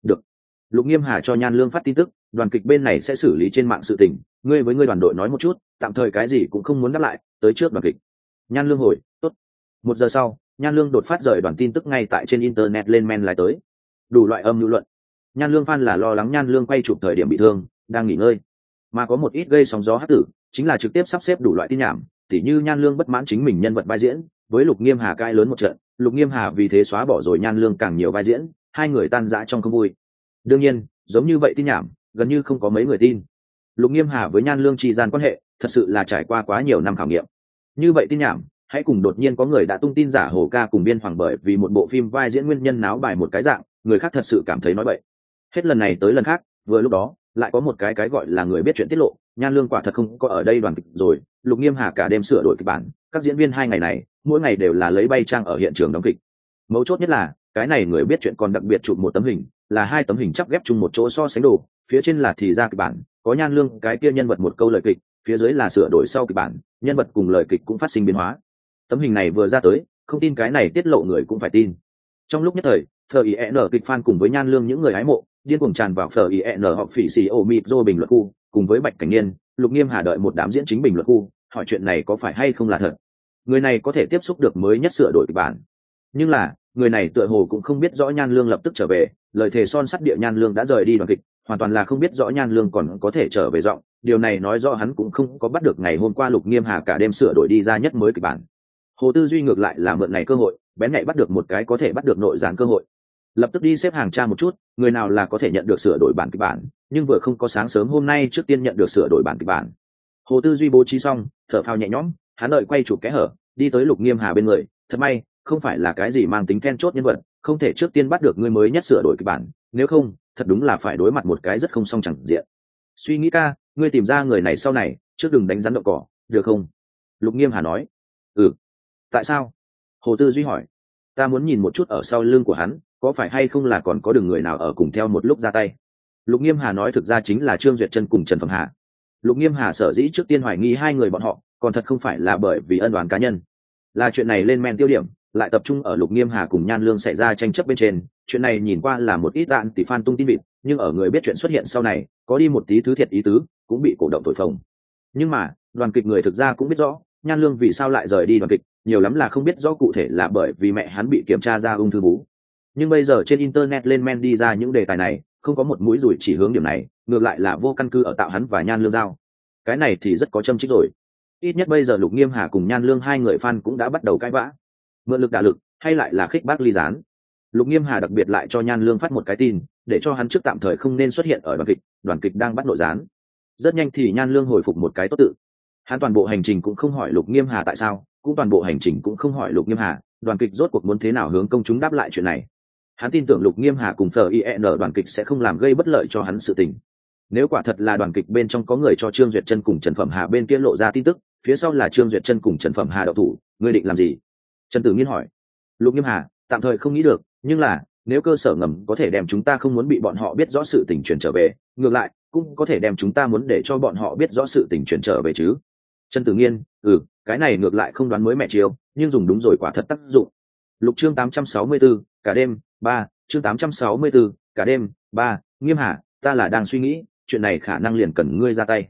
Được. Lục Nghiêm Hà cho Nhan Lương phát tin tức, đoàn kịch bên này sẽ xử lý trên mạng sự tình, ngươi với ngươi đoàn đội nói một chút, tạm thời cái gì cũng không muốn đáp lại, tới trước đoàn kịch. Nhan Lương hồi, tốt. 1 giờ sau, Nhan Lương đột phát rời đoàn tin tức ngay tại trên internet lên men lại tới. Đủ loại âm lưu luận. Nhan Lương fan là lo lắng Nhan Lương quay chụp thời điểm bị thương, đang nghỉ ngơi. Mà có một ít gây sóng gió hắc tử, chính là trực tiếp sắp xếp đủ loại tin nhảm, tỉ như Nhan Lương bất mãn chính mình nhân vật vai diễn, với Lục Nghiêm Hà cãi lớn một trận, Lục Nghiêm Hà vì thế xóa bỏ rồi Nhan Lương càng nhiều vai diễn, hai người tan rã trong không vui. Đương nhiên, giống như vậy tin nhảm, gần như không có mấy người tin. Lục Nghiêm Hà với Nhan Lương trì gian quan hệ, thật sự là trải qua quá nhiều năm khảo nghiệm. Như vậy tin nhảm, hãy cùng đột nhiên có người đã tung tin giả Hồ Ca cùng Biên Hoàng bởi vì một bộ phim vai diễn nguyên nhân náo bài một cái dạng, người khác thật sự cảm thấy nói bậy. Hết lần này tới lần khác, vừa lúc đó, lại có một cái gọi là người biết chuyện tiết lộ, Nhan Lương quả thật không có ở đây đoàn kịch rồi, Lục Nghiêm Hà cả đêm sửa đổi kịch bản, các diễn viên 2 ngày này, mỗi ngày đều là lấy bay trang ở hiện trường đóng kịch. Mấu chốt nhất là, cái này người biết chuyện còn đặc biệt chụp một tấm hình, là 2 tấm hình chắp ghép chung một chỗ so sánh đồ, phía trên là thì ra kịch bản, có Nhan Lương cái kia nhân vật một câu lời kịch, phía dưới là sửa đổi sau kịch bản, nhân vật cùng lời kịch cũng phát sinh biến hóa. Tấm hình này vừa ra tới, không tin cái này tiết lộ người cũng phải tin. Trong lúc nhất thời, FIN kịch fan cùng với Nhan Lương những người hái mộ, điên cuồng tràn vào FIN họp phỉ xì ô mịp bình luận khu, cùng với Bạch Cảnh Niên, Lục Nghiêm Hà đợi một đám diễn chính bình luận khu, hỏi chuyện này có phải hay không là thật. Người này có thể tiếp xúc được mới nhất sửa đổi kịch bản, nhưng là người này tựa hồ cũng không biết rõ Nhan Lương lập tức trở về, lời thề son sắt địa Nhan Lương đã rời đi đoàn kịch, hoàn toàn là không biết rõ Nhan Lương còn có thể trở về giọng, điều này nói rõ hắn cũng không có bắt được ngày hôm qua Lục Nghiêm Hà cả đêm sửa đổi đi ra nhất mới kịch bản. Hồ Tư Duy ngược lại là mượn này cơ hội, bén nhạy bắt được một cái có thể bắt được nội gián cơ hội, lập tức đi xếp hàng tra một chút, người nào là có thể nhận được sửa đổi bản kịch bản, nhưng vừa không có sáng sớm hôm nay trước tiên nhận được sửa đổi bản kịch bản. Hồ Tư Duy bố trí xong, thở phào nhẹ nhõm, hắn đợi quay chụp kẽ hở, đi tới Lục Nghiêm Hà bên người, thật may, không phải là cái gì mang tính then chốt nhân vật, không thể trước tiên bắt được người mới nhất sửa đổi kịch bản, nếu không, thật đúng là phải đối mặt một cái rất không song chẳng diện. Suy nghĩ ca, ngươi tìm ra người này sau này, trước đừng đánh rắn động cỏ, được không? Lục Nghiêm Hà nói. Ừ. Tại sao? Hồ Tư Duy hỏi. Ta muốn nhìn một chút ở sau lưng của hắn, có phải hay không là còn có đường người nào ở cùng theo một lúc ra tay. Lục Nghiêm Hà nói thực ra chính là Trương Duyệt Chân cùng Trần Phẩm Hà. Lục Nghiêm Hà sở dĩ trước tiên hoài nghi 2 người bọn họ, còn thật không phải là bởi vì ân oán cá nhân, là chuyện này lên men tiêu điểm lại tập trung ở Lục Nghiêm Hà cùng Nhan Lương xảy ra tranh chấp bên trên. Chuyện này nhìn qua là một ít đạn tỷ fan tung tin vịt, nhưng ở người biết chuyện xuất hiện sau này, có đi một tí thứ thiệt ý tứ, cũng bị cổ động thổi phồng. Nhưng mà đoàn kịch người thực ra cũng biết rõ Nhan Lương vì sao lại rời đi đoàn kịch, nhiều lắm là không biết rõ cụ thể là bởi vì mẹ hắn bị kiểm tra ra ung thư vú. Nhưng bây giờ trên internet lên men đi ra những đề tài này, không có một mũi dùi chỉ hướng điểm này, ngược lại là vô căn cứ ở tạo hắn và Nhan Lương giao. Cái này thì rất có châm chích rồi. Ít nhất bây giờ Lục Nghiêm Hà cùng Nhan Lương 2 người fan cũng đã bắt đầu cãi vã. Mượn lực đả lực, hay lại là khích bác ly gián. Lục Nghiêm Hà đặc biệt lại cho Nhan Lương phát một cái tin, để cho hắn trước tạm thời không nên xuất hiện ở đoàn kịch đang bắt nội gián. Rất nhanh thì Nhan Lương hồi phục một cái tốt tự. Hắn toàn bộ hành trình cũng không hỏi Lục Nghiêm Hà tại sao, cũng toàn bộ hành trình cũng không hỏi Lục Nghiêm Hà, đoàn kịch rốt cuộc muốn thế nào hướng công chúng đáp lại chuyện này. Hắn tin tưởng Lục Nghiêm Hà cùng FIN đoàn kịch sẽ không làm gây bất lợi cho hắn sự tình. Nếu quả thật là đoàn kịch bên trong có người cho Trương Duyệt Chân cùng Trần Phẩm Hà bên kia lộ ra tin tức, phía sau là Trương Duyệt Chân cùng Trần Phẩm Hà đậu thủ, ngươi định làm gì? Trần Tử Nghiên hỏi. Lục Nghiêm Hà, tạm thời không nghĩ được, nhưng là nếu cơ sở ngầm có thể đem chúng ta không muốn bị bọn họ biết rõ sự tình chuyển trở về, ngược lại cũng có thể đem chúng ta muốn để cho bọn họ biết rõ sự tình chuyển trở về chứ. Trần Tử Nghiên, cái này ngược lại không đoán mới mẹ chiếu, nhưng dùng đúng rồi quả thật tác dụng. Lục chương 864, cả đêm 3, chương 864, cả đêm 3, Nghiêm Hà, ta là đang suy nghĩ, chuyện này khả năng liền cần ngươi ra tay.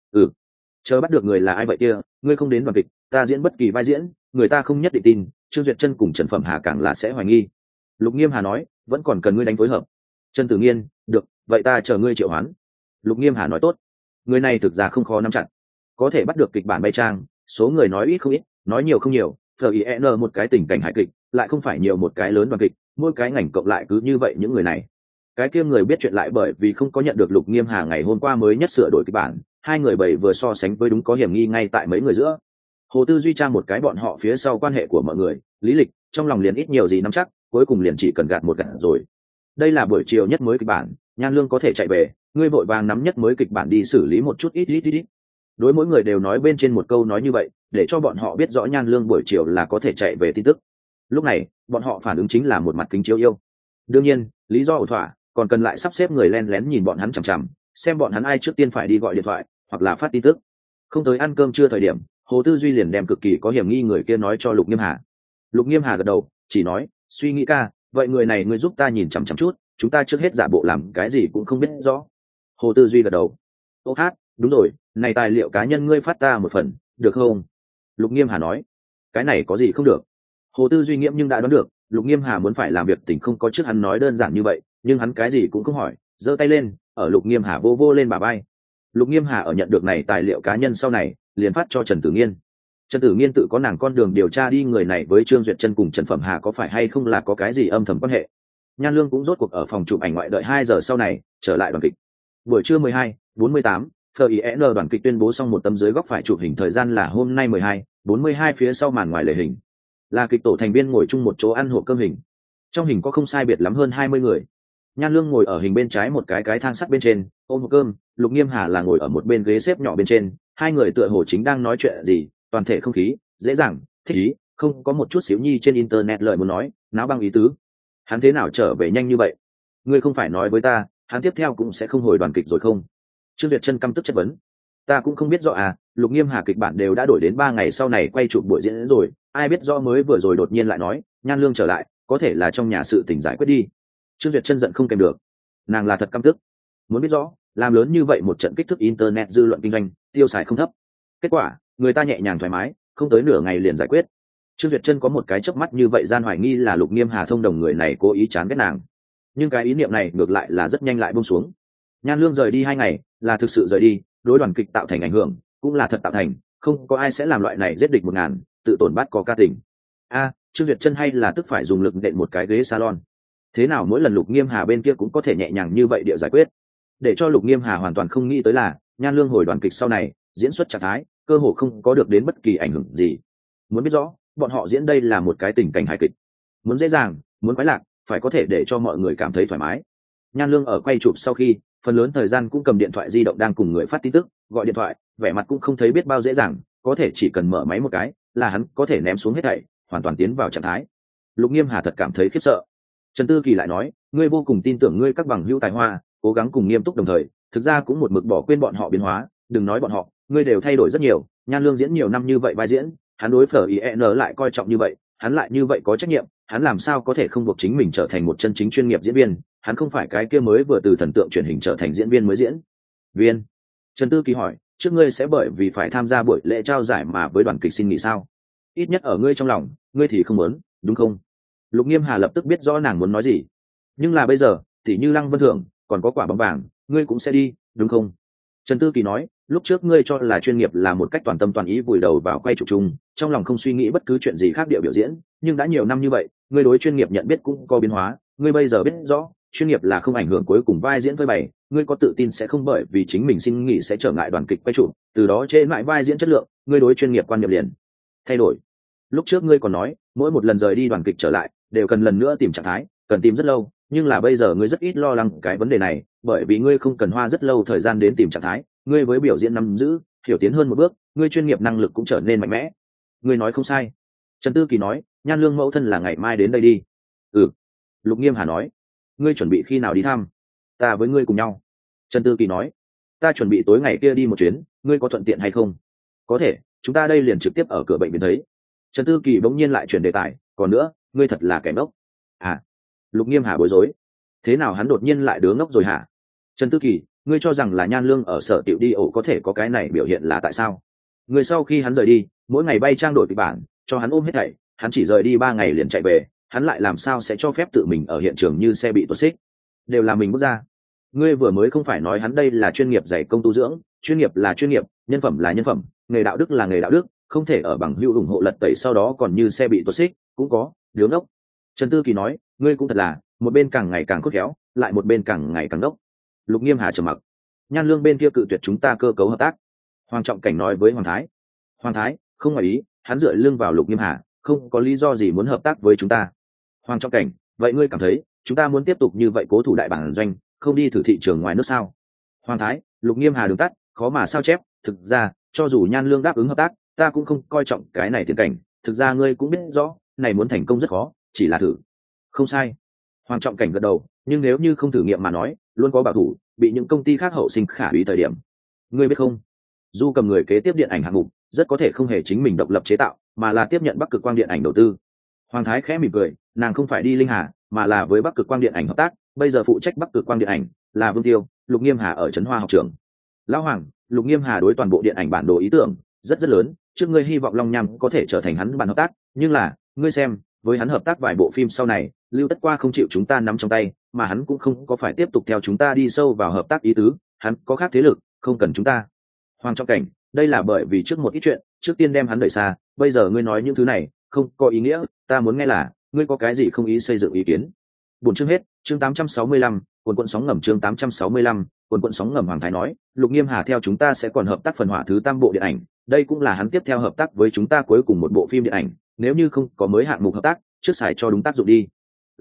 Chờ bắt được người là ai vậy kia, ngươi không đến đoàn kịch, ta diễn bất kỳ vai diễn, người ta không nhất định tin, Trương Duyệt Chân cùng Trần Phẩm Hà càng là sẽ hoài nghi. Lục Nghiêm Hà nói, vẫn còn cần ngươi đánh phối hợp. Trần Tử Nghiên, được, vậy ta chờ ngươi triệu hoán. Lục Nghiêm Hà nói tốt. Người này thực ra không khó nắm chặt, có thể bắt được kịch bản bay trang, số người nói ít không ít, nói nhiều không nhiều. FIN một cái tình cảnh hài kịch, lại không phải nhiều một cái lớn đoàn kịch, mỗi cái ngành cộng lại cứ như vậy những người này. Cái kia người biết chuyện lại bởi vì không có nhận được Lục Nghiêm Hà ngày hôm qua mới nhất sửa đổi kịch bản, 2 người bầy vừa so sánh với đúng có hiểm nghi ngay tại mấy người giữa. Hồ Tư Duy trang một cái bọn họ phía sau quan hệ của mọi người, lý lịch, trong lòng liền ít nhiều gì nắm chắc, cuối cùng liền chỉ cần gạt một gạt rồi. Đây là buổi chiều nhất mới kịch bản, Nhan Lương có thể chạy về, ngươi vội vàng nắm nhất mới kịch bản đi xử lý một chút ít. Đối mỗi người đều nói bên trên một câu nói như vậy, để cho bọn họ biết rõ Nhan Lương buổi chiều là có thể chạy về tin tức. Lúc này, bọn họ phản ứng chính là một mặt kính chiếu yêu. Đương nhiên, lý do ổn thỏa, còn cần lại sắp xếp người len lén nhìn bọn hắn chằm chằm, xem bọn hắn ai trước tiên phải đi gọi điện thoại, hoặc là phát tin tức. Không tới ăn cơm trưa thời điểm, Hồ Tư Duy liền đem cực kỳ có hiểm nghi người kia nói cho Lục Nghiêm Hà. Lục Nghiêm Hà gật đầu, chỉ nói, suy nghĩ ca, vậy người này ngươi giúp ta nhìn chằm chằm chút, chúng ta trước hết giả bộ làm cái gì cũng không biết rõ. Hồ Tư Duy gật đầu. Ô hát, đúng rồi, này tài liệu cá nhân ngươi phát ta một phần được không? Lục Nghiêm Hà nói. Cái này có gì không được? Hồ Tư Duy nghiễm nhưng đã đoán được Lục Nghiêm Hà muốn phải làm việc tình không có trước hắn nói đơn giản như vậy, nhưng hắn cái gì cũng không hỏi, giơ tay lên ở Lục Nghiêm Hà vô vô lên bả vai. Lục Nghiêm Hà ở nhận được này tài liệu cá nhân sau này liền phát cho Trần Tử Nghiên. Trần Tử Nghiên tự có nàng con đường điều tra đi người này với Trương Duyệt Chân cùng Trần Phẩm Hà có phải hay không là có cái gì âm thầm quan hệ. Nhan Lương cũng rốt cuộc ở phòng chụp ảnh ngoại đợi 2 giờ sau này trở lại đoàn kịch. Buổi trưa 12:48, FIN đoàn kịch tuyên bố xong một tấm dưới góc phải chụp hình thời gian là hôm nay 12:42 phía sau màn ngoài lề hình. Là kịch tổ thành viên ngồi chung một chỗ ăn hộp cơm hình. Trong hình có không sai biệt lắm hơn 20 người. Nhan Lương ngồi ở hình bên trái một cái thang sắt bên trên, ôm hộp cơm, Lục Nghiêm Hà là ngồi ở một bên ghế xếp nhỏ bên trên, hai người tựa hồ chính đang nói chuyện gì, toàn thể không khí dễ dàng, thích ý, không có một chút xíu nhi trên internet lời muốn nói, náo băng ý tứ. Hắn thế nào trở về nhanh như vậy? Ngươi không phải nói với ta, hắn tiếp theo cũng sẽ không hồi đoàn kịch rồi không? Trương Duyệt Chân căm tức chất vấn. Ta cũng không biết rõ à, Lục Nghiêm Hà kịch bản đều đã đổi đến 3 ngày sau này quay chụp buổi diễn rồi, ai biết rõ mới vừa rồi đột nhiên lại nói, Nhan Lương trở lại, có thể là trong nhà sự tình giải quyết đi. Trương Duyệt Chân giận không kèm được, nàng là thật căm tức. Muốn biết rõ, làm lớn như vậy một trận kích thước internet dư luận kinh doanh, tiêu xài không thấp. Kết quả, người ta nhẹ nhàng thoải mái, không tới nửa ngày liền giải quyết. Trương Duyệt Chân có một cái chớp mắt như vậy gian hoài nghi là Lục Nghiêm Hà thông đồng người này cố ý chán ghét nàng. Nhưng cái ý niệm này ngược lại là rất nhanh lại buông xuống. Nhan Lương rời đi 2 ngày, là thực sự rời đi, đối đoàn kịch tạo thành ảnh hưởng, cũng là thật tạo thành, không có ai sẽ làm loại này giết địch 1000, tự tổn bắt có ca tình. Trương Duyệt Chân hay là tức phải dùng lực nện một cái ghế salon. Thế nào mỗi lần Lục Nghiêm Hà bên kia cũng có thể nhẹ nhàng như vậy địa giải quyết. Để cho Lục Nghiêm Hà hoàn toàn không nghĩ tới là, Nhan Lương hồi đoàn kịch sau này, diễn xuất trạng thái, cơ hồ không có được đến bất kỳ ảnh hưởng gì. Muốn biết rõ, bọn họ diễn đây là một cái tình cảnh hài kịch. Muốn dễ dàng, muốn quái lạc, phải có thể để cho mọi người cảm thấy thoải mái. Nhan Lương ở quay chụp sau khi, phần lớn thời gian cũng cầm điện thoại di động đang cùng người phát tin tức, gọi điện thoại, vẻ mặt cũng không thấy biết bao dễ dàng, có thể chỉ cần mở máy một cái, là hắn có thể ném xuống hết thảy, hoàn toàn tiến vào trạng thái. Lục Nghiêm Hà thật cảm thấy khiếp sợ. Trần Tư Kỳ lại nói, ngươi vô cùng tin tưởng ngươi các bằng hữu tài hoa, cố gắng cùng nghiêm túc đồng thời, thực ra cũng một mực bỏ quên bọn họ biến hóa, đừng nói bọn họ, ngươi đều thay đổi rất nhiều. Nhan Lương diễn nhiều năm như vậy vai diễn, hắn đối FIN lại coi trọng như vậy, hắn lại như vậy có trách nhiệm, hắn làm sao có thể không buộc chính mình trở thành một chân chính chuyên nghiệp diễn viên, hắn không phải cái kia mới vừa từ thần tượng truyền hình trở thành diễn viên mới diễn viên. Trần Tư Kỳ hỏi, trước ngươi sẽ bởi vì phải tham gia buổi lễ trao giải mà với đoàn kịch xin nghỉ sao? Ít nhất ở ngươi trong lòng, ngươi thì không muốn, đúng không? Lục Nghiêm Hà lập tức biết rõ nàng muốn nói gì. Nhưng là bây giờ, thì như Lăng Vân Thưởng, còn có quả bóng vàng, ngươi cũng sẽ đi, đúng không? Trần Tư Kỳ nói, lúc trước ngươi cho là chuyên nghiệp là một cách toàn tâm toàn ý vùi đầu vào quay chụp chung, trong lòng không suy nghĩ bất cứ chuyện gì khác địa biểu diễn, nhưng đã nhiều năm như vậy, ngươi đối chuyên nghiệp nhận biết cũng có biến hóa, ngươi bây giờ biết rõ, chuyên nghiệp là không ảnh hưởng cuối cùng vai diễn với bày, ngươi có tự tin sẽ không bởi vì chính mình xin nghỉ sẽ trở ngại đoàn kịch quay chụp, từ đó chế lại vai diễn chất lượng, ngươi đối chuyên nghiệp quan niệm liền thay đổi. Lúc trước ngươi còn nói, mỗi một lần rời đi đoàn kịch trở lại, đều cần lần nữa tìm trạng thái, cần tìm rất lâu, nhưng là bây giờ ngươi rất ít lo lắng cái vấn đề này, bởi vì ngươi không cần hoa rất lâu thời gian đến tìm trạng thái, ngươi với biểu diễn nắm giữ, hiểu tiến hơn một bước, ngươi chuyên nghiệp năng lực cũng trở nên mạnh mẽ. Ngươi nói không sai. Trần Tư Kỳ nói, Nhan Lương mẫu thân là ngày mai đến đây đi. Lục Nghiêm Hà nói, ngươi chuẩn bị khi nào đi thăm? Ta với ngươi cùng nhau. Trần Tư Kỳ nói, ta chuẩn bị tối ngày kia đi một chuyến, ngươi có thuận tiện hay không? Có thể, chúng ta đây liền trực tiếp ở cửa bệnh viện thấy. Trần Tư Kỳ bỗng nhiên lại chuyển đề tài, còn nữa, ngươi thật là kẻ ngốc. Lục Nghiêm Hà bối rối. Thế nào hắn đột nhiên lại đứa ngốc rồi hả? Trần Tư Kỳ, ngươi cho rằng là Nhan Lương ở sở tiểu đi ổ có thể có cái này biểu hiện là tại sao? Người sau khi hắn rời đi, mỗi ngày bay trang đổi kịch bản, cho hắn ôm hết thảy, hắn chỉ rời đi 3 ngày liền chạy về, hắn lại làm sao sẽ cho phép tự mình ở hiện trường như xe bị tuột xích? Đều là mình bước ra. Ngươi vừa mới không phải nói hắn đây là chuyên nghiệp dạy công tu dưỡng, chuyên nghiệp là chuyên nghiệp, nhân phẩm là nhân phẩm, nghề đạo đức là nghề đạo đức, không thể ở bằng hữu ủng hộ lật tẩy sau đó còn như xe bị tuột xích, cũng có, đứa ngốc. Trần Tư Kỳ nói, ngươi cũng thật là, một bên càng ngày càng khôn khéo, lại một bên càng ngày càng đốc. Lục Nghiêm Hà trầm mặc. Nhan Lương bên kia cự tuyệt chúng ta cơ cấu hợp tác. Hoàng Trọng Cảnh nói với Hoàng Thái. Hoàng Thái không ngoài ý, hắn dựa lưng vào Lục Nghiêm Hà, không có lý do gì muốn hợp tác với chúng ta. Hoàng Trọng Cảnh, vậy ngươi cảm thấy chúng ta muốn tiếp tục như vậy cố thủ đại bản doanh, không đi thử thị trường ngoài nước sao? Hoàng Thái, Lục Nghiêm Hà đường tắt, khó mà sao chép. Thực ra, cho dù Nhan Lương đáp ứng hợp tác, ta cũng không coi trọng cái này tiền cảnh. Thực ra ngươi cũng biết rõ, này muốn thành công rất khó, chỉ là thử. Không sai. Hoàng Trọng Cảnh gật đầu, nhưng nếu như không thử nghiệm mà nói, luôn có bảo thủ, bị những công ty khác hậu sinh khả úy thời điểm. Ngươi biết không? Du cầm người kế tiếp điện ảnh hạng mục, rất có thể không hề chính mình độc lập chế tạo, mà là tiếp nhận Bắc Cực Quang điện ảnh đầu tư. Hoàng Thái khẽ mỉm cười, nàng không phải đi Linh Hà, mà là với Bắc Cực Quang điện ảnh hợp tác, bây giờ phụ trách Bắc Cực Quang điện ảnh là Vương Tiêu, Lục Nghiêm Hà ở Trấn Hoa học trường. Lão Hoàng, Lục Nghiêm Hà đối toàn bộ điện ảnh bản đồ ý tưởng rất lớn, trước ngươi hy vọng Long Nham có thể trở thành hắn bạn hợp tác, nhưng là ngươi xem, với hắn hợp tác vài bộ phim sau này, Lưu Tất Qua không chịu chúng ta nắm trong tay, mà hắn cũng không có phải tiếp tục theo chúng ta đi sâu vào hợp tác ý tứ, hắn có khác thế lực, không cần chúng ta. Hoàng Trọng Cảnh, đây là bởi vì trước một ít chuyện, trước tiên đem hắn đẩy xa, bây giờ ngươi nói những thứ này không có ý nghĩa, ta muốn nghe là ngươi có cái gì không ý xây dựng ý kiến. Buổi chương hết, chương 865, cuộn cuộn sóng ngầm chương 865, cuộn cuộn sóng ngầm. Hoàng Thái nói, Lục Nghiêm Hà theo chúng ta sẽ còn hợp tác phần hỏa thứ 3 bộ điện ảnh, đây cũng là hắn tiếp theo hợp tác với chúng ta cuối cùng một bộ phim điện ảnh, nếu như không có mới hạng mục hợp tác, trước xài cho đúng tác dụng đi.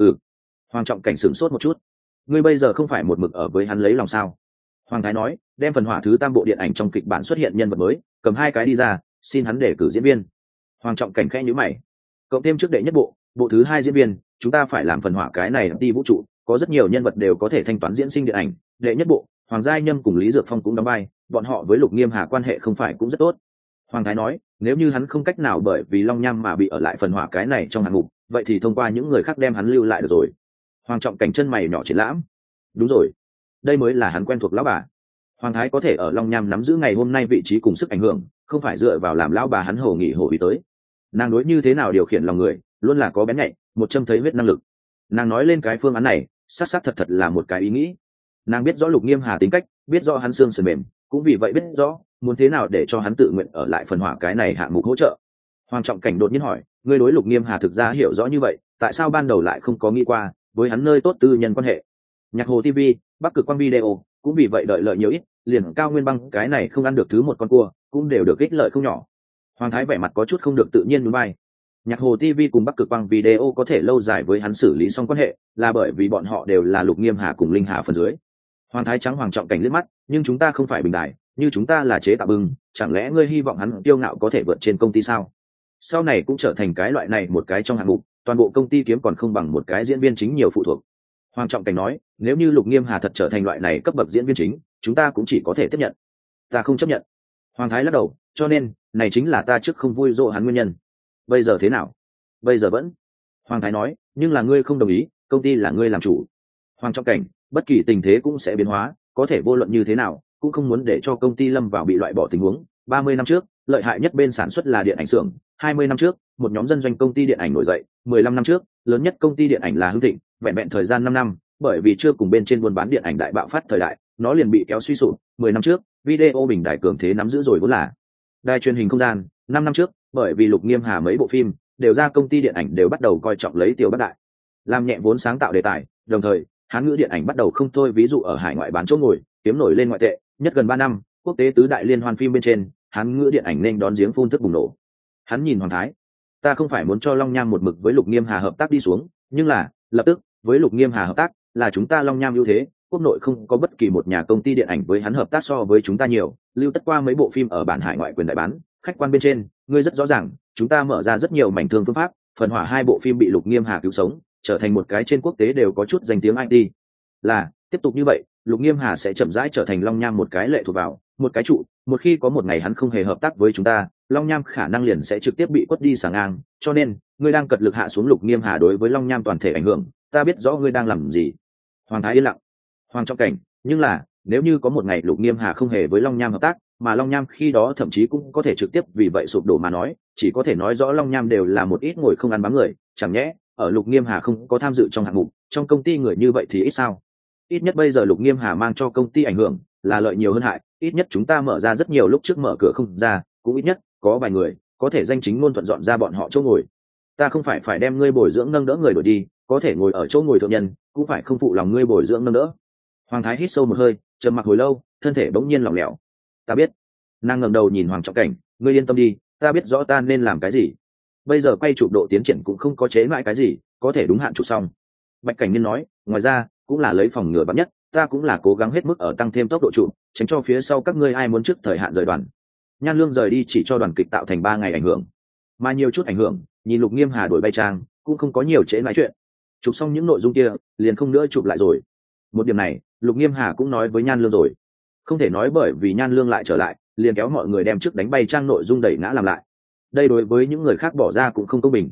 Hoàng Trọng Cảnh sửng sốt một chút. Ngươi bây giờ không phải một mực ở với hắn lấy lòng sao? Hoàng Thái nói, đem phần hỏa thứ 3 bộ điện ảnh trong kịch bản xuất hiện nhân vật mới, cầm 2 cái đi ra, xin hắn để cử diễn viên. Hoàng Trọng Cảnh khẽ nhíu mày. Cộng thêm trước đệ nhất bộ, bộ thứ 2 diễn viên, chúng ta phải làm phần hỏa cái này đi vũ trụ, có rất nhiều nhân vật đều có thể thanh toán diễn sinh điện ảnh. Đệ nhất bộ, Hoàng Giai Nhâm cùng Lý Dược Phong cũng đóng vai, bọn họ với Lục Nghiêm Hà quan hệ không phải cũng rất tốt. Hoàng Thái nói, nếu như hắn không cách nào bởi vì Long Nham mà bị ở lại phần hỏa cái này trong hạng mục, vậy thì thông qua những người khác đem hắn lưu lại được rồi. Hoàng Trọng Cảnh chân mày nhỏ triển lãm. Đúng rồi, đây mới là hắn quen thuộc lão bà. Hoàng Thái có thể ở Long Nham nắm giữ ngày hôm nay vị trí cùng sức ảnh hưởng, không phải dựa vào làm lão bà hắn hồ nghỉ hồ ý tới. Nàng đối như thế nào điều khiển lòng người, luôn là có bén nhạy, một châm thấy huyết năng lực. Nàng nói lên cái phương án này, xác thật là một cái ý nghĩ. Nàng biết rõ Lục Nghiêm Hà tính cách, biết rõ hắn xương sườn mềm, cũng vì vậy biết rõ muốn thế nào để cho hắn tự nguyện ở lại phần hỏa cái này hạng mục hỗ trợ. Hoàng Trọng Cảnh đột nhiên hỏi, ngươi đối Lục Nghiêm Hà thực ra hiểu rõ như vậy, tại sao ban đầu lại không có nghĩ qua với hắn nơi tốt tư nhân quan hệ? Nhạc Hồ TV, Bắc Cực Quang Video cũng vì vậy đợi lợi nhiều ít, liền Cao Nguyên Băng cái này không ăn được thứ một con cua, cũng đều được ích lợi không nhỏ. Hoàng Thái vẻ mặt có chút không được tự nhiên nhún vai. Nhạc Hồ TV cùng Bắc Cực Quang Video có thể lâu dài với hắn xử lý xong quan hệ, là bởi vì bọn họ đều là Lục Nghiêm Hà cùng Linh Hà phần dưới. Hoàng Thái trắng Hoàng Trọng Cảnh liếc mắt, nhưng chúng ta không phải bình đại, như chúng ta là chế tạo bưng, chẳng lẽ ngươi hy vọng hắn kiêu ngạo có thể vượt trên công ty sao? Sau này cũng trở thành cái loại này một cái trong hạng mục, toàn bộ công ty kiếm còn không bằng một cái diễn viên chính nhiều phụ thuộc. Hoàng Trọng Cảnh nói, nếu như Lục Nghiêm Hà thật trở thành loại này cấp bậc diễn viên chính, chúng ta cũng chỉ có thể tiếp nhận. Ta không chấp nhận. Hoàng Thái lắc đầu, cho nên này chính là ta trước không vui dỗ hắn nguyên nhân. Bây giờ thế nào? Bây giờ vẫn. Hoàng Thái nói, nhưng là ngươi không đồng ý, công ty là ngươi làm chủ. Hoàng Trọng Cảnh, bất kỳ tình thế cũng sẽ biến hóa, có thể vô luận như thế nào cũng không muốn để cho công ty lâm vào bị loại bỏ tình huống. 30 năm trước, lợi hại nhất bên sản xuất là điện ảnh xưởng. 20 năm trước, một nhóm dân doanh công ty điện ảnh nổi dậy. 15 năm trước, lớn nhất công ty điện ảnh là Hưng Thịnh, vẹn vẹn thời gian 5 năm, bởi vì chưa cùng bên trên buôn bán điện ảnh đại bạo phát thời đại, nó liền bị kéo suy sụp. 10 năm trước, video bình đại cường thế nắm giữ rồi vốn là đài truyền hình không gian. 5 năm trước, bởi vì Lục Nghiêm Hà mấy bộ phim đều ra, công ty điện ảnh đều bắt đầu coi trọng lấy tiểu bất đại, làm nhẹ vốn sáng tạo đề tài, đồng thời Hán ngữ điện ảnh bắt đầu không thôi, ví dụ ở hải ngoại bán chỗ ngồi, kiếm nổi lên ngoại tệ, nhất gần 3 năm, quốc tế tứ đại liên hoan phim bên trên, Hán ngữ điện ảnh nên đón giếng phun thức bùng nổ. Hắn nhìn Hoàng Thái, ta không phải muốn cho Long Nham một mực với Lục Nghiêm Hà hợp tác đi xuống, nhưng là lập tức với Lục Nghiêm Hà hợp tác là chúng ta Long Nham ưu thế, quốc nội không có bất kỳ một nhà công ty điện ảnh với hắn hợp tác so với chúng ta nhiều. Lưu Tất Qua mấy bộ phim ở bản hải ngoại quyền đại bán, khách quan bên trên, ngươi rất rõ ràng, chúng ta mở ra rất nhiều mảnh thương phương pháp, phần hỏa 2 bộ phim bị Lục Nghiêm Hà cứu sống, trở thành một cái trên quốc tế đều có chút danh tiếng IT. Là tiếp tục như vậy, Lục Nghiêm Hà sẽ chậm rãi trở thành Long Nham một cái lệ thuộc vào, một cái trụ. Một khi có một ngày hắn không hề hợp tác với chúng ta, Long Nham khả năng liền sẽ trực tiếp bị quất đi sàng ngang. Cho nên ngươi đang cật lực hạ xuống Lục Nghiêm Hà đối với Long Nham toàn thể ảnh hưởng, ta biết rõ ngươi đang làm gì. Hoàng Thái yên lặng. Hoàng Trọng Cảnh, nhưng là nếu như có một ngày Lục Nghiêm Hà không hề với Long Nham hợp tác, mà Long Nham khi đó thậm chí cũng có thể trực tiếp vì vậy sụp đổ mà nói, chỉ có thể nói rõ Long Nham đều là một ít ngồi không ăn bám người. Chẳng nhẽ ở Lục Nghiêm Hà không có tham dự trong hạng mục, trong công ty người như vậy thì ít sao? Ít nhất bây giờ Lục Nghiêm Hà mang cho công ty ảnh hưởng là lợi nhiều hơn hại, ít nhất chúng ta mở ra rất nhiều lúc trước mở cửa không ra, cũng ít nhất có vài người có thể danh chính ngôn thuận dọn ra bọn họ chỗ ngồi. Ta không phải đem ngươi bồi dưỡng nâng đỡ người đổi đi, có thể ngồi ở chỗ ngồi thượng nhân, cũng phải không phụ lòng ngươi bồi dưỡng nâng đỡ. Hoàng Thái hít sâu một hơi, trầm mặc hồi lâu, thân thể bỗng nhiên lỏng lẻo. Ta biết. Nàng ngẩng đầu nhìn Hoàng Trọng Cảnh, ngươi yên tâm đi, ta biết rõ ta nên làm cái gì. Bây giờ quay chụp độ tiến triển cũng không có chế mãi cái gì, có thể đúng hạn chụp xong. Bạch Cảnh Niên nói, ngoài ra cũng là lấy phòng ngừa vắn nhất, ta cũng là cố gắng hết mức ở tăng thêm tốc độ chụp, tránh cho phía sau các ngươi ai muốn trước thời hạn rời đoàn. Nhan Lương rời đi chỉ cho đoàn kịch tạo thành 3 ngày ảnh hưởng, mà nhiều chút ảnh hưởng, nhìn Lục Nghiêm Hà đổi bay trang, cũng không có nhiều chế mãi chuyện. Chụp xong những nội dung kia, liền không nữa chụp lại rồi. Một điểm này, Lục Nghiêm Hà cũng nói với Nhan Lương rồi. Không thể nói bởi vì Nhan Lương lại trở lại, liền kéo mọi người đem trước đánh bay trang nội dung đẩy ngã làm lại. Đây đối với những người khác bỏ ra cũng không công bình.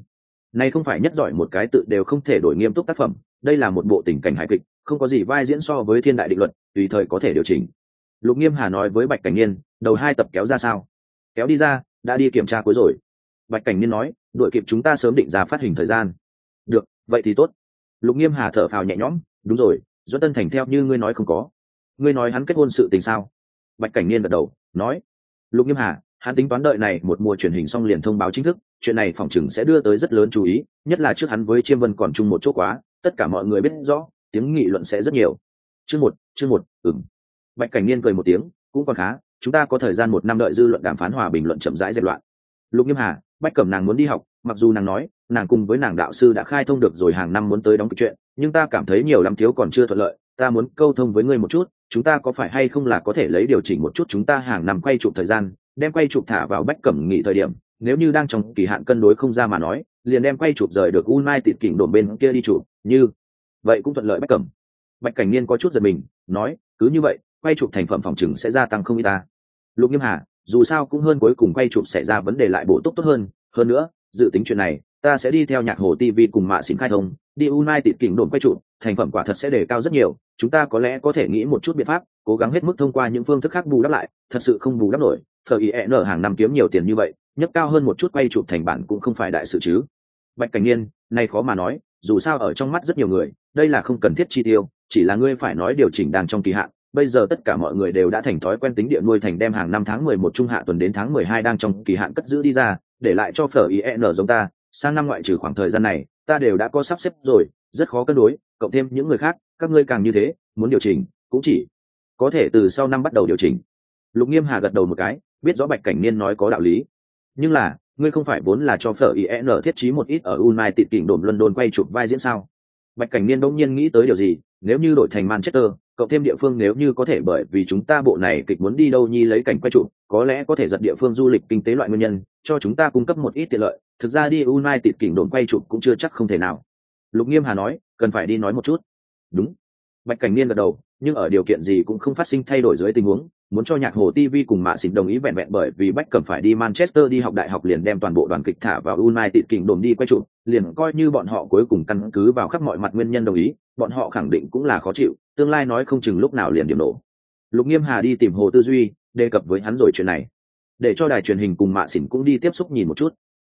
Này không phải nhất giỏi một cái tự đều không thể đổi nghiêm túc tác phẩm, đây là một bộ tình cảnh hài kịch, không có gì vai diễn so với thiên đại định luật, tùy thời có thể điều chỉnh. Lục Nghiêm Hà nói với Bạch Cảnh Niên, đầu 2 tập kéo ra sao? Kéo đi ra, đã đi kiểm tra cuối rồi. Bạch Cảnh Niên nói, đuổi kịp chúng ta sớm định ra phát hình thời gian. Được, vậy thì tốt. Lục Nghiêm Hà thở phào nhẹ nhõm, đúng rồi, Doãn Tân Thành theo như ngươi nói không có. Ngươi nói hắn kết hôn sự tình sao? Bạch Cảnh Niên gật đầu, nói, Lục Nghiêm Hà, hắn tính toán đợi này một mùa truyền hình xong liền thông báo chính thức, chuyện này phỏng chừng sẽ đưa tới rất lớn chú ý, nhất là trước hắn với Chiêm Vân còn chung một chỗ quá, tất cả mọi người biết rõ, tiếng nghị luận sẽ rất nhiều. Chương một, Bạch Cảnh Niên cười một tiếng, cũng còn khá, chúng ta có thời gian 1 năm đợi dư luận đàm phán hòa bình luận chậm rãi dẹp loạn. Lục Nghiêm Hà, Bách Cẩm nàng muốn đi học, mặc dù nàng nói, nàng cùng với nàng đạo sư đã khai thông được rồi hàng năm muốn tới đóng kịch chuyện, nhưng ta cảm thấy nhiều lắm thiếu còn chưa thuận lợi, ta muốn câu thông với ngươi một chút, chúng ta có phải hay không là có thể lấy điều chỉnh một chút chúng ta hàng năm quay chụp thời gian, đem quay chụp thả vào Bách Cẩm nghỉ thời điểm, nếu như đang trong kỳ hạn cân đối không ra mà nói, liền đem quay chụp rời được United Kingdom đồn bên kia đi chụp, như vậy cũng thuận lợi Bách Cẩm. Bạch Cảnh Niên có chút giật mình, nói, cứ như vậy, quay chụp thành phẩm phòng chừng sẽ gia tăng không ít ta. Lục Nghiêm Hà, dù sao cũng hơn cuối cùng quay chụp xảy ra vấn đề lại bổ túc tốt hơn nữa, dự tính chuyện này, ta sẽ đi theo Nhạc Hồ TV cùng Mạ Xỉn khai thông, đi United Kingdom quay chụp, thành phẩm quả thật sẽ đề cao rất nhiều, chúng ta có lẽ có thể nghĩ một chút biện pháp, cố gắng hết mức thông qua những phương thức khác bù đắp lại, thật sự không bù đắp nổi, FIN hàng năm kiếm nhiều tiền như vậy, nhất cao hơn một chút quay chụp thành bản cũng không phải đại sự chứ. Bạch Cảnh Niên, này khó mà nói, dù sao ở trong mắt rất nhiều người, đây là không cần thiết chi tiêu, chỉ là ngươi phải nói điều chỉnh đang trong kỳ hạn. Bây giờ tất cả mọi người đều đã thành thói quen tính địa nuôi thành đem hàng năm tháng 11 trung hạ tuần đến tháng 12 đang trong kỳ hạn cất giữ đi ra, để lại cho FIN giống ta, sang năm ngoại trừ khoảng thời gian này, ta đều đã có sắp xếp rồi, rất khó cân đối, cộng thêm những người khác, các ngươi càng như thế, muốn điều chỉnh, cũng chỉ có thể từ sau năm bắt đầu điều chỉnh. Lục Nghiêm Hà gật đầu một cái, biết rõ Bạch Cảnh Niên nói có đạo lý. Nhưng là, ngươi không phải vốn là cho FIN thiết trí một ít ở United Kingdom London quay chụp vai diễn sao? Bạch Cảnh Niên bỗng nhiên nghĩ tới điều gì, nếu như đổi thành Manchester, cộng thêm địa phương nếu như có thể bởi vì chúng ta bộ này kịch muốn đi đâu nhi lấy cảnh quay chụp, có lẽ có thể giật địa phương du lịch kinh tế loại nguyên nhân, cho chúng ta cung cấp một ít tiện lợi, thực ra đi United Kingdom quay chụp cũng chưa chắc không thể nào. Lục Nghiêm Hà nói, cần phải đi nói một chút. Đúng. Bạch Cảnh Niên gật đầu, nhưng ở điều kiện gì cũng không phát sinh thay đổi dưới tình huống, muốn cho Nhạc Hồ TV cùng Mạ Xỉn đồng ý vẹn vẹn bởi vì Bách Cẩm phải đi Manchester đi học đại học liền đem toàn bộ đoàn kịch thả vào United Kingdom đi quay chụp, liền coi như bọn họ cuối cùng căn cứ vào khắp mọi mặt nguyên nhân đồng ý, bọn họ khẳng định cũng là khó chịu, tương lai nói không chừng lúc nào liền điểm nổ. Lục Nghiêm Hà đi tìm Hồ Tư Duy, đề cập với hắn rồi chuyện này, để cho đài truyền hình cùng Mạ Xỉn cũng đi tiếp xúc nhìn một chút.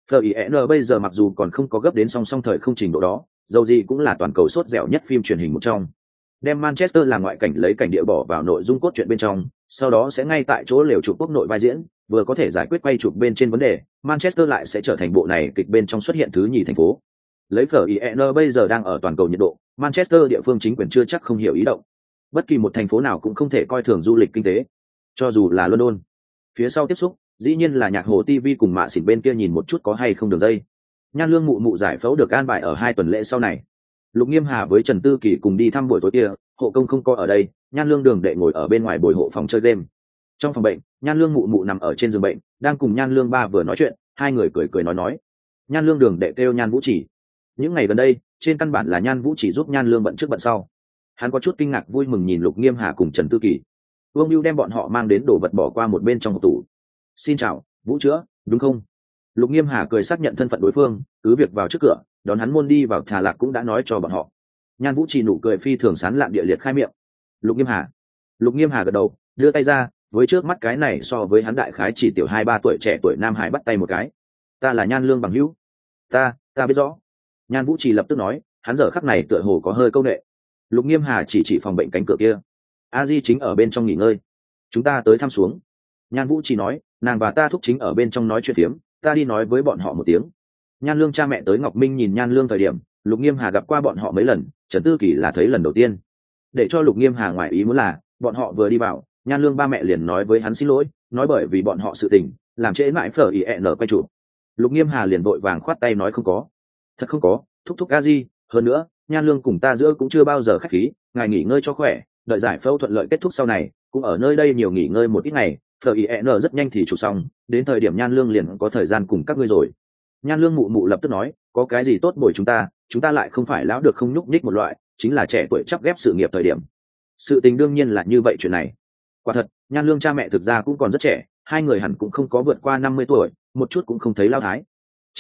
FIN bây giờ mặc dù còn không có gấp đến song song thời không trình độ đó, dầu gì cũng là toàn cầu sốt dẻo nhất phim truyền hình một trong. Đem Manchester làm ngoại cảnh lấy cảnh địa bỏ vào nội dung cốt truyện bên trong, sau đó sẽ ngay tại chỗ lều chụp quốc nội vai diễn, vừa có thể giải quyết quay chụp bên trên vấn đề, Manchester lại sẽ trở thành bộ này kịch bên trong xuất hiện thứ nhì thành phố. Lấy FIN bây giờ đang ở toàn cầu nhiệt độ, Manchester địa phương chính quyền chưa chắc không hiểu ý động. Bất kỳ một thành phố nào cũng không thể coi thường du lịch kinh tế, cho dù là London. Phía sau tiếp xúc, dĩ nhiên là Nhạc Hồ TV cùng Mạ Xỉn bên kia nhìn một chút có hay không đường dây. Nhan Lương mụ mụ giải phẫu được an bài ở 2 tuần lễ sau này. Lục Nghiêm Hà với Trần Tư Kỳ cùng đi thăm buổi tối kia, hộ công không có ở đây, Nhan Lương Đường đệ ngồi ở bên ngoài bồi hộ phòng chơi game. Trong phòng bệnh, Nhan Lương mụ mụ nằm ở trên giường bệnh, đang cùng Nhan Lương ba vừa nói chuyện, hai người cười cười nói. Nhan Lương Đường đệ kêu Nhan Vũ Chỉ. Những ngày gần đây, trên căn bản là Nhan Vũ Chỉ giúp Nhan Lương bận trước bận sau. Hắn có chút kinh ngạc vui mừng nhìn Lục Nghiêm Hà cùng Trần Tư Kỳ. Vương Bưu đem bọn họ mang đến đồ vật bỏ qua một bên trong hộp tủ. Xin chào, Vũ Chữa, đúng không? Lục Nghiêm Hà cười xác nhận thân phận đối phương, cứ việc vào trước cửa, đón hắn môn đi vào Thà Lạc cũng đã nói cho bọn họ. Nhan Vũ Trì nụ cười phi thường sán lạn địa liệt khai miệng. Lục Nghiêm Hà gật đầu, đưa tay ra, với trước mắt cái này so với hắn đại khái chỉ tiểu 2-3 tuổi trẻ tuổi Nam Hải bắt tay một cái. Ta là Nhan Lương bằng hữu. Ta biết rõ. Nhan Vũ Trì lập tức nói, hắn giờ khắc này tựa hồ có hơi câu nệ. Lục Nghiêm Hà chỉ phòng bệnh cánh cửa kia. A Di chính ở bên trong nghỉ ngơi. Chúng ta tới thăm xuống. Nhan Vũ Trì nói, nàng và ta thúc chính ở bên trong nói chuyện phiếm, ta đi nói với bọn họ một tiếng. Nhan Lương cha mẹ tới Ngọc Minh nhìn Nhan Lương thời điểm, Lục Nghiêm Hà gặp qua bọn họ mấy lần, Trần Tư Kỳ là thấy lần đầu tiên. Để cho Lục Nghiêm Hà ngoài ý muốn là, bọn họ vừa đi vào, Nhan Lương ba mẹ liền nói với hắn xin lỗi, nói bởi vì bọn họ sự tình, làm trễ mãi FIN quay chụp. Lục Nghiêm Hà liền vội vàng khoát tay nói không có, thật không có, thúc a di, hơn nữa, Nhan Lương cùng ta giữa cũng chưa bao giờ khách khí, ngài nghỉ ngơi cho khỏe, đợi giải phẫu thuận lợi kết thúc sau này, cũng ở nơi đây nhiều nghỉ ngơi một ít ngày, FIN rất nhanh thì chụp xong, đến thời điểm Nhan Lương liền có thời gian cùng các ngươi rồi. Nhan Lương mụ mụ lập tức nói, có cái gì tốt bồi chúng ta lại không phải lão được không nhúc nhích một loại, chính là trẻ tuổi chắp ghép sự nghiệp thời điểm. Sự tình đương nhiên là như vậy chuyện này. Quả thật, Nhan Lương cha mẹ thực ra cũng còn rất trẻ, hai người hẳn cũng không có vượt qua 50 tuổi, một chút cũng không thấy lao thái. Chỉ là,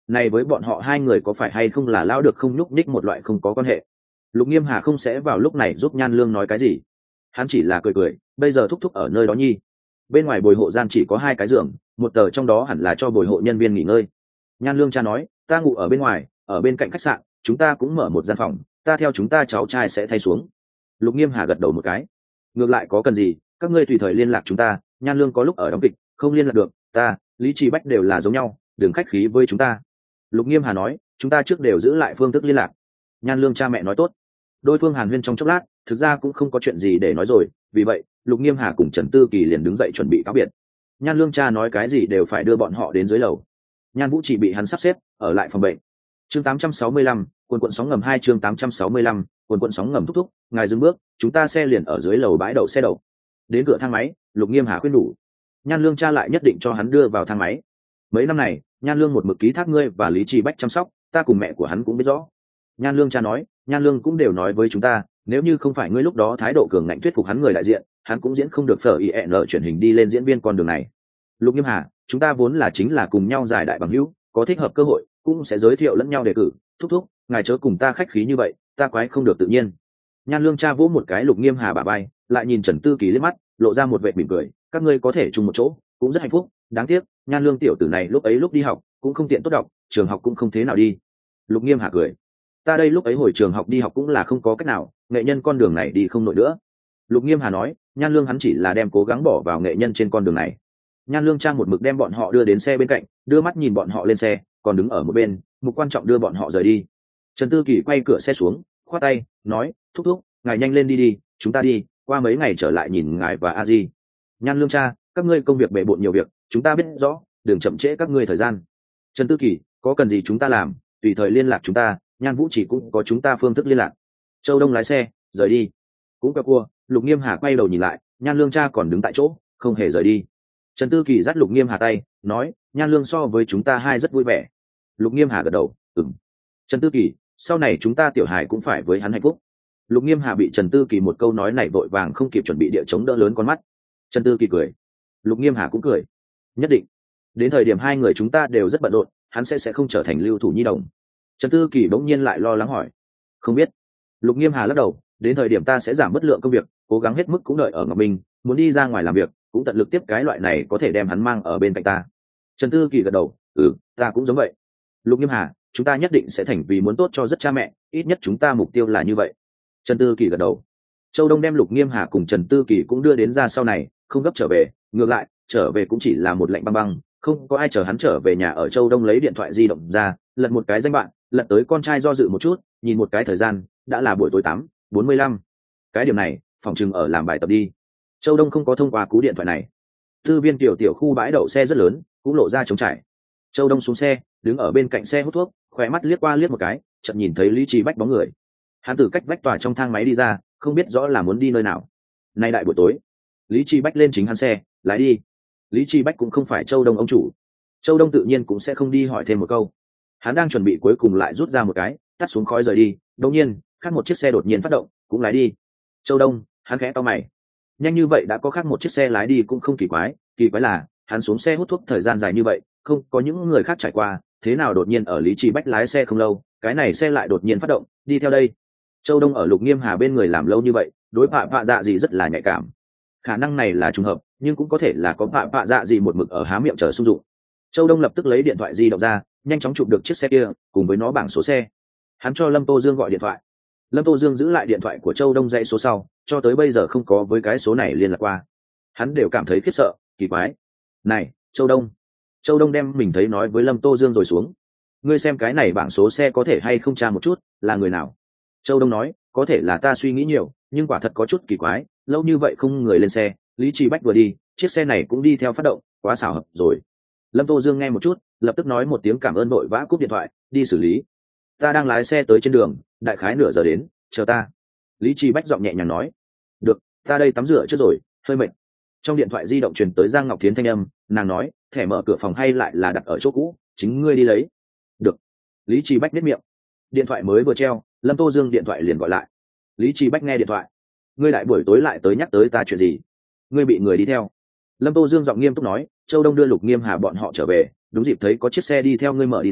này với bọn họ hai người có phải hay không là lao được không nhúc nhích một loại không có quan hệ. Lục Nghiêm Hà không sẽ vào lúc này giúp Nhan Lương nói cái gì, hắn chỉ là cười cười. Bây giờ thúc thúc ở nơi đó nhi, bên ngoài bồi hộ gian chỉ có 2 cái giường, một tờ trong đó hẳn là cho bồi hộ nhân viên nghỉ ngơi. Nhan Lương cha nói, ta ngủ ở bên ngoài, ở bên cạnh khách sạn, chúng ta cũng mở một gian phòng, ta theo chúng ta cháu trai sẽ thay xuống. Lục Nghiêm Hà gật đầu một cái, ngược lại có cần gì, các ngươi tùy thời liên lạc chúng ta. Nhan Lương có lúc ở đóng kịch không liên lạc được, ta Lý Trì Bách đều là giống nhau, đừng khách khí với chúng ta. Lục Nghiêm Hà nói, chúng ta trước đều giữ lại phương thức liên lạc. Nhan Lương cha mẹ nói tốt. Đôi phương hàn huyên trong chốc lát, thực ra cũng không có chuyện gì để nói rồi, vì vậy Lục Nghiêm Hà cùng Trần Tư Kỳ liền đứng dậy chuẩn bị cáo biệt. Nhan Lương cha nói cái gì đều phải đưa bọn họ đến dưới lầu. Nhan Vũ chỉ bị hắn sắp xếp ở lại phòng bệnh. Chương 865, quần quận sóng ngầm 2. Chương 865, quần quận sóng ngầm thúc thúc, ngài dừng bước, chúng ta xe liền ở dưới lầu bãi đậu xe đậu. Đến cửa thang máy, Lục Nghiêm Hà khuyên đủ. Nhan Lương cha lại nhất định cho hắn đưa vào thang máy. Mấy năm này, Nhan Lương một mực ký thác ngươi và Lý Trì Bách chăm sóc, ta cùng mẹ của hắn cũng biết rõ. Nhan Lương cha nói, Nhan Lương cũng đều nói với chúng ta, nếu như không phải ngươi lúc đó thái độ cường ngạnh thuyết phục hắn người đại diện, hắn cũng diễn không được phở IN chuyển hình đi lên diễn viên con đường này. Lục Nghiêm Hà, chúng ta vốn là chính là cùng nhau giải đại bằng hữu, có thích hợp cơ hội cũng sẽ giới thiệu lẫn nhau đề cử, thúc thúc, ngài chớ cùng ta khách khí như vậy, ta quái không được tự nhiên. Nhan Lương cha vỗ một cái Lục Nghiêm Hà bả vai, lại nhìn Trần Tư Kỳ liếc mắt, lộ ra một vệt mỉm cười, các ngươi có thể chung một chỗ cũng rất hạnh phúc. Đáng tiếc Nhan Lương tiểu tử này lúc ấy lúc đi học cũng không tiện tốt đọc, trường học cũng không thế nào đi. Lục Nghiêm Hà cười, ta đây lúc ấy hồi trường học đi học cũng là không có cách nào, nghệ nhân con đường này đi không nổi nữa. Lục Nghiêm Hà nói, Nhan Lương hắn chỉ là đem cố gắng bỏ vào nghệ nhân trên con đường này. Nhan Lương trang một mực đem bọn họ đưa đến xe bên cạnh, đưa mắt nhìn bọn họ lên xe, còn đứng ở một bên Mục Quan Trọng đưa bọn họ rời đi. Trần Tư Kỳ quay cửa xe xuống, khoát tay nói, thúc thúc, ngài nhanh lên đi đi, chúng ta đi, qua mấy ngày trở lại nhìn ngài và a di. Nhan Lương cha, các ngươi công việc bề bộn nhiều việc, chúng ta biết rõ, đừng chậm trễ các ngươi thời gian. Trần Tư Kỳ, có cần gì chúng ta làm, tùy thời liên lạc chúng ta. Nhan Vũ chỉ cũng có chúng ta phương thức liên lạc. Châu Đông lái xe rời đi, cũng quẹo cua. Lục Nghiêm Hà quay đầu nhìn lại, Nhan Lương cha còn đứng tại chỗ không hề rời đi. Trần Tư Kỳ dắt Lục Nghiêm Hà tay nói, Nhan Lương so với chúng ta hai rất vui vẻ. Lục Nghiêm Hà gật đầu, ừm. Trần Tư Kỳ, sau này chúng ta tiểu hải cũng phải với hắn hạnh phúc. Lục Nghiêm Hà bị Trần Tư Kỳ một câu nói này vội vàng không kịp chuẩn bị địa chống đỡ lớn con mắt. Trần Tư Kỳ cười, Lục Nghiêm Hà cũng cười, nhất định đến thời điểm hai người chúng ta đều rất bận rộn, hắn sẽ không trở thành lưu thủ nhi đồng. Trần Tư Kỳ bỗng nhiên lại lo lắng hỏi, không biết. Lục Nghiêm Hà lắc đầu, đến thời điểm ta sẽ giảm bớt lượng công việc, cố gắng hết mức cũng đợi ở Ngọc Minh, muốn đi ra ngoài làm việc cũng tận lực tiếp cái loại này có thể đem hắn mang ở bên cạnh ta. Trần Tư Kỳ gật đầu, ta cũng giống vậy. Lục Nghiêm Hà, chúng ta nhất định sẽ thành vì muốn tốt cho rất cha mẹ, ít nhất chúng ta mục tiêu là như vậy. Trần Tư Kỳ gật đầu. Châu Đông đem Lục Nghiêm Hà cùng Trần Tư Kỳ cũng đưa đến ra sau này, không gấp trở về, ngược lại trở về cũng chỉ là một lệnh băng băng, không có ai chờ hắn trở về nhà. Ở Châu Đông lấy điện thoại di động ra, lật một cái danh bạn, lật tới con trai do dự một chút, nhìn một cái thời gian, đã là buổi tối 8:45. Cái điểm này phòng chừng ở làm bài tập đi. Châu Đông không có thông qua cú điện thoại này. Tư viên tiểu khu bãi đậu xe rất lớn, cũng lộ ra trống trải. Châu Đông xuống xe, đứng ở bên cạnh xe hút thuốc, khóe mắt liếc qua liếc một cái, chợt nhìn thấy Lý Trì Bách bóng người. Hắn từ cách vách tòa trong thang máy đi ra, không biết rõ là muốn đi nơi nào. Nay đại buổi tối, Lý Trì Bách lên chính hắn xe, lái đi. Lý Trì Bách cũng không phải Châu Đông ông chủ, Châu Đông tự nhiên cũng sẽ không đi hỏi thêm một câu. Hắn đang chuẩn bị cuối cùng lại rút ra một cái, tắt xuống khói rời đi. Đột nhiên, khác một chiếc xe đột nhiên phát động, cũng lái đi. Châu Đông, hắn khẽ to mày. Nhanh như vậy đã có khác một chiếc xe lái đi cũng không kỳ quái là hắn xuống xe hút thuốc thời gian dài như vậy, không có những người khác trải qua, thế nào đột nhiên ở Lý Trì Bách lái xe không lâu, cái này xe lại đột nhiên phát động, đi theo đây. Châu Đông ở Lục Nghiêm Hà bên người làm lâu như vậy, đối vạ dạ gì rất là nhạy cảm. Khả năng này là trùng hợp, nhưng cũng có thể là có vạ dạ gì một mực ở há miệng chờ sung dụng. Châu Đông lập tức lấy điện thoại di động ra, nhanh chóng chụp được chiếc xe kia cùng với nó bảng số xe. Hắn cho Lâm Tô Dương gọi điện thoại. Lâm Tô Dương giữ lại điện thoại của Châu Đông dãy số sau, cho tới bây giờ không có với cái số này liên lạc qua. Hắn đều cảm thấy khiếp sợ, kỳ quái. Này, Châu Đông. Châu Đông đem mình thấy nói với Lâm Tô Dương rồi xuống. Ngươi xem cái này bảng số xe có thể hay không tra một chút, là người nào? Châu Đông nói, có thể là ta suy nghĩ nhiều, nhưng quả thật có chút kỳ quái, lâu như vậy không người lên xe, Lý Trì Bách vừa đi, chiếc xe này cũng đi theo phát động, quá xảo hợp rồi. Lâm Tô Dương nghe một chút, lập tức nói một tiếng cảm ơn vội vã cúp điện thoại, đi xử lý. Ta đang lái xe tới trên đường, đại khái nửa giờ đến, chờ ta. Lý Trì Bách giọng nhẹ nhàng nói. Được, ta đây tắm rửa trước rồi, hơi mệt. Trong điện thoại di động truyền tới Giang Ngọc Thiến thanh âm, nàng nói, thẻ mở cửa phòng hay lại là đặt ở chỗ cũ, chính ngươi đi lấy. Được. Lý Trì Bách nhếch miệng. Điện thoại mới vừa treo, Lâm Tô Dương điện thoại liền gọi lại. Lý Trì Bách nghe điện thoại. Ngươi đại buổi tối lại tới nhắc tới ta chuyện gì? Ngươi bị người đi theo. Lâm Tô Dương giọng nghiêm túc nói, Châu Đông đưa Lục Nghiêm Hà bọn họ trở về, đúng dịp thấy có chiếc xe đi theo ngươi mở đi ra,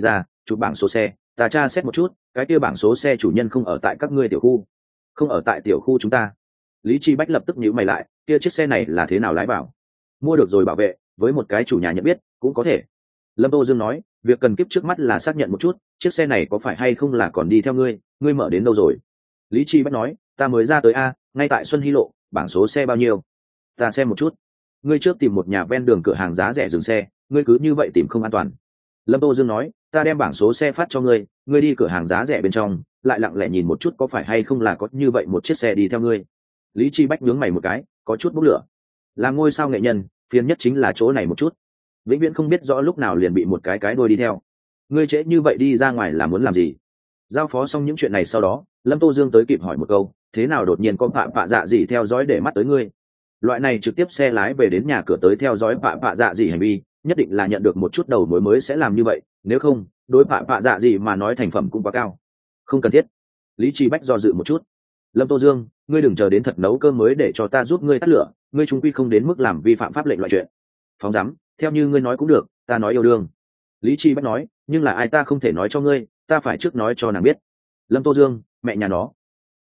chụp bảng số xe, ta tra xét một chút, cái kia bảng số xe chủ nhân không ở tại các ngươi tiểu khu, không ở tại tiểu khu chúng ta. Lý Chi Bách lập tức nhíu mày lại, kia chiếc xe này là thế nào lái vào? Mua được rồi bảo vệ, với một cái chủ nhà nhận biết cũng có thể. Lâm Tô Dương nói, việc cần kiếp trước mắt là xác nhận một chút, chiếc xe này có phải hay không là còn đi theo ngươi, ngươi mở đến đâu rồi? Lý Chi Bách nói, ta mới ra tới a, ngay tại Xuân Hy lộ, bảng số xe bao nhiêu? Ta xem một chút. Ngươi trước tìm một nhà ven đường cửa hàng giá rẻ dừng xe, ngươi cứ như vậy tìm không an toàn. Lâm Tô Dương nói, ta đem bảng số xe phát cho ngươi, ngươi đi cửa hàng giá rẻ bên trong, lại lặng lẽ nhìn một chút có phải hay không là có như vậy một chiếc xe đi theo ngươi. Lý Chi Bách nhướng mày một cái, có chút bốc lửa. Làm ngôi sao nghệ nhân, phiền nhất chính là chỗ này một chút, vĩnh viễn không biết rõ lúc nào liền bị một cái đuôi đi theo. Ngươi trễ như vậy đi ra ngoài là muốn làm gì? Giao phó xong những chuyện này sau đó, Lâm Tô Dương tới kịp hỏi một câu, thế nào đột nhiên có pạ dạ gì theo dõi để mắt tới ngươi? Loại này trực tiếp xe lái về đến nhà cửa tới theo dõi pạ dạ gì hành vi, nhất định là nhận được một chút đầu mối mới sẽ làm như vậy, nếu không đối pạ dạ gì mà nói thành phẩm cũng quá cao. Không cần thiết. Lý Chi Bách do dự một chút. Lâm Tô Dương, ngươi đừng chờ đến thật nấu cơm mới để cho ta giúp ngươi tắt lửa, ngươi trung quy không đến mức làm vi phạm pháp lệnh loại chuyện. Phóng dám, theo như ngươi nói cũng được, ta nói yêu đương. Lý Chi Bách nói, nhưng là ai ta không thể nói cho ngươi, ta phải trước nói cho nàng biết. Lâm Tô Dương, mẹ nhà nó,